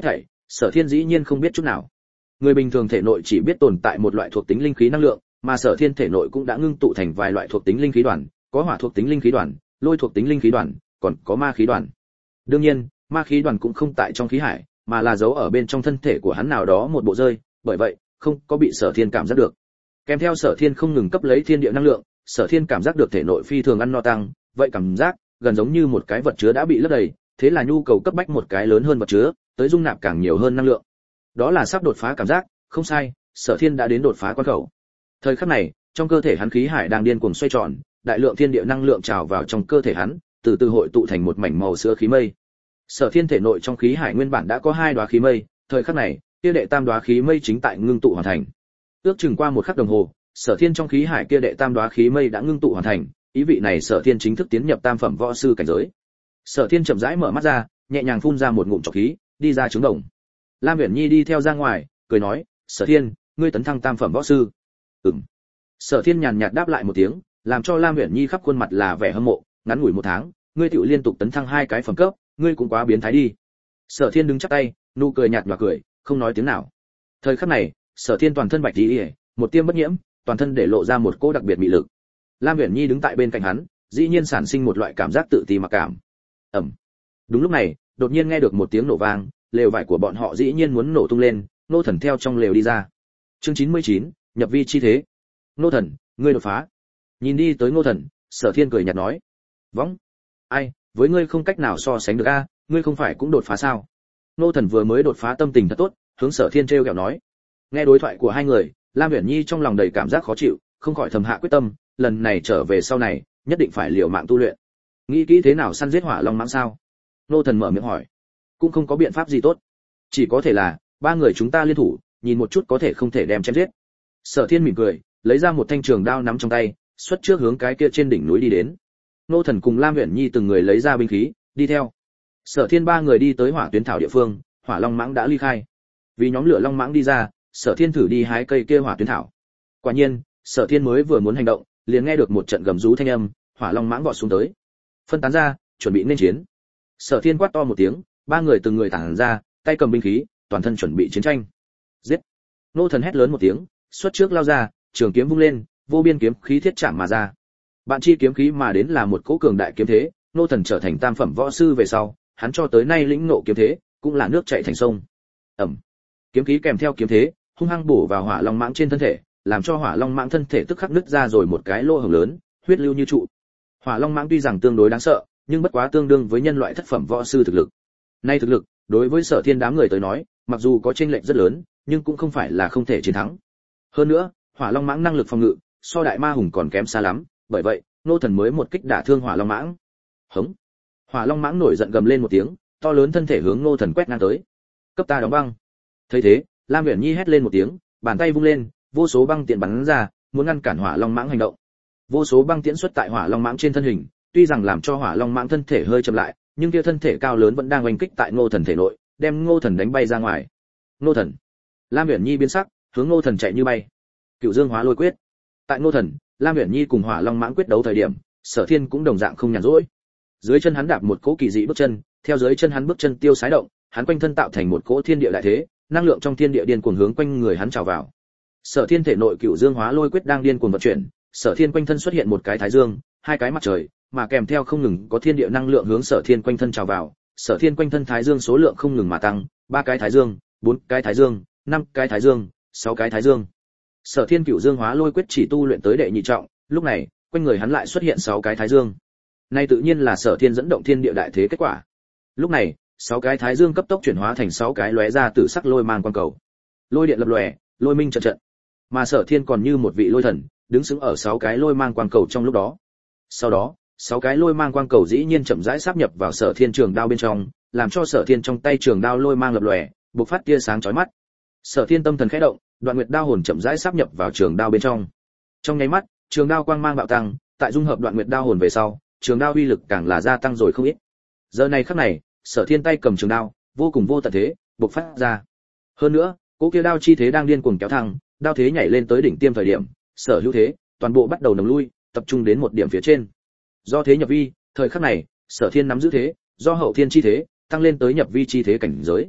Sở Thiên dĩ nhiên không biết chút nào. Người bình thường thể nội chỉ biết tồn tại một loại thuộc tính linh khí năng lượng, mà Sở Thiên thể nội cũng đã ngưng tụ thành vài loại thuộc tính linh khí đoàn, có hỏa thuộc tính linh khí đoàn, lôi thuộc tính linh khí đoàn, còn có ma khí đoàn. Đương nhiên, ma khí đoàn cũng không tại trong khí hải, mà là giấu ở bên trong thân thể của hắn nào đó một bộ rơi, bởi vậy, không có bị Sở Thiên cảm giác được. Kèm theo Sở Thiên không ngừng cấp lấy thiên địa năng lượng, Sở Thiên cảm giác được thể nội phi thường ăn no tăng, vậy cảm giác gần giống như một cái vật chứa đã bị lấp đầy, thế là nhu cầu cấp bách một cái lớn hơn vật chứa, tới dung nạp càng nhiều hơn năng lượng. Đó là sắp đột phá cảm giác, không sai, Sở Thiên đã đến đột phá quan khẩu. Thời khắc này, trong cơ thể hắn khí hải đang điên cuồng xoay tròn, đại lượng thiên địa năng lượng trào vào trong cơ thể hắn, từ từ hội tụ thành một mảnh màu sữa khí mây. Sở Thiên thể nội trong khí hải nguyên bản đã có hai đóa khí mây, thời khắc này, kia đệ tam đóa khí mây chính tại ngưng tụ hoàn thành. Ước chừng qua một khắc đồng hồ, Sở Thiên trong khí hải kia đệ tam đóa khí mây đã ngưng tụ hoàn thành, ý vị này Sở Thiên chính thức tiến nhập tam phẩm võ sư cảnh giới. Sở Thiên chậm rãi mở mắt ra, nhẹ nhàng phun ra một ngụm trọc khí, đi ra trứng đồng. Lam Uyển Nhi đi theo ra ngoài, cười nói, "Sở Thiên, ngươi tấn thăng tam phẩm võ sư." "Ừm." Sở Thiên nhàn nhạt đáp lại một tiếng, làm cho Lam Uyển Nhi khắp khuôn mặt là vẻ hâm mộ, ngắn ngủi một tháng, ngươi tiểu liên tục tấn thăng hai cái phẩm cấp, ngươi cũng quá biến thái đi. Sở Thiên đứng chắp tay, nụ cười nhạt nhòa cười, không nói tiếng nào. Thời khắc này, Sở Thiên toàn thân bạch y, một tiêm bất nhiễm, toàn thân để lộ ra một cỗ đặc biệt mị lực. Lam Uyển Nhi đứng tại bên cạnh hắn, dĩ nhiên sản sinh một loại cảm giác tự ti mặc cảm. Ầm. Đúng lúc này, đột nhiên nghe được một tiếng nổ vang, lều vải của bọn họ dĩ nhiên muốn nổ tung lên, Nô Thần theo trong lều đi ra. Chương chín mươi chín, nhập vi chi thế. Nô Thần, ngươi đột phá. Nhìn đi tới Nô Thần, Sở Thiên cười nhạt nói. Võng. Ai, với ngươi không cách nào so sánh được a, ngươi không phải cũng đột phá sao? Nô Thần vừa mới đột phá tâm tình thật tốt, hướng Sở Thiên trêu ghẹo nói. Nghe đối thoại của hai người, Lam Uyển Nhi trong lòng đầy cảm giác khó chịu, không khỏi thầm hạ quyết tâm, lần này trở về sau này, nhất định phải liều mạng tu luyện. Nghĩ kỹ thế nào săn giết hỏa long mãng sao? Nô Thần mở miệng hỏi. Cũng không có biện pháp gì tốt, chỉ có thể là ba người chúng ta liên thủ, nhìn một chút có thể không thể đem chém giết. Sở Thiên mỉm cười, lấy ra một thanh trường đao nắm trong tay, xuất trước hướng cái kia trên đỉnh núi đi đến. Nô Thần cùng Lam Uyển Nhi từng người lấy ra binh khí, đi theo. Sở Thiên ba người đi tới hỏa tuyến thảo địa phương, hỏa long mãng đã ly khai. Vì nhóm lửa long mãng đi ra, Sở Thiên thử đi hái cây kia hỏa tuyến thảo. Quả nhiên, Sở Thiên mới vừa muốn hành động, liền nghe được một trận gầm rú thanh âm, hỏa long mãng vọt xuống tới. Phân tán ra, chuẩn bị nên chiến. Sở Thiên quát to một tiếng, ba người từng người tản ra, tay cầm binh khí, toàn thân chuẩn bị chiến tranh. Giết! Nô Thần hét lớn một tiếng, xuất trước lao ra, trường kiếm vung lên, vô biên kiếm khí thiết chạm mà ra. Bạn chi kiếm khí mà đến là một cỗ cường đại kiếm thế, Nô Thần trở thành tam phẩm võ sư về sau, hắn cho tới nay lĩnh ngộ kiếm thế, cũng là nước chảy thành sông. Ầm. Kiếm khí kèm theo kiếm thế, hung hăng bổ vào hỏa long mãng trên thân thể, làm cho hỏa long mãng thân thể tức khắc nứt ra rồi một cái lỗ hổng lớn, huyết lưu như trụ. Hỏa long mãng tuy rằng tương đối đáng sợ, nhưng bất quá tương đương với nhân loại thất phẩm võ sư thực lực. Nay thực lực, đối với Sở Thiên đám người tới nói, mặc dù có chênh lệch rất lớn, nhưng cũng không phải là không thể chiến thắng. Hơn nữa, hỏa long mãng năng lực phòng ngự, so đại ma hùng còn kém xa lắm, bởi vậy, Nô Thần mới một kích đả thương hỏa long mãng. Hống! Hỏa long mãng nổi giận gầm lên một tiếng, to lớn thân thể hướng Nô Thần quét ngang tới. Cấp ta đóng băng. Thấy thế, Lam Uyển Nhi hét lên một tiếng, bàn tay vung lên, vô số băng tiễn bắn ra, muốn ngăn cản hỏa long mãng hành động. Vô số băng tiễn xuất tại hỏa long mãng trên thân hình, tuy rằng làm cho hỏa long mãng thân thể hơi chậm lại, nhưng kia thân thể cao lớn vẫn đang oanh kích tại Ngô Thần thể nội, đem Ngô Thần đánh bay ra ngoài. Ngô Thần! Lam Uyển Nhi biến sắc, hướng Ngô Thần chạy như bay. Cửu Dương Hóa Lôi Quyết. Tại Ngô Thần, Lam Uyển Nhi cùng hỏa long mãng quyết đấu thời điểm, Sở Thiên cũng đồng dạng không nhàn rỗi. Dưới chân hắn đạp một cỗ kỳ dị bước chân, theo dưới chân hắn bước chân tiêu sái động, hắn quanh thân tạo thành một cỗ thiên địa đại thế, năng lượng trong thiên địa điên cuồng hướng quanh người hắn trào vào. Sở Thiên thể nội Cửu Dương Hóa Lôi Quyết đang điên cuồng vận chuyển, Sở Thiên quanh thân xuất hiện một cái thái dương, hai cái mặt trời, mà kèm theo không ngừng có thiên địa năng lượng hướng Sở Thiên quanh thân trào vào. Sở Thiên quanh thân thái dương số lượng không ngừng mà tăng, ba cái thái dương, bốn cái thái dương, năm cái thái dương, sáu cái thái dương. Sở Thiên Cửu Dương Hóa Lôi Quyết chỉ tu luyện tới đệ nhị trọng, lúc này, quanh người hắn lại xuất hiện sáu cái thái dương. Này tự nhiên là Sở Thiên dẫn động thiên địa đại thế kết quả. Lúc này, sáu cái thái dương cấp tốc chuyển hóa thành sáu cái lóe ra tử sắc lôi mang quang cầu. Lôi điện lập lòe, lôi minh trận trận. Mà Sở Thiên còn như một vị lôi thần, đứng sững ở sáu cái lôi mang quang cầu trong lúc đó. Sau đó, sáu cái lôi mang quang cầu dĩ nhiên chậm rãi sáp nhập vào Sở Thiên trường đao bên trong, làm cho Sở Thiên trong tay trường đao lôi mang lập lòe, bộc phát tia sáng chói mắt. Sở Thiên tâm thần khẽ động, Đoạn Nguyệt đao hồn chậm rãi sáp nhập vào trường đao bên trong. Trong nháy mắt, trường đao quang mang bạo tăng, tại dung hợp Đoạn Nguyệt đao hồn về sau, trường đao uy lực càng là gia tăng rồi không ít. Giờ này khắc này, Sở Thiên tay cầm trường đao, vô cùng vô tận thế, bộc phát ra. Hơn nữa, cỗ kia đao chi thế đang điên cuồng kéo thăng, đao thế nhảy lên tới đỉnh tiêm thời điểm, sở hữu thế, toàn bộ bắt đầu nằm lui, tập trung đến một điểm phía trên. Do thế nhập vi, thời khắc này, Sở Thiên nắm giữ thế, do hậu thiên chi thế, tăng lên tới nhập vi chi thế cảnh giới.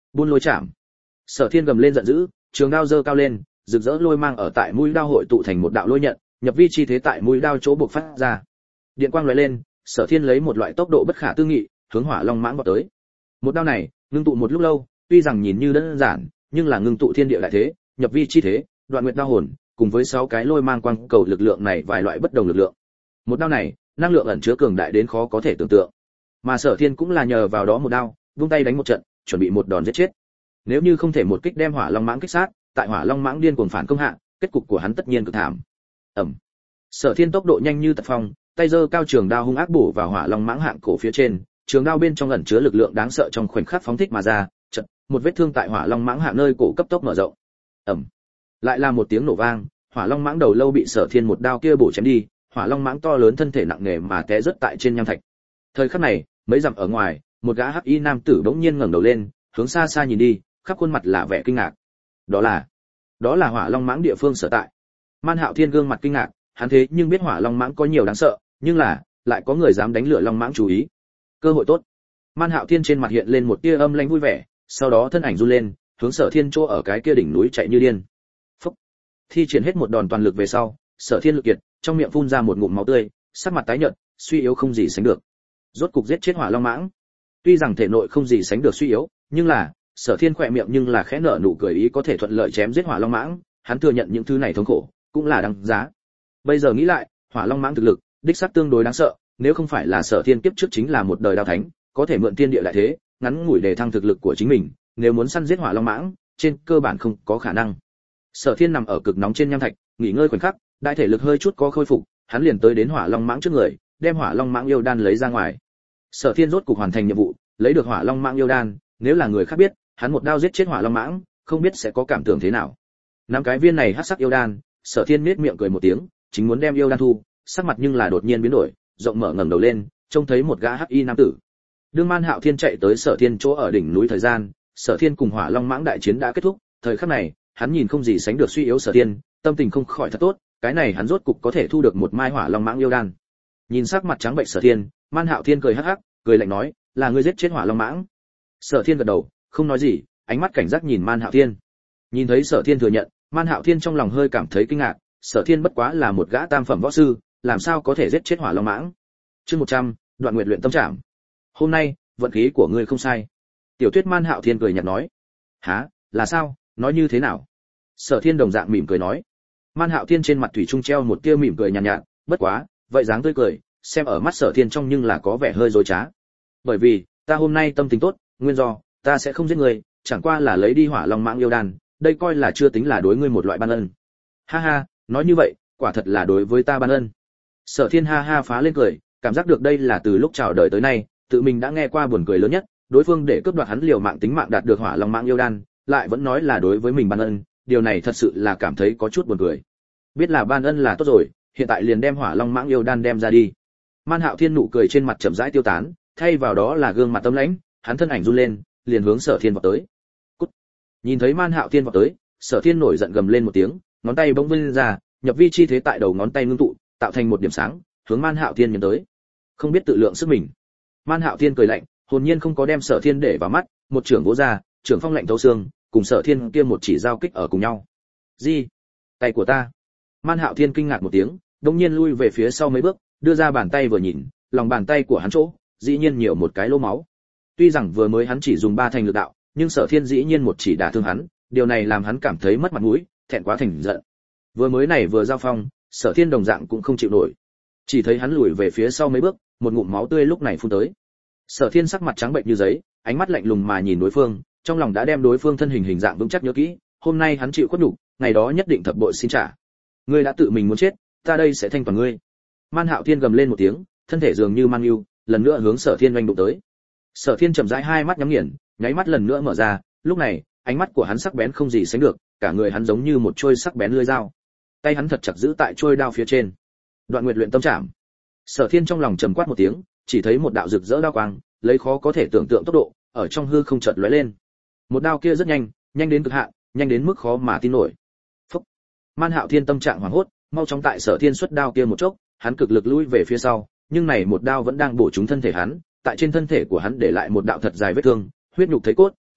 Buôn lôi chạm. Sở Thiên gầm lên giận dữ, trường đao giơ cao lên, rực rỡ lôi mang ở tại mũi đao hội tụ thành một đạo lôi nhận, nhập vi chi thế tại mũi đao chỗ buộc phát ra. Điện quang lóe lên, Sở Thiên lấy một loại tốc độ bất khả tư nghị, hướng Hỏa Long mãng vọt tới. Một đao này, ngưng tụ một lúc lâu, tuy rằng nhìn như đơn giản, nhưng là ngưng tụ thiên địa đại thế, nhập vi chi thế, đoạn nguyệt đao hồn, cùng với sáu cái lôi mang quang cầu lực lượng này vài loại bất đồng lực lượng. Một đao này, năng lượng ẩn chứa cường đại đến khó có thể tưởng tượng. Mà Sở Thiên cũng là nhờ vào đó một đao, vung tay đánh một trận, chuẩn bị một đòn giết chết. Nếu như không thể một kích đem Hỏa Long mãng kích sát, tại Hỏa Long mãng điên cuồng phản công hạ, kết cục của hắn tất nhiên cực thảm. Ầm. Sở Thiên tốc độ nhanh như tật phong, tay giơ cao trường đao hung ác bổ vào Hỏa Long mãng hạng cổ phía trên, trường đao bên trong ẩn chứa lực lượng đáng sợ trong khoảnh khắc phóng thích mà ra, chợt, một vết thương tại Hỏa Long mãng hạng nơi cổ cấp tốc mở rộng. Ầm. Lại là một tiếng nổ vang, Hỏa Long mãng đầu lâu bị Sở Thiên một đao kia bổ chém đi, Hỏa Long mãng to lớn thân thể nặng nề mà té rớt tại trên nham thạch. Thời khắc này, mấy dặm ở ngoài, một gã hắc y nam tử bỗng nhiên ngẩng đầu lên, hướng xa xa nhìn đi, khắp khuôn mặt là vẻ kinh ngạc. Đó là, đó là Hỏa Long mãng địa phương sở tại. Man Hạo Thiên gương mặt kinh ngạc, hắn thế nhưng biết Hỏa Long mãng có nhiều đáng sợ, nhưng là, lại có người dám đánh lửa Long mãng chú ý. Cơ hội tốt. Man Hạo Thiên trên mặt hiện lên một tia âm lãnh vui vẻ, sau đó thân ảnh run lên, hướng Sở Thiên chỗ ở cái kia đỉnh núi chạy như điên. Phốc. Thi triển hết một đòn toàn lực về sau, Sở Thiên lực kiệt, trong miệng phun ra một ngụm máu tươi, sắc mặt tái nhợt, suy yếu không gì sánh được. Rốt cục giết chết Hỏa Long mãng. Tuy rằng thể nội không gì sánh được suy yếu, nhưng là, Sở Thiên khỏe miệng nhưng là khẽ nở nụ cười ý có thể thuận lợi chém giết Hỏa Long mãng, hắn thừa nhận những thứ này thống khổ, cũng là đáng giá. Bây giờ nghĩ lại, Hỏa Long mãng thực lực, đích xác tương đối đáng sợ, nếu không phải là Sở Thiên kiếp trước chính là một đời đao thánh, có thể mượn tiên địa đại thế, ngắn ngủi để thăng thực lực của chính mình, nếu muốn săn giết Hỏa Long mãng, trên cơ bản không có khả năng. Sở Thiên nằm ở cực nóng trên nham thạch, nghỉ ngơi khoảnh khắc, đại thể lực hơi chút có khôi phục, hắn liền tới đến Hỏa Long mãng trước người, đem Hỏa Long mãng yêu đan lấy ra ngoài. Sở Thiên rốt cục hoàn thành nhiệm vụ, lấy được Hỏa Long mãng yêu đan, nếu là người khác biết, hắn một đao giết chết Hỏa Long mãng, không biết sẽ có cảm tưởng thế nào. Năm cái viên này hắc sắc yêu đan, Sở Thiên nhếch miệng cười một tiếng, chính muốn đem yêu đan thu, sắc mặt nhưng là đột nhiên biến đổi, rộng mở ngẩng đầu lên, trông thấy một gã hắc y nam tử. Đương Man Hạo Thiên chạy tới Sở Thiên chỗ ở đỉnh núi thời gian, Sở Thiên cùng Hỏa Long mãng đại chiến đã kết thúc, thời khắc này, hắn nhìn không gì sánh được suy yếu Sở Thiên, tâm tình không khỏi thật tốt, cái này hắn rốt cục có thể thu được một mai Hỏa Long mãng yêu đan. Nhìn sắc mặt trắng bệch Sở Thiên, Man Hạo Thiên cười hắc hắc, cười lạnh nói, là ngươi giết chết Hỏa Long mãng. Sở Thiên gật đầu, không nói gì, ánh mắt cảnh giác nhìn Man Hạo Thiên. Nhìn thấy Sở Thiên thừa nhận, Man Hạo Thiên trong lòng hơi cảm thấy kinh ngạc, Sở Thiên bất quá là một gã tam phẩm võ sư, làm sao có thể giết chết Hỏa Long mãng. Chương một trăm, Đoạn Nguyệt luyện tâm trảm. Hôm nay, vận khí của ngươi không sai. Tiểu Tuyết Man Hạo Thiên cười nhạt nói. Hả, là sao, nói như thế nào? Sở Thiên đồng dạng mỉm cười nói. Man Hạo Thiên trên mặt thủy trung treo một tia mỉm cười nhàn nhạt, nhạt, bất quá, vậy dáng tươi cười, xem ở mắt Sở Thiên trong nhưng là có vẻ hơi dối trá. Bởi vì, ta hôm nay tâm tình tốt, nguyên do, ta sẽ không giết ngươi, chẳng qua là lấy đi Hỏa Long mãng yêu đan, đây coi là chưa tính là đối ngươi một loại ban ân. Ha ha, nói như vậy, quả thật là đối với ta ban ân. Sở Thiên ha ha phá lên cười, cảm giác được đây là từ lúc chào đời tới nay, tự mình đã nghe qua buồn cười lớn nhất, đối phương để cướp đoạt hắn liều mạng tính mạng đạt được Hỏa Long mãng yêu đan, lại vẫn nói là đối với mình ban ân, điều này thật sự là cảm thấy có chút buồn cười. Biết là ban ân là tốt rồi, hiện tại liền đem Hỏa Long mãng yêu đan đem ra đi. Man Hạo Thiên nụ cười trên mặt chậm rãi tiêu tán, thay vào đó là gương mặt tâm lãnh, hắn thân ảnh run lên, liền hướng Sở Thiên vọt tới. Cút. Nhìn thấy Man Hạo Thiên vọt tới, Sở Thiên nổi giận gầm lên một tiếng, ngón tay bỗng vươn ra, nhập vi chi thế tại đầu ngón tay ngưng tụ, tạo thành một điểm sáng, hướng Man Hạo Thiên nhấn tới. Không biết tự lượng sức mình. Man Hạo Thiên cười lạnh, hồn nhiên không có đem Sở Thiên để vào mắt, một trưởng vỗ ra, trưởng phong lạnh thấu xương, cùng Sở Thiên kia một chỉ giao kích ở cùng nhau. "Gì? Tay của ta?" Man Hạo Thiên kinh ngạc một tiếng, đột nhiên lui về phía sau mấy bước, đưa ra bàn tay vừa nhìn, lòng bàn tay của hắn chỗ, dĩ nhiên nhiều một cái lỗ máu. Tuy rằng vừa mới hắn chỉ dùng ba thành lực đạo, nhưng Sở Thiên dĩ nhiên một chỉ đả thương hắn, điều này làm hắn cảm thấy mất mặt mũi, thẹn quá thành giận. Vừa mới này vừa giao phong, Sở Thiên đồng dạng cũng không chịu nổi. Chỉ thấy hắn lùi về phía sau mấy bước, một ngụm máu tươi lúc này phun tới. Sở Thiên sắc mặt trắng bệch như giấy, ánh mắt lạnh lùng mà nhìn đối phương, trong lòng đã đem đối phương thân hình hình dạng vững chắc nhớ kỹ, hôm nay hắn chịu khuất nhục, ngày đó nhất định thập bội xin trả. Ngươi đã tự mình muốn chết, ta đây sẽ thanh toàn ngươi. Man Hạo Thiên gầm lên một tiếng, thân thể dường như mang yêu, lần nữa hướng Sở Thiên oanh đụng tới. Sở Thiên chậm rãi hai mắt nhắm nghiền, nháy mắt lần nữa mở ra, lúc này, ánh mắt của hắn sắc bén không gì sánh được, cả người hắn giống như một chuôi sắc bén lưỡi dao. Tay hắn thật chặt giữ tại chuôi đao phía trên. Đoạn Nguyệt luyện tâm trảm. Sở Thiên trong lòng trầm quát một tiếng, chỉ thấy một đạo rực rỡ đao quang, lấy khó có thể tưởng tượng tốc độ, ở trong hư không chợt lóe lên. Một đao kia rất nhanh, nhanh đến cực hạn, nhanh đến mức khó mà tin nổi. Phốc. Man Hạo Thiên tâm trạng hoảng hốt, mau chóng tại Sở Thiên xuất đao kia một chốc, hắn cực lực lùi về phía sau, nhưng này một đao vẫn đang bổ trúng thân thể hắn, tại trên thân thể của hắn để lại một đạo thật dài vết thương, huyết nhục thấy cốt,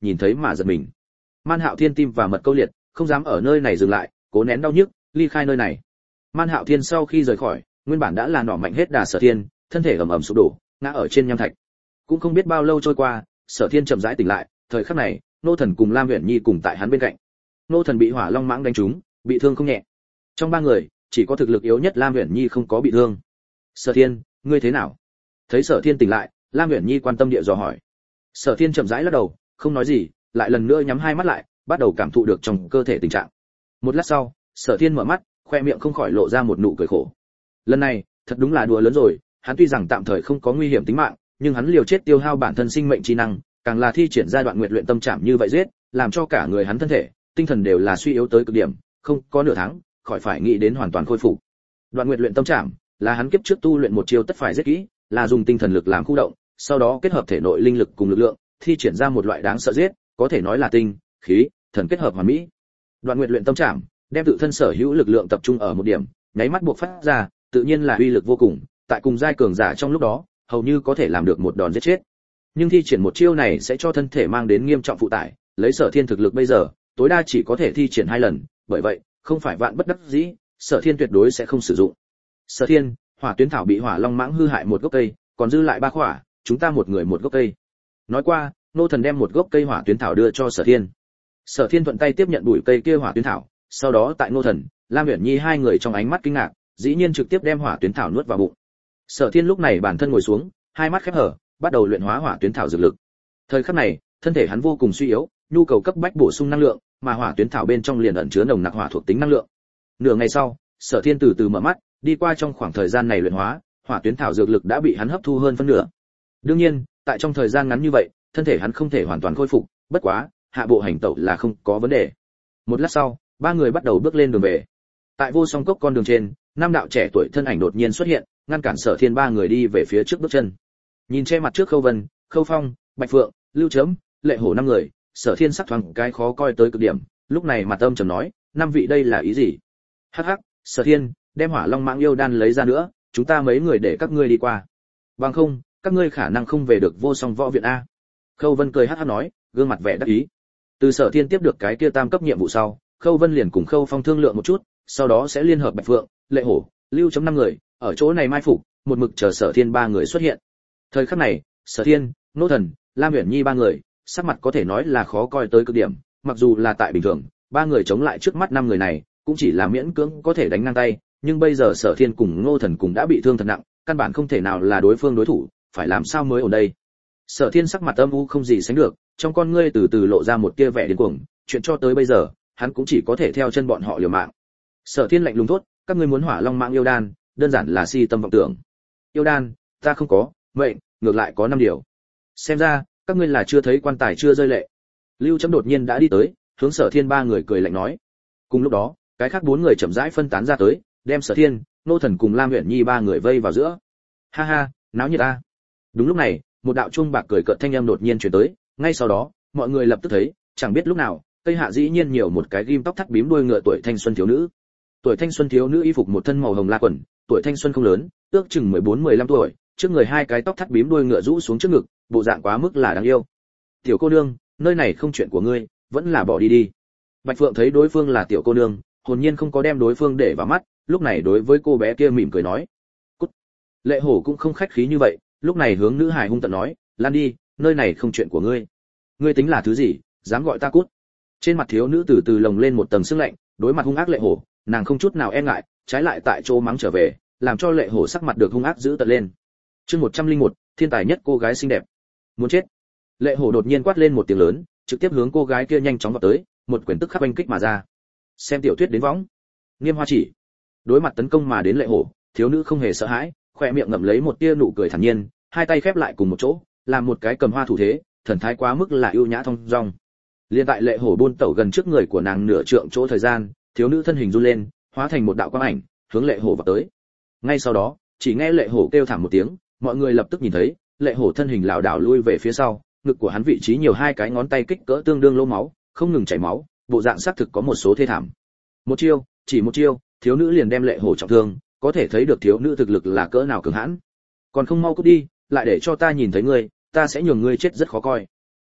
nhìn thấy mà giật mình. Man Hạo Thiên tim và mật câu liệt, không dám ở nơi này dừng lại, cố nén đau nhức, ly khai nơi này. Man Hạo Thiên sau khi rời khỏi, nguyên bản đã là nỏ mạnh hết đà Sở Thiên, thân thể ầm ầm sụp đổ, ngã ở trên nham thạch. Cũng không biết bao lâu trôi qua, Sở Thiên chậm rãi tỉnh lại, thời khắc này, Nô Thần cùng Lam Uyển Nhi cùng tại hắn bên cạnh. Nô Thần bị Hỏa Long mãng đánh trúng, bị thương không nhẹ. Trong ba người, chỉ có thực lực yếu nhất Lam Uyển Nhi không có bị thương. Sở Thiên, ngươi thế nào? Thấy Sở Thiên tỉnh lại, Lam Uyển Nhi quan tâm địa dò hỏi. Sở Thiên chậm rãi lắc đầu, không nói gì, lại lần nữa nhắm hai mắt lại, bắt đầu cảm thụ được trong cơ thể tình trạng. Một lát sau, Sở Thiên mở mắt, khoe miệng không khỏi lộ ra một nụ cười khổ. Lần này, thật đúng là đùa lớn rồi, hắn tuy rằng tạm thời không có nguy hiểm tính mạng, nhưng hắn liều chết tiêu hao bản thân sinh mệnh trí năng, càng là thi triển giai đoạn nguyệt luyện tâm trảm như vậy giết, làm cho cả người hắn thân thể, tinh thần đều là suy yếu tới cực điểm, không có nửa tháng, khỏi phải nghĩ đến hoàn toàn khôi phục. Đoạn nguyệt luyện tâm trảm là hắn kiếp trước tu luyện một chiêu tất phải giết kỹ, là dùng tinh thần lực làm khu động, sau đó kết hợp thể nội linh lực cùng lực lượng, thi triển ra một loại đáng sợ giết, có thể nói là tinh, khí, thần kết hợp hoàn mỹ. Đoạn nguyệt luyện tâm trảm, đem tự thân sở hữu lực lượng tập trung ở một điểm, nháy mắt buộc phát ra, tự nhiên là uy lực vô cùng, tại cùng giai cường giả trong lúc đó, hầu như có thể làm được một đòn giết chết. Nhưng thi triển một chiêu này sẽ cho thân thể mang đến nghiêm trọng phụ tải, lấy Sở Thiên thực lực bây giờ, tối đa chỉ có thể thi triển hai lần, bởi vậy, không phải vạn bất đắc dĩ, Sở Thiên tuyệt đối sẽ không sử dụng. Sở Thiên, hỏa tuyến thảo bị Hỏa Long mãng hư hại một gốc cây, còn dư lại ba khỏa, chúng ta một người một gốc cây. Nói qua, Nô Thần đem một gốc cây hỏa tuyến thảo đưa cho Sở Thiên. Sở Thiên thuận tay tiếp nhận bụi cây kia hỏa tuyến thảo, sau đó tại Nô Thần, Lam Uyển Nhi hai người trong ánh mắt kinh ngạc, dĩ nhiên trực tiếp đem hỏa tuyến thảo nuốt vào bụng. Sở Thiên lúc này bản thân ngồi xuống, hai mắt khép hở, bắt đầu luyện hóa hỏa tuyến thảo dược lực. Thời khắc này, thân thể hắn vô cùng suy yếu, nhu cầu cấp bách bổ sung năng lượng, mà hỏa tuyến thảo bên trong liền ẩn chứa nồng nặc hỏa thuộc tính năng lượng. Nửa ngày sau, Sở Thiên từ từ mở mắt, đi qua trong khoảng thời gian này luyện hóa, hỏa tuyến thảo dược lực đã bị hắn hấp thu hơn phân nửa. Đương nhiên, tại trong thời gian ngắn như vậy, thân thể hắn không thể hoàn toàn khôi phục, bất quá, hạ bộ hành tẩu là không có vấn đề. Một lát sau, ba người bắt đầu bước lên đường về. Tại Vô Song Cốc con đường trên, năm đạo trẻ tuổi thân ảnh đột nhiên xuất hiện, ngăn cản Sở Thiên ba người đi về phía trước bước chân. Nhìn che mặt trước Khâu Vân, Khâu Phong, Bạch Phượng, Lưu Chấm, Lệ Hổ năm người, Sở Thiên sắc thoáng cái khó coi tới cực điểm, lúc này mặt âm trầm nói, năm vị đây là ý gì? Hắc hắc, Sở Thiên, đem Hỏa Long Mãng yêu đan lấy ra nữa, chúng ta mấy người để các ngươi đi qua. Bằng không, các ngươi khả năng không về được Vô Song Võ viện a. Khâu Vân cười hắc hắc nói, gương mặt vẻ đắc ý. Từ Sở Thiên tiếp được cái kia tam cấp nhiệm vụ sau, Khâu Vân liền cùng Khâu Phong thương lượng một chút, sau đó sẽ liên hợp Bạch Phượng, Lệ Hổ, Lưu Chấm năm người, ở chỗ này mai phục, một mực chờ Sở Thiên ba người xuất hiện. Thời khắc này, Sở Thiên, Nô Thần, Lam Uyển Nhi ba người, sắc mặt có thể nói là khó coi tới cực điểm, mặc dù là tại bình thường, ba người chống lại trước mắt năm người này, cũng chỉ là miễn cưỡng có thể đánh ngang tay, nhưng bây giờ Sở Thiên cùng Ngô Thần cùng đã bị thương thật nặng, căn bản không thể nào là đối phương đối thủ, phải làm sao mới ổn đây? Sở Thiên sắc mặt âm u không gì sánh được, trong con ngươi từ từ lộ ra một tia vẻ điên cuồng, chuyện cho tới bây giờ, hắn cũng chỉ có thể theo chân bọn họ liều mạng. Sở Thiên lạnh lùng thốt, các ngươi muốn Hỏa Long Mãng yêu đan, đơn giản là si tâm vọng tưởng. Yêu đan, ta không có, vậy, ngược lại có năm điều. Xem ra, các ngươi là chưa thấy quan tài chưa rơi lệ. Lưu Chấm đột nhiên đã đi tới, hướng Sở Thiên ba người cười lạnh nói. Cùng lúc đó, cái khác bốn người chậm rãi phân tán ra tới, đem Sở Thiên, Nô Thần cùng Lam Uyển Nhi ba người vây vào giữa. Ha ha, náo nhiệt a. Đúng lúc này, một đạo chuông bạc cười cợt thanh âm đột nhiên truyền tới, ngay sau đó, mọi người lập tức thấy, chẳng biết lúc nào, cây hạ dĩ nhiên nhiều một cái ghim tóc thắt bím đuôi ngựa tuổi thanh xuân thiếu nữ. Tuổi thanh xuân thiếu nữ y phục một thân màu hồng la quần, tuổi thanh xuân không lớn, ước chừng mười bốn mười lăm tuổi, trước người hai cái tóc thắt bím đuôi ngựa rũ xuống trước ngực, bộ dạng quá mức là đáng yêu. Tiểu cô nương, nơi này không chuyện của ngươi, vẫn là bỏ đi đi. Bạch Phượng thấy đối phương là tiểu cô nương, hồn nhiên không có đem đối phương để vào mắt, lúc này đối với cô bé kia mỉm cười nói. Cút. Lệ Hổ cũng không khách khí như vậy, lúc này hướng nữ hài hung tợn nói, lan đi, nơi này không chuyện của ngươi. Ngươi tính là thứ gì, dám gọi ta cút? Trên mặt thiếu nữ từ từ lồng lên một tầng sương lạnh, đối mặt hung ác Lệ Hổ, nàng không chút nào e ngại, trái lại tại chỗ mắng trở về, làm cho Lệ Hổ sắc mặt được hung ác giữ tợn lên. Chương một trăm lẻ một, thiên tài nhất cô gái xinh đẹp. Muốn chết. Lệ Hổ đột nhiên quát lên một tiếng lớn, trực tiếp hướng cô gái kia nhanh chóng vào tới, một quyền tức khắc oanh kích mà ra. Xem tiểu thuyết đến võng. Nghiêm Hoa Chỉ. Đối mặt tấn công mà đến Lệ Hổ, thiếu nữ không hề sợ hãi, khóe miệng ngậm lấy một tia nụ cười thản nhiên, hai tay khép lại cùng một chỗ, làm một cái cầm hoa thủ thế, thần thái quá mức là ưu nhã thong dong. Liên tại Lệ Hổ buôn tẩu gần trước người của nàng nửa trượng chỗ thời gian, thiếu nữ thân hình run lên, hóa thành một đạo quang ảnh, hướng Lệ Hổ vào tới. Ngay sau đó, chỉ nghe Lệ Hổ kêu thảm một tiếng, mọi người lập tức nhìn thấy, Lệ Hổ thân hình lảo đảo lui về phía sau, ngực của hắn vị trí nhiều hai cái ngón tay kích cỡ tương đương lỗ máu, không ngừng chảy máu, bộ dạng xác thực có một số thê thảm. Một chiêu, chỉ một chiêu, thiếu nữ liền đem Lệ Hổ trọng thương, có thể thấy được thiếu nữ thực lực là cỡ nào cường hãn. Còn không mau cút đi, lại để cho ta nhìn thấy ngươi, ta sẽ nhường ngươi chết rất khó coi.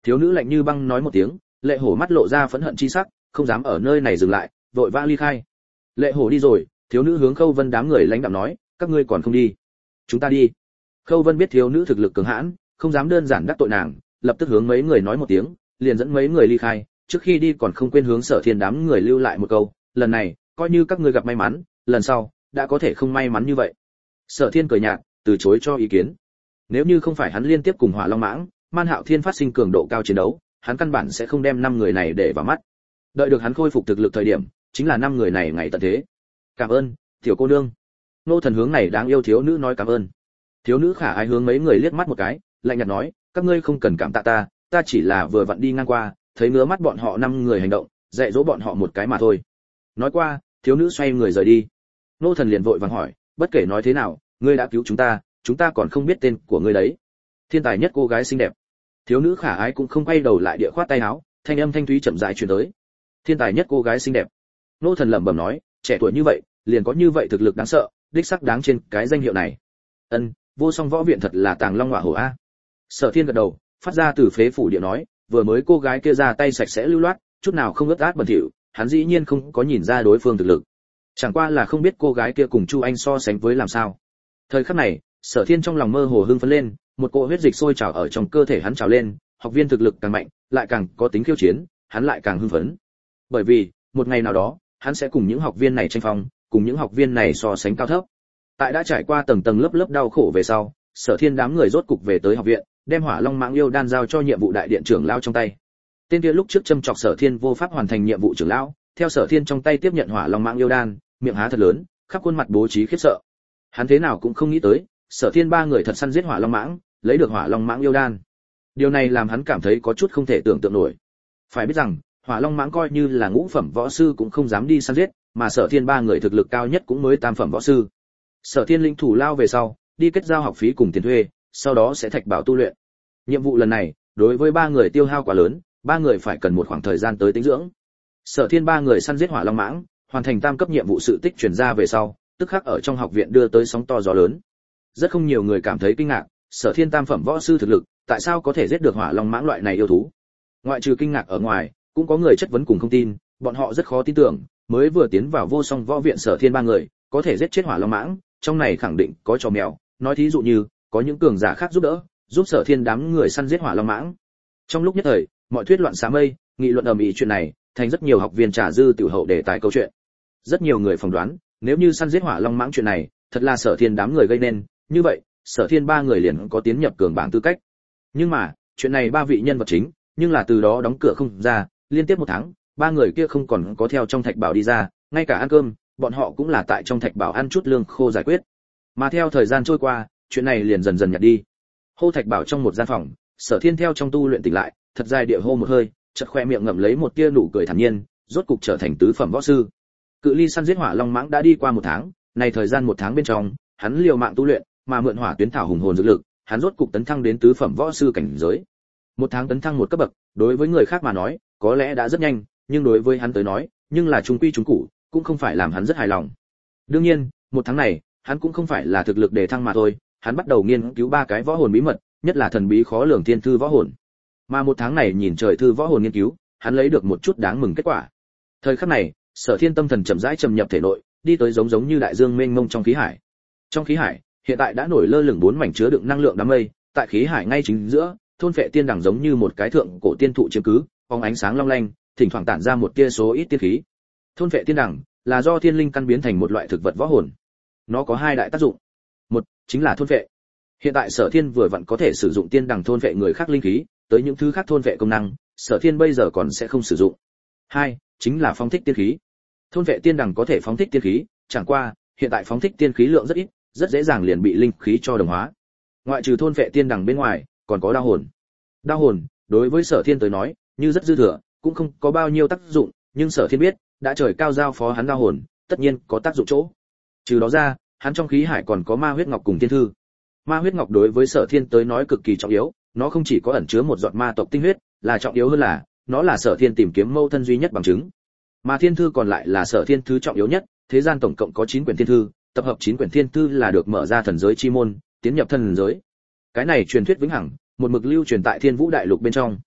Thiếu nữ lạnh như băng nói một tiếng, Lệ Hổ mắt lộ ra phẫn hận chi sắc, không dám ở nơi này dừng lại, vội vã ly khai. Lệ Hổ đi rồi, thiếu nữ hướng Khâu Vân đám người lãnh đạm nói, các ngươi còn không đi, chúng ta đi. Khâu Vân biết thiếu nữ thực lực cường hãn, không dám đơn giản đắc tội nàng, lập tức hướng mấy người nói một tiếng, liền dẫn mấy người ly khai, trước khi đi còn không quên hướng Sở Thiên đám người lưu lại một câu, lần này coi như các ngươi gặp may mắn, lần sau đã có thể không may mắn như vậy. Sở Thiên cười nhạt, từ chối cho ý kiến. Nếu như không phải hắn liên tiếp cùng Hỏa Long Mãng, Man Hạo Thiên phát sinh cường độ cao chiến đấu, hắn căn bản sẽ không đem năm người này để vào mắt. Đợi được hắn khôi phục thực lực thời điểm, chính là năm người này ngày tận thế. Cảm ơn, tiểu cô nương. Nô Thần hướng này đáng yêu thiếu nữ nói cảm ơn. Thiếu nữ khả ái hướng mấy người liếc mắt một cái, lạnh nhạt nói, các ngươi không cần cảm tạ ta, ta chỉ là vừa vặn đi ngang qua, thấy ngứa mắt bọn họ năm người hành động, dạy dỗ bọn họ một cái mà thôi. Nói qua, thiếu nữ xoay người rời đi. Nô Thần liền vội vàng hỏi, bất kể nói thế nào, ngươi đã cứu chúng ta, chúng ta còn không biết tên của ngươi đấy. Thiên tài nhất cô gái xinh đẹp. Thiếu nữ khả ái cũng không quay đầu lại địa khoát tay áo, thanh âm thanh thúy chậm rãi truyền tới. Thiên tài nhất cô gái xinh đẹp. Nô Thần lẩm bẩm nói, trẻ tuổi như vậy, liền có như vậy thực lực đáng sợ, đích sắc đáng trên cái danh hiệu này. Ân, Vô Song Võ Viện thật là tàng long ngọa hổ a. Sở Thiên gật đầu, phát ra từ phế phủ địa nói, vừa mới cô gái kia ra tay sạch sẽ lưu loát, chút nào không ướt át bẩn thỉu, hắn dĩ nhiên không có nhìn ra đối phương thực lực. Chẳng qua là không biết cô gái kia cùng Chu Anh so sánh với làm sao. Thời khắc này, Sở Thiên trong lòng mơ hồ hưng phấn lên, một cỗ huyết dịch sôi trào ở trong cơ thể hắn trào lên, học viên thực lực càng mạnh, lại càng có tính khiêu chiến, hắn lại càng hưng phấn. Bởi vì, một ngày nào đó, hắn sẽ cùng những học viên này tranh phong, cùng những học viên này so sánh cao thấp. Tại đã trải qua tầng tầng lớp lớp đau khổ về sau, Sở Thiên đám người rốt cục về tới học viện, đem Hỏa Long Mãng yêu đan giao cho nhiệm vụ đại điện trưởng lão trong tay. Tên kia lúc trước châm chọc Sở Thiên vô pháp hoàn thành nhiệm vụ trưởng lão, theo Sở Thiên trong tay tiếp nhận Hỏa Long Mãng yêu đan, miệng há thật lớn, khắp khuôn mặt bố trí khiếp sợ. Hắn thế nào cũng không nghĩ tới, Sở Thiên ba người thật săn giết Hỏa Long Mãng, lấy được Hỏa Long Mãng yêu đan. Điều này làm hắn cảm thấy có chút không thể tưởng tượng nổi. Phải biết rằng, Hỏa Long Mãng coi như là ngũ phẩm võ sư cũng không dám đi săn giết, mà Sở Thiên ba người thực lực cao nhất cũng mới tam phẩm võ sư. Sở Thiên linh thủ lao về sau, đi kết giao học phí cùng tiền thuê, sau đó sẽ thạch bảo tu luyện. Nhiệm vụ lần này, đối với ba người tiêu hao quá lớn, ba người phải cần một khoảng thời gian tới tĩnh dưỡng. Sở Thiên ba người săn giết Hỏa Long Mãng, hoàn thành tam cấp nhiệm vụ sự tích truyền ra về sau, tức khắc ở trong học viện đưa tới sóng to gió lớn. Rất không nhiều người cảm thấy kinh ngạc, Sở Thiên tam phẩm võ sư thực lực, tại sao có thể giết được Hỏa Long Mãng loại này yêu thú? Ngoại trừ kinh ngạc ở ngoài, cũng có người chất vấn cùng không tin, bọn họ rất khó tin tưởng, mới vừa tiến vào Vô Song Võ Viện Sở Thiên ba người, có thể giết chết Hỏa Long Mãng, trong này khẳng định có trò mèo, nói thí dụ như, có những cường giả khác giúp đỡ, giúp Sở Thiên đám người săn giết Hỏa Long Mãng. Trong lúc nhất thời, mọi thuyết loạn xá mây, nghị luận ầm ĩ chuyện này, thành rất nhiều học viên trà dư tiểu hậu để tài câu chuyện. Rất nhiều người phỏng đoán, nếu như săn giết Hỏa Long Mãng chuyện này, thật là Sở Thiên đám người gây nên, như vậy, Sở Thiên ba người liền có tiến nhập cường bảng tư cách. Nhưng mà, chuyện này ba vị nhân vật chính, nhưng là từ đó đóng cửa không ra, liên tiếp một tháng, ba người kia không còn có theo trong thạch bảo đi ra, ngay cả ăn cơm, bọn họ cũng là tại trong thạch bảo ăn chút lương khô giải quyết. Mà theo thời gian trôi qua, chuyện này liền dần dần nhạt đi. Hô thạch bảo trong một gian phòng, Sở Thiên theo trong tu luyện tỉnh lại, thật dài địa hô một hơi, chợt khoe miệng ngậm lấy một tia nụ cười thản nhiên, rốt cục trở thành tứ phẩm võ sư. Cự ly săn giết Hỏa Long Mãng đã đi qua một tháng, này thời gian một tháng bên trong, hắn liều mạng tu luyện, mà mượn hỏa tuyến thảo hùng hồn dược lực, hắn rốt cục tấn thăng đến tứ phẩm võ sư cảnh giới. Một tháng tấn thăng một cấp bậc, đối với người khác mà nói, có lẽ đã rất nhanh, nhưng đối với hắn tới nói, nhưng là trung quy trung cụ, cũng không phải làm hắn rất hài lòng. Đương nhiên, một tháng này, hắn cũng không phải là thực lực để thăng mà thôi, hắn bắt đầu nghiên cứu ba cái võ hồn bí mật, nhất là thần bí khó lường thiên thư võ hồn. Mà một tháng này nhìn trời thư võ hồn nghiên cứu, hắn lấy được một chút đáng mừng kết quả. Thời khắc này, Sở Thiên tâm thần chậm rãi trầm nhập thể nội, đi tới giống giống như đại dương mênh mông trong khí hải. Trong khí hải, hiện tại đã nổi lơ lửng bốn mảnh chứa đựng năng lượng đám mây, tại khí hải ngay chính giữa, thôn phệ tiên đằng giống như một cái thượng cổ tiên thụ chiếm cứ, phóng ánh sáng long lanh, thỉnh thoảng tản ra một tia số ít tiên khí. Thôn phệ tiên đằng là do thiên linh căn biến thành một loại thực vật võ hồn. Nó có hai đại tác dụng. Một, chính là thôn phệ. Hiện tại Sở Thiên vừa vặn có thể sử dụng tiên đằng thôn phệ người khác linh khí, tới những thứ khác thôn phệ công năng, Sở Thiên bây giờ còn sẽ không sử dụng. Hai, chính là phóng thích tiên khí. Thôn phệ tiên đằng có thể phóng thích tiên khí, chẳng qua, hiện tại phóng thích tiên khí lượng rất ít, rất dễ dàng liền bị linh khí cho đồng hóa. Ngoại trừ thôn phệ tiên đằng bên ngoài, còn có đao hồn. Đao hồn, đối với Sở Thiên tới nói, như rất dư thừa, cũng không có bao nhiêu tác dụng, nhưng Sở Thiên biết, đã trời cao giao phó hắn đao hồn, tất nhiên có tác dụng chỗ. Trừ đó ra, hắn trong khí hải còn có ma huyết ngọc cùng tiên thư. Ma huyết ngọc đối với Sở Thiên tới nói cực kỳ trọng yếu, nó không chỉ có ẩn chứa một giọt ma tộc tinh huyết, là trọng yếu hơn là, nó là Sở Thiên tìm kiếm mâu thân duy nhất bằng chứng. Mà thiên thư còn lại là Sở Thiên thứ trọng yếu nhất, thế gian tổng cộng có chín quyển thiên thư, tập hợp chín quyển thiên thư là được mở ra thần giới chi môn, tiến nhập thần giới. Cái này truyền thuyết vĩnh hằng, một mực lưu truyền tại Thiên Vũ đại lục bên trong.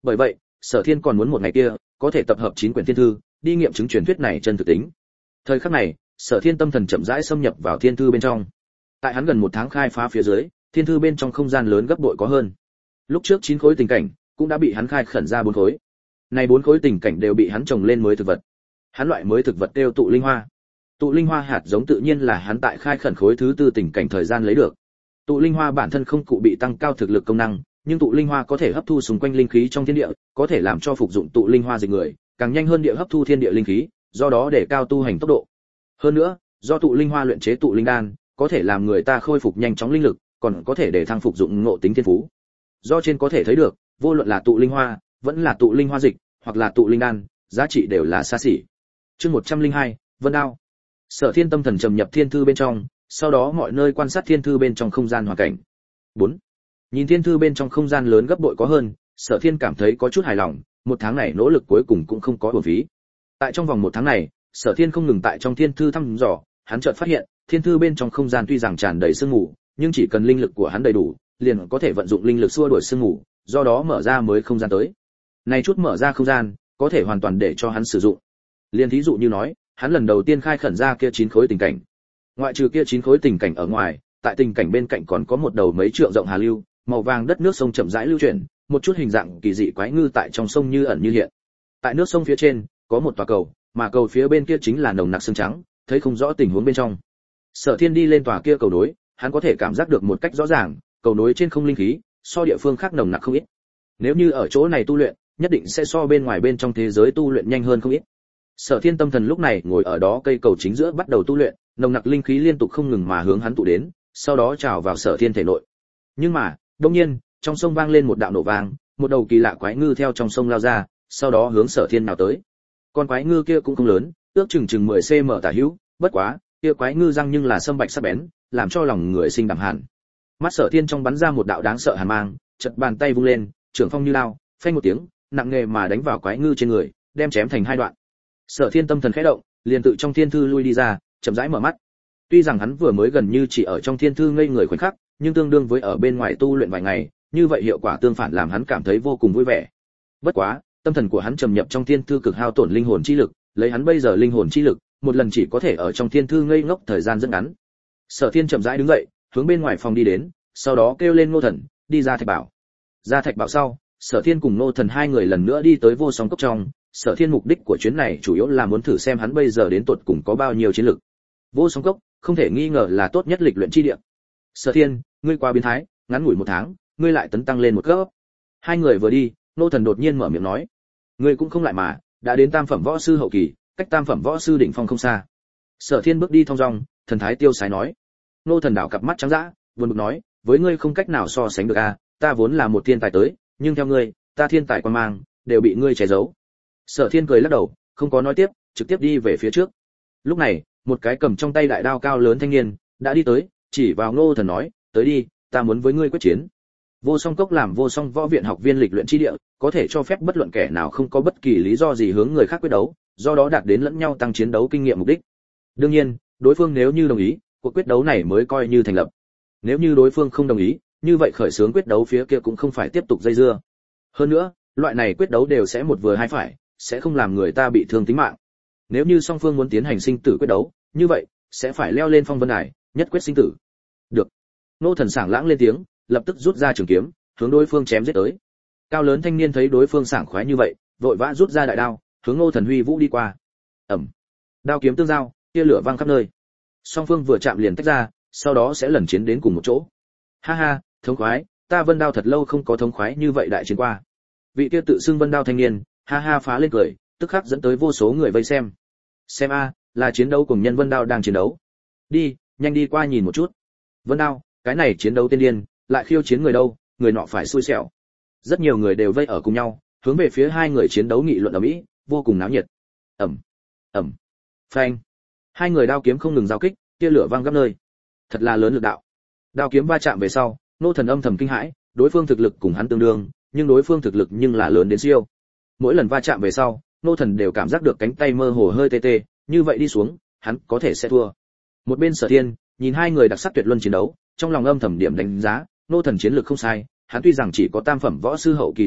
Bởi vậy, Sở Thiên còn muốn một ngày kia có thể tập hợp chín quyển thiên thư, đi nghiệm chứng truyền thuyết này chân thực tính. Thời khắc này, Sở Thiên tâm thần chậm rãi xâm nhập vào thiên thư bên trong. Tại hắn gần một tháng khai phá phía dưới, thiên thư bên trong không gian lớn gấp bội có hơn. Lúc trước chín khối tình cảnh cũng đã bị hắn khai khẩn ra bốn khối. Này bốn khối tình cảnh đều bị hắn trồng lên mới thực vật. Hắn loại mới thực vật đều tụ linh hoa. Tụ linh hoa hạt giống tự nhiên là hắn tại khai khẩn khối thứ tư tình cảnh thời gian lấy được. Tụ linh hoa bản thân không cụ bị tăng cao thực lực công năng, nhưng tụ linh hoa có thể hấp thu xung quanh linh khí trong thiên địa, có thể làm cho phục dụng tụ linh hoa dịch người càng nhanh hơn địa hấp thu thiên địa linh khí, do đó để cao tu hành tốc độ. Hơn nữa, do tụ linh hoa luyện chế tụ linh đan, có thể làm người ta khôi phục nhanh chóng linh lực, còn có thể để thăng phục dụng ngộ tính thiên phú. Do trên có thể thấy được, vô luận là tụ linh hoa, vẫn là tụ linh hoa dịch, hoặc là tụ linh đan, giá trị đều là xa xỉ. Chương một trăm linh hai, Vân Đao. Sở Thiên tâm thần trầm nhập thiên thư bên trong, sau đó mọi nơi quan sát thiên thư bên trong không gian hoàn cảnh. bốn. Nhìn thiên thư bên trong không gian lớn gấp bội có hơn, Sở Thiên cảm thấy có chút hài lòng, một tháng này nỗ lực cuối cùng cũng không có uổng phí. Tại trong vòng một tháng này, Sở Thiên không ngừng tại trong thiên thư thăm dò, hắn chợt phát hiện, thiên thư bên trong không gian tuy rằng tràn đầy sương mù, nhưng chỉ cần linh lực của hắn đầy đủ, liền có thể vận dụng linh lực xua đuổi sương mù, do đó mở ra mới không gian tới. Này chút mở ra không gian, có thể hoàn toàn để cho hắn sử dụng. Liên thí dụ như nói, hắn lần đầu tiên khai khẩn ra kia chín khối tình cảnh. Ngoại trừ kia chín khối tình cảnh ở ngoài, tại tình cảnh bên cạnh còn có một đầu mấy trượng rộng hà lưu, màu vàng đất nước sông chậm rãi lưu chuyển, một chút hình dạng kỳ dị quái ngư tại trong sông như ẩn như hiện. Tại nước sông phía trên, có một tòa cầu, mà cầu phía bên kia chính là nồng nặc sương trắng, thấy không rõ tình huống bên trong. Sở Thiên đi lên tòa kia cầu nối, hắn có thể cảm giác được một cách rõ ràng, cầu nối trên không linh khí, so địa phương khác nồng nặc không ít. Nếu như ở chỗ này tu luyện, nhất định sẽ so bên ngoài bên trong thế giới tu luyện nhanh hơn không ít. Sở Thiên tâm thần lúc này ngồi ở đó cây cầu chính giữa bắt đầu tu luyện, nồng nặc linh khí liên tục không ngừng mà hướng hắn tụ đến, sau đó trào vào Sở Thiên thể nội. Nhưng mà, đột nhiên, trong sông vang lên một đạo nổ vang, một đầu kỳ lạ quái ngư theo trong sông lao ra, sau đó hướng Sở Thiên nào tới. Con quái ngư kia cũng không lớn, ước chừng chừng mười xăng ti mét tả hữu, bất quá, kia quái ngư răng nhưng là sâm bạch sắc bén, làm cho lòng người sinh đảm hàn. Mắt Sở Thiên trong bắn ra một đạo đáng sợ hàn mang, chợt bàn tay vung lên, trường phong như lao, phanh một tiếng, nặng nề mà đánh vào quái ngư trên người, đem chém thành hai đoạn. Sở Thiên tâm thần khẽ động, liền tự trong thiên thư lui đi ra, chậm rãi mở mắt. Tuy rằng hắn vừa mới gần như chỉ ở trong thiên thư ngây người khoảnh khắc, nhưng tương đương với ở bên ngoài tu luyện vài ngày, như vậy hiệu quả tương phản làm hắn cảm thấy vô cùng vui vẻ. Bất quá, tâm thần của hắn trầm nhập trong thiên thư cực hao tổn linh hồn chi lực, lấy hắn bây giờ linh hồn chi lực, một lần chỉ có thể ở trong thiên thư ngây ngốc thời gian rất ngắn. Sở Thiên chậm rãi đứng dậy, hướng bên ngoài phòng đi đến, sau đó kêu lên Ngô Thần, đi ra Thạch Bảo. Ra Thạch Bảo sau, Sở Thiên cùng Ngô Thần hai người lần nữa đi tới Vô Song Cốc trong. Sở Thiên mục đích của chuyến này chủ yếu là muốn thử xem hắn bây giờ đến tột cùng có bao nhiêu chiến lực. Vô Song Cốc không thể nghi ngờ là tốt nhất lịch luyện chi địa. Sở Thiên, ngươi quá biến thái, ngắn ngủi một tháng, ngươi lại tấn tăng lên một cấp. Hai người vừa đi, Ngô Thần đột nhiên mở miệng nói, ngươi cũng không lại mà, đã đến tam phẩm võ sư hậu kỳ, cách tam phẩm võ sư đỉnh phong không xa. Sở Thiên bước đi thong dong, thần thái tiêu sái nói. Ngô Thần đảo cặp mắt trắng dã, buồn bực nói, với ngươi không cách nào so sánh được a, ta vốn là một thiên tài tới, nhưng theo ngươi, ta thiên tài quan mang đều bị ngươi che giấu. Sở Thiên cười lắc đầu, không có nói tiếp, trực tiếp đi về phía trước. Lúc này, một cái cầm trong tay đại đao cao lớn thanh niên đã đi tới, chỉ vào Ngô Thần nói, tới đi, ta muốn với ngươi quyết chiến. Vô Song Cốc làm Vô Song Võ Viện học viên lịch luyện chi địa, có thể cho phép bất luận kẻ nào không có bất kỳ lý do gì hướng người khác quyết đấu, do đó đạt đến lẫn nhau tăng chiến đấu kinh nghiệm mục đích. Đương nhiên, đối phương nếu như đồng ý, cuộc quyết đấu này mới coi như thành lập. Nếu như đối phương không đồng ý, như vậy khởi xướng quyết đấu phía kia cũng không phải tiếp tục dây dưa. Hơn nữa, loại này quyết đấu đều sẽ một vừa hai phải, sẽ không làm người ta bị thương tính mạng. Nếu như song phương muốn tiến hành sinh tử quyết đấu, như vậy sẽ phải leo lên phong vân đài, nhất quyết sinh tử. Được. Ngô Thần sảng lãng lên tiếng, lập tức rút ra trường kiếm, hướng đối phương chém giết tới. Cao lớn thanh niên thấy đối phương sảng khoái như vậy, vội vã rút ra đại đao, hướng Ngô Thần huy vũ đi qua. Ầm. Đao kiếm tương giao, tia lửa vang khắp nơi. Song phương vừa chạm liền tách ra, sau đó sẽ lần chiến đến cùng một chỗ. Ha ha, thống khoái, ta Vân Đao thật lâu không có thống khoái như vậy đại chiến qua. Vị kia tự xưng Vân Đao thanh niên, ha ha phá lên cười, tức khắc dẫn tới vô số người vây xem. Xem a, là chiến đấu cùng nhân Vân Đao đang chiến đấu. Đi, nhanh đi qua nhìn một chút. Vân Đao, cái này chiến đấu tiên điên, lại khiêu chiến người đâu, người nọ phải xui xẻo. Rất nhiều người đều vây ở cùng nhau, hướng về phía hai người chiến đấu nghị luận ầm ĩ, vô cùng náo nhiệt. Ầm, ầm, phanh. Hai người đao kiếm không ngừng giao kích, tia lửa vang khắp nơi. Thật là lớn lực đạo. Đao kiếm va chạm về sau, Ngô Thần âm thầm kinh hãi, đối phương thực lực cùng hắn tương đương, nhưng đối phương thực lực nhưng là lớn đến siêu. Mỗi lần va chạm về sau, Ngô Thần đều cảm giác được cánh tay mơ hồ hơi tê tê, như vậy đi xuống, hắn có thể sẽ thua. Một bên Sở Thiên, nhìn hai người đặc sắc tuyệt luân chiến đấu, trong lòng âm thầm điểm đánh giá, Ngô Thần chiến lực không sai, hắn tuy rằng chỉ có tam phẩm võ sư hậu kỳ thực lực,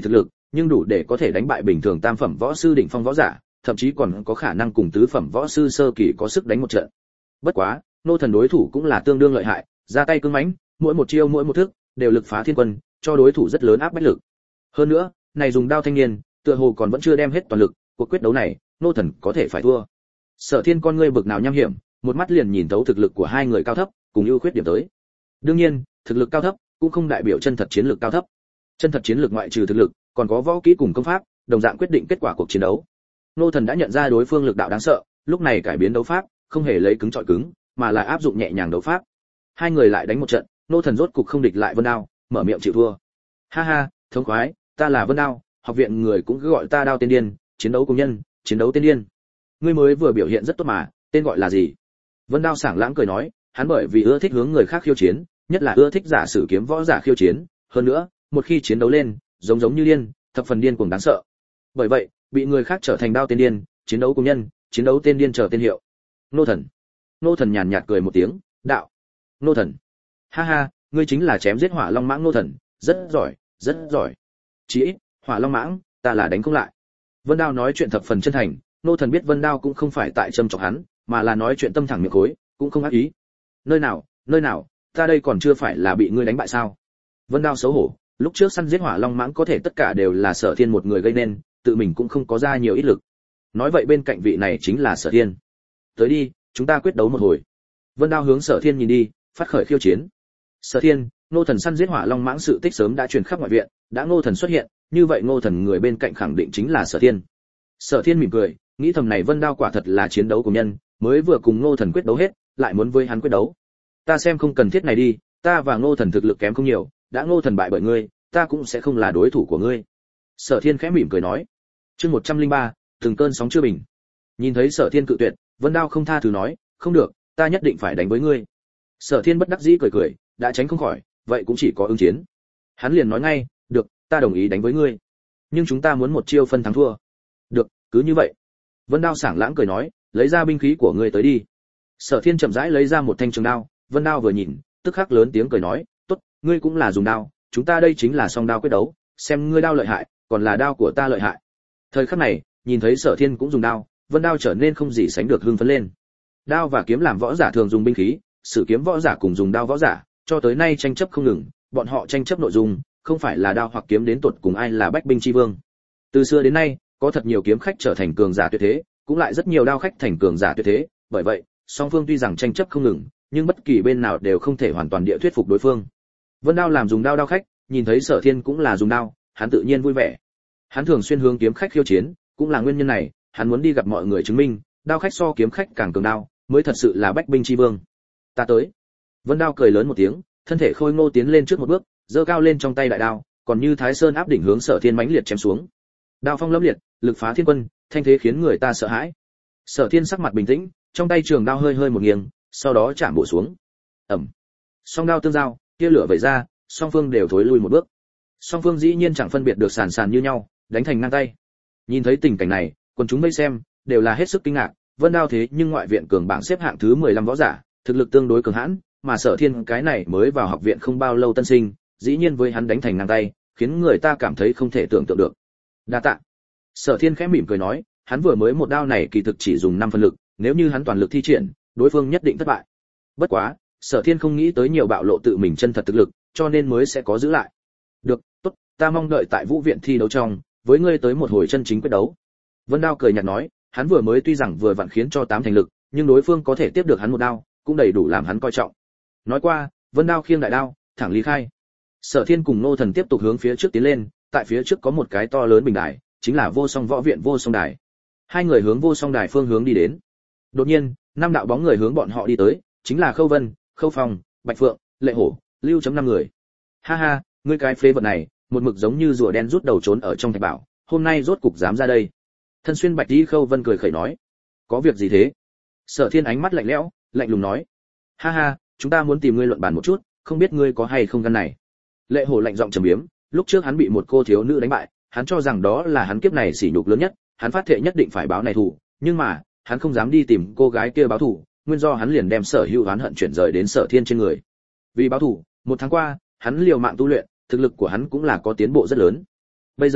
nhưng đủ để có thể đánh bại bình thường tam phẩm võ sư đỉnh phong võ giả, thậm chí còn có khả năng cùng tứ phẩm võ sư sơ kỳ có sức đánh một trận. Bất quá, Ngô Thần đối thủ cũng là tương đương lợi hại, ra tay cứng mãnh, mỗi một chiêu mỗi một thức đều lực phá thiên quân, cho đối thủ rất lớn áp bách lực. Hơn nữa, này dùng đao thanh niên, tựa hồ còn vẫn chưa đem hết toàn lực, cuộc quyết đấu này, Ngô Thần có thể phải thua. Sở Thiên con ngươi bực nào nham hiểm, một mắt liền nhìn thấu thực lực của hai người cao thấp, cùng ưu khuyết điểm tới. Đương nhiên, thực lực cao thấp cũng không đại biểu chân thật chiến lược cao thấp. Chân thật chiến lược ngoại trừ thực lực, còn có võ kỹ cùng công pháp, đồng dạng quyết định kết quả cuộc chiến đấu. Ngô Thần đã nhận ra đối phương lực đạo đáng sợ, lúc này cải biến đấu pháp, không hề lấy cứng chọi cứng, mà là áp dụng nhẹ nhàng đấu pháp. Hai người lại đánh một trận, Ngô Thần rốt cục không địch lại Vân Đao, mở miệng chịu thua. Ha ha, thống khoái, ta là Vân Đao, học viện người cũng cứ gọi ta Đao Tiên Điên, chiến đấu cùng nhân, chiến đấu tiên điên. Ngươi mới vừa biểu hiện rất tốt mà, tên gọi là gì? Vân Đao sảng lãng cười nói, hắn bởi vì ưa thích hướng người khác khiêu chiến, nhất là ưa thích giả sử kiếm võ giả khiêu chiến, hơn nữa, một khi chiến đấu lên, giống giống như điên, thập phần điên cuồng đáng sợ. Bởi vậy, bị người khác trở thành Đao Tiên Điên, chiến đấu cùng nhân, chiến đấu tên điên trở tên hiệu. Ngô Thần. Ngô Thần nhàn nhạt cười một tiếng, đạo. Ngô Thần. Ha ha, ngươi chính là chém giết Hỏa Long Mãng Ngô Thần, rất giỏi, rất giỏi. Chỉ ít, Hỏa Long Mãng, ta là đánh không lại. Vân Đao nói chuyện thập phần chân thành, Ngô Thần biết Vân Đao cũng không phải tại châm chọc hắn, mà là nói chuyện tâm thẳng miệng khối, cũng không ác ý. Nơi nào, nơi nào, ta đây còn chưa phải là bị ngươi đánh bại sao? Vân Đao xấu hổ, lúc trước săn giết Hỏa Long Mãng có thể tất cả đều là Sở Thiên một người gây nên, tự mình cũng không có ra nhiều ít lực. Nói vậy bên cạnh vị này chính là Sở Thiên. Tới đi, chúng ta quyết đấu một hồi. Vân Đao hướng Sở Thiên nhìn đi, phát khởi khiêu chiến. Sở Thiên, Ngô Thần săn giết Hỏa Long Mãng sự tích sớm đã truyền khắp ngoại viện, đã Ngô Thần xuất hiện, như vậy Ngô Thần người bên cạnh khẳng định chính là Sở Thiên. Sở Thiên mỉm cười, nghĩ thầm này Vân Đao quả thật là chiến đấu của nhân, mới vừa cùng Ngô Thần quyết đấu hết, lại muốn với hắn quyết đấu. Ta xem không cần thiết này đi, ta và Ngô Thần thực lực kém không nhiều, đã Ngô Thần bại bởi ngươi, ta cũng sẽ không là đối thủ của ngươi. Sở Thiên khẽ mỉm cười nói. Chương một trăm lẻ ba, từng cơn sóng chưa bình. Nhìn thấy Sở Thiên cự tuyệt, Vân Đao không tha thứ nói, không được, ta nhất định phải đánh với ngươi. Sở Thiên bất đắc dĩ cười cười, đã tránh không khỏi, vậy cũng chỉ có ứng chiến. Hắn liền nói ngay, được, ta đồng ý đánh với ngươi, nhưng chúng ta muốn một chiêu phân thắng thua. Được, cứ như vậy. Vân Đao sảng lãng cười nói, lấy ra binh khí của ngươi tới đi. Sở Thiên chậm rãi lấy ra một thanh trường đao, Vân Đao vừa nhìn, tức khắc lớn tiếng cười nói, tốt, ngươi cũng là dùng đao, chúng ta đây chính là song đao quyết đấu, xem ngươi đao lợi hại, còn là đao của ta lợi hại. Thời khắc này, nhìn thấy Sở Thiên cũng dùng đao, Vân Đao trở nên không gì sánh được hưng phấn lên. Đao và kiếm làm võ giả thường dùng binh khí, sử kiếm võ giả cùng dùng đao võ giả, cho tới nay tranh chấp không ngừng, bọn họ tranh chấp nội dung, không phải là đao hoặc kiếm đến tuột cùng ai là bách binh chi vương. Từ xưa đến nay, có thật nhiều kiếm khách trở thành cường giả tuyệt thế, cũng lại rất nhiều đao khách thành cường giả tuyệt thế, bởi vậy, song phương tuy rằng tranh chấp không ngừng, nhưng bất kỳ bên nào đều không thể hoàn toàn địa thuyết phục đối phương. Vân Đao làm dùng đao đao khách, nhìn thấy Sở Thiên cũng là dùng đao, hắn tự nhiên vui vẻ. Hắn thường xuyên hướng kiếm khách khiêu chiến, cũng là nguyên nhân này, hắn muốn đi gặp mọi người chứng minh, đao khách so kiếm khách càng cường đao, mới thật sự là bách binh chi vương. Ta tới. Vân Đao cười lớn một tiếng, thân thể khôi ngô tiến lên trước một bước, giơ cao lên trong tay đại đao, còn như Thái Sơn áp đỉnh hướng Sở Thiên mãnh liệt chém xuống. Đao phong lẫm liệt, lực phá thiên quân, thanh thế khiến người ta sợ hãi. Sở Thiên sắc mặt bình tĩnh, trong tay trường đao hơi hơi một nghiêng, sau đó chạm bổ xuống. Ầm. Song đao tương giao, tia lửa vẩy ra, song phương đều thối lui một bước. Song phương dĩ nhiên chẳng phân biệt được sàn sàn như nhau, đánh thành ngang tay. Nhìn thấy tình cảnh này, quần chúng vây xem đều là hết sức kinh ngạc, Vân Đao thế nhưng ngoại viện cường bảng xếp hạng thứ mười lăm võ giả, thực lực tương đối cường hãn, mà Sở Thiên cái này mới vào học viện không bao lâu tân sinh, dĩ nhiên với hắn đánh thành ngang tay, khiến người ta cảm thấy không thể tưởng tượng được. Đa tạ. Sở Thiên khẽ mỉm cười nói, hắn vừa mới một đao này kỳ thực chỉ dùng năm phần lực, nếu như hắn toàn lực thi triển, đối phương nhất định thất bại. Bất quá, Sở Thiên không nghĩ tới nhiều bạo lộ tự mình chân thật thực lực, cho nên mới sẽ có giữ lại. Được, tốt, ta mong đợi tại Vũ viện thi đấu trong, với ngươi tới một hồi chân chính quyết đấu. Vân Đao cười nhạt nói, hắn vừa mới tuy rằng vừa vặn khiến cho tám thành lực, nhưng đối phương có thể tiếp được hắn một đao, cũng đầy đủ làm hắn coi trọng. Nói qua, Vân Đao khiêng đại đao, thẳng lý khai. Sở Thiên cùng Ngô Thần tiếp tục hướng phía trước tiến lên, tại phía trước có một cái to lớn bình đài, chính là Vô Song Võ viện Vô Song Đài. Hai người hướng Vô Song Đài phương hướng đi đến. Đột nhiên, năm đạo bóng người hướng bọn họ đi tới, chính là Khâu Vân, Khâu Phong, Bạch Phượng, Lệ Hổ, Lưu chấm năm người. Ha ha, ngươi cái phế vật này, một mực giống như rùa đen rút đầu trốn ở trong thạch bảo, hôm nay rốt cục dám ra đây. Thân xuyên bạch y Khâu Vân cười khẩy nói, có việc gì thế? Sở Thiên ánh mắt lạnh lẽo, lạnh lùng nói, ha ha, chúng ta muốn tìm ngươi luận bàn một chút, không biết ngươi có hay không gan này. Lệ Hổ lạnh giọng trầm biếm, lúc trước hắn bị một cô thiếu nữ đánh bại, hắn cho rằng đó là hắn kiếp này sỉ nhục lớn nhất, hắn phát thệ nhất định phải báo này thù, nhưng mà, hắn không dám đi tìm cô gái kia báo thù, nguyên do hắn liền đem sở hữu oán hận chuyển rời đến Sở Thiên trên người. Vì báo thù, một tháng qua, hắn liều mạng tu luyện, thực lực của hắn cũng là có tiến bộ rất lớn. Bây giờ,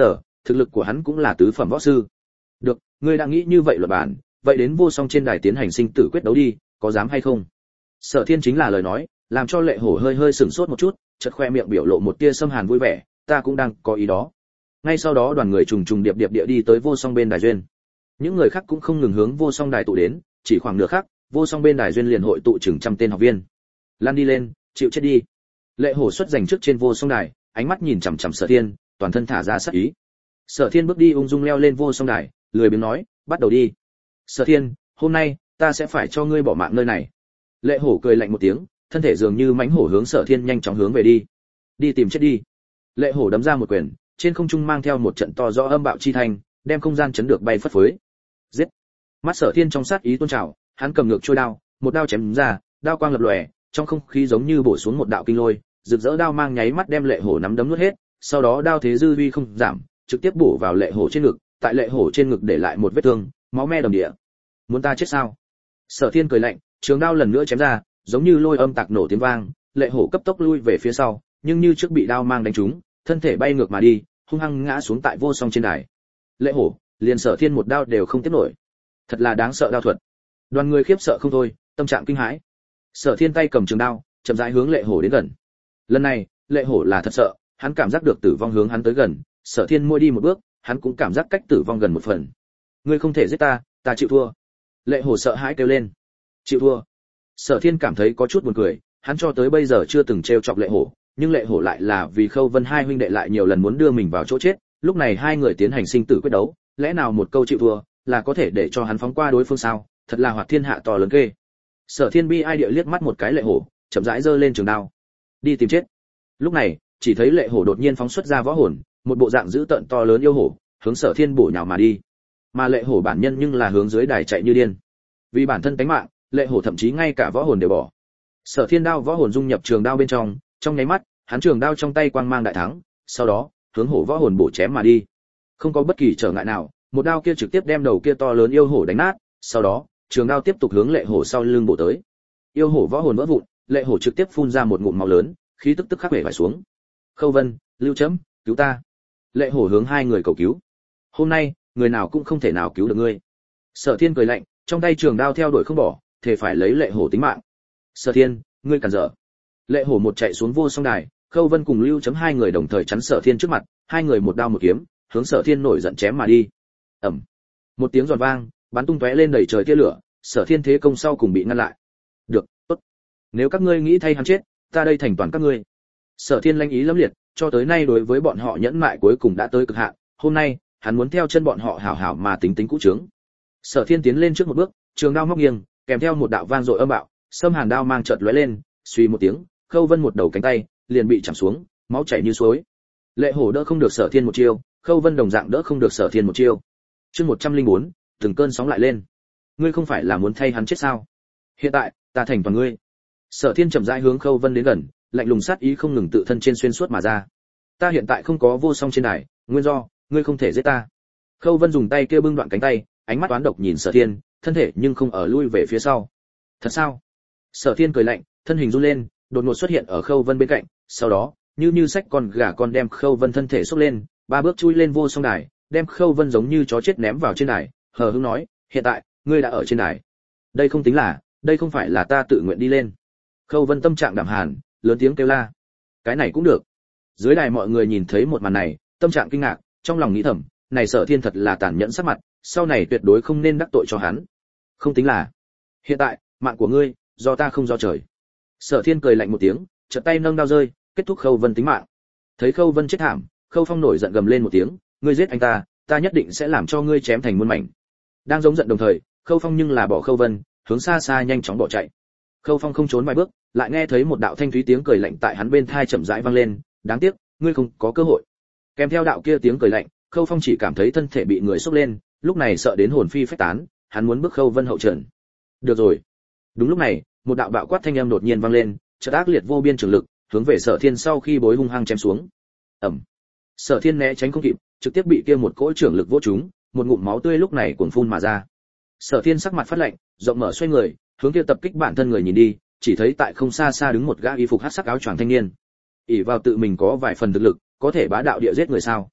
thực lực của hắn cũng là tứ phẩm võ sư. Được, ngươi đã nghĩ như vậy luật bản, vậy đến vô song trên đài tiến hành sinh tử quyết đấu đi, có dám hay không? Sở Thiên chính là lời nói, làm cho Lệ Hổ hơi hơi sửng sốt một chút, chợt khoe miệng biểu lộ một tia xâm hàn vui vẻ, ta cũng đang có ý đó. Ngay sau đó đoàn người trùng trùng điệp điệp địa đi tới vô song bên đài duyên. Những người khác cũng không ngừng hướng vô song đài tụ đến, chỉ khoảng nửa khắc, vô song bên đài duyên liền hội tụ chừng trăm tên học viên. Lan đi lên, chịu chết đi. Lệ Hổ xuất giành trước trên vô song đài, ánh mắt nhìn chằm chằm Sở Thiên, toàn thân thả ra sát ý. Sở Thiên bước đi ung dung leo lên vô song đài, lười biếng nói, bắt đầu đi. Sở Thiên, hôm nay ta sẽ phải cho ngươi bỏ mạng nơi này. Lệ Hổ cười lạnh một tiếng, thân thể dường như mãnh hổ hướng Sở Thiên nhanh chóng hướng về đi. Đi tìm chết đi. Lệ Hổ đấm ra một quyền, trên không trung mang theo một trận to rõ âm bạo chi thành, đem không gian chấn được bay phất phới. Giết. Mắt Sở Thiên trong sát ý tuôn trào, hắn cầm ngược chuôi đao, một đao chém ra, đao quang lập lòe, trong không khí giống như bổ xuống một đạo kinh lôi, rực rỡ đao mang nháy mắt đem Lệ Hổ nắm đấm nuốt hết, sau đó đao thế dư uy không giảm, trực tiếp bổ vào Lệ Hổ trên ngực, tại Lệ Hổ trên ngực để lại một vết thương, máu me đầm địa. Muốn ta chết sao? Sở Thiên cười lạnh, trường đao lần nữa chém ra, giống như lôi âm tạc nổ tiếng vang, Lệ Hổ cấp tốc lui về phía sau, nhưng như trước bị đao mang đánh trúng, thân thể bay ngược mà đi, hung hăng ngã xuống tại vô song trên đài. Lệ Hổ, liền Sở Thiên một đao đều không tiếp nổi. Thật là đáng sợ đao thuật. Đoàn người khiếp sợ không thôi, tâm trạng kinh hãi. Sở Thiên tay cầm trường đao, chậm rãi hướng Lệ Hổ đến gần. Lần này, Lệ Hổ là thật sợ, hắn cảm giác được tử vong hướng hắn tới gần, Sở Thiên môi đi một bước, hắn cũng cảm giác cách tử vong gần một phần. Ngươi không thể giết ta, ta chịu thua. Lệ Hổ sợ hãi kêu lên. Chịu thua. Sở Thiên cảm thấy có chút buồn cười, hắn cho tới bây giờ chưa từng trêu chọc Lệ Hổ, nhưng Lệ Hổ lại là vì Khâu Vân hai huynh đệ lại nhiều lần muốn đưa mình vào chỗ chết, lúc này hai người tiến hành sinh tử quyết đấu, lẽ nào một câu chịu thua là có thể để cho hắn phóng qua đối phương sao? Thật là hoạt thiên hạ to lớn ghê. Sở Thiên bi ai địa liếc mắt một cái Lệ Hổ, chậm rãi giơ lên trường đao, đi tìm chết. Lúc này, chỉ thấy Lệ Hổ đột nhiên phóng xuất ra võ hồn, một bộ dạng dữ tợn to lớn yêu hổ, hướng Sở Thiên bổ nhào mà đi. Mà Lệ Hổ bản nhân nhưng là hướng dưới đài chạy như điên. Vì bản thân tánh mạng, Lệ Hổ thậm chí ngay cả võ hồn đều bỏ. Sở Thiên đao võ hồn dung nhập trường đao bên trong, trong nháy mắt, hắn trường đao trong tay quang mang đại thắng, sau đó, hướng hổ võ hồn bổ chém mà đi. Không có bất kỳ trở ngại nào, một đao kia trực tiếp đem đầu kia to lớn yêu hổ đánh nát, sau đó, trường đao tiếp tục hướng Lệ Hổ sau lưng bổ tới. Yêu hổ võ hồn vỡ vụn, Lệ Hổ trực tiếp phun ra một ngụm máu lớn, khí tức tức khắc bể vải xuống. Khâu Vân, Lưu Chấm, cứu ta. Lệ Hổ hướng hai người cầu cứu. Hôm nay, người nào cũng không thể nào cứu được ngươi. Sở Thiên cười lạnh, trong tay trường đao theo đuổi không bỏ, thề phải lấy Lệ Hổ tính mạng. Sở Thiên, ngươi cản trở. Lệ Hổ một chạy xuống vô song đài, Khâu Vân cùng Lưu Chấm hai người đồng thời chắn Sở Thiên trước mặt, hai người một đao một kiếm, hướng Sở Thiên nổi giận chém mà đi. Ầm. Một tiếng giòn vang, bắn tung tóe lên đầy trời tia lửa, Sở Thiên thế công sau cùng bị ngăn lại. Được, tốt. Nếu các ngươi nghĩ thay hắn chết, ta đây thành toàn các ngươi. Sở Thiên lanh ý lẫm liệt, cho tới nay đối với bọn họ nhẫn mại cuối cùng đã tới cực hạn, hôm nay, hắn muốn theo chân bọn họ hảo hảo mà tính tính cũ trướng. Sở Thiên tiến lên trước một bước, trường đao móc nghiêng, kèm theo một đạo vang dội âm bạo, sâm hàn đao mang chợt lóe lên, suy một tiếng, Khâu Vân một đầu cánh tay liền bị chạm xuống, máu chảy như suối. Lệ Hổ đỡ không được Sở Thiên một chiêu, Khâu Vân đồng dạng đỡ không được Sở Thiên một chiêu. Chương một trăm lẻ bốn, từng cơn sóng lại lên. Ngươi không phải là muốn thay hắn chết sao? Hiện tại, ta thành toàn ngươi. Sở Thiên chậm rãi hướng Khâu Vân đến gần, lạnh lùng sát ý không ngừng tự thân trên xuyên suốt mà ra. Ta hiện tại không có vô song trên đài, nguyên do, ngươi không thể giết ta. Khâu Vân dùng tay kia bưng đoạn cánh tay, ánh mắt toán độc nhìn Sở Thiên, thân thể nhưng không ở lui về phía sau. Thật sao? Sở Thiên cười lạnh, thân hình run lên, đột ngột xuất hiện ở Khâu Vân bên cạnh, sau đó, như như sách con gà con đem Khâu Vân thân thể xốc lên, ba bước chui lên vô song đài, đem Khâu Vân giống như chó chết ném vào trên đài, hờ hững nói, hiện tại, ngươi đã ở trên đài. Đây không tính là, đây không phải là ta tự nguyện đi lên. Khâu Vân tâm trạng đảm hàn, lớn tiếng kêu la. Cái này cũng được. Dưới đài mọi người nhìn thấy một màn này, tâm trạng kinh ngạc, trong lòng nghĩ thầm, này Sở Thiên thật là tàn nhẫn sắc mặt, sau này tuyệt đối không nên đắc tội cho hắn. Không tính là. Hiện tại, mạng của ngươi, do ta không do trời. Sở Thiên cười lạnh một tiếng, chợt tay nâng đao rơi, kết thúc Khâu Vân tính mạng. Thấy Khâu Vân chết thảm, Khâu Phong nổi giận gầm lên một tiếng, ngươi giết anh ta, ta nhất định sẽ làm cho ngươi chém thành muôn mảnh. Đang giống giận đồng thời, Khâu Phong nhưng là bỏ Khâu Vân, hướng xa xa nhanh chóng bỏ chạy. Khâu Phong không trốn vài bước, lại nghe thấy một đạo thanh thúy tiếng cười lạnh tại hắn bên tai chậm rãi vang lên, đáng tiếc, ngươi không có cơ hội. Kèm theo đạo kia tiếng cười lạnh, Khâu Phong chỉ cảm thấy thân thể bị người xốc lên, lúc này sợ đến hồn phi phách tán, hắn muốn bước Khâu Vân hậu trận. Được rồi. Đúng lúc này, một đạo bạo quát thanh âm đột nhiên vang lên, chợt ác liệt vô biên trường lực, hướng về Sở Thiên sau khi bối hung hăng chém xuống. Ầm. Sở Thiên né tránh không kịp, trực tiếp bị kia một cỗ trường lực vỗ trúng, một ngụm máu tươi lúc này cuồn phun mà ra. Sở Thiên sắc mặt phát lạnh, rộng mở xoay người, hướng kia tập kích bản thân người nhìn đi, chỉ thấy tại không xa xa đứng một gã y phục hắc sắc áo choàng thanh niên. ỷ vào tự mình có vài phần thực lực, có thể bá đạo địa giết người sao?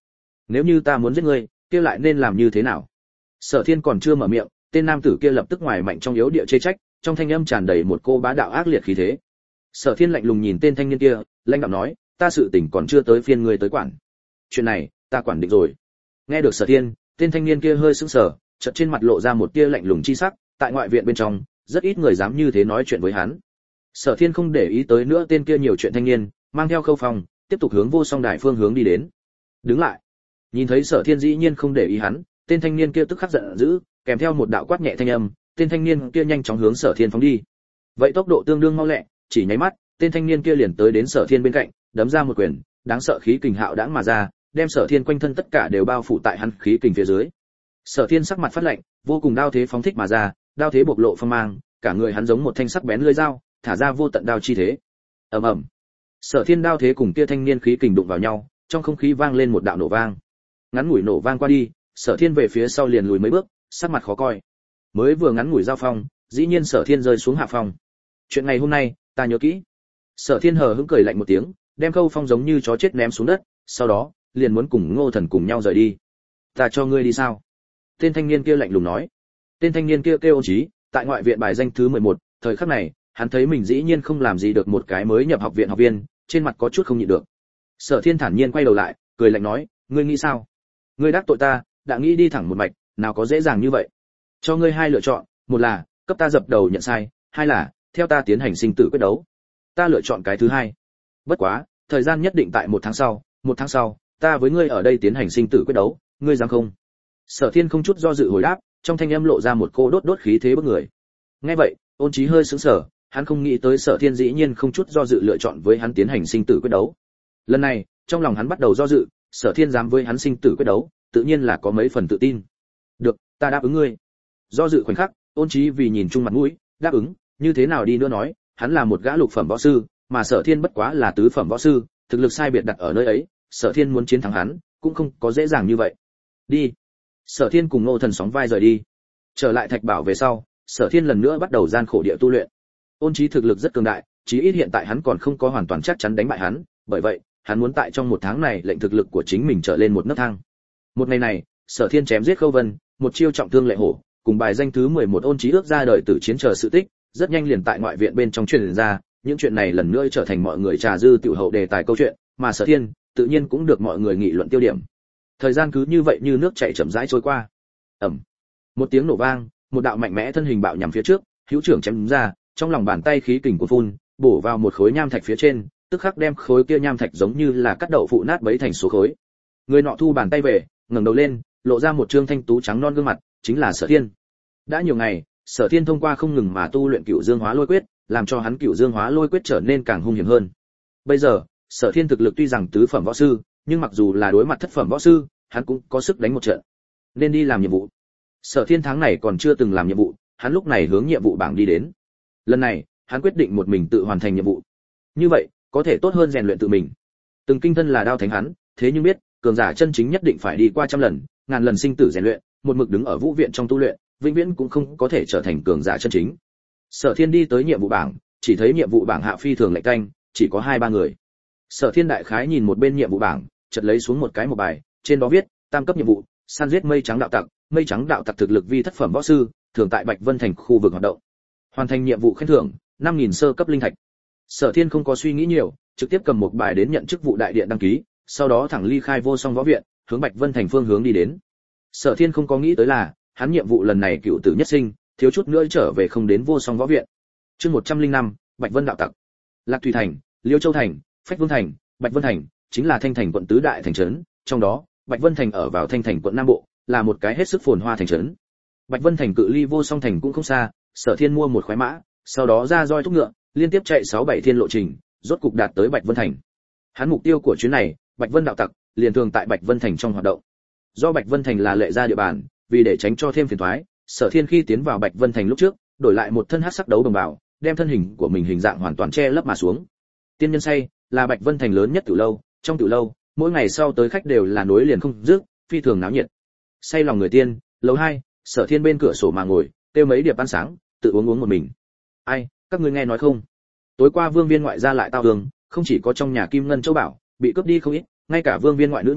Nếu như ta muốn giết ngươi, kia lại nên làm như thế nào? Sở Thiên còn chưa mở miệng, tên nam tử kia lập tức ngoài mạnh trong yếu địa chê trách, trong thanh âm tràn đầy một cô bá đạo ác liệt khí thế. Sở Thiên lạnh lùng nhìn tên thanh niên kia, lãnh đạo nói, ta sự tình còn chưa tới phiên ngươi tới quản. Chuyện này, ta quản định rồi. Nghe được Sở Thiên, tên thanh niên kia hơi sững sờ, chợt trên mặt lộ ra một tia lạnh lùng chi sắc, tại ngoại viện bên trong, rất ít người dám như thế nói chuyện với hắn. Sở Thiên không để ý tới nữa tên kia nhiều chuyện thanh niên, mang theo Khâu Phong, tiếp tục hướng Vô Song Đài phương hướng đi đến. Đứng lại. Nhìn thấy Sở Thiên dĩ nhiên không để ý hắn, tên thanh niên kia tức khắc giận dữ, kèm theo một đạo quát nhẹ thanh âm, tên thanh niên kia nhanh chóng hướng Sở Thiên phóng đi. Vậy tốc độ tương đương mau lẹ, chỉ nháy mắt, tên thanh niên kia liền tới đến Sở Thiên bên cạnh, đấm ra một quyền, đáng sợ khí kình hạo đãng mà ra, đem Sở Thiên quanh thân tất cả đều bao phủ tại hắn khí kình phía dưới. Sở Thiên sắc mặt phát lạnh, vô cùng đao thế phóng thích mà ra, đao thế bộc lộ phong mang, cả người hắn giống một thanh sắc bén lưỡi dao, thả ra vô tận đao chi thế. Ầm ầm. Sở Thiên đao thế cùng kia thanh niên khí kình đụng vào nhau, trong không khí vang lên một đạo nổ vang. Ngắn ngủi nổ vang qua đi, Sở Thiên về phía sau liền lùi mấy bước, sắc mặt khó coi. Mới vừa ngắn ngủi giao phong, dĩ nhiên Sở Thiên rơi xuống hạ phong. Chuyện ngày hôm nay, ta nhớ kỹ. Sở Thiên hờ hững cười lạnh một tiếng, đem Khâu Phong giống như chó chết ném xuống đất, sau đó, liền muốn cùng Ngô Thần cùng nhau rời đi. Ta cho ngươi đi sao? Tên thanh niên kia lạnh lùng nói. Tên thanh niên kia kêu Ôn Chí, tại ngoại viện bài danh thứ mười một, thời khắc này, hắn thấy mình dĩ nhiên không làm gì được một cái mới nhập học viện học viên, trên mặt có chút không nhịn được. Sở Thiên thản nhiên quay đầu lại, cười lạnh nói, ngươi nghĩ sao? Ngươi đắc tội ta, đã nghĩ đi thẳng một mạch, nào có dễ dàng như vậy. Cho ngươi hai lựa chọn, một là cấp ta dập đầu nhận sai, hai là theo ta tiến hành sinh tử quyết đấu. Ta lựa chọn cái thứ hai. Bất quá, thời gian nhất định tại một tháng sau, một tháng sau, ta với ngươi ở đây tiến hành sinh tử quyết đấu, ngươi dám không? Sở Thiên không chút do dự hồi đáp, trong thanh âm lộ ra một cô đốt đốt khí thế bức người. Nghe vậy, Ôn Chí hơi sững sờ, hắn không nghĩ tới Sở Thiên dĩ nhiên không chút do dự lựa chọn với hắn tiến hành sinh tử quyết đấu. Lần này, trong lòng hắn bắt đầu do dự, Sở Thiên dám với hắn sinh tử quyết đấu, tự nhiên là có mấy phần tự tin. Được, ta đáp ứng ngươi. Do dự khoảnh khắc, Ôn Chí vì nhìn chung mặt mũi, đáp ứng, như thế nào đi nữa nói, hắn là một gã lục phẩm võ sư, mà Sở Thiên bất quá là tứ phẩm võ sư, thực lực sai biệt đặt ở nơi ấy, Sở Thiên muốn chiến thắng hắn, cũng không có dễ dàng như vậy. Đi. Sở Thiên cùng Ngô Thần sóng vai rời đi. Trở lại Thạch Bảo về sau, Sở Thiên lần nữa bắt đầu gian khổ địa tu luyện. Ôn Chí thực lực rất cường đại, chí ít hiện tại hắn còn không có hoàn toàn chắc chắn đánh bại hắn, bởi vậy, hắn muốn tại trong một tháng này lệnh thực lực của chính mình trở lên một nấc thang. Một ngày này, Sở Thiên chém giết Khâu Vân, một chiêu trọng thương Lệ Hổ, cùng bài danh thứ mười một Ôn Chí ước ra đời tử chiến chờ sự tích, rất nhanh liền tại ngoại viện bên trong truyền ra, những chuyện này lần nữa trở thành mọi người trà dư tiểu hậu đề tài câu chuyện, mà Sở Thiên tự nhiên cũng được mọi người nghị luận tiêu điểm. Thời gian cứ như vậy như nước chảy chậm rãi trôi qua. Ầm. Một tiếng nổ vang, một đạo mạnh mẽ thân hình bạo nhằm phía trước, hữu trưởng chém ra, trong lòng bàn tay khí kình cuồn phun, bổ vào một khối nham thạch phía trên, tức khắc đem khối kia nham thạch giống như là cắt đậu phụ nát bấy thành số khối. Người nọ thu bàn tay về, ngẩng đầu lên, lộ ra một trương thanh tú trắng non gương mặt, chính là Sở Thiên. Đã nhiều ngày, Sở Thiên thông qua không ngừng mà tu luyện Cửu Dương Hóa Lôi Quyết, làm cho hắn Cửu Dương Hóa Lôi Quyết trở nên càng hung hiểm hơn. Bây giờ, Sở Thiên thực lực tuy rằng tứ phẩm võ sư, nhưng mặc dù là đối mặt thất phẩm võ sư, hắn cũng có sức đánh một trận. Nên đi làm nhiệm vụ. Sở Thiên tháng này còn chưa từng làm nhiệm vụ, hắn lúc này hướng nhiệm vụ bảng đi đến. Lần này, hắn quyết định một mình tự hoàn thành nhiệm vụ. Như vậy, có thể tốt hơn rèn luyện tự mình. Từng kinh thân là đao thánh hắn, thế nhưng biết, cường giả chân chính nhất định phải đi qua trăm lần, ngàn lần sinh tử rèn luyện, một mực đứng ở vũ viện trong tu luyện, vĩnh viễn cũng không có thể trở thành cường giả chân chính. Sở Thiên đi tới nhiệm vụ bảng, chỉ thấy nhiệm vụ bảng hạ phi thường lạnh canh, chỉ có hai ba người. Sở Thiên đại khái nhìn một bên nhiệm vụ bảng, chợt lấy xuống một cái một bài, trên đó viết, tam cấp nhiệm vụ, săn giết mây trắng đạo tặc, mây trắng đạo tặc thực lực vi thất phẩm võ sư, thường tại Bạch Vân thành khu vực hoạt động. Hoàn thành nhiệm vụ khen thưởng, năm nghìn sơ cấp linh thạch. Sở Thiên không có suy nghĩ nhiều, trực tiếp cầm một bài đến nhận chức vụ đại điện đăng ký, sau đó thẳng ly khai Vô Song võ viện, hướng Bạch Vân thành phương hướng đi đến. Sở Thiên không có nghĩ tới là, hắn nhiệm vụ lần này cựu tử nhất sinh, thiếu chút nữa trở về không đến Vô Song võ viện. Chương một trăm linh năm, Bạch Vân đạo tặc. Lạc Thủy thành, Liêu Châu thành, Phách Vương thành, Bạch Vân thành, chính là Thanh thành quận tứ đại thành trấn, trong đó, Bạch Vân thành ở vào Thanh thành quận Nam Bộ, là một cái hết sức phồn hoa thành trấn. Bạch Vân thành cự ly Vô Song thành cũng không xa, Sở Thiên mua một khoái mã, sau đó ra roi thúc ngựa, liên tiếp chạy sáu bảy thiên lộ trình, rốt cục đạt tới Bạch Vân thành. Hắn mục tiêu của chuyến này, Bạch Vân đạo tặc, liền thường tại Bạch Vân thành trong hoạt động. Do Bạch Vân thành là lệ gia địa bàn, vì để tránh cho thêm phiền toái, Sở Thiên khi tiến vào Bạch Vân thành lúc trước, đổi lại một thân hắc sắc đấu đồng bào, đem thân hình của mình hình dạng hoàn toàn che lấp mà xuống. Tiên nhân say là Bạch Vân thành lớn nhất tiểu lâu, trong tiểu lâu, mỗi ngày sau tới khách đều là nối liền không dứt, phi thường náo nhiệt. Say lòng người tiên, lầu hai, Sở Thiên bên cửa sổ mà ngồi, tiêu mấy điệp ăn sáng, tự uống uống một mình. Ai, các ngươi nghe nói không? Tối qua vương viên ngoại gia lại tao tường, không chỉ có trong nhà kim ngân châu bảo bị cướp đi không ít, ngay cả vương viên ngoại nữ nhi,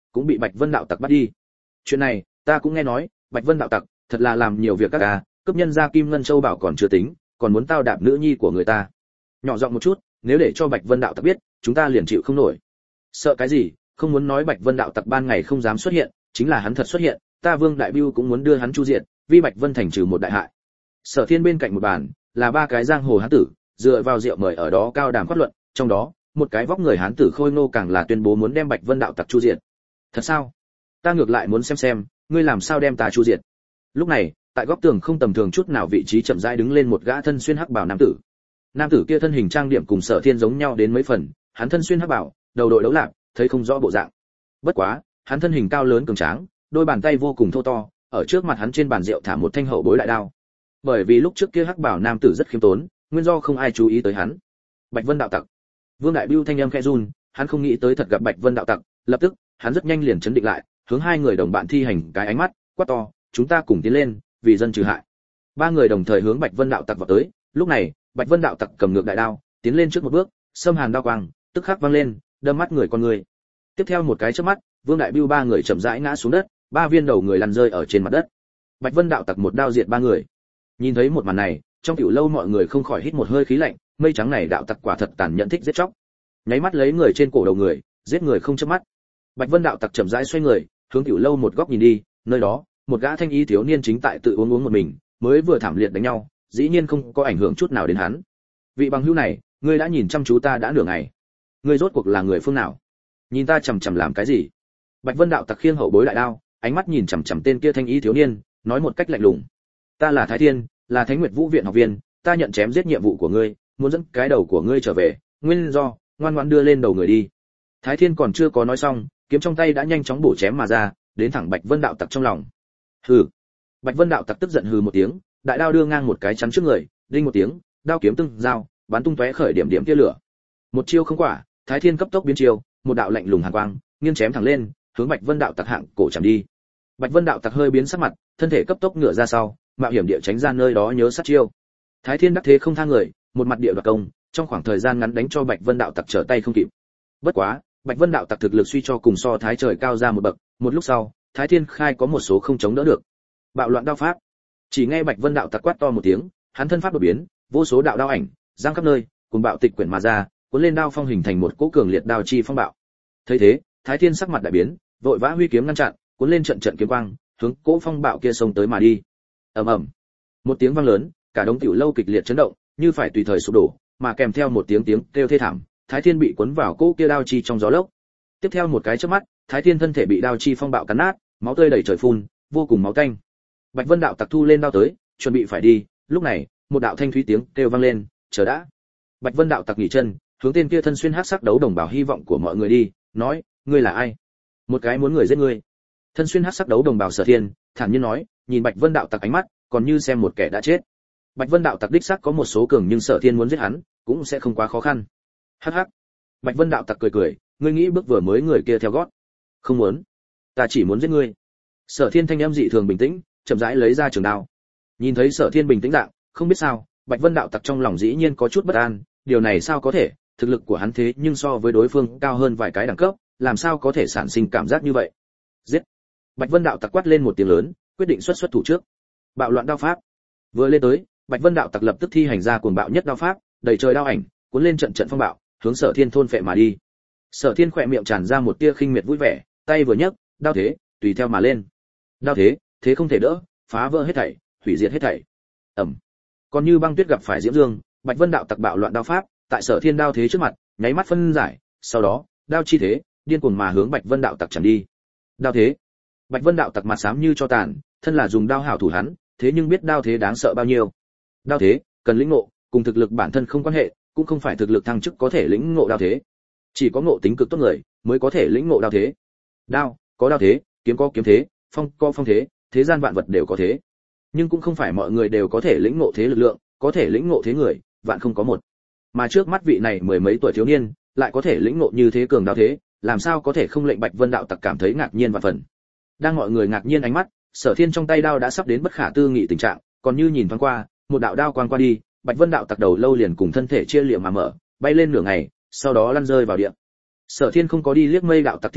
cũng bị Bạch Vân đạo tặc bắt đi. Chuyện này, ta cũng nghe nói, Bạch Vân đạo tặc thật là làm nhiều việc các ca, cướp nhân gia Kim Ngân Châu bảo còn chưa tính, còn muốn tao đạp nữ nhi của người ta. Nhỏ giọng một chút, nếu để cho Bạch Vân đạo tặc biết, chúng ta liền chịu không nổi. Sợ cái gì, không muốn nói Bạch Vân đạo tặc ban ngày không dám xuất hiện, chính là hắn thật xuất hiện, ta Vương Đại Bưu cũng muốn đưa hắn chu diệt, vì Bạch Vân thành trừ một đại hại. Sở Thiên bên cạnh một bàn, là ba cái giang hồ hán tử, dựa vào rượu mời ở đó cao đàm phát luận, trong đó, một cái vóc người hán tử khôi ngô càng là tuyên bố muốn đem Bạch Vân đạo tặc chu diệt. Thật sao? Ta ngược lại muốn xem xem, ngươi làm sao đem ta chu diệt. Lúc này, tại góc tường không tầm thường chút nào vị trí chậm rãi đứng lên một gã thân xuyên hắc bào nam tử. Nam tử kia thân hình trang điểm cùng Sở Thiên giống nhau đến mấy phần, hắn thân xuyên hắc bào, đầu đội đấu lạp, thấy không rõ bộ dạng. Bất quá, hắn thân hình cao lớn cường tráng, đôi bàn tay vô cùng thô to, ở trước mặt hắn trên bàn rượu thả một thanh hậu bối đại đao. Bởi vì lúc trước kia hắc bảo nam tử rất khiêm tốn, nguyên do không ai chú ý tới hắn. Bạch Vân đạo tặc. Vương Đại Bưu thanh âm khẽ run, hắn không nghĩ tới thật gặp Bạch Vân đạo tặc, lập tức, hắn rất nhanh liền chấn định lại, hướng hai người đồng bạn thi hành cái ánh mắt, quát to, chúng ta cùng tiến lên, vì dân trừ hại. Ba người đồng thời hướng Bạch Vân đạo tặc vào tới, lúc này, Bạch Vân đạo tặc cầm ngược đại đao, tiến lên trước một bước, xâm hàn đao quang, tức khắc vang lên, đâm mắt người con người. Tiếp theo một cái chớp mắt, Vương Đại Bưu ba người chậm rãi ngã xuống đất, ba viên đầu người lăn rơi ở trên mặt đất. Bạch Vân đạo tặc một đao diệt ba người. Nhìn thấy một màn này, trong tiểu lâu mọi người không khỏi hít một hơi khí lạnh, mây trắng này đạo tặc quả thật tàn nhẫn thích giết chóc. Nháy mắt lấy người trên cổ đầu người, giết người không chớp mắt. Bạch Vân đạo tặc chậm rãi xoay người, hướng tiểu lâu một góc nhìn đi, nơi đó, một gã thanh y thiếu niên chính tại tự uống uống một mình, mới vừa thảm liệt đánh nhau, dĩ nhiên không có ảnh hưởng chút nào đến hắn. Vị bằng hữu này, ngươi đã nhìn chăm chú ta đã nửa ngày. Ngươi rốt cuộc là người phương nào? Nhìn ta chằm chằm làm cái gì? Bạch Vân đạo tặc khiêng hậu bối đại đao, ánh mắt nhìn chằm chằm tên kia thanh y thiếu niên, nói một cách lạnh lùng. Ta là Thái Thiên, là Thánh Nguyệt Vũ viện học viên, ta nhận chém giết nhiệm vụ của ngươi, muốn dẫn cái đầu của ngươi trở về, nguyên do, ngoan ngoãn đưa lên đầu người đi. Thái Thiên còn chưa có nói xong, kiếm trong tay đã nhanh chóng bổ chém mà ra, đến thẳng Bạch Vân đạo tặc trong lòng. Hừ. Bạch Vân đạo tặc tức giận hừ một tiếng, đại đao đưa ngang một cái chắn trước người, đinh một tiếng, đao kiếm tương giao, bắn tung tóe khởi điểm điểm tia lửa. Một chiêu không quả, Thái Thiên cấp tốc biến chiêu, một đạo lạnh lùng hàn quang, nghiêng chém thẳng lên, hướng Bạch Vân đạo tặc hạng cổ chạm đi. Bạch Vân đạo tặc hơi biến sắc mặt, thân thể cấp tốc ngửa ra sau, mạo hiểm địa tránh ra nơi đó nhớ sát chiêu. Thái Thiên đắc thế không tha người, một mặt địa đoạt công, trong khoảng thời gian ngắn đánh cho Bạch Vân đạo tặc trở tay không kịp. Bất quá, Bạch Vân đạo tặc thực lực suy cho cùng so Thái trời cao ra một bậc, một lúc sau, Thái Thiên khai có một số không chống đỡ được. Bạo loạn đao pháp. Chỉ nghe Bạch Vân đạo tặc quát to một tiếng, hắn thân pháp đột biến, vô số đạo đao ảnh giang khắp nơi, cùng bạo tịch quyển mà ra, cuốn lên đao phong hình thành một cỗ cường liệt đao chi phong bạo. Thấy thế, Thái Thiên sắc mặt đại biến, vội vã huy kiếm ngăn chặn, cuốn lên trận trận kiếm quang, hướng cỗ phong bạo kia xông tới mà đi. Ầm ầm. Một tiếng vang lớn, cả đống tiểu lâu kịch liệt chấn động, như phải tùy thời sụp đổ, mà kèm theo một tiếng tiếng kêu thê thảm, Thái Thiên bị cuốn vào cỗ kia đao chi trong gió lốc. Tiếp theo một cái chớp mắt, Thái Thiên thân thể bị đao chi phong bạo cắn nát, máu tươi đầy trời phun, vô cùng máu tanh. Bạch Vân đạo tặc thu lên đao tới, chuẩn bị phải đi, lúc này, một đạo thanh thúy tiếng kêu vang lên, "Chờ đã." Bạch Vân đạo tặc nghỉ chân, hướng tên kia thân xuyên hắc sắc đấu đồng bào hy vọng của mọi người đi, nói, "Ngươi là ai?" "Một cái muốn người giết ngươi." Thân xuyên hắc sắc đấu đồng bào Sở Thiên, thản nhiên nói, nhìn Bạch Vân đạo tặc ánh mắt, còn như xem một kẻ đã chết. Bạch Vân đạo tặc đích xác có một số cường nhưng Sở Thiên muốn giết hắn, cũng sẽ không quá khó khăn. Hắc hắc. Bạch Vân đạo tặc cười cười, ngươi nghĩ bước vừa mới người kia theo gót? Không muốn, ta chỉ muốn giết ngươi. Sở Thiên thanh âm dị thường bình tĩnh, chậm rãi lấy ra trường đao. Nhìn thấy Sở Thiên bình tĩnh dạng, không biết sao, Bạch Vân đạo tặc trong lòng dĩ nhiên có chút bất an, điều này sao có thể, thực lực của hắn thế nhưng so với đối phương cao hơn vài cái đẳng cấp, làm sao có thể sản sinh cảm giác như vậy? Giết! Bạch Vân đạo tặc quát lên một tiếng lớn, quyết định xuất xuất thủ trước. Bạo loạn đao pháp. Vừa lên tới, Bạch Vân đạo tặc lập tức thi hành ra cuồng bạo nhất đao pháp, đầy trời đao ảnh, cuốn lên trận trận phong bạo, hướng Sở Thiên thôn phệ mà đi. Sở Thiên khỏe miệng tràn ra một tia khinh miệt vui vẻ, tay vừa nhấc, đao thế tùy theo mà lên. Đao thế, thế không thể đỡ, phá vỡ hết thảy, hủy diệt hết thảy. Ầm. Còn như băng tuyết gặp phải diễm dương, Bạch Vân đạo tặc bạo loạn đao pháp, tại Sở Thiên đao thế trước mặt, nháy mắt phân giải, sau đó, đao chi thế, điên cuồng mà hướng Bạch Vân đạo tặc chặn đi. Đao thế. Bạch Vân đạo tặc mặt xám như cho tàn, thân là dùng đao hảo thủ hắn, thế nhưng biết đao thế đáng sợ bao nhiêu. Đao thế, cần lĩnh ngộ, cùng thực lực bản thân không quan hệ, cũng không phải thực lực thăng chức có thể lĩnh ngộ đao thế. Chỉ có ngộ tính cực tốt người mới có thể lĩnh ngộ đao thế. Đao, có đao thế, kiếm có kiếm thế, phong có phong thế, thế gian vạn vật đều có thế. Nhưng cũng không phải mọi người đều có thể lĩnh ngộ thế lực lượng, có thể lĩnh ngộ thế người, vạn không có một. Mà trước mắt vị này mười mấy tuổi thiếu niên, lại có thể lĩnh ngộ như thế cường đao thế, làm sao có thể không lệnh Bạch Vân đạo tặc cảm thấy ngạc nhiên và phần. Đang mọi người ngạc nhiên ánh mắt, Sở Thiên trong tay đao đã sắp đến bất khả tư nghị tình trạng, còn như nhìn thoáng qua, một đạo đao quang qua đi, Bạch Vân đạo tặc đầu lâu liền cùng thân thể chia liệm mà mở, bay lên nửa ngày, sau đó lăn rơi vào địa. Sở Thiên không có đi liếc mây đạo tặc thi thể,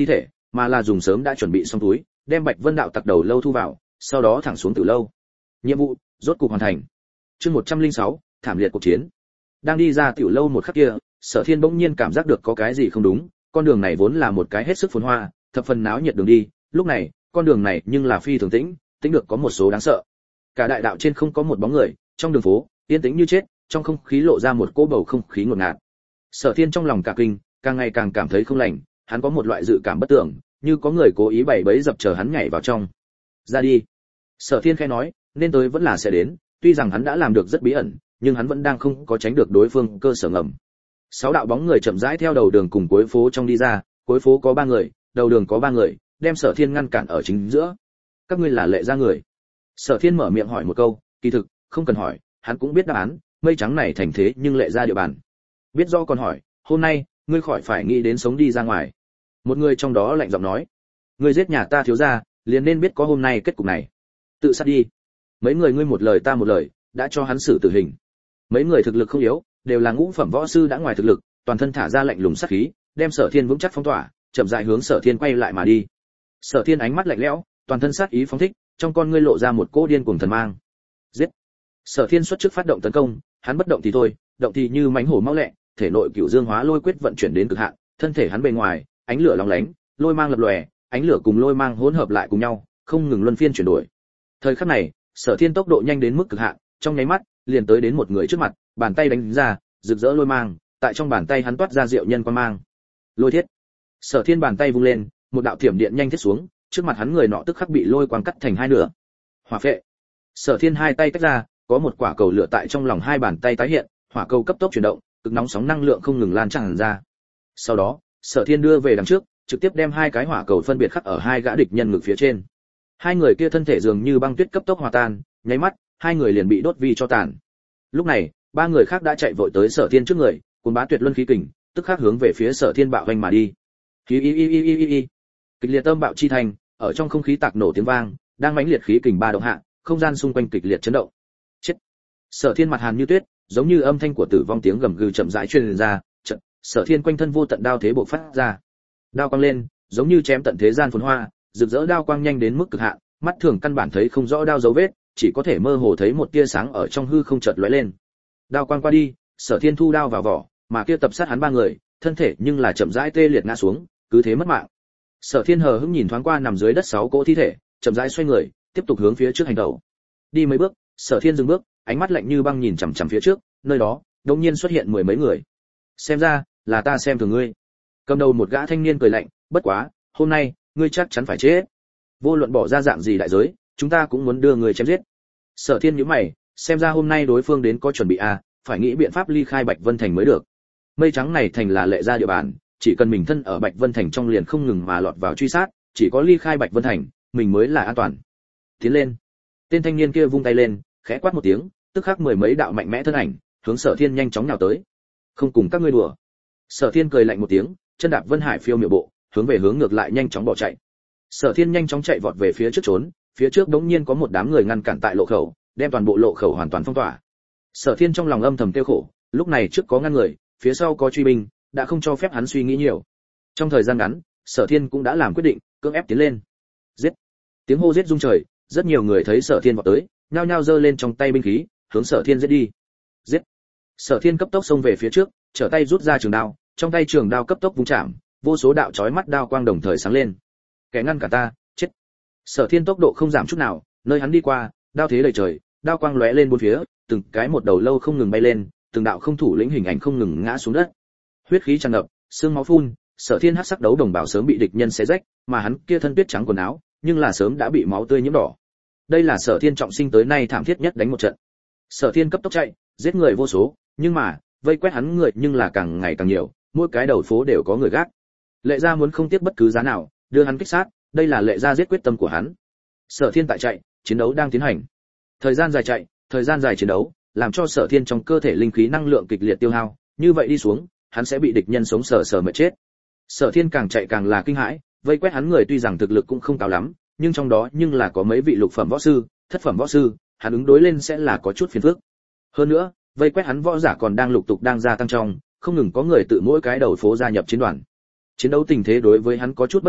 mà là dùng sớm đã chuẩn bị xong túi, đem Bạch Vân đạo tặc đầu lâu thu vào, sau đó thẳng xuống tử lâu. Nhiệm vụ rốt cục hoàn thành. Chương một trăm lẻ sáu, thảm liệt cuộc chiến. Đang đi ra tiểu lâu một khắc kia, Sở Thiên bỗng nhiên cảm giác được có cái gì không đúng, con đường này vốn là một cái hết sức phồn hoa, thập phần náo nhiệt đường đi, lúc này, con đường này nhưng là phi thường tĩnh, tĩnh được có một số đáng sợ. Cả đại đạo trên không có một bóng người, trong đường phố, yên tĩnh như chết, trong không khí lộ ra một cỗ bầu không khí ngột ngạt. Sở Thiên trong lòng cả kinh, càng ngày càng cảm thấy không lành, hắn có một loại dự cảm bất tưởng, như có người cố ý bày bẫy dập chờ hắn nhảy vào trong. Ra đi. Sở Thiên khẽ nói, nên tới vẫn là sẽ đến, tuy rằng hắn đã làm được rất bí ẩn, nhưng hắn vẫn đang không có tránh được đối phương cơ sở ngầm. Sáu đạo bóng người chậm rãi theo đầu đường cùng cuối phố trong đi ra, cuối phố có ba người, đầu đường có ba người, đem Sở Thiên ngăn cản ở chính giữa. Các ngươi là Lệ gia người? Sở Thiên mở miệng hỏi một câu, kỳ thực không cần hỏi, hắn cũng biết đáp án, mây trắng này thành thế nhưng Lệ gia địa bàn. Biết do còn hỏi, hôm nay ngươi khỏi phải nghĩ đến sống đi ra ngoài. Một người trong đó lạnh giọng nói, ngươi giết nhà ta thiếu gia, liền nên biết có hôm nay kết cục này. Tự sát đi. Mấy người ngươi một lời ta một lời, đã cho hắn xử tử hình. Mấy người thực lực không yếu, đều là ngũ phẩm võ sư đã ngoài thực lực, toàn thân thả ra lạnh lùng sát khí, đem Sở Thiên vững chắc phong tỏa, chậm rãi hướng Sở Thiên quay lại mà đi. Sở Thiên ánh mắt lạnh lẽo, toàn thân sát ý phóng thích, trong con ngươi lộ ra một cỗ điên cuồng thần mang. Giết! Sở Thiên xuất trước phát động tấn công, hắn bất động thì thôi, động thì như mãnh hổ mau lẹ, thể nội cửu dương hóa lôi quyết vận chuyển đến cực hạn, thân thể hắn bề ngoài, ánh lửa lóng lánh, lôi mang lập lòe, ánh lửa cùng lôi mang hỗn hợp lại cùng nhau, không ngừng luân phiên chuyển đổi. Thời khắc này, Sở Thiên tốc độ nhanh đến mức cực hạn, trong nháy mắt, liền tới đến một người trước mặt, bàn tay đánh ra, rực rỡ lôi mang, tại trong bàn tay hắn toát ra diệu nhân quang mang. Lôi thiết. Sở Thiên bàn tay vung lên, một đạo thiểm điện nhanh thiết xuống, trước mặt hắn người nọ tức khắc bị lôi quang cắt thành hai nửa. Hỏa phệ. Sở Thiên hai tay tách ra, có một quả cầu lửa tại trong lòng hai bàn tay tái hiện, hỏa cầu cấp tốc chuyển động, cực nóng sóng năng lượng không ngừng lan tràn ra. Sau đó, Sở Thiên đưa về đằng trước, trực tiếp đem hai cái hỏa cầu phân biệt khắc ở hai gã địch nhân ngực phía trên. Hai người kia thân thể dường như băng tuyết cấp tốc hòa tan, nháy mắt, hai người liền bị đốt vì cho tàn. Lúc này, ba người khác đã chạy vội tới Sở Thiên trước người, cuốn bá tuyệt luân khí kình, tức khắc hướng về phía Sở Thiên bạo vành mà đi. Khí y y y y y. Kịch liệt âm bạo chi thành, ở trong không khí tạc nổ tiếng vang, đang mãnh liệt khí kình ba động hạ, không gian xung quanh kịch liệt chấn động. Chết. Sở Thiên mặt hàn như tuyết, giống như âm thanh của tử vong tiếng gầm gừ chậm rãi truyền ra, chợt, Sở Thiên quanh thân vô tận đao thế bộc phát ra. Đao quang lên, giống như chém tận thế gian phồn hoa, rực rỡ đao quang nhanh đến mức cực hạn, mắt thường căn bản thấy không rõ đao dấu vết, chỉ có thể mơ hồ thấy một tia sáng ở trong hư không chợt lóe lên. Đao quang qua đi, Sở Thiên thu đao vào vỏ, mà kia tập sát hắn ba người, thân thể nhưng là chậm rãi tê liệt ngã xuống, cứ thế mất mạng. Sở Thiên hờ hững nhìn thoáng qua nằm dưới đất sáu cỗ thi thể, chậm rãi xoay người, tiếp tục hướng phía trước hành động. Đi mấy bước, Sở Thiên dừng bước, ánh mắt lạnh như băng nhìn chằm chằm phía trước, nơi đó, đột nhiên xuất hiện mười mấy người. Xem ra, là ta xem thường ngươi. Cầm đầu một gã thanh niên cười lạnh, bất quá, hôm nay, ngươi chắc chắn phải chết. Vô luận bỏ ra dạng gì đại giới, chúng ta cũng muốn đưa người chém giết. Sở Thiên nhíu mày, xem ra hôm nay đối phương đến có chuẩn bị à, phải nghĩ biện pháp ly khai Bạch Vân Thành mới được. Mây trắng này thành là Lệ gia địa bàn, chỉ cần mình thân ở Bạch Vân Thành trong liền không ngừng mà lọt vào truy sát, chỉ có ly khai Bạch Vân Thành, mình mới là an toàn. Tiến lên. Tên thanh niên kia vung tay lên, khẽ quát một tiếng, tức khắc mười mấy đạo mạnh mẽ thân ảnh, hướng Sở Thiên nhanh chóng nhào tới. Không cùng các ngươi đùa. Sở Thiên cười lạnh một tiếng, chân đạp Vân Hải phiêu miệu bộ, hướng về hướng ngược lại nhanh chóng bỏ chạy. Sở Thiên nhanh chóng chạy vọt về phía trước trốn, phía trước đống nhiên có một đám người ngăn cản tại lộ khẩu, đem toàn bộ lộ khẩu hoàn toàn phong tỏa. Sở Thiên trong lòng âm thầm tiêu khổ, lúc này trước có ngăn người, phía sau có truy binh, đã không cho phép hắn suy nghĩ nhiều. Trong thời gian ngắn, Sở Thiên cũng đã làm quyết định, cưỡng ép tiến lên. Giết! Tiếng hô giết rung trời, rất nhiều người thấy Sở Thiên vọt tới, nhao nhao giơ lên trong tay binh khí, hướng Sở Thiên giết đi. Giết! Sở Thiên cấp tốc xông về phía trước, trở tay rút ra trường đao, trong tay trường đao cấp tốc vung chạm, vô số đạo chói mắt đao quang đồng thời sáng lên. Kẻ ngăn cả ta, chết! Sở Thiên tốc độ không giảm chút nào, nơi hắn đi qua, đao thế đầy trời, đao quang lóe lên bốn phía, từng cái một đầu lâu không ngừng bay lên, từng đạo không thủ lĩnh hình ảnh không ngừng ngã xuống đất. Huyết khí tràn ngập, xương máu phun, Sở Thiên hắc sắc đấu đồng bào sớm bị địch nhân xé rách, mà hắn kia thân tuyết trắng quần áo, nhưng là sớm đã bị máu tươi nhiễm đỏ. Đây là Sở Thiên trọng sinh tới nay thảm thiết nhất đánh một trận. Sở Thiên cấp tốc chạy, giết người vô số, nhưng mà, vây quét hắn người nhưng là càng ngày càng nhiều, mỗi cái đầu phố đều có người gác. Lệ gia muốn không tiếc bất cứ giá nào, đưa hắn kích sát, đây là Lệ gia giết quyết tâm của hắn. Sở Thiên tại chạy, chiến đấu đang tiến hành. Thời gian dài chạy, thời gian dài chiến đấu, làm cho Sở Thiên trong cơ thể linh khí năng lượng kịch liệt tiêu hao, như vậy đi xuống, hắn sẽ bị địch nhân sống sờ sờ mà chết. Sở Thiên càng chạy càng là kinh hãi, vây quét hắn người tuy rằng thực lực cũng không cao lắm, nhưng trong đó nhưng là có mấy vị lục phẩm võ sư, thất phẩm võ sư, hắn ứng đối lên sẽ là có chút phiền phức. Hơn nữa, vây quét hắn võ giả còn đang lục tục đang gia tăng trong, không ngừng có người tự mỗi cái đầu phố gia nhập chiến đoàn. Chiến đấu tình thế đối với hắn có chút bất lợi,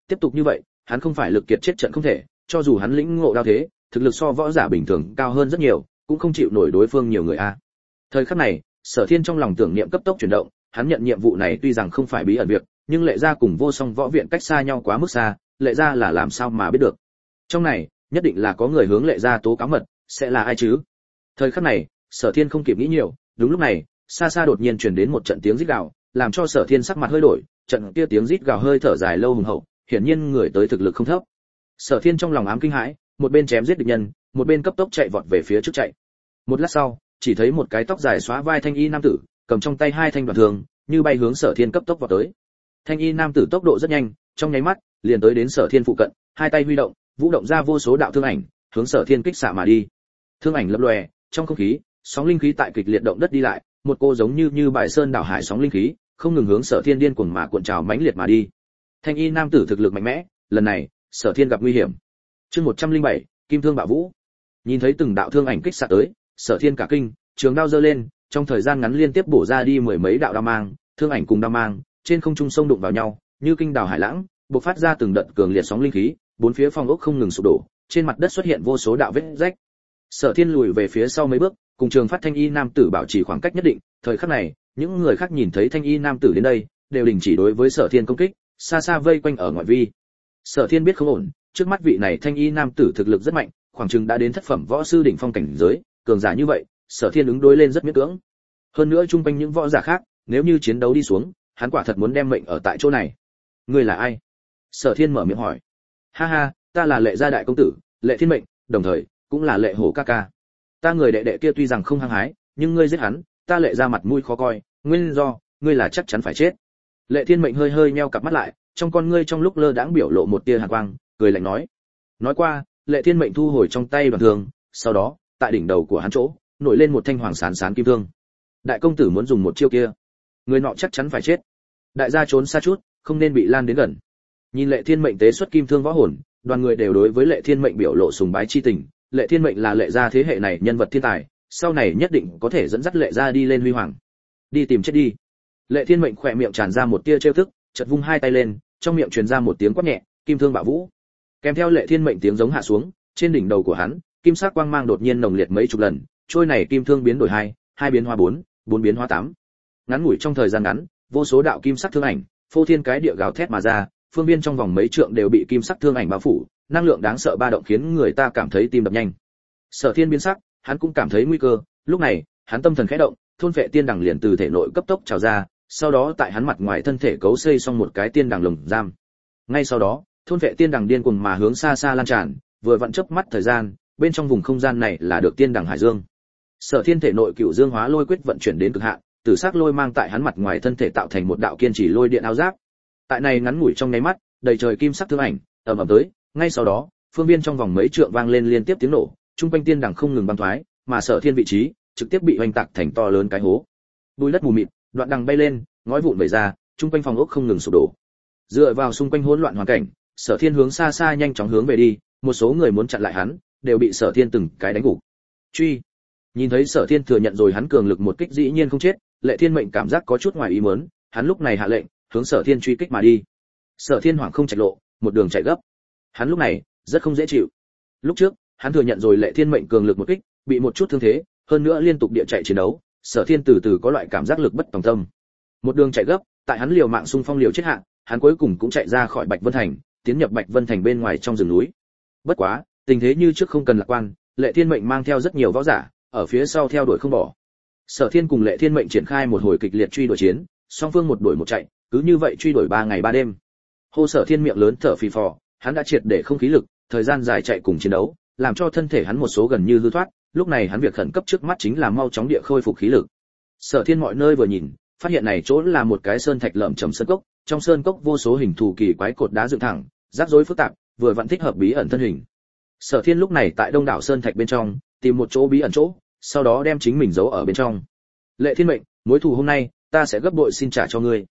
tiếp tục như vậy, hắn không phải lực kiệt chết trận không thể, cho dù hắn lĩnh ngộ đao thế, thực lực so võ giả bình thường cao hơn rất nhiều, cũng không chịu nổi đối phương nhiều người a. Thời khắc này, Sở Thiên trong lòng tưởng niệm cấp tốc chuyển động, hắn nhận nhiệm vụ này tuy rằng không phải bí ẩn việc, nhưng Lệ Gia cùng Vô Song Võ Viện cách xa nhau quá mức xa, Lệ Gia là làm sao mà biết được? Trong này, nhất định là có người hướng Lệ Gia tố cáo mật, sẽ là ai chứ? Thời khắc này, Sở Thiên không kịp nghĩ nhiều, đúng lúc này, xa xa đột nhiên truyền đến một trận tiếng rít gào, làm cho Sở Thiên sắc mặt hơi đổi, trận kia tiếng rít gào hơi thở dài lâu hùng hậu, hiển nhiên người tới thực lực không thấp. Sở Thiên trong lòng ám kinh hãi, một bên chém giết địch nhân, một bên cấp tốc chạy vọt về phía trước chạy. Một lát sau, chỉ thấy một cái tóc dài xóa vai thanh y nam tử, cầm trong tay hai thanh đoạn thương, như bay hướng Sở Thiên cấp tốc vọt tới. Thanh y nam tử tốc độ rất nhanh, trong nháy mắt, liền tới đến Sở Thiên phụ cận, hai tay huy động, vũ động ra vô số đạo thương ảnh, hướng Sở Thiên kích xạ mà đi. Thương ảnh lập lòe, trong không khí, sóng linh khí tại kịch liệt động đất đi lại, một cô giống như như bài sơn đảo hải sóng linh khí, không ngừng hướng Sở Thiên điên cuồng mà cuộn trào mãnh liệt mà đi. Thanh y nam tử thực lực mạnh mẽ, lần này, Sở Thiên gặp nguy hiểm. Chương một trăm lẻ bảy, Kim Thương Bạo Vũ. Nhìn thấy từng đạo thương ảnh kích xạ tới, Sở Thiên cả kinh, trường đao giơ lên, trong thời gian ngắn liên tiếp bổ ra đi mười mấy đạo đao mang, thương ảnh cùng đao mang, trên không trung xông đụng vào nhau, như kinh đào hải lãng, bộc phát ra từng đợt cường liệt sóng linh khí, bốn phía phong ốc không ngừng sụp đổ, trên mặt đất xuất hiện vô số đạo vết rách. Sở Thiên lùi về phía sau mấy bước, cùng Trường Phát thanh y nam tử bảo trì khoảng cách nhất định, thời khắc này, những người khác nhìn thấy thanh y nam tử đến đây, đều đình chỉ đối với Sở Thiên công kích, xa xa vây quanh ở ngoại vi. Sở Thiên biết không ổn, trước mắt vị này thanh y nam tử thực lực rất mạnh, khoảng chừng đã đến thất phẩm võ sư đỉnh phong cảnh giới, cường giả như vậy, Sở Thiên ứng đối lên rất miễn cưỡng. Hơn nữa chung quanh những võ giả khác, nếu như chiến đấu đi xuống, hắn quả thật muốn đem mệnh ở tại chỗ này. Ngươi là ai? Sở Thiên mở miệng hỏi. Ha ha, ta là Lệ Gia đại công tử, Lệ Thiên Mệnh, đồng thời cũng là Lệ Hổ ca ca. Ta người đệ đệ kia tuy rằng không hăng hái, nhưng ngươi giết hắn, ta Lệ Gia mặt mũi khó coi, nguyên do, ngươi là chắc chắn phải chết. Lệ Thiên Mệnh hơi hơi nheo cặp mắt lại, trong con ngươi trong lúc lơ đãng biểu lộ một tia hàn quang, cười lạnh nói. Nói qua, Lệ Thiên Mệnh thu hồi trong tay đoàn thương, sau đó, tại đỉnh đầu của hắn chỗ, nổi lên một thanh hoàng sán sán kim thương. Đại công tử muốn dùng một chiêu kia, người nọ chắc chắn phải chết. Đại gia trốn xa chút, không nên bị lan đến gần. Nhìn Lệ Thiên Mệnh tế xuất kim thương võ hồn, đoàn người đều đối với Lệ Thiên Mệnh biểu lộ sùng bái chi tình. Lệ Thiên Mệnh là Lệ Gia thế hệ này nhân vật thiên tài, sau này nhất định có thể dẫn dắt Lệ Gia đi lên huy hoàng. Đi tìm chết đi. Lệ Thiên Mệnh khỏe miệng tràn ra một tia trêu tức, chợt vung hai tay lên, trong miệng truyền ra một tiếng quát nhẹ, kim thương bạo vũ. Kèm theo Lệ Thiên Mệnh tiếng giống hạ xuống, trên đỉnh đầu của hắn, kim sắc quang mang đột nhiên nồng liệt mấy chục lần, trôi này kim thương biến đổi hai, hai biến hóa bốn, bốn biến hóa tám. Ngắn ngủi trong thời gian ngắn, vô số đạo kim sắc thương ảnh, phô thiên cái địa gào thét mà ra, phương viên trong vòng mấy trượng đều bị kim sắc thương ảnh bao phủ, năng lượng đáng sợ ba động khiến người ta cảm thấy tim đập nhanh. Sở Thiên biến sắc, hắn cũng cảm thấy nguy cơ, lúc này, hắn tâm thần khẽ động, thôn vệ tiên đằng liền từ thể nội cấp tốc trào ra, sau đó tại hắn mặt ngoài thân thể cấu xây xong một cái tiên đằng lồng giam. Ngay sau đó, thôn vệ tiên đằng điên cuồng mà hướng xa xa lan tràn, vừa vặn chớp mắt thời gian, bên trong vùng không gian này là được tiên đằng hải dương. Sở Thiên thể nội cựu dương hóa lôi quyết vận chuyển đến cực hạn, tử sắc lôi mang tại hắn mặt ngoài thân thể tạo thành một đạo kiên trì lôi điện áo giáp. Tại này ngắn ngủi trong nháy mắt, đầy trời kim sắc thương ảnh ầm ầm tới, ngay sau đó, phương viên trong vòng mấy trượng vang lên liên tiếp tiếng nổ, trung quanh tiên đằng không ngừng băng thoái, mà Sở Thiên vị trí trực tiếp bị hoành tạc thành to lớn cái hố. Bùi đất mù mịt, đoạn đằng bay lên, ngói vụn vẩy ra, trung quanh phòng ốc không ngừng sụp đổ. Dựa vào xung quanh hỗn loạn hoàn cảnh, Sở Thiên hướng xa xa nhanh chóng hướng về đi, một số người muốn chặn lại hắn, đều bị Sở Thiên từng cái đánh gục. Truy. Nhìn thấy Sở Thiên thừa nhận rồi hắn cường lực một kích dĩ nhiên không chết, Lệ Thiên Mệnh cảm giác có chút ngoài ý muốn, hắn lúc này hạ lệnh, hướng Sở Thiên truy kích mà đi. Sở Thiên hoảng không chạy lộ, một đường chạy gấp. Hắn lúc này rất không dễ chịu. Lúc trước, hắn thừa nhận rồi Lệ Thiên Mệnh cường lực một kích, bị một chút thương thế, hơn nữa liên tục địa chạy chiến đấu, Sở Thiên từ từ có loại cảm giác lực bất tòng tâm. Một đường chạy gấp, tại hắn liều mạng xung phong liều chết hạ, hắn cuối cùng cũng chạy ra khỏi Bạch Vân Thành, tiến nhập Bạch Vân Thành bên ngoài trong rừng núi. Bất quá, tình thế như trước không cần lạc quan, Lệ Thiên Mệnh mang theo rất nhiều võ giả, ở phía sau theo đuổi không bỏ. Sở Thiên cùng Lệ Thiên Mệnh triển khai một hồi kịch liệt truy đuổi chiến, song phương một đuổi một chạy, cứ như vậy truy đuổi ba ngày ba đêm. Hô Sở Thiên miệng lớn thở phì phò, hắn đã triệt để không khí lực, thời gian dài chạy cùng chiến đấu, làm cho thân thể hắn một số gần như hư thoát, lúc này hắn việc khẩn cấp trước mắt chính là mau chóng địa khôi phục khí lực. Sở Thiên mọi nơi vừa nhìn, phát hiện này chỗ là một cái sơn thạch lởm chởm sơn cốc, trong sơn cốc vô số hình thù kỳ quái cột đá dựng thẳng, rắc rối phức tạp, vừa vặn thích hợp bí ẩn thân hình. Sở Thiên lúc này tại đông đảo sơn thạch bên trong, tìm một chỗ bí ẩn chỗ, sau đó đem chính mình giấu ở bên trong. Lệ Thiên Mệnh, mối thù hôm nay, ta sẽ gấp bội xin trả cho ngươi.